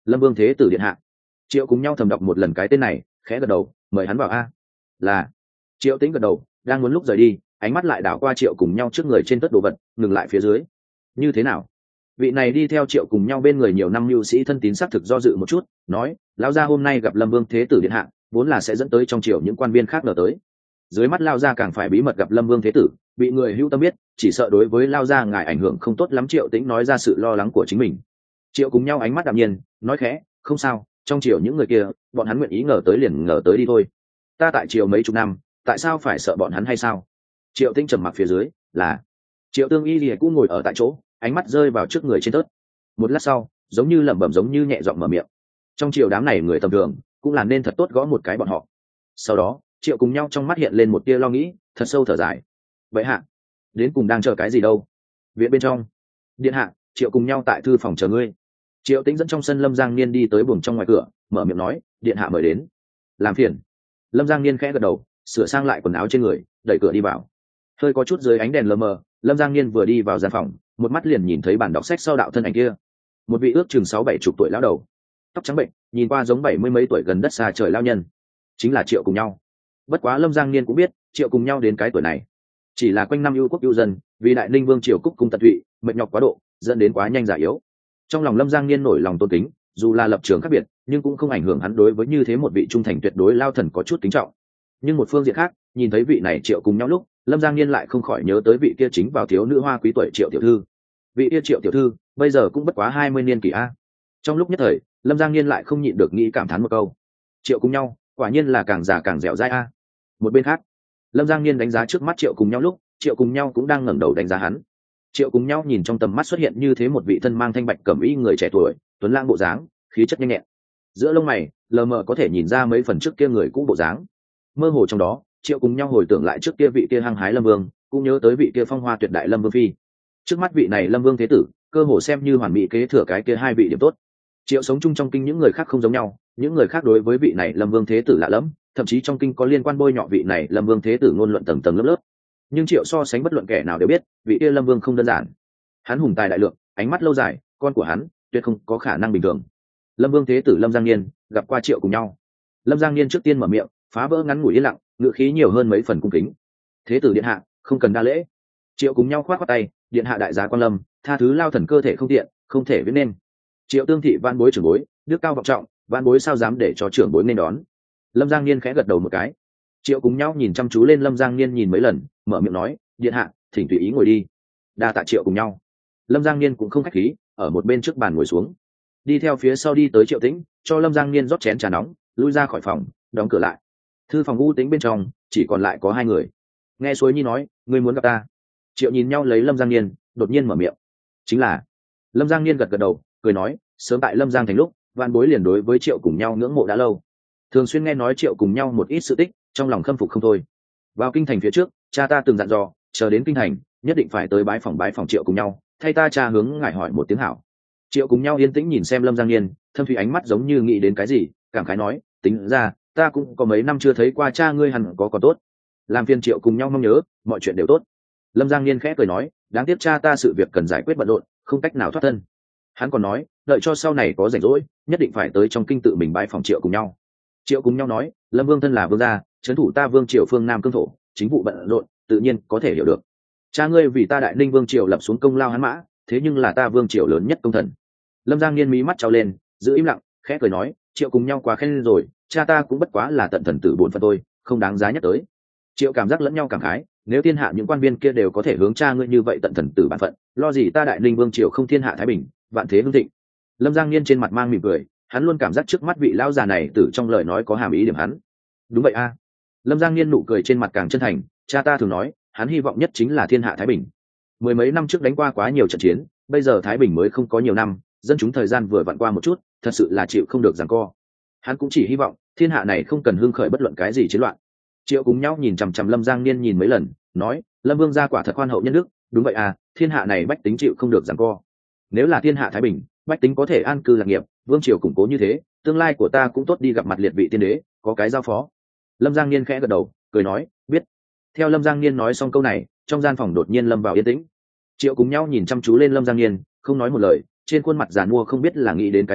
Lâm Vương Thế Tử điện hạ. Triệu cùng nhau thầm đọc một lần cái tên này, khẽ gật đầu, mời hắn vào a. Là. Triệu Tĩnh gật đầu, đang muốn lúc rời đi, ánh mắt lại đảo qua Triệu cùng nhau trước người trên tất đồ vật, ngừng lại phía dưới. Như thế nào? Vị này đi theo Triệu cùng nhau bên người nhiều năm lưu sĩ thân tín xác thực do dự một chút, nói, lão gia hôm nay gặp Lâm Vương Thế Tử điện hạ, vốn là sẽ dẫn tới trong triều những quan viên khác ngờ tới. Dưới mắt lao gia càng phải bí mật gặp Lâm Vương Thế Tử, bị người hữu tâm biết, chỉ sợ đối với lao gia ngài ảnh hưởng không tốt lắm. Triệu Tĩnh nói ra sự lo lắng của chính mình. Triệu cùng nhau ánh mắt đạm nhiên, nói khẽ, không sao, trong triều những người kia, bọn hắn nguyện ý ngờ tới liền ngờ tới đi thôi. Ta tại triều mấy chục năm, tại sao phải sợ bọn hắn hay sao? Triệu Tĩnh trầm mặc phía dưới, là. Triệu Tương Y lìa cũng ngồi ở tại chỗ, ánh mắt rơi vào trước người trên tớt. Một lát sau, giống như lẩm bẩm giống như nhẹ giọng mở miệng. Trong triều đám này người tầm thường, cũng là nên thật tốt gõ một cái bọn họ. Sau đó, Triệu cùng nhau trong mắt hiện lên một tia lo nghĩ, thật sâu thở dài. Vậy hạ, đến cùng đang chờ cái gì đâu? Viện bên trong. Điện hạ, Triệu cùng nhau tại thư phòng chờ ngươi. Triệu Tĩnh dẫn trong sân Lâm Giang Niên đi tới buồng trong ngoài cửa, mở miệng nói, điện hạ mời đến. Làm phiền. Lâm Giang Niên khẽ gật đầu, sửa sang lại quần áo trên người, đẩy cửa đi vào. Hơi có chút dưới ánh đèn lờ mờ, Lâm Giang Niên vừa đi vào gian phòng, một mắt liền nhìn thấy bản đọc sách sau đạo thân ảnh kia. Một vị ước chừng sáu bảy chục tuổi lão đầu, tóc trắng bệnh, nhìn qua giống bảy mươi mấy tuổi gần đất xa trời lao nhân, chính là Triệu cùng nhau. Bất quá Lâm Giang Niên cũng biết, Triệu cùng nhau đến cái tuổi này, chỉ là quanh năm ưu quốc ưu dân, vì đại ninh vương triều cúc cung tận tụy, mệt nhọc quá độ, dẫn đến quá nhanh già yếu. Trong lòng Lâm Giang Niên nổi lòng tôn kính, dù là lập trường khác biệt, nhưng cũng không ảnh hưởng hắn đối với như thế một vị trung thành tuyệt đối lao thần có chút kính trọng. Nhưng một phương diện khác, nhìn thấy vị này Triệu cùng nhau lúc, Lâm Giang Niên lại không khỏi nhớ tới vị kia chính vào thiếu nữ hoa quý tuổi Triệu tiểu thư. Vị kia Triệu tiểu thư, bây giờ cũng bất quá hai mươi niên kỷ a. Trong lúc nhất thời, Lâm Giang Niên lại không nhịn được nghĩ cảm thán một câu: Triệu cùng nhau, quả nhiên là càng già càng dẻo dai a. Một bên khác, Lâm Giang Niên đánh giá trước mắt Triệu cùng nhau lúc, Triệu cùng nhau cũng đang ngẩng đầu đánh giá hắn. Triệu cùng nhau nhìn trong tầm mắt xuất hiện như thế một vị thân mang thanh bạch cẩm y người trẻ tuổi, tuấn lãng bộ dáng, khí chất nhanh nhẹn. Giữa lông mày, lờ mờ có thể nhìn ra mấy phần trước kia người cũ bộ dáng. Mơ hồ trong đó, Triệu cùng nhau hồi tưởng lại trước kia vị kia hăng hái Lâm Vương, cũng nhớ tới vị kia phong hoa tuyệt đại Lâm Vương phi. Trước mắt vị này Lâm Vương thế tử, cơ hồ xem như hoàn mỹ kế thừa cái kia hai vị điểm tốt. Triệu sống chung trong kinh những người khác không giống nhau, những người khác đối với vị này Lâm Vương thế tử lạ lẫm, thậm chí trong kinh có liên quan bôi nhọ vị này Lâm Vương thế tử ngôn luận tầng tầng lớp lớp. Nhưng Triệu so sánh bất luận kẻ nào đều biết, vị kia Lâm Vương không đơn giản. Hắn hùng tài đại lượng, ánh mắt lâu dài, con của hắn tuyệt không có khả năng bình thường. Lâm Vương thế tử Lâm Giang Niên gặp qua Triệu cùng nhau. Lâm Giang Niên trước tiên mở miệng, phá vỡ ngắn ngủi yên lặng, ngữ khí nhiều hơn mấy phần cung kính. Thế tử điện hạ, không cần đa lễ. Triệu cùng nhau khoát khoát tay, điện hạ đại giá quan lâm, tha thứ lao thần cơ thể không tiện, không thể viết nên. Triệu Tương thị van bối trưởng bối, đức cao vọng trọng, van bối sao dám để cho trưởng bối nên đón. Lâm Giang Niên khẽ gật đầu một cái. Triệu cùng nhau nhìn chăm chú lên Lâm Giang Niên nhìn mấy lần, mở miệng nói, điện hạ, thỉnh tùy ý ngồi đi. Đa tạ Triệu cùng nhau. Lâm Giang Niên cũng không khách khí, ở một bên trước bàn ngồi xuống. Đi theo phía sau đi tới Triệu Tĩnh, cho Lâm Giang Niên rót chén trà nóng, lui ra khỏi phòng, đóng cửa lại. Thư phòng u tĩnh bên trong, chỉ còn lại có hai người. Nghe Suối Nhi nói, ngươi muốn gặp ta. Triệu nhìn nhau lấy Lâm Giang Niên, đột nhiên mở miệng. Chính là. Lâm Giang Niên gật gật đầu, cười nói, sớm tại Lâm Giang thành lúc, vạn bối liền đối với Triệu cùng nhau ngưỡng mộ đã lâu. Thường xuyên nghe nói Triệu cùng nhau một ít sự tích, trong lòng khâm phục không thôi. Vào kinh thành phía trước, cha ta từng dặn dò, chờ đến kinh thành, nhất định phải tới bái phòng bái phòng Triệu cùng nhau, thay ta cha hướng ngài hỏi một tiếng hảo. Triệu cùng nhau yên tĩnh nhìn xem Lâm Giang Niên, thâm thủy ánh mắt giống như nghĩ đến cái gì, cảm khái nói, tính ra, ta cũng có mấy năm chưa thấy qua cha ngươi, hẳn có còn tốt. Làm phiền Triệu cùng nhau mong nhớ, mọi chuyện đều tốt. Lâm Giang Niên khẽ cười nói, đáng tiếc cha ta sự việc cần giải quyết bận rộn, không cách nào thoát thân. Hắn còn nói, đợi cho sau này có rảnh rỗi, nhất định phải tới trong kinh tự mình bái phòng Triệu cùng nhau. Triệu cùng nhau nói, Lâm Vương thân là vương gia, trấn thủ ta vương triều phương Nam cương thổ, chính vụ bận rộn, tự nhiên có thể hiểu được. Cha ngươi vì ta đại ninh vương triều lập xuống công lao hắn mã, thế nhưng là ta vương triều lớn nhất công thần. Lâm Giang Niên mí mắt trao lên, giữ im lặng, khẽ cười nói, Triệu cùng nhau quá khen rồi, cha ta cũng bất quá là tận thần tử bổn phận tôi, không đáng giá nhắc tới. Triệu cảm giác lẫn nhau cảm khái, nếu thiên hạ những quan viên kia đều có thể hướng cha ngươi như vậy tận thần tử bản phận, lo gì ta đại ninh vương triều không thiên hạ thái bình, vạn thế hưng thịnh. Lâm Giang Niên trên mặt mang mỉm cười, hắn luôn cảm giác trước mắt vị lão già này từ trong lời nói có hàm ý điểm hắn. Đúng vậy a. Lâm Giang Niên nụ cười trên mặt càng chân thành, cha ta thường nói, hắn hy vọng nhất chính là thiên hạ thái bình. Mười mấy năm trước đánh qua quá nhiều trận chiến, bây giờ thái bình mới không có nhiều năm, dân chúng thời gian vừa vặn qua một chút, thật sự là chịu không được giằng co. Hắn cũng chỉ hy vọng thiên hạ này không cần hưng khởi bất luận cái gì chiến loạn. Triệu cùng nhau nhìn chằm chằm Lâm Giang Niên nhìn mấy lần, nói, Lâm Vương gia quả thật khoan hậu nhân đức, đúng vậy à, thiên hạ này bách tính chịu không được giằng co. Nếu là thiên hạ thái bình, bách tính có thể an cư lạc nghiệp, vương triều củng cố như thế, tương lai của ta cũng tốt đi gặp mặt liệt vị tiên đế, có cái giao phó. Lâm Giang Niên khẽ gật đầu, cười nói, biết. Theo Lâm Giang Niên nói xong câu này, trong gian phòng đột nhiên lâm vào yên tĩnh. Triệu cùng nhau nhìn chăm chú lên Lâm Giang Niên, không nói một lời, trên khuôn mặt giàn mua không biết là nghĩ đến cái gì,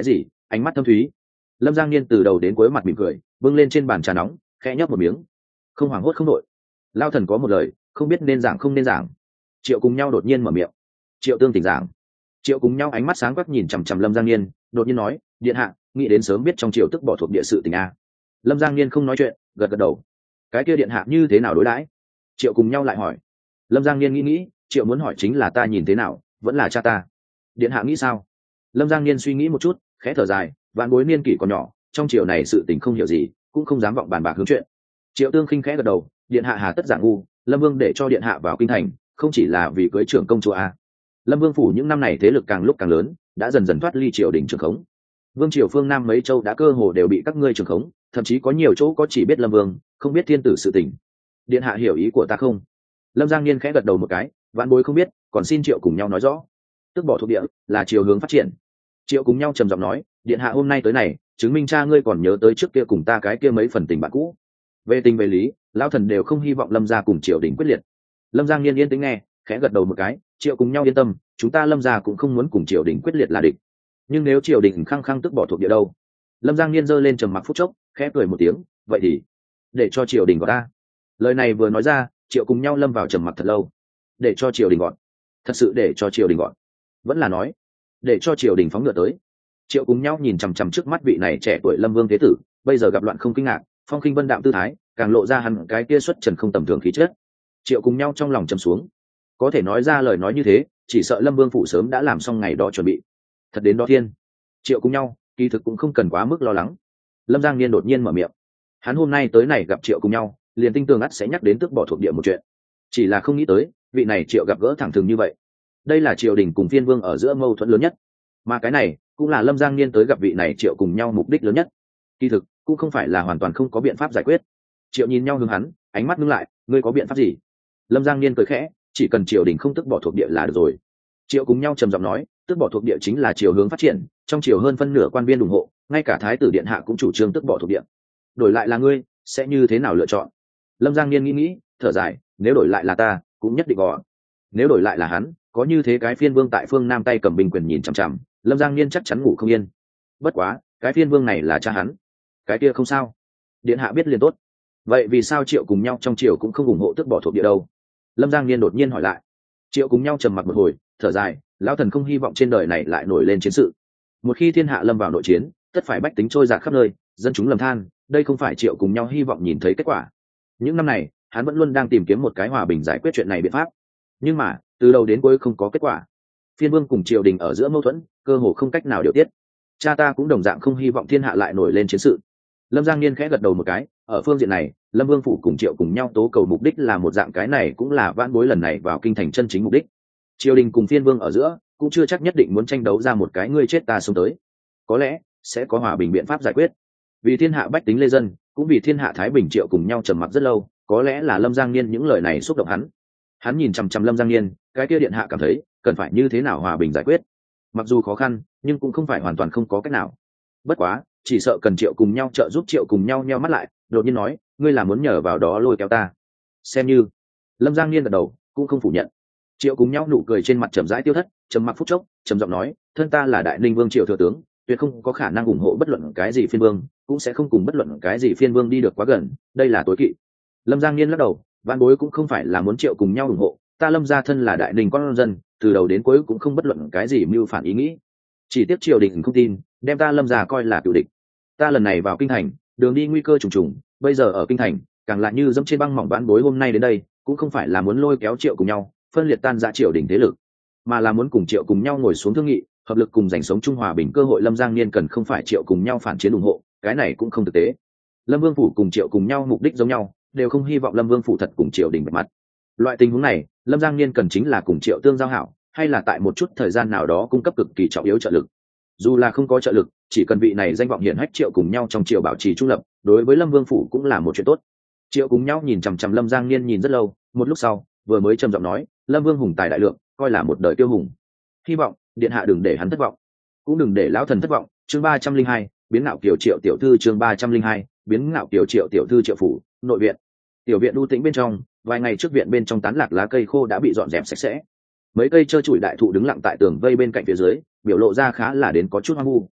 ánh mắt thâm thúy. Lâm Giang Niên từ đầu đến cuối mặt mỉm cười, bưng lên trên bàn trà nóng, khẽ nhấp một miếng, không hoảng hốt không đội. Lao thần có một lời, không biết nên giảng không nên giảng. Triệu Cùng Nhau đột nhiên mở miệng. Triệu Tương tỉnh giảng. Triệu Cùng Nhau ánh mắt sáng quắc nhìn chằm chằm Lâm Giang Niên, đột nhiên nói, điện hạ nghĩ đến sớm biết trong triều tức bỏ thuộc địa sự tình a. Lâm Giang Niên không nói chuyện, gật gật đầu. Cái kia điện hạ như thế nào đối đãi? Triệu Cùng Nhau lại hỏi. Lâm Giang Niên nghĩ nghĩ, Triệu muốn hỏi chính là ta nhìn thế nào, vẫn là cha ta. Điện hạ nghĩ sao? Lâm Giang Niên suy nghĩ một chút, khẽ thở dài, vạn bối niên kỷ còn nhỏ, trong triều này sự tình không hiểu gì, cũng không dám vọng bàn bạc hướng chuyện. Triệu Tương khinh khẽ gật đầu, điện hạ hà tất giả ngu, Lâm Vương để cho điện hạ vào kinh thành, không chỉ là vì cưới trưởng công chúa a. Lâm Vương phủ những năm này thế lực càng lúc càng lớn, đã dần dần thoát ly triều đình trường khống. Vương triều phương Nam mấy châu đã cơ hồ đều bị các ngươi trường khống, thậm chí có nhiều chỗ có chỉ biết Lâm Vương, không biết thiên tử sự tình. Điện hạ hiểu ý của ta không? Lâm Giang Niên khẽ gật đầu một cái, vạn bối không biết, còn xin Triệu Cùng Nhau nói rõ. Tức bỏ thuộc địa là chiều hướng phát triển. Triệu Cùng Nhau trầm giọng nói, điện hạ hôm nay tới này, chứng minh cha ngươi còn nhớ tới trước kia cùng ta cái kia mấy phần tình bạn cũ. Về tình về lý, lão thần đều không hy vọng Lâm gia cùng triều đình quyết liệt. Lâm Giang Niên yên tĩnh nghe, khẽ gật đầu một cái, Triệu Cùng Nhau yên tâm, chúng ta Lâm gia cũng không muốn cùng triều đình quyết liệt là địch. Nhưng nếu triều đình khăng khăng tức bỏ thuộc địa đâu? Lâm Giang Niên giơ lên trầm mặc phút chốc, khẽ cười một tiếng, vậy thì để cho triều đình gọi ta. Lời này vừa nói ra, Triệu Cùng Nhau lâm vào trầm mặc thật lâu. Để cho triều đình gọi? Thật sự để cho triều đình gọi? Vẫn là nói để cho triều đình phóng ngựa tới? Triệu Cùng Nhau nhìn chằm chằm trước mắt vị này trẻ tuổi Lâm Vương thế tử, bây giờ gặp loạn không kinh ngạc, phong khinh vân đạm tư thái, càng lộ ra hẳn cái kia xuất trần không tầm thường khí chất. Triệu Cùng Nhau trong lòng trầm xuống, có thể nói ra lời nói như thế, chỉ sợ Lâm Vương phủ sớm đã làm xong ngày đó chuẩn bị. Thật đến đó thiên. Triệu Cùng Nhau kỳ thực cũng không cần quá mức lo lắng. Lâm Giang Niên đột nhiên mở miệng, hắn hôm nay tới này gặp Triệu Cùng Nhau, liền tinh tường ắt sẽ nhắc đến tước bỏ thuộc địa một chuyện. Chỉ là không nghĩ tới vị này Triệu gặp gỡ thẳng thừng như vậy. Đây là triều đình cùng phiên vương ở giữa mâu thuẫn lớn nhất, mà cái này cũng là Lâm Giang Niên tới gặp vị này Triệu Cùng Nhau mục đích lớn nhất. Kỳ thực cũng không phải là hoàn toàn không có biện pháp giải quyết. Triệu nhìn nhau hướng hắn, ánh mắt ngưng lại, ngươi có biện pháp gì? Lâm Giang Niên cười khẽ, chỉ cần triều đình không tức bỏ thuộc địa là được rồi. Triệu Cùng Nhau trầm giọng nói, tức bỏ thuộc địa chính là chiều hướng phát triển, trong triều hơn phân nửa quan viên ủng hộ, ngay cả thái tử điện hạ cũng chủ trương tức bỏ thuộc địa. Đổi lại là ngươi, sẽ như thế nào lựa chọn? Lâm Giang Niên nghĩ nghĩ, thở dài, nếu đổi lại là ta, cũng nhất định gò. Nếu đổi lại là hắn, có như thế cái phiên vương tại phương Nam tay cầm binh quyền nhìn chằm chằm, Lâm Giang Niên chắc chắn ngủ không yên. Bất quá, cái phiên vương này là cha hắn, cái kia không sao. Điện hạ biết liền tốt. Vậy vì sao Triệu Cùng Nhau trong triều cũng không ủng hộ tức bỏ thuộc địa đâu? Lâm Giang Niên đột nhiên hỏi lại. Triệu Cùng Nhau trầm mặc một hồi, thở dài, lão thần không hy vọng trên đời này lại nổi lên chiến sự. Một khi thiên hạ lâm vào nội chiến, tất phải bách tính trôi dạt khắp nơi, dân chúng lầm than, đây không phải Triệu Cùng Nhau hy vọng nhìn thấy kết quả. Những năm này, hắn vẫn luôn đang tìm kiếm một cái hòa bình giải quyết chuyện này biện pháp, nhưng mà từ đầu đến cuối không có kết quả. Phiên vương cùng triều đình ở giữa mâu thuẫn, cơ hồ không cách nào điều tiết. Cha ta cũng đồng dạng không hy vọng thiên hạ lại nổi lên chiến sự. Lâm Giang Niên khẽ gật đầu một cái, ở phương diện này, Lâm Vương phủ cùng Triệu Cùng Nhau tố cầu mục đích là một dạng, cái này cũng là vãn bối lần này vào kinh thành chân chính mục đích. Triều đình cùng phiên vương ở giữa cũng chưa chắc nhất định muốn tranh đấu ra một cái ngươi chết ta sống tới, có lẽ sẽ có hòa bình biện pháp giải quyết. Vì thiên hạ bách tính lê dân, cũng vì thiên hạ thái bình. Triệu Cùng Nhau trầm mặc rất lâu, có lẽ là Lâm Giang Niên những lời này xúc động hắn. Hắn nhìn chằm chằm Lâm Giang Niên, cái kia điện hạ cảm thấy cần phải như thế nào hòa bình giải quyết, mặc dù khó khăn nhưng cũng không phải hoàn toàn không có cách nào. Bất quá chỉ sợ cần Triệu Cùng Nhau trợ giúp. Triệu Cùng Nhau nheo mắt lại, đột nhiên nói, ngươi là muốn nhờ vào đó lôi kéo ta? Xem như. Lâm Giang Niên gật đầu, cũng không phủ nhận. Triệu Cùng Nhau nụ cười trên mặt chậm rãi tiêu thất, trầm mặc phút chốc, trầm giọng nói, thân ta là Đại Ninh Vương Triệu thừa tướng, tuyệt không có khả năng ủng hộ bất luận cái gì phiên vương, cũng sẽ không cùng bất luận cái gì phiên vương đi được quá gần, đây là tối kỵ. Lâm Giang Niên lắc đầu, vạn bối cũng không phải là muốn Triệu Cùng Nhau ủng hộ, ta Lâm gia thân là Đại Ninh con dân, từ đầu đến cuối cũng không bất luận cái gì mưu phản ý nghĩ. Chỉ tiếc triều đình không tin, đem ta Lâm gia coi là cựu địch. Ta lần này vào kinh thành, đường đi nguy cơ trùng trùng, bây giờ ở kinh thành, càng lại như dẫm trên băng mỏng. Vãn bối hôm nay đến đây, cũng không phải là muốn lôi kéo Triệu Cùng Nhau, phân liệt tan ra triều đình thế lực, mà là muốn cùng Triệu Cùng Nhau ngồi xuống thương nghị, hợp lực cùng giành sống chung hòa bình cơ hội. Lâm Giang Niên cần không phải Triệu Cùng Nhau phản chiến ủng hộ, cái này cũng không thực tế. Lâm Vương phủ cùng Triệu Cùng Nhau mục đích giống nhau, đều không hy vọng Lâm Vương phủ thật cùng triều đình bật mặt. Loại tình huống này, Lâm Giang Niên cần chính là cùng Triệu Tương giao hảo, hay là tại một chút thời gian nào đó cung cấp cực kỳ trọng yếu trợ lực. Dù là không có trợ lực, chỉ cần vị này danh vọng hiển hách Triệu Cùng Nhau trong triều bảo trì trung lập, đối với Lâm Vương phủ cũng là một chuyện tốt. Triệu Cùng Nhau nhìn chằm chằm Lâm Giang Niên nhìn rất lâu, một lúc sau vừa mới trầm giọng nói, Lâm Vương hùng tài đại lượng, coi là một đời tiêu hùng, hy vọng điện hạ đừng để hắn thất vọng, cũng đừng để lão thần thất vọng. Chương ba trăm linh hai, biến ngạo kiều Triệu tiểu thư. Chương ba trăm linh hai, biến ngạo kiều Triệu tiểu thư. Triệu phủ nội viện, tiểu viện u tĩnh bên trong, vài ngày trước viện bên trong tán lạc lá cây khô đã bị dọn dẹp sạch sẽ, mấy cây trơ trụi đại thụ đứng lặng tại tường vây bên cạnh phía dưới, biểu lộ ra khá là đến có chút hoang vu.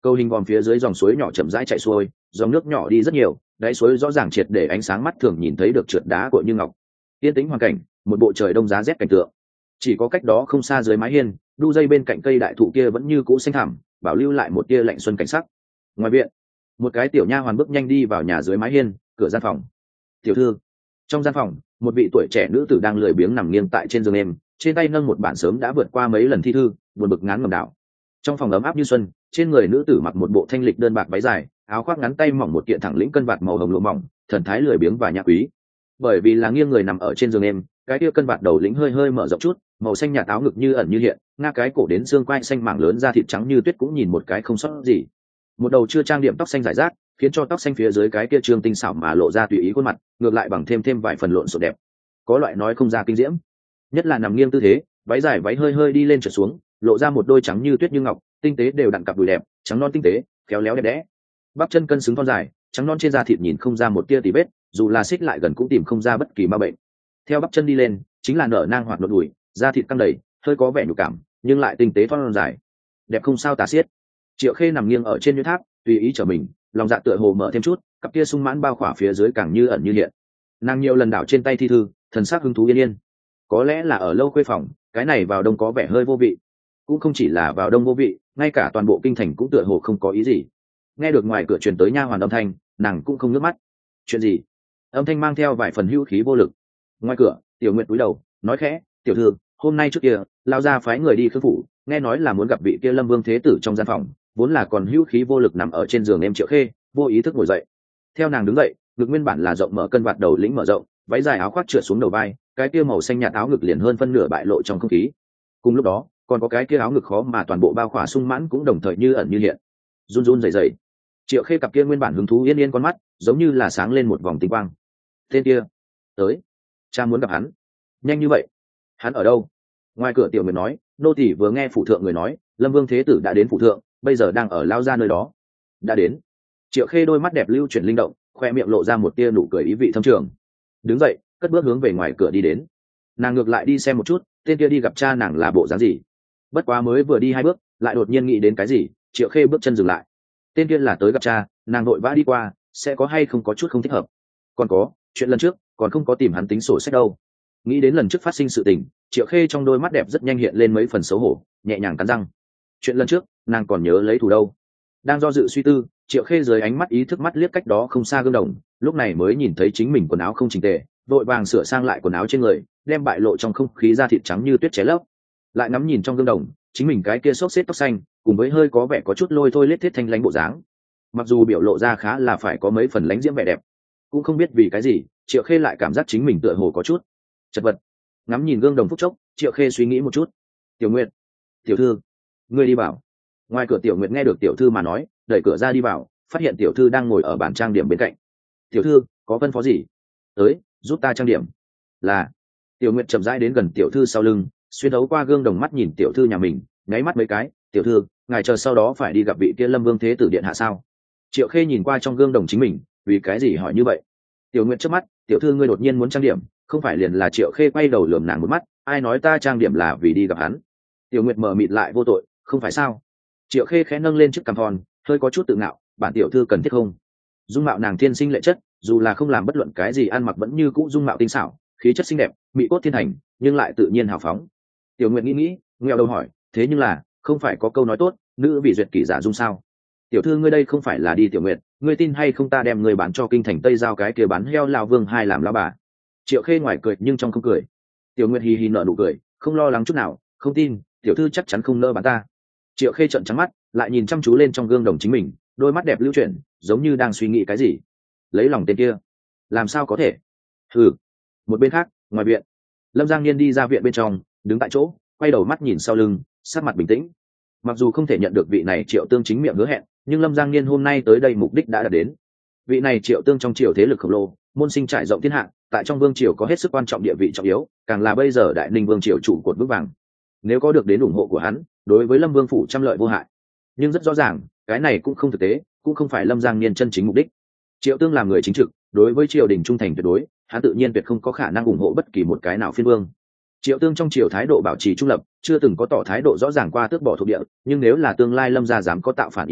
Cầu hình vòm phía dưới dòng suối nhỏ chậm rãi chạy xuôi, dòng nước nhỏ đi rất nhiều, đáy suối rõ ràng triệt để ánh sáng mắt thường nhìn thấy được trượt đá của như ngọc. Yên tĩnh hoàn cảnh, một bộ trời đông giá rét cảnh tượng. Chỉ có cách đó không xa dưới mái hiên, đu dây bên cạnh cây đại thụ kia vẫn như cũ xanh thẳm, bảo lưu lại một tia lạnh xuân cảnh sắc. Ngoài viện, một cái tiểu nha hoàn bước nhanh đi vào nhà dưới mái hiên, cửa gian phòng. Tiểu thư. Trong gian phòng, một vị tuổi trẻ nữ tử đang lười biếng nằm nghiêng tại trên giường em, trên tay nâng một bản sớm đã vượt qua mấy lần thi thư, buồn bực ngán ngẩm đạo. Trong phòng ấm áp như xuân, trên người nữ tử mặc một bộ thanh lịch đơn bạc váy dài, áo khoác ngắn tay mỏng một kiện thẳng lĩnh cân vạt màu hồng lụa mỏng, thần thái lười biếng và nhã quý. Bởi vì là nghiêng người nằm ở trên giường em, cái kia cân vạt đầu lĩnh hơi hơi mở rộng chút, màu xanh nhạt áo ngực như ẩn như hiện, nga cái cổ đến xương quai xanh mảng lớn da thịt trắng như tuyết cũng nhìn một cái không sót gì. Một đầu chưa trang điểm tóc xanh rải rác, khiến cho tóc xanh phía dưới cái kia trương tinh xảo mà lộ ra tùy ý khuôn mặt, ngược lại bằng thêm thêm vài phần lộn xộn đẹp. Có loại nói không ra kinh diễm. Nhất là nằm nghiêng tư thế, váy dài váy hơi hơi đi lên trượt xuống, lộ ra một đôi trắng như tuyết như ngọc, tinh tế đều đặn cặp đùi đẹp, trắng non tinh tế, khéo léo đẹp đẽ. Bắp chân cân xứng thon dài, trắng non trên da thịt nhìn không ra một tia tì vết, dù là xích lại gần cũng tìm không ra bất kỳ ma bệnh. Theo bắp chân đi lên, chính là nở nang hoạt nốt đùi, da thịt căng đầy, hơi có vẻ nhục cảm, nhưng lại tinh tế thon dài, đẹp không sao tả xiết. Triệu Khê nằm nghiêng ở trên nhuyễn tháp, tùy ý trở mình, lòng dạ tựa hồ mở thêm chút, cặp kia sung mãn bao khỏa phía dưới càng như ẩn như hiện. Nàng nhiều lần đảo trên tay thi thư, thần sắc hứng thú yên yên. Có lẽ là ở lâu khuê phòng, cái này vào đông có vẻ hơi vô vị. Cũng không chỉ là vào đông vô vị, ngay cả toàn bộ kinh thành cũng tựa hồ không có ý gì. Nghe được ngoài cửa truyền tới nha hoàn âm thanh, nàng cũng không nước mắt. Chuyện gì? Âm thanh mang theo vài phần hữu khí vô lực. Ngoài cửa, Tiểu Nguyệt cúi đầu, nói khẽ, "Tiểu thư, hôm nay trước kia, lao ra phái người đi khương phủ, nghe nói là muốn gặp vị kia Lâm Vương thế tử trong gian phòng, vốn là còn hữu khí vô lực nằm ở trên giường em Triệu Khê, vô ý thức ngồi dậy." Theo nàng đứng dậy, ngực nguyên bản là rộng mở cân vạt đầu lĩnh mở rộng, váy dài áo khoác trượt xuống đầu vai, cái kia màu xanh nhạt áo ngực liền hơn phân nửa bại lộ trong không khí. Cùng lúc đó, còn có cái kia áo ngực khó mà toàn bộ bao khỏa sung mãn cũng đồng thời như ẩn như hiện, run run rẩy rẩy. Triệu Khê cặp kia nguyên bản hứng thú yên yên con mắt, giống như là sáng lên một vòng tinh quang. Tên kia, tới, cha muốn gặp hắn. Nhanh như vậy? Hắn ở đâu? Ngoài cửa Tiểu Nguyệt nói, nô tỳ vừa nghe phủ thượng người nói, Lâm Vương thế tử đã đến phủ thượng, bây giờ đang ở lao ra nơi đó. Đã đến. Triệu Khê đôi mắt đẹp lưu chuyển linh động, khoe miệng lộ ra một tia nụ cười ý vị thâm trường. Đứng dậy, cất bước hướng về ngoài cửa đi đến. Nàng ngược lại đi xem một chút, tên kia đi gặp cha nàng là bộ dáng gì. Bất quá mới vừa đi hai bước, lại đột nhiên nghĩ đến cái gì, Triệu Khê bước chân dừng lại. Tên kia là tới gặp cha, nàng vội vã đi qua, sẽ có hay không có chút không thích hợp. Còn có, chuyện lần trước, còn không có tìm hắn tính sổ sách đâu. Nghĩ đến lần trước phát sinh sự tình, Triệu Khê trong đôi mắt đẹp rất nhanh hiện lên mấy phần xấu hổ, nhẹ nhàng cắn răng. Chuyện lần trước, nàng còn nhớ lấy thù đâu. Đang do dự suy tư, Triệu Khê dưới ánh mắt ý thức mắt liếc cách đó không xa gương đồng, lúc này mới nhìn thấy chính mình quần áo không chỉnh tề, vội vàng sửa sang lại quần áo trên người, đem bại lộ trong không khí da thịt trắng như tuyết ché lấp. Lại ngắm nhìn trong gương đồng, chính mình cái kia xốc xếp tóc xanh, cùng với hơi có vẻ có chút lôi thôi lết thiết thanh lãnh bộ dáng. Mặc dù biểu lộ ra khá là phải có mấy phần lãnh diễm vẻ đẹp, cũng không biết vì cái gì, Triệu Khê lại cảm giác chính mình tựa hồ có chút chật vật. Ngắm nhìn gương đồng phút chốc, Triệu Khê suy nghĩ một chút. Tiểu Nguyệt, tiểu thư, ngươi đi vào. Ngoài cửa Tiểu Nguyệt nghe được tiểu thư mà nói, đẩy cửa ra đi vào, phát hiện tiểu thư đang ngồi ở bàn trang điểm bên cạnh. Tiểu thư, có phân phó gì? Tới, giúp ta trang điểm. Là. Tiểu Nguyệt chậm rãi đến gần tiểu thư sau lưng, xuyên thấu qua gương đồng mắt nhìn tiểu thư nhà mình, nháy mắt mấy cái. Tiểu thư, ngài chờ sau đó phải đi gặp vị kia Lâm Vương thế tử điện hạ sao? Triệu Khê nhìn qua trong gương đồng chính mình, vì cái gì hỏi như vậy? Tiểu Nguyệt chớp mắt, tiểu thư ngươi đột nhiên muốn trang điểm, không phải liền là Triệu Khê quay đầu lườm nàng một mắt, ai nói ta trang điểm là vì đi gặp hắn? Tiểu Nguyệt mờ mịt lại vô tội, không phải sao? Triệu Khê khẽ nâng lên chiếc cằm thon, hơi có chút tự ngạo, bản tiểu thư cần thiết không? Dung mạo nàng thiên sinh lệ chất, dù là không làm bất luận cái gì ăn mặc vẫn như cũ dung mạo tinh xảo, khí chất xinh đẹp, mỹ cốt thiên hành, nhưng lại tự nhiên hào phóng. Tiểu Nguyệt nghĩ nghĩ, nghèo đầu hỏi, thế nhưng là, không phải có câu nói tốt, nữ vị duyệt kỷ giả dung sao? Tiểu thư ngươi đây không phải là đi Tiểu Nguyệt, ngươi tin hay không ta đem ngươi bán cho kinh thành Tây giao cái kia bán heo lão vương hai làm lão bà. Triệu Khê ngoài cười nhưng trong không cười. Tiểu Nguyệt hì hì nở nụ cười, không lo lắng chút nào, không tin, tiểu thư chắc chắn không nỡ bán ta. Triệu Khê trợn trắng mắt, lại nhìn chăm chú lên trong gương đồng chính mình, đôi mắt đẹp lưu chuyển, giống như đang suy nghĩ cái gì. Lấy lòng tên kia, làm sao có thể? Hừ. Một bên khác, ngoài viện, Lâm Giang Niên đi ra viện bên trong, đứng tại chỗ, quay đầu mắt nhìn sau lưng, sắc mặt bình tĩnh. Mặc dù không thể nhận được vị này Triệu Tương chính miệng hứa hẹn, nhưng Lâm Giang Niên hôm nay tới đây mục đích đã đạt đến. Vị này Triệu Tương trong triều thế lực khổng lồ, môn sinh trải rộng thiên hạ, tại trong vương triều có hết sức quan trọng địa vị trọng yếu, càng là bây giờ đại ninh vương triều trụ cột vững vàng. Nếu có được đến ủng hộ của hắn, đối với Lâm Vương phủ trăm lợi vô hại. Nhưng rất rõ ràng, cái này cũng không thực tế, cũng không phải Lâm Giang Niên chân chính mục đích. Triệu Tương làm người chính trực, đối với triều đình trung thành tuyệt đối, hắn tự nhiên tuyệt không có khả năng ủng hộ bất kỳ một cái nào phiên vương. Triệu Tương trong triều thái độ bảo trì trung lập, chưa từng có tỏ thái độ rõ ràng qua tước bỏ thuộc địa, nhưng nếu là tương lai Lâm gia dám có tạo phản ý niệm,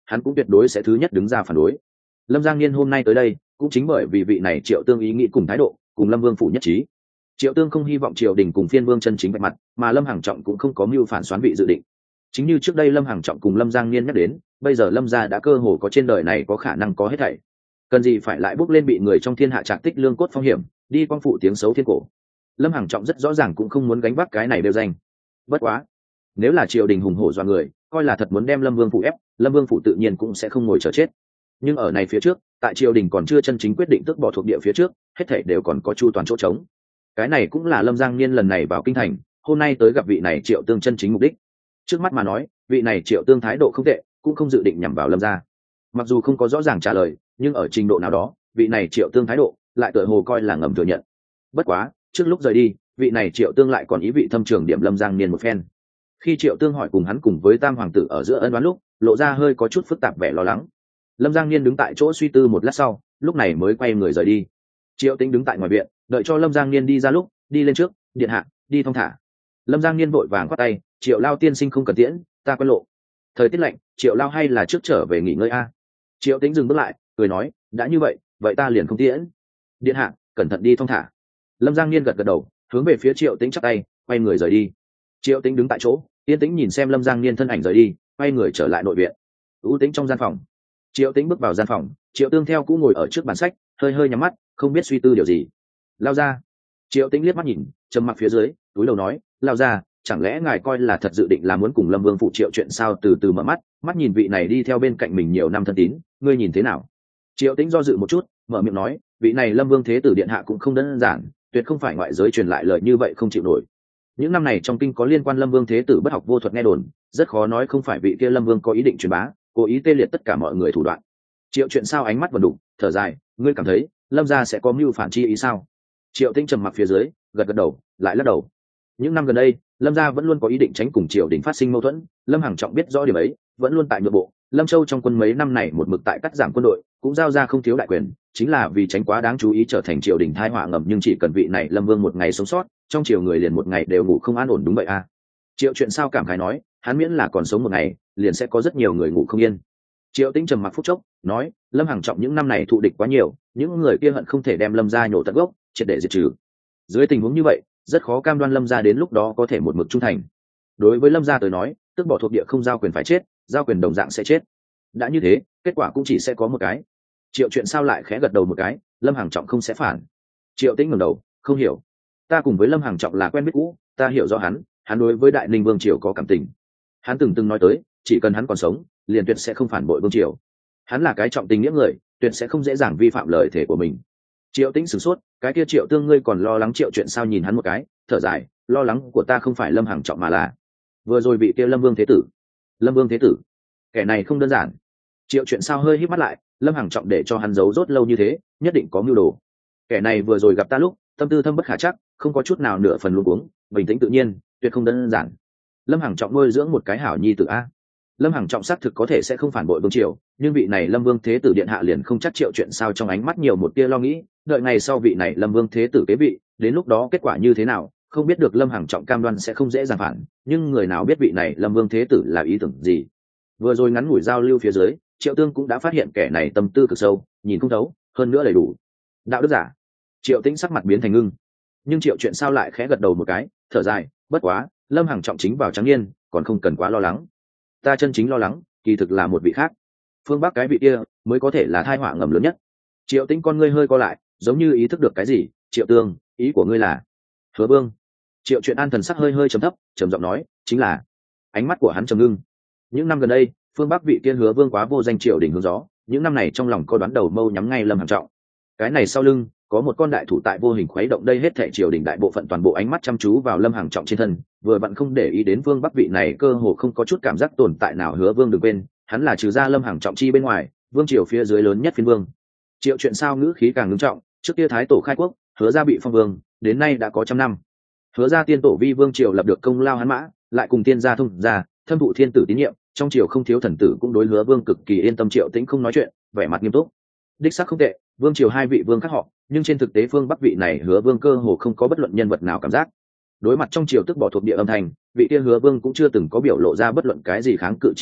hắn cũng tuyệt đối sẽ thứ nhất đứng ra phản đối. Lâm Giang Niên hôm nay tới đây cũng chính bởi vì vị này Triệu Tương ý nghĩ cùng thái độ cùng Lâm Vương phủ nhất trí. Triệu Tương không hy vọng triều đình cùng phiên vương chân chính vạch mặt, mà Lâm Hằng Trọng cũng không có mưu phản xoán vị dự định. Chính như trước đây Lâm Hằng Trọng cùng Lâm Giang Niên nhắc đến, bây giờ Lâm gia đã cơ hồ có trên đời này có khả năng có hết thảy, cần gì phải lại bước lên bị người trong thiên hạ trạc tích lương cốt phong hiểm, đi quang phụ tiếng xấu thiên cổ. Lâm Hằng Trọng rất rõ ràng cũng không muốn gánh vác cái này đều danh. Bất quá, nếu là triều đình hùng hổ doan người, coi là thật muốn đem Lâm Vương phủ ép, Lâm Vương phủ tự nhiên cũng sẽ không ngồi chờ chết. Nhưng ở này phía trước, tại triều đình còn chưa chân chính quyết định tước bỏ thuộc địa phía trước, hết thảy đều còn có chu toàn chỗ trống. Cái này cũng là Lâm Giang Niên lần này vào kinh thành, hôm nay tới gặp vị này Triệu Tương chân chính mục đích. Trước mắt mà nói, vị này Triệu Tương thái độ không tệ, cũng không dự định nhằm vào Lâm gia. Mặc dù không có rõ ràng trả lời, nhưng ở trình độ nào đó, vị này Triệu Tương thái độ lại tựa hồ coi là ngầm thừa nhận. Bất quá, trước lúc rời đi, vị này Triệu Tương lại còn ý vị thâm trường điểm Lâm Giang Niên một phen. Khi Triệu Tương hỏi cùng hắn cùng với Tam hoàng tử ở giữa ân oán lúc, lộ ra hơi có chút phức tạp vẻ lo lắng. Lâm Giang Niên đứng tại chỗ suy tư một lát sau, lúc này mới quay người rời đi. Triệu Tĩnh đứng tại ngoài viện, đợi cho Lâm Giang Niên đi ra lúc, đi lên trước, điện hạ, đi thong thả. Lâm Giang Niên vội vàng khoát tay, Triệu Lao tiên sinh không cần tiễn, ta quen lộ. Thời tiết lạnh, Triệu Lao hay là trước trở về nghỉ ngơi a. Triệu Tĩnh dừng bước lại, cười nói, đã như vậy, vậy ta liền không tiễn. Điện hạ, cẩn thận đi thong thả. Lâm Giang Niên gật gật đầu, hướng về phía Triệu Tĩnh chắp tay, quay người rời đi. Triệu Tĩnh đứng tại chỗ, yên tĩnh nhìn xem Lâm Giang Niên thân ảnh rời đi, quay người trở lại nội viện. U Tĩnh trong gian phòng. Triệu Tĩnh bước vào gian phòng, Triệu Tương theo cũng ngồi ở trước bàn sách, hơi hơi nhắm mắt, không biết suy tư điều gì. Lao ra. Triệu Tĩnh liếc mắt nhìn, trầm mặc phía dưới, túi đầu nói, lao ra, chẳng lẽ ngài coi là thật dự định là muốn cùng Lâm Vương phụ Triệu chuyện sao? Từ từ mở mắt, mắt nhìn vị này đi theo bên cạnh mình nhiều năm thân tín, ngươi nhìn thế nào? Triệu Tĩnh do dự một chút, mở miệng nói, vị này Lâm Vương thế tử điện hạ cũng không đơn giản, tuyệt không phải ngoại giới truyền lại lời như vậy không chịu nổi. Những năm này trong kinh có liên quan Lâm Vương thế tử bất học vô thuật nghe đồn, rất khó nói không phải vị kia Lâm Vương có ý định truyền bá, cố ý tê liệt tất cả mọi người thủ đoạn. Triệu chuyện sao ánh mắt vần đục, thở dài, ngươi cảm thấy Lâm gia sẽ có mưu phản chi ý sao? Triệu Tĩnh trầm mặc phía dưới, gật gật đầu, lại lắc đầu. Những năm gần đây, Lâm gia vẫn luôn có ý định tránh cùng triều đình phát sinh mâu thuẫn, Lâm Hằng Trọng biết rõ điểm ấy, vẫn luôn tại nội bộ. Lâm Châu trong quân mấy năm này một mực tại cắt giảm quân đội, cũng giao ra không thiếu đại quyền, chính là vì tránh quá đáng chú ý trở thành triều đình tai họa ngầm. Nhưng chỉ cần vị này Lâm Vương một ngày sống sót, trong triều người liền một ngày đều ngủ không an ổn, đúng vậy à? Triệu chuyện sao cảm khái nói, hắn miễn là còn sống một ngày, liền sẽ có rất nhiều người ngủ không yên. Triệu Tĩnh trầm mặc phút chốc, nói, Lâm Hằng Trọng những năm này thụ địch quá nhiều, những người kia hận không thể đem Lâm gia nhổ tận gốc, triệt để diệt trừ. Dưới tình huống như vậy, rất khó cam đoan Lâm gia đến lúc đó có thể một mực trung thành. Đối với Lâm gia tới nói, tức bỏ thuộc địa không giao quyền phải chết, giao quyền đồng dạng sẽ chết. Đã như thế, kết quả cũng chỉ sẽ có một cái. Triệu chuyện sao lại khẽ gật đầu một cái, Lâm Hằng Trọng không sẽ phản. Triệu Tĩnh ngẩng đầu, không hiểu. Ta cùng với Lâm Hằng Trọng là quen biết cũ, ta hiểu rõ hắn, hắn đối với Đại Ninh Vương triều có cảm tình. Hắn từng từng nói tới, chỉ cần hắn còn sống, liền tuyệt sẽ không phản bội vương triều. Hắn là cái trọng tình nghĩa người, tuyệt sẽ không dễ dàng vi phạm lời thể của mình. Triệu Tĩnh sửng sốt, cái kia Triệu Tương ngươi còn lo lắng Triệu chuyện sao? Nhìn hắn một cái, thở dài, lo lắng của ta không phải Lâm Hằng Trọng mà là vừa rồi bị kia Lâm Vương thế tử. Lâm Vương thế tử, kẻ này không đơn giản. Triệu chuyện sao hơi híp mắt lại, Lâm Hằng Trọng để cho hắn giấu rốt lâu như thế, nhất định có mưu đồ. Kẻ này vừa rồi gặp ta lúc, tâm tư thâm bất khả chắc, không có chút nào nửa phần luống cuống, bình tĩnh tự nhiên, tuyệt không đơn giản. Lâm Hằng Trọng nuôi dưỡng một cái hảo nhi tử a. Lâm Hằng Trọng xác thực có thể sẽ không phản bội vương triều, nhưng vị này Lâm Vương thế tử điện hạ liền không chắc Triệu chuyện sao trong ánh mắt nhiều một tia lo nghĩ, đợi ngày sau vị này Lâm Vương thế tử kế vị, đến lúc đó kết quả như thế nào, không biết được. Lâm Hằng Trọng cam đoan sẽ không dễ dàng phản, nhưng người nào biết vị này Lâm Vương thế tử là ý tưởng gì. Vừa rồi ngắn ngủi giao lưu phía dưới, Triệu Tương cũng đã phát hiện kẻ này tâm tư cực sâu, nhìn không thấu, hơn nữa đầy đủ đạo đức giả. Triệu Tĩnh sắc mặt biến thành ngưng, nhưng Triệu chuyện sao lại khẽ gật đầu một cái, thở dài, bất quá Lâm Hằng Trọng chính vào trắng niên, còn không cần quá lo lắng. Ta chân chính lo lắng, kỳ thực là một vị khác. Phương Bắc cái vị kia mới có thể là tai họa ngầm lớn nhất. Triệu Tĩnh con ngươi hơi co lại, giống như ý thức được cái gì. Triệu Tương, ý của ngươi là Hứa Vương? Triệu Chuyện An thần sắc hơi hơi trầm thấp, trầm giọng nói, chính là. Ánh mắt của hắn trầm ngưng. Những năm gần đây, Phương Bắc vị kia Hứa Vương quá vô danh triều đình hướng gió, những năm này trong lòng có đoán đầu mâu nhắm ngay Lâm Hằng Trọng. Cái này sau lưng có một con đại thủ tại vô hình khuấy động đây hết thảy triều đình đại bộ phận toàn bộ ánh mắt chăm chú vào Lâm Hằng Trọng trên thân, vừa vặn không để ý đến Vương Bắc vị này cơ hồ không có chút cảm giác tồn tại nào. Hứa Vương đừng quên, hắn là trừ ra Lâm Hằng Trọng chi bên ngoài, vương triều phía dưới lớn nhất phiên vương. Triệu Chuyện sao ngữ khí càng ngưng trọng, trước kia thái tổ khai quốc, Hứa gia bị phong vương, đến nay đã có trăm năm. Hứa gia tiên tổ vi vương triều lập được công lao hắn mã, lại cùng tiên gia thông gia, thâm thụ thiên tử tín nhiệm, trong triều không thiếu thần tử cũng đối Hứa Vương cực kỳ yên tâm. Triệu Tĩnh không nói chuyện, vẻ mặt nghiêm túc. Đích xác không tệ, vương triều hai vị vương khác họ, nhưng trên thực tế Phương Bắc vị này Hứa Vương cơ hồ không có bất luận nhân vật nào cảm giác. Đối mặt trong triều tức bỏ thuộc địa âm thành, vị kia Hứa Vương cũng chưa từng có biểu lộ ra bất luận cái gì kháng cự chi ý,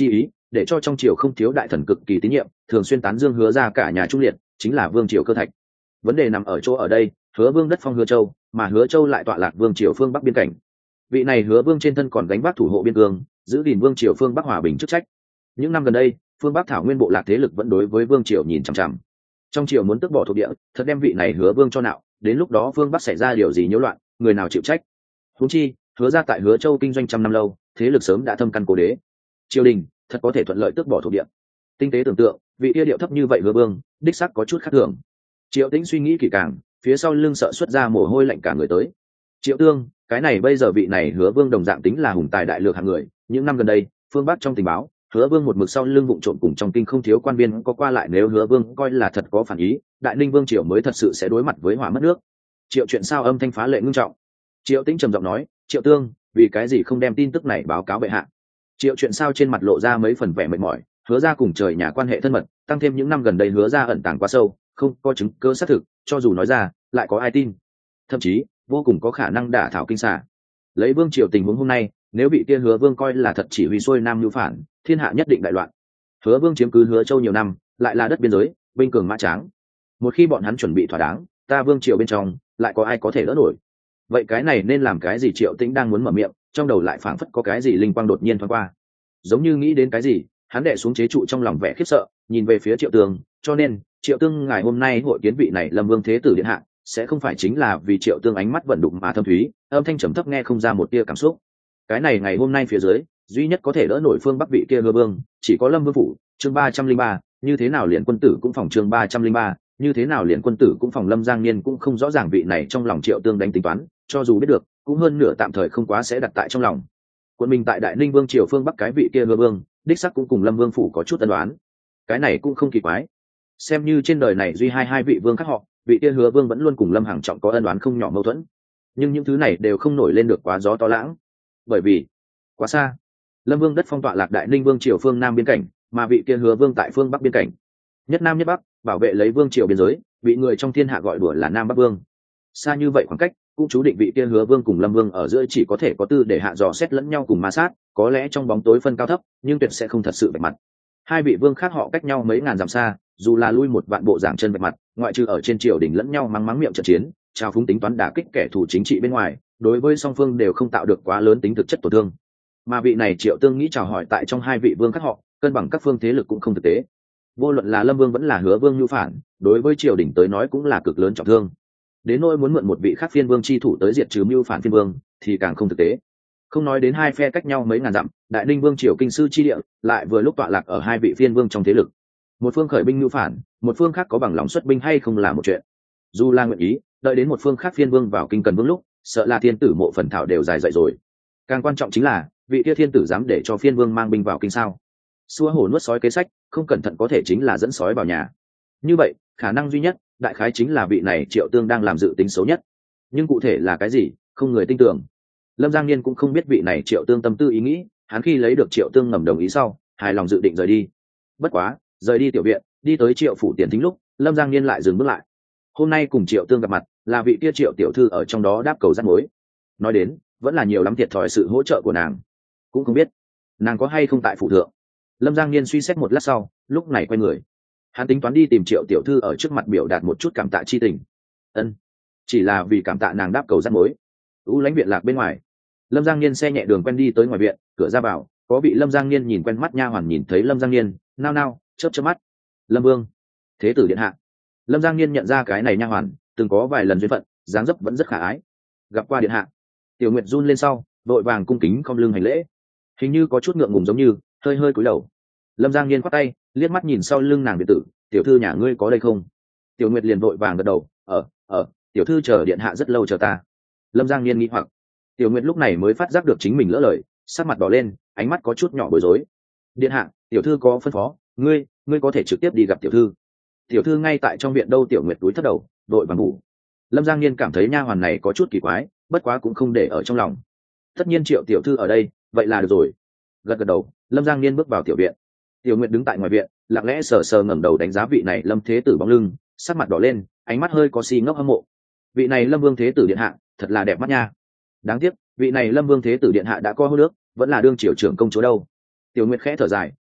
để cho trong triều không thiếu đại thần cực kỳ tín nhiệm, thường xuyên tán dương Hứa ra cả nhà trung liệt, chính là vương triều cơ thạch. Vấn đề nằm ở chỗ ở đây, Hứa vương đất phong Hứa Châu, mà Hứa Châu lại tọa lạc vương triều phương bắc biên cảnh. Vị này Hứa vương trên thân còn gánh vác thủ hộ biên cương, giữ gìn vương triều phương bắc hòa bình chức trách. Những năm gần đây, phương bắc thảo nguyên bộ lạc thế lực vẫn đối với vương triều nhìn chằm chằm. Trong triều muốn tước bỏ thuộc địa, thật đem vị này Hứa vương cho nạo, đến lúc đó phương bắc xảy ra điều gì nhiễu loạn, người nào chịu trách? Huống chi, Hứa ra tại Hứa Châu kinh doanh trăm năm lâu, thế lực sớm đã thâm căn cố đế. Triều đình thật có thể thuận lợi tước bỏ thuộc địa. Tinh tế tưởng tượng, vị kia điệu thấp như vậy Hứa vương, đích xác có chút khác thường. Triệu Tĩnh suy nghĩ kỹ càng, phía sau lưng sợ xuất ra mồ hôi lạnh cả người tới. Triệu Tương, cái này bây giờ vị này Hứa vương đồng dạng tính là hùng tài đại lược hạng người, những năm gần đây, phương bắc trong tình báo, Hứa vương một mực sau lưng vụng trộm cùng trong kinh không thiếu quan viên có qua lại, nếu Hứa vương coi là thật có phản ý, đại ninh vương triều mới thật sự sẽ đối mặt với hỏa mất nước. Triệu chuyện sao âm thanh phá lệ ngưng trọng. Triệu Tĩnh trầm giọng nói, Triệu Tương, vì cái gì không đem tin tức này báo cáo bệ hạ? Triệu chuyện sao trên mặt lộ ra mấy phần vẻ mệt mỏi, Hứa ra cùng trời nhà quan hệ thân mật, tăng thêm những năm gần đây Hứa ra ẩn tàng quá sâu, không có chứng cứ xác thực, cho dù nói ra lại có ai tin? Thậm chí vô cùng có khả năng đả thảo kinh xà. Lấy vương triều tình huống hôm nay, nếu bị kia Hứa vương coi là thật chỉ huy xuôi nam nhu phản, thiên hạ nhất định đại loạn. Hứa vương chiếm cứ Hứa Châu nhiều năm, lại là đất biên giới, binh cường mã tráng. Một khi bọn hắn chuẩn bị thỏa đáng, ta vương triều bên trong lại có ai có thể đỡ nổi? Vậy cái này nên làm cái gì? Triệu Tĩnh đang muốn mở miệng, trong đầu lại phảng phất có cái gì linh quang đột nhiên thoáng qua, giống như nghĩ đến cái gì, hắn đệ xuống chế trụ trong lòng vẻ khiếp sợ, nhìn về phía Triệu Tương. Cho nên Triệu Tương ngài hôm nay hội kiến vị này Lâm vương thế tử điện hạ, sẽ không phải chính là vì Triệu Tương ánh mắt vận đục mà thâm thúy, âm thanh trầm thấp nghe không ra một tia cảm xúc. Cái này ngày hôm nay phía dưới duy nhất có thể đỡ nổi phương bắc vị kia Hứa vương, chỉ có Lâm vương phủ. Chương ba trăm linh ba, như thế nào liền quân tử cũng phòng. Chương ba trăm linh ba, như thế nào liền quân tử cũng phòng. Lâm Giang Niên cũng không rõ ràng vị này trong lòng Triệu Tương đánh tính toán, cho dù biết được, cũng hơn nửa tạm thời không quá sẽ đặt tại trong lòng. Quân mình tại đại ninh vương triều phương bắc cái vị kia Hứa vương, đích sắc cũng cùng Lâm vương phủ có chút ân đoán, cái này cũng không kỳ quái. Xem như trên đời này duy hai hai vị vương khác họ, vị kia Hứa vương vẫn luôn cùng Lâm Hằng Trọng có ân đoán không nhỏ mâu thuẫn, nhưng những thứ này đều không nổi lên được quá gió to lãng, bởi vì quá xa. Lâm vương đất phong tọa lạc đại ninh vương triều phương nam biên cảnh, mà vị kia Hứa vương tại phương bắc biên cảnh, nhất nam nhất bắc, bảo vệ lấy vương triều biên giới, bị người trong thiên hạ gọi đùa là Nam Bắc vương. Xa như vậy khoảng cách, cũng chú định vị kia Hứa vương cùng Lâm vương ở giữa chỉ có thể có tư để hạ dò xét lẫn nhau cùng ma sát, có lẽ trong bóng tối phân cao thấp, nhưng tuyệt sẽ không thật sự vạch mặt. Hai vị vương khác họ cách nhau mấy ngàn dặm xa, dù là lui một vạn bộ giảng chân vạch mặt, ngoại trừ ở trên triều đình lẫn nhau mắng mắng miệng trận chiến, trao phúng tính toán đả kích kẻ thù chính trị bên ngoài, đối với song phương đều không tạo được quá lớn tính thực chất tổn thương. Mà vị này Triệu Tương nghĩ chào hỏi tại trong hai vị vương khác họ, cân bằng các phương thế lực cũng không thực tế. Vô luận là Lâm vương vẫn là Hứa vương nhu phản, đối với triều đình tới nói cũng là cực lớn trọng thương. Đến nỗi muốn mượn một vị khác phiên vương chi thủ tới diệt trừ mưu phản phiên vương thì càng không thực tế. Không nói đến hai phe cách nhau mấy ngàn dặm, đại ninh vương triều kinh sư chi địa lại vừa lúc tọa lạc ở hai vị phiên vương trong thế lực. Một phương khởi binh mưu phản, một phương khác có bằng lòng xuất binh hay không là một chuyện. Dù là nguyện ý, đợi đến một phương khác phiên vương vào kinh cần vương lúc, sợ là thiên tử mộ phần thảo đều dài dậy rồi. Càng quan trọng chính là vị kia thiên tử dám để cho phiên vương mang binh vào kinh sao? Xua hổ nuốt sói kế sách, không cẩn thận có thể chính là dẫn sói vào nhà. Như vậy khả năng duy nhất đại khái chính là vị này Triệu Tương đang làm dự tính xấu nhất, nhưng cụ thể là cái gì không người tin tưởng. Lâm Giang Niên cũng không biết vị này Triệu Tương tâm tư ý nghĩ, hắn khi lấy được Triệu Tương ngầm đồng ý sau, hài lòng dự định rời đi. Bất quá rời đi tiểu viện, đi tới Triệu phủ tiền thính lúc, Lâm Giang Niên lại dừng bước lại. Hôm nay cùng Triệu Tương gặp mặt là vị kia Triệu tiểu thư ở trong đó đáp cầu rắc mối, nói đến vẫn là nhiều lắm thiệt thòi sự hỗ trợ của nàng, cũng không biết nàng có hay không tại phủ thượng. Lâm Giang Niên suy xét một lát sau, lúc này quay người, hắn tính toán đi tìm Triệu tiểu thư ở trước mặt biểu đạt một chút cảm tạ chi tình. Ân, chỉ là vì cảm tạ nàng đáp cầu rắc mối. U lãnh viện lạc bên ngoài, Lâm Giang Niên xe nhẹ đường quen đi tới ngoài viện, cửa ra vào có bị Lâm Giang Niên nhìn quen mắt nha hoàn nhìn thấy Lâm Giang Niên, nao nao chớp chớp mắt. Lâm vương thế tử điện hạ. Lâm Giang Niên nhận ra cái này nha hoàn từng có vài lần duyên phận, dáng dấp vẫn rất khả ái. Gặp qua điện hạ. Tiểu Nguyệt run lên sau, vội vàng cung kính khom lưng hành lễ, hình như có chút ngượng ngùng, giống như hơi hơi cúi đầu. Lâm Giang Niên quát tay, liếc mắt nhìn sau lưng nàng biệt tử, tiểu thư nhà ngươi có đây không? Tiểu Nguyệt liền vội vàng gật đầu, ở ở tiểu thư chờ điện hạ rất lâu chờ ta. Lâm Giang Niên nghĩ hoặc. Tiểu Nguyệt lúc này mới phát giác được chính mình lỡ lời, sắc mặt đỏ lên, ánh mắt có chút nhỏ bối rối. Điện hạ, tiểu thư có phân phó, ngươi ngươi có thể trực tiếp đi gặp tiểu thư. Tiểu thư ngay tại trong viện đâu. Tiểu Nguyệt túi thấp đầu, đội vàng ngủ. Lâm Giang Niên cảm thấy nha hoàn này có chút kỳ quái, bất quá cũng không để ở trong lòng. Tất nhiên Triệu tiểu thư ở đây, vậy là được rồi. Gật gật đầu, Lâm Giang Niên bước vào tiểu viện. Tiểu Nguyệt đứng tại ngoài viện, lặng lẽ sờ sờ ngẩng đầu đánh giá vị này Lâm thế tử bóng lưng, sắc mặt đỏ lên, ánh mắt hơi có si ngốc hâm mộ. Vị này Lâm vương thế tử điện hạ, thật là đẹp mắt nha. Đáng tiếc, vị này Lâm vương thế tử điện hạ đã có hôn nước, vẫn là đương triều trưởng công chúa đâu. Tiểu Nguyệt khẽ thở dài,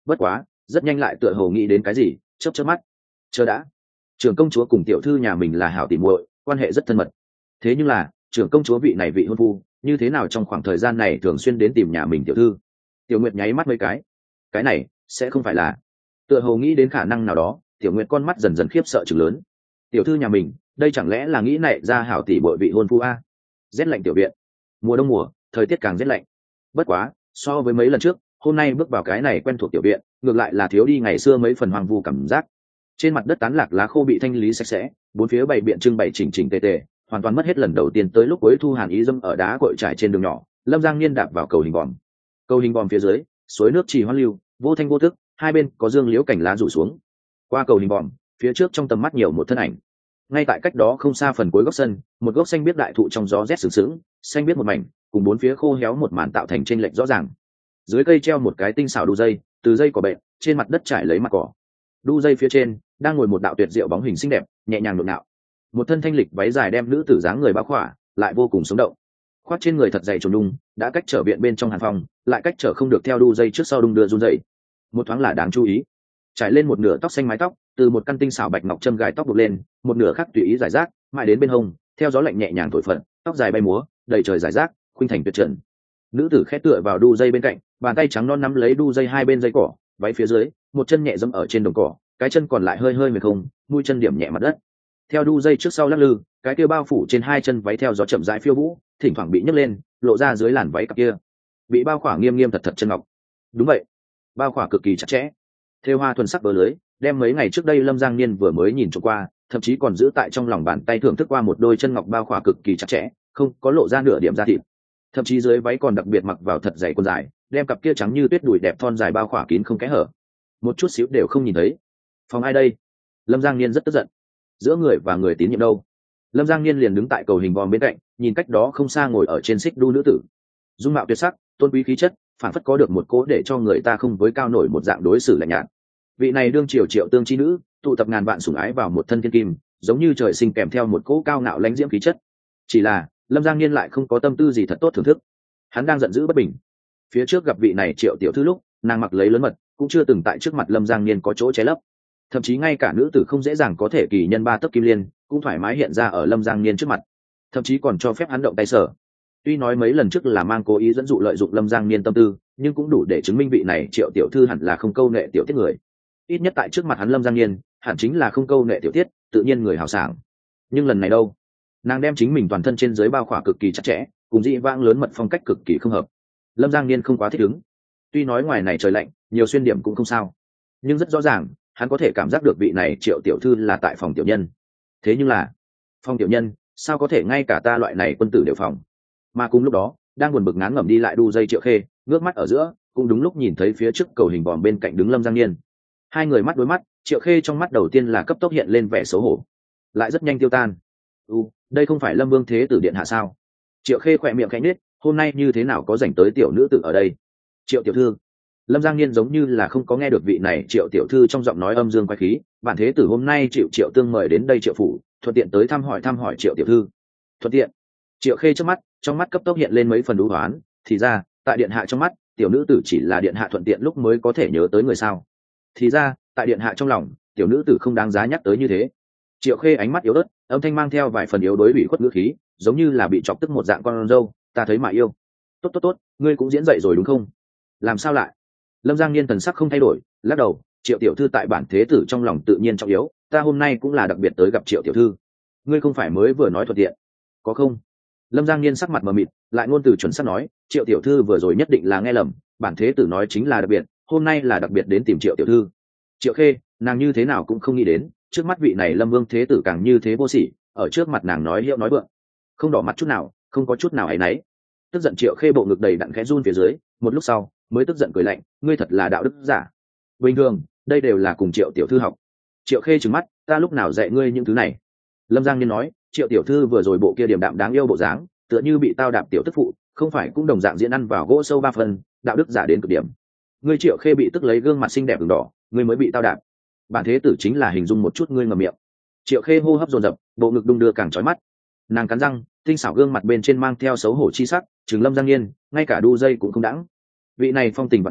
bất quá rất nhanh lại tựa hồ nghĩ đến cái gì, chớp chớp mắt. Chờ đã, trưởng công chúa cùng tiểu thư nhà mình là hảo tỉ muội, quan hệ rất thân mật. Thế nhưng là trưởng công chúa vị này vị hôn phu như thế nào trong khoảng thời gian này thường xuyên đến tìm nhà mình tiểu thư? Tiểu Nguyệt nháy mắt mấy cái, cái này sẽ không phải là? Tựa hồ nghĩ đến khả năng nào đó, Tiểu Nguyệt con mắt dần dần khiếp sợ trừng lớn. Tiểu thư nhà mình, đây chẳng lẽ là nghĩ nảy ra hảo tỷ bội vị hôn phu a? Rét lạnh tiểu viện, mùa đông mùa, thời tiết càng rét lạnh. Bất quá, so với mấy lần trước, hôm nay bước vào cái này quen thuộc tiểu viện, ngược lại là thiếu đi ngày xưa mấy phần hoang vu cảm giác. Trên mặt đất tán lạc lá khô bị thanh lý sạch sẽ, bốn phía bày biện trưng bày chỉnh chỉnh tề tề, hoàn toàn mất hết lần đầu tiên tới lúc cuối thu hàn ý dâm ở đá cội trải trên đường nhỏ. Lâm Giang Niên đạp vào cầu hình vòm, cầu hình vòm phía dưới, suối nước trì hoan lưu, vô thanh vô thức, hai bên có dương liễu cảnh lá rủ xuống. Qua cầu hình vòm, phía trước trong tầm mắt nhiều một thân ảnh. Ngay tại cách đó không xa phần cuối góc sân, một gốc xanh biếc đại thụ trong gió rét sừng sững, xanh biếc một mảnh, cùng bốn phía khô héo một màn tạo thành chênh lệch rõ ràng. Dưới cây treo một cái tinh xảo đu dây, từ dây cỏ bệnh, trên mặt đất trải lấy mặt cỏ. Đu dây phía trên đang ngồi một đạo tuyệt diệu bóng hình xinh đẹp, nhẹ nhàng nhộn nhạo. Một thân thanh lịch váy dài đem nữ tử dáng người bao khỏa, lại vô cùng sống động. Khoác trên người thật dày trồn đung, đã cách trở viện bên trong hàn phòng, lại cách trở không được theo đu dây trước sau đung đưa run dậy. Một thoáng là đáng chú ý. Trải lên một nửa tóc xanh mái tóc, từ một căn tinh xảo bạch ngọc châm gài tóc buộc lên, một nửa khác tùy ý giải rác, mãi đến bên hông, theo gió lạnh nhẹ nhàng thổi phật, tóc dài bay múa, đầy trời giải rác, khuynh thành tuyệt trần. Nữ tử khẽ tựa vào đu dây bên cạnh, bàn tay trắng non nắm lấy đu dây hai bên dây cỏ, váy phía dưới, một chân nhẹ dẫm ở trên đồng cỏ, cái chân còn lại hơi hơi mềm không, mũi chân điểm nhẹ mặt đất. Theo đu dây trước sau lắc lư, cái kia bao phủ trên hai chân váy theo gió chậm rãi phiêu vũ, thỉnh thoảng bị nhấc lên, lộ ra dưới làn váy cặp kia bị bao khỏa nghiêm nghiêm thật thật chân ngọc. Đúng vậy, bao khỏa cực kỳ chặt chẽ, thêu hoa thuần sắc bờ lưới, đem mấy ngày trước đây Lâm Giang Niên vừa mới nhìn trộm qua, thậm chí còn giữ tại trong lòng bàn tay thưởng thức qua một đôi chân ngọc bao khỏa cực kỳ chặt chẽ, không có lộ ra nửa điểm da thịt. Thậm chí dưới váy còn đặc biệt mặc vào thật dày quần dài, đem cặp kia trắng như tuyết đùi đẹp thon dài bao khỏa kín không kẽ hở, một chút xíu đều không nhìn thấy. Phòng ai đây? Lâm Giang Niên rất tức giận. Giữa người và người tín nhiệm đâu? Lâm Giang Niên liền đứng tại cầu hình vòm bên cạnh, nhìn cách đó không xa ngồi ở trên xích đu nữ tử, dung mạo tuyệt sắc, tôn quý khí chất, phản phất có được một cố để cho người ta không với cao nổi một dạng đối xử lạnh nhạt. Vị này đương triều triệu tương chi nữ, tụ tập ngàn vạn sủng ái vào một thân thiên kim, giống như trời sinh kèm theo một cỗ cao ngạo lãnh diễm khí chất. Chỉ là Lâm Giang Niên lại không có tâm tư gì thật tốt thưởng thức, hắn đang giận dữ bất bình. Phía trước gặp vị này triệu tiểu thư lúc, nàng mặc lấy lớn mật, cũng chưa từng tại trước mặt Lâm Giang Niên có chỗ che lấp, thậm chí ngay cả nữ tử không dễ dàng có thể kỳ nhân ba tấc kim liên cũng thoải mái hiện ra ở Lâm Giang Niên trước mặt, thậm chí còn cho phép hắn động tay sở. Tuy nói mấy lần trước là mang cố ý dẫn dụ lợi dụng Lâm Giang Niên tâm tư, nhưng cũng đủ để chứng minh vị này triệu tiểu thư hẳn là không câu nệ tiểu tiết người. Ít nhất tại trước mặt hắn Lâm Giang Niên hẳn chính là không câu nệ tiểu tiết, tự nhiên người hào sảng. Nhưng lần này đâu, nàng đem chính mình toàn thân trên dưới bao khỏa cực kỳ chặt chẽ, cùng dị vãng lớn mật phong cách cực kỳ không hợp. Lâm Giang Niên không quá thích ứng. Tuy nói ngoài này trời lạnh, nhiều xuyên điểm cũng không sao, nhưng rất rõ ràng hắn có thể cảm giác được vị này triệu tiểu thư là tại phòng tiểu nhân. Thế nhưng là phòng tiểu nhân sao có thể ngay cả ta loại này quân tử đều phòng? Mà cùng lúc đó đang buồn bực ngán ngẩm đi lại đu dây Triệu Khê ngước mắt ở giữa, cũng đúng lúc nhìn thấy phía trước cầu hình vòm bên cạnh đứng Lâm Giang Niên. Hai người mắt đối mắt, Triệu Khê trong mắt đầu tiên là cấp tốc hiện lên vẻ xấu hổ, lại rất nhanh tiêu tan. U, đây không phải Lâm Vương Thế Tử điện hạ sao? Triệu Khê khỏe miệng khẽ nhếch, hôm nay như thế nào có rảnh tới tiểu nữ tử ở đây? Triệu tiểu thư. Lâm Giang Niên giống như là không có nghe được vị này Triệu tiểu thư trong giọng nói âm dương quái khí, bản thế tử hôm nay Triệu Triệu Tương mời đến đây Triệu phủ, thuận tiện tới thăm hỏi thăm hỏi Triệu tiểu thư. Thuận tiện? Triệu Khê trước mắt, trong mắt cấp tốc hiện lên mấy phần đú hoán, thì ra, tại điện hạ trong mắt, tiểu nữ tử chỉ là điện hạ thuận tiện lúc mới có thể nhớ tới người sao? Thì ra, tại điện hạ trong lòng, tiểu nữ tử không đáng giá nhắc tới như thế. Triệu Khê ánh mắt yếu ớt, âm thanh mang theo vài phần yếu đối ủy khuất ngữ khí, giống như là bị chọc tức một dạng con dâu, ta thấy mà yêu. Tốt tốt tốt, ngươi cũng diễn dậy rồi đúng không? Làm sao lại? Lâm Giang Niên thần sắc không thay đổi, lắc đầu, Triệu tiểu thư tại bản thế tử trong lòng tự nhiên trọng yếu, ta hôm nay cũng là đặc biệt tới gặp Triệu tiểu thư. Ngươi không phải mới vừa nói thuận tiện, có không? Lâm Giang Niên sắc mặt mờ mịt, lại ngôn từ chuẩn xác nói, Triệu tiểu thư vừa rồi nhất định là nghe lầm, bản thế tử nói chính là đặc biệt, hôm nay là đặc biệt đến tìm Triệu tiểu thư. Triệu Khê, nàng như thế nào cũng không nghĩ đến, trước mắt vị này Lâm Vương thế tử càng như thế vô sỉ, ở trước mặt nàng nói hiệu nói vượng, không đỏ mặt chút nào, không có chút nào áy náy. Tức giận Triệu Khê bộ ngực đầy đặn khẽ run phía dưới, một lúc sau mới tức giận cười lạnh, ngươi thật là đạo đức giả. Bình thường, đây đều là cùng Triệu tiểu thư học. Triệu Khê trừng mắt, ta lúc nào dạy ngươi những thứ này? Lâm Giang Niên nói, Triệu tiểu thư vừa rồi bộ kia điềm đạm đáng yêu bộ dáng, tựa như bị tao đạp tiểu tức phụ, không phải cũng đồng dạng diễn ăn vào gỗ sâu ba phần, đạo đức giả đến cực điểm. Ngươi Triệu Khê bị tức lấy gương mặt xinh đẹp ửng đỏ, ngươi mới bị tao đạp. Bản thế tử chính là hình dung một chút ngươi ngậm miệng. Triệu Khê hô hấp dồn dập, bộ ngực đung đưa càng chói mắt. Nàng cắn răng, tinh xảo gương mặt bên trên mang theo xấu hổ chi sắc, trừng Lâm Giang Niên, ngay cả đu dây cũng không đãng. Vị này phong tình vạn trùng,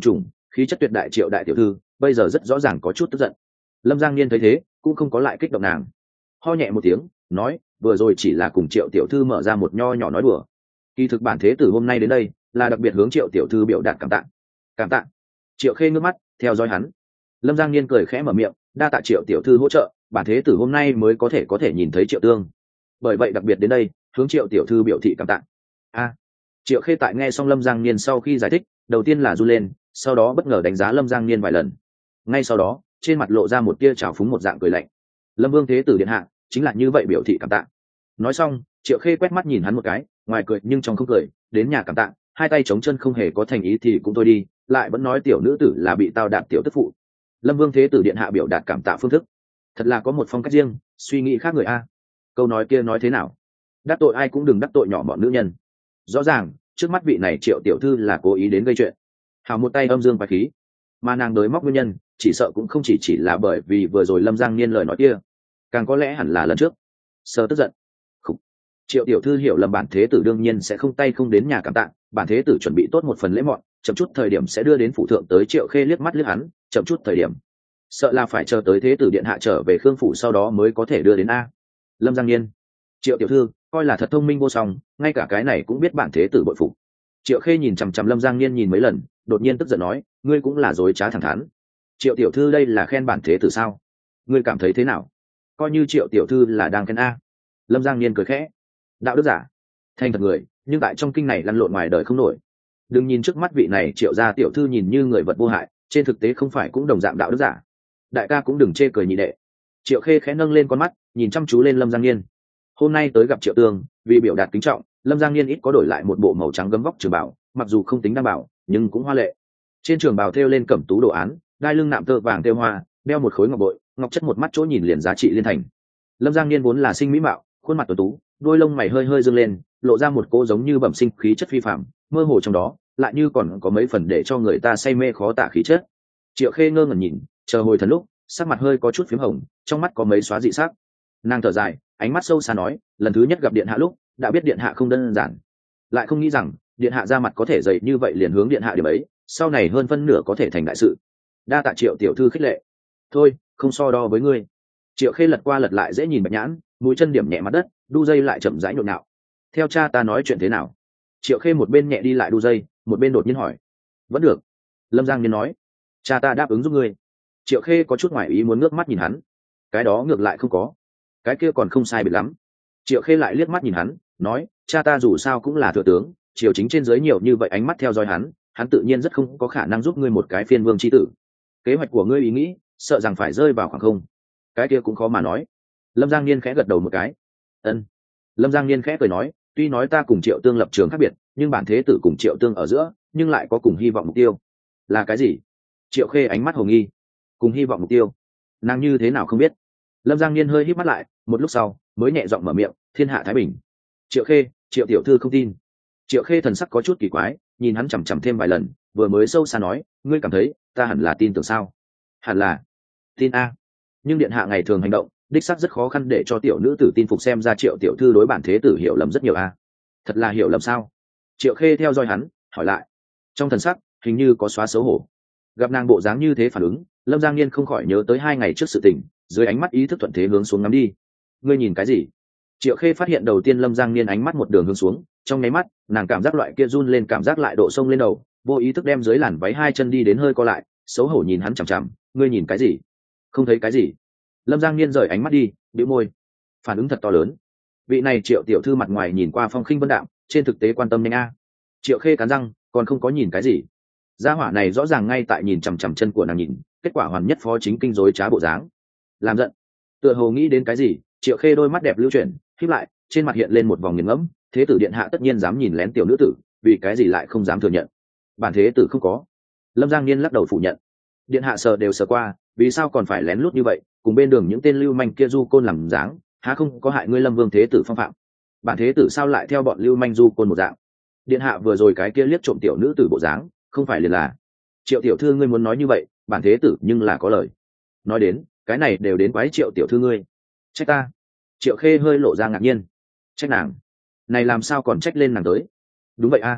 khí chất tuyệt đại triệu đại tiểu thư bây giờ rất rõ ràng có chút tức giận. Lâm Giang Niên thấy thế cũng không có lại kích động nàng, ho nhẹ một tiếng nói vừa rồi chỉ là cùng triệu tiểu thư mở ra một nho nhỏ nói đùa, kỳ thực bản thế tử hôm nay đến đây là đặc biệt hướng triệu tiểu thư biểu đạt cảm tạ. Cảm tạ? Triệu Khê ngước mắt theo dõi hắn. Lâm Giang Niên cười khẽ mở miệng, đa tạ triệu tiểu thư hỗ trợ, bản thế tử hôm nay mới có thể có thể nhìn thấy triệu tương, bởi vậy đặc biệt đến đây hướng triệu tiểu thư biểu thị cảm tạ. A. Triệu Khê tại nghe xong Lâm Giang Niên sau khi giải thích, đầu tiên là run lên, sau đó bất ngờ đánh giá Lâm Giang Niên vài lần, ngay sau đó trên mặt lộ ra một tia trào phúng một dạng cười lạnh. Lâm Vương thế tử điện hạ chính là như vậy biểu thị cảm tạ. Nói xong Triệu Khê quét mắt nhìn hắn một cái, ngoài cười nhưng trong không cười, đến nhà cảm tạ, hai tay chống chân không hề có thành ý thì cũng thôi đi, lại vẫn nói tiểu nữ tử là bị tao đạp tiểu tức phụ. Lâm Vương thế tử điện hạ biểu đạt cảm tạ phương thức thật là có một phong cách riêng, suy nghĩ khác người a. Câu nói kia nói thế nào? Đắc tội ai cũng đừng đắc tội nhỏ bọn nữ nhân. Rõ ràng trước mắt vị này Triệu tiểu thư là cố ý đến gây chuyện. Hào một tay âm dương bài khí, mà nàng đối móc nguyên nhân chỉ sợ cũng không chỉ chỉ là bởi vì vừa rồi Lâm Giang Niên lời nói kia, càng có lẽ hẳn là lần trước sơ tức giận. Khủ. Triệu tiểu thư hiểu lầm bản thế tử đương nhiên sẽ không tay không đến nhà cảm tạ, bản thế tử chuẩn bị tốt một phần lễ mọn, chậm chút thời điểm sẽ đưa đến phủ thượng tới. Triệu Khê liếc mắt liếc hắn, chậm chút thời điểm sợ là phải chờ tới thế tử điện hạ trở về Khương phủ sau đó mới có thể đưa đến a. Lâm Giang Niên, Triệu tiểu thư coi là thật thông minh vô song, ngay cả cái này cũng biết bản thế tử bội phục. Triệu Khê nhìn chằm chằm Lâm Giang Niên nhìn mấy lần, đột nhiên tức giận nói, ngươi cũng là dối trá thẳng thắn. Triệu tiểu thư đây là khen bản thế tử sao? Ngươi cảm thấy thế nào? Coi như Triệu tiểu thư là đang khen a. Lâm Giang Niên cười khẽ, đạo đức giả thành thật người, nhưng tại trong kinh này lăn lộn ngoài đời không nổi. Đừng nhìn trước mắt vị này Triệu gia tiểu thư nhìn như người vật vô hại, trên thực tế không phải cũng đồng dạng đạo đức giả. Đại ca cũng đừng chê cười nhị đệ. Triệu Khê khẽ nâng lên con mắt nhìn chăm chú lên Lâm Giang Niên. Hôm nay tới gặp Triệu Tương, vì biểu đạt kính trọng, Lâm Giang Niên ít có đổi lại một bộ màu trắng gấm vóc trường bào, mặc dù không tính đa bảo nhưng cũng hoa lệ. Trên trường bào thêu lên cẩm tú đồ án, đai lưng nạm tơ vàng thêu hoa, đeo một khối ngọc bội, ngọc chất một mắt chỗ nhìn liền giá trị liên thành. Lâm Giang Niên vốn là sinh mỹ mạo, khuôn mặt tuấn tú, đôi lông mày hơi hơi dương lên, lộ ra một cô giống như bẩm sinh khí chất phi phàm, mơ hồ trong đó lại như còn có mấy phần để cho người ta say mê khó tả khí chất. Triệu Khê ngơ ngẩn nhìn, chờ hồi thần lúc, sắc mặt hơi có chút phím hồng, trong mắt có mấy xóa dị sắc. Nàng thở dài, ánh mắt sâu xa nói, lần thứ nhất gặp điện hạ lúc đã biết điện hạ không đơn giản, lại không nghĩ rằng điện hạ ra mặt có thể dày như vậy liền hướng điện hạ điểm ấy, sau này hơn phân nửa có thể thành đại sự. Đa tạ Triệu tiểu thư khích lệ. Thôi không so đo với ngươi. Triệu Khê lật qua lật lại dễ nhìn bạch nhãn, mũi chân điểm nhẹ mặt đất, đu dây lại chậm rãi nhộn nhạo. Theo cha ta nói chuyện thế nào? Triệu Khê một bên nhẹ đi lại đu dây, một bên đột nhiên hỏi. Vẫn được. Lâm Giang Niên nói. Cha ta đáp ứng giúp ngươi. Triệu Khê có chút ngoài ý muốn ngước mắt nhìn hắn. Cái đó ngược lại không có, cái kia còn không sai biệt lắm. Triệu Khê lại liếc mắt nhìn hắn, nói, cha ta dù sao cũng là thừa tướng, triều chính trên dưới nhiều như vậy ánh mắt theo dõi hắn, hắn tự nhiên rất không có khả năng giúp ngươi một cái phiên vương chi tử. Kế hoạch của ngươi ý nghĩ sợ rằng phải rơi vào khoảng không, cái kia cũng khó mà nói. Lâm Giang Niên khẽ gật đầu một cái. Ân. Lâm Giang Niên khẽ cười nói, tuy nói ta cùng Triệu Tương lập trường khác biệt, nhưng bản thế tử cùng Triệu Tương ở giữa nhưng lại có cùng hy vọng mục tiêu. Là cái gì? Triệu Khê ánh mắt hồ nghi. Cùng hy vọng mục tiêu? Nàng như thế nào không biết? Lâm Giang Niên hơi híp mắt lại, một lúc sau mới nhẹ giọng mở miệng, thiên hạ thái bình. Triệu Khê, Triệu tiểu thư không tin. Triệu Khê thần sắc có chút kỳ quái, nhìn hắn chằm chằm thêm vài lần, vừa mới sâu xa nói, ngươi cảm thấy ta hẳn là tin tưởng sao? Hẳn là tin a. Nhưng điện hạ ngày thường hành động đích xác rất khó khăn để cho tiểu nữ tử tin phục, xem ra Triệu tiểu thư đối bản thế tử hiểu lầm rất nhiều a. Thật là hiểu lầm sao? Triệu Khê theo dõi hắn, hỏi lại. Trong thần sắc hình như có xóa xấu hổ. Gặp nàng bộ dáng như thế phản ứng, Lâm Giang Niên không khỏi nhớ tới hai ngày trước sự tình, dưới ánh mắt ý thức thuận thế hướng xuống ngắm đi. Ngươi nhìn cái gì? Triệu Khê phát hiện đầu tiên Lâm Giang Niên ánh mắt một đường hướng xuống, trong nháy mắt nàng cảm giác loại kia run lên cảm giác lại độ sông lên đầu, vô ý thức đem dưới làn váy hai chân đi đến hơi co lại, xấu hổ nhìn hắn chằm chằm. Ngươi nhìn cái gì? Không thấy cái gì. Lâm Giang Niên rời ánh mắt đi, bĩu môi. Phản ứng thật to lớn. Vị này Triệu tiểu thư mặt ngoài nhìn qua phong khinh vân đạm, trên thực tế quan tâm nhanh a. Triệu Khê cắn răng, còn không có nhìn cái gì. Gia hỏa này rõ ràng ngay tại nhìn chằm chằm chân của nàng nhìn, kết quả hoàn nhất phó chính kinh rối trá bộ dáng. Làm giận. Tựa hồ nghĩ đến cái gì, Triệu Khê đôi mắt đẹp lưu chuyển, híp lại, trên mặt hiện lên một vòng nghiền ngẫm. Thế tử điện hạ tất nhiên dám nhìn lén tiểu nữ tử, vì cái gì lại không dám thừa nhận? Bản thế tử không có. Lâm Giang Niên lắc đầu phủ nhận. Điện hạ sờ đều sờ qua, vì sao còn phải lén lút như vậy, cùng bên đường những tên lưu manh kia du côn làm dáng, há không có hại ngươi Lâm Vương thế tử phong phạm? Bản thế tử sao lại theo bọn lưu manh du côn một dạng? Điện hạ vừa rồi cái kia liếc trộm tiểu nữ tử bộ dáng, không phải liền là? Triệu tiểu thư ngươi muốn nói như vậy, bản thế tử nhưng là có lời. Nói đến cái này đều đến quái Triệu tiểu thư ngươi. Trách ta? Triệu Khê hơi lộ ra ngạc nhiên. Trách nàng? Này làm sao còn trách lên nàng tới? Đúng vậy a.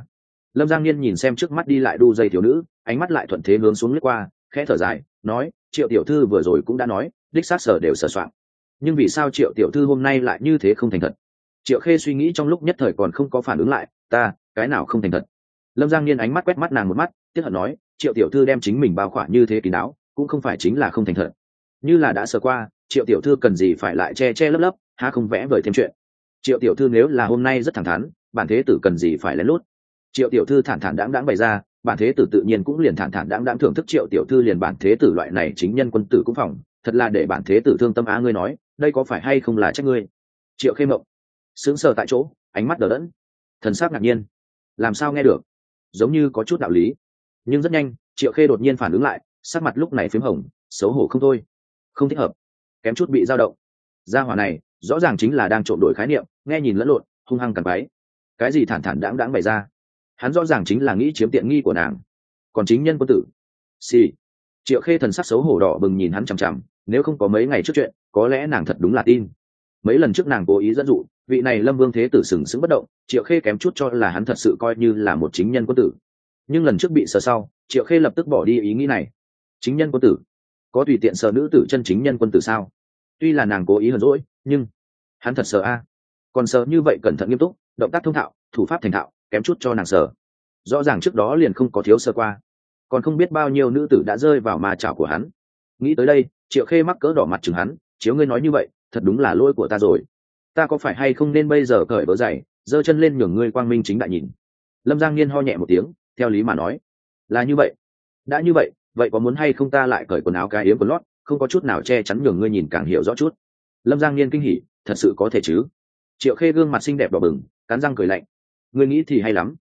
Lâm Giang Niên nhìn xem trước mắt đi lại đu dây thiếu nữ, ánh mắt lại thuận thế hướng xuống lướt qua, khẽ thở dài nói, Triệu tiểu thư vừa rồi cũng đã nói đích xác sở đều sở soạn, nhưng vì sao Triệu tiểu thư hôm nay lại như thế không thành thật? Triệu Khê suy nghĩ trong lúc nhất thời còn không có phản ứng lại. Ta cái nào không thành thật? Lâm Giang Niên ánh mắt quét mắt nàng một mắt, tiếc hận nói, Triệu tiểu thư đem chính mình bao khỏa như thế kín đáo, cũng không phải chính là không thành thật. Như là đã sờ qua, Triệu tiểu thư cần gì phải lại che che lấp lấp, há không vẽ vời thêm chuyện. Triệu tiểu thư nếu là hôm nay rất thẳng thắn, bản thế tử cần gì phải lén lút. Triệu tiểu thư thản thản đãng đãng bày ra, bản thế tử tự nhiên cũng liền thản thản đãng đãng thưởng thức Triệu tiểu thư liền bản thế tử loại này chính nhân quân tử cũng phòng, thật là để bản thế tử thương tâm á. Ngươi nói đây có phải hay không là trách ngươi? Triệu Khê mộng sững sờ tại chỗ, ánh mắt đờ đẫn, thần sắc ngạc nhiên, làm sao nghe được giống như có chút đạo lý. Nhưng rất nhanh Triệu Khê đột nhiên phản ứng lại, sắc mặt lúc này phím hồng, xấu hổ không thôi, không thích hợp, kém chút bị dao động. Gia hỏa này rõ ràng chính là đang trộn đổi khái niệm, nghe nhìn lẫn lộn, hung hăng cằn bái. Cái gì thản thản đãng đãng bày ra, hắn rõ ràng chính là nghĩ chiếm tiện nghi của nàng. Còn chính nhân quân tử xì. Triệu Khê thần sắc xấu hổ đỏ bừng nhìn hắn chằm chằm, nếu không có mấy ngày trước chuyện, có lẽ nàng thật đúng là tin. Mấy lần trước nàng cố ý dẫn dụ vị này Lâm Vương thế tử sừng sững bất động, Triệu Khê kém chút cho là hắn thật sự coi như là một chính nhân quân tử. Nhưng lần trước bị sờ sau, Triệu Khê lập tức bỏ đi ý nghĩ này. Chính nhân quân tử? Có tùy tiện sờ nữ tử chân chính nhân quân tử sao? Tuy là nàng cố ý hờn dỗi, nhưng hắn thật sờ a. Còn sờ như vậy cẩn thận nghiêm túc, động tác thông thạo, thủ pháp thành thạo, kém chút cho nàng sờ. Rõ ràng trước đó liền không có thiếu sờ qua, còn không biết bao nhiêu nữ tử đã rơi vào ma chảo của hắn. Nghĩ tới đây, Triệu Khê mắc cỡ đỏ mặt chừng hắn, chiếu ngươi nói như vậy, thật đúng là lỗi của ta rồi. Ta có phải hay không nên bây giờ cởi vớ giày, giơ chân lên nhường ngươi quang minh chính đại nhìn? Lâm Giang Niên ho nhẹ một tiếng, theo lý mà nói là như vậy. Đã như vậy, vậy có muốn hay không ta lại cởi quần áo cái yếm quần lót, không có chút nào che chắn nhường ngươi nhìn càng hiểu rõ chút? Lâm Giang Niên kinh hỉ, thật sự có thể chứ? Triệu Khê gương mặt xinh đẹp đỏ bừng, cắn răng cười lạnh, ngươi nghĩ thì hay lắm,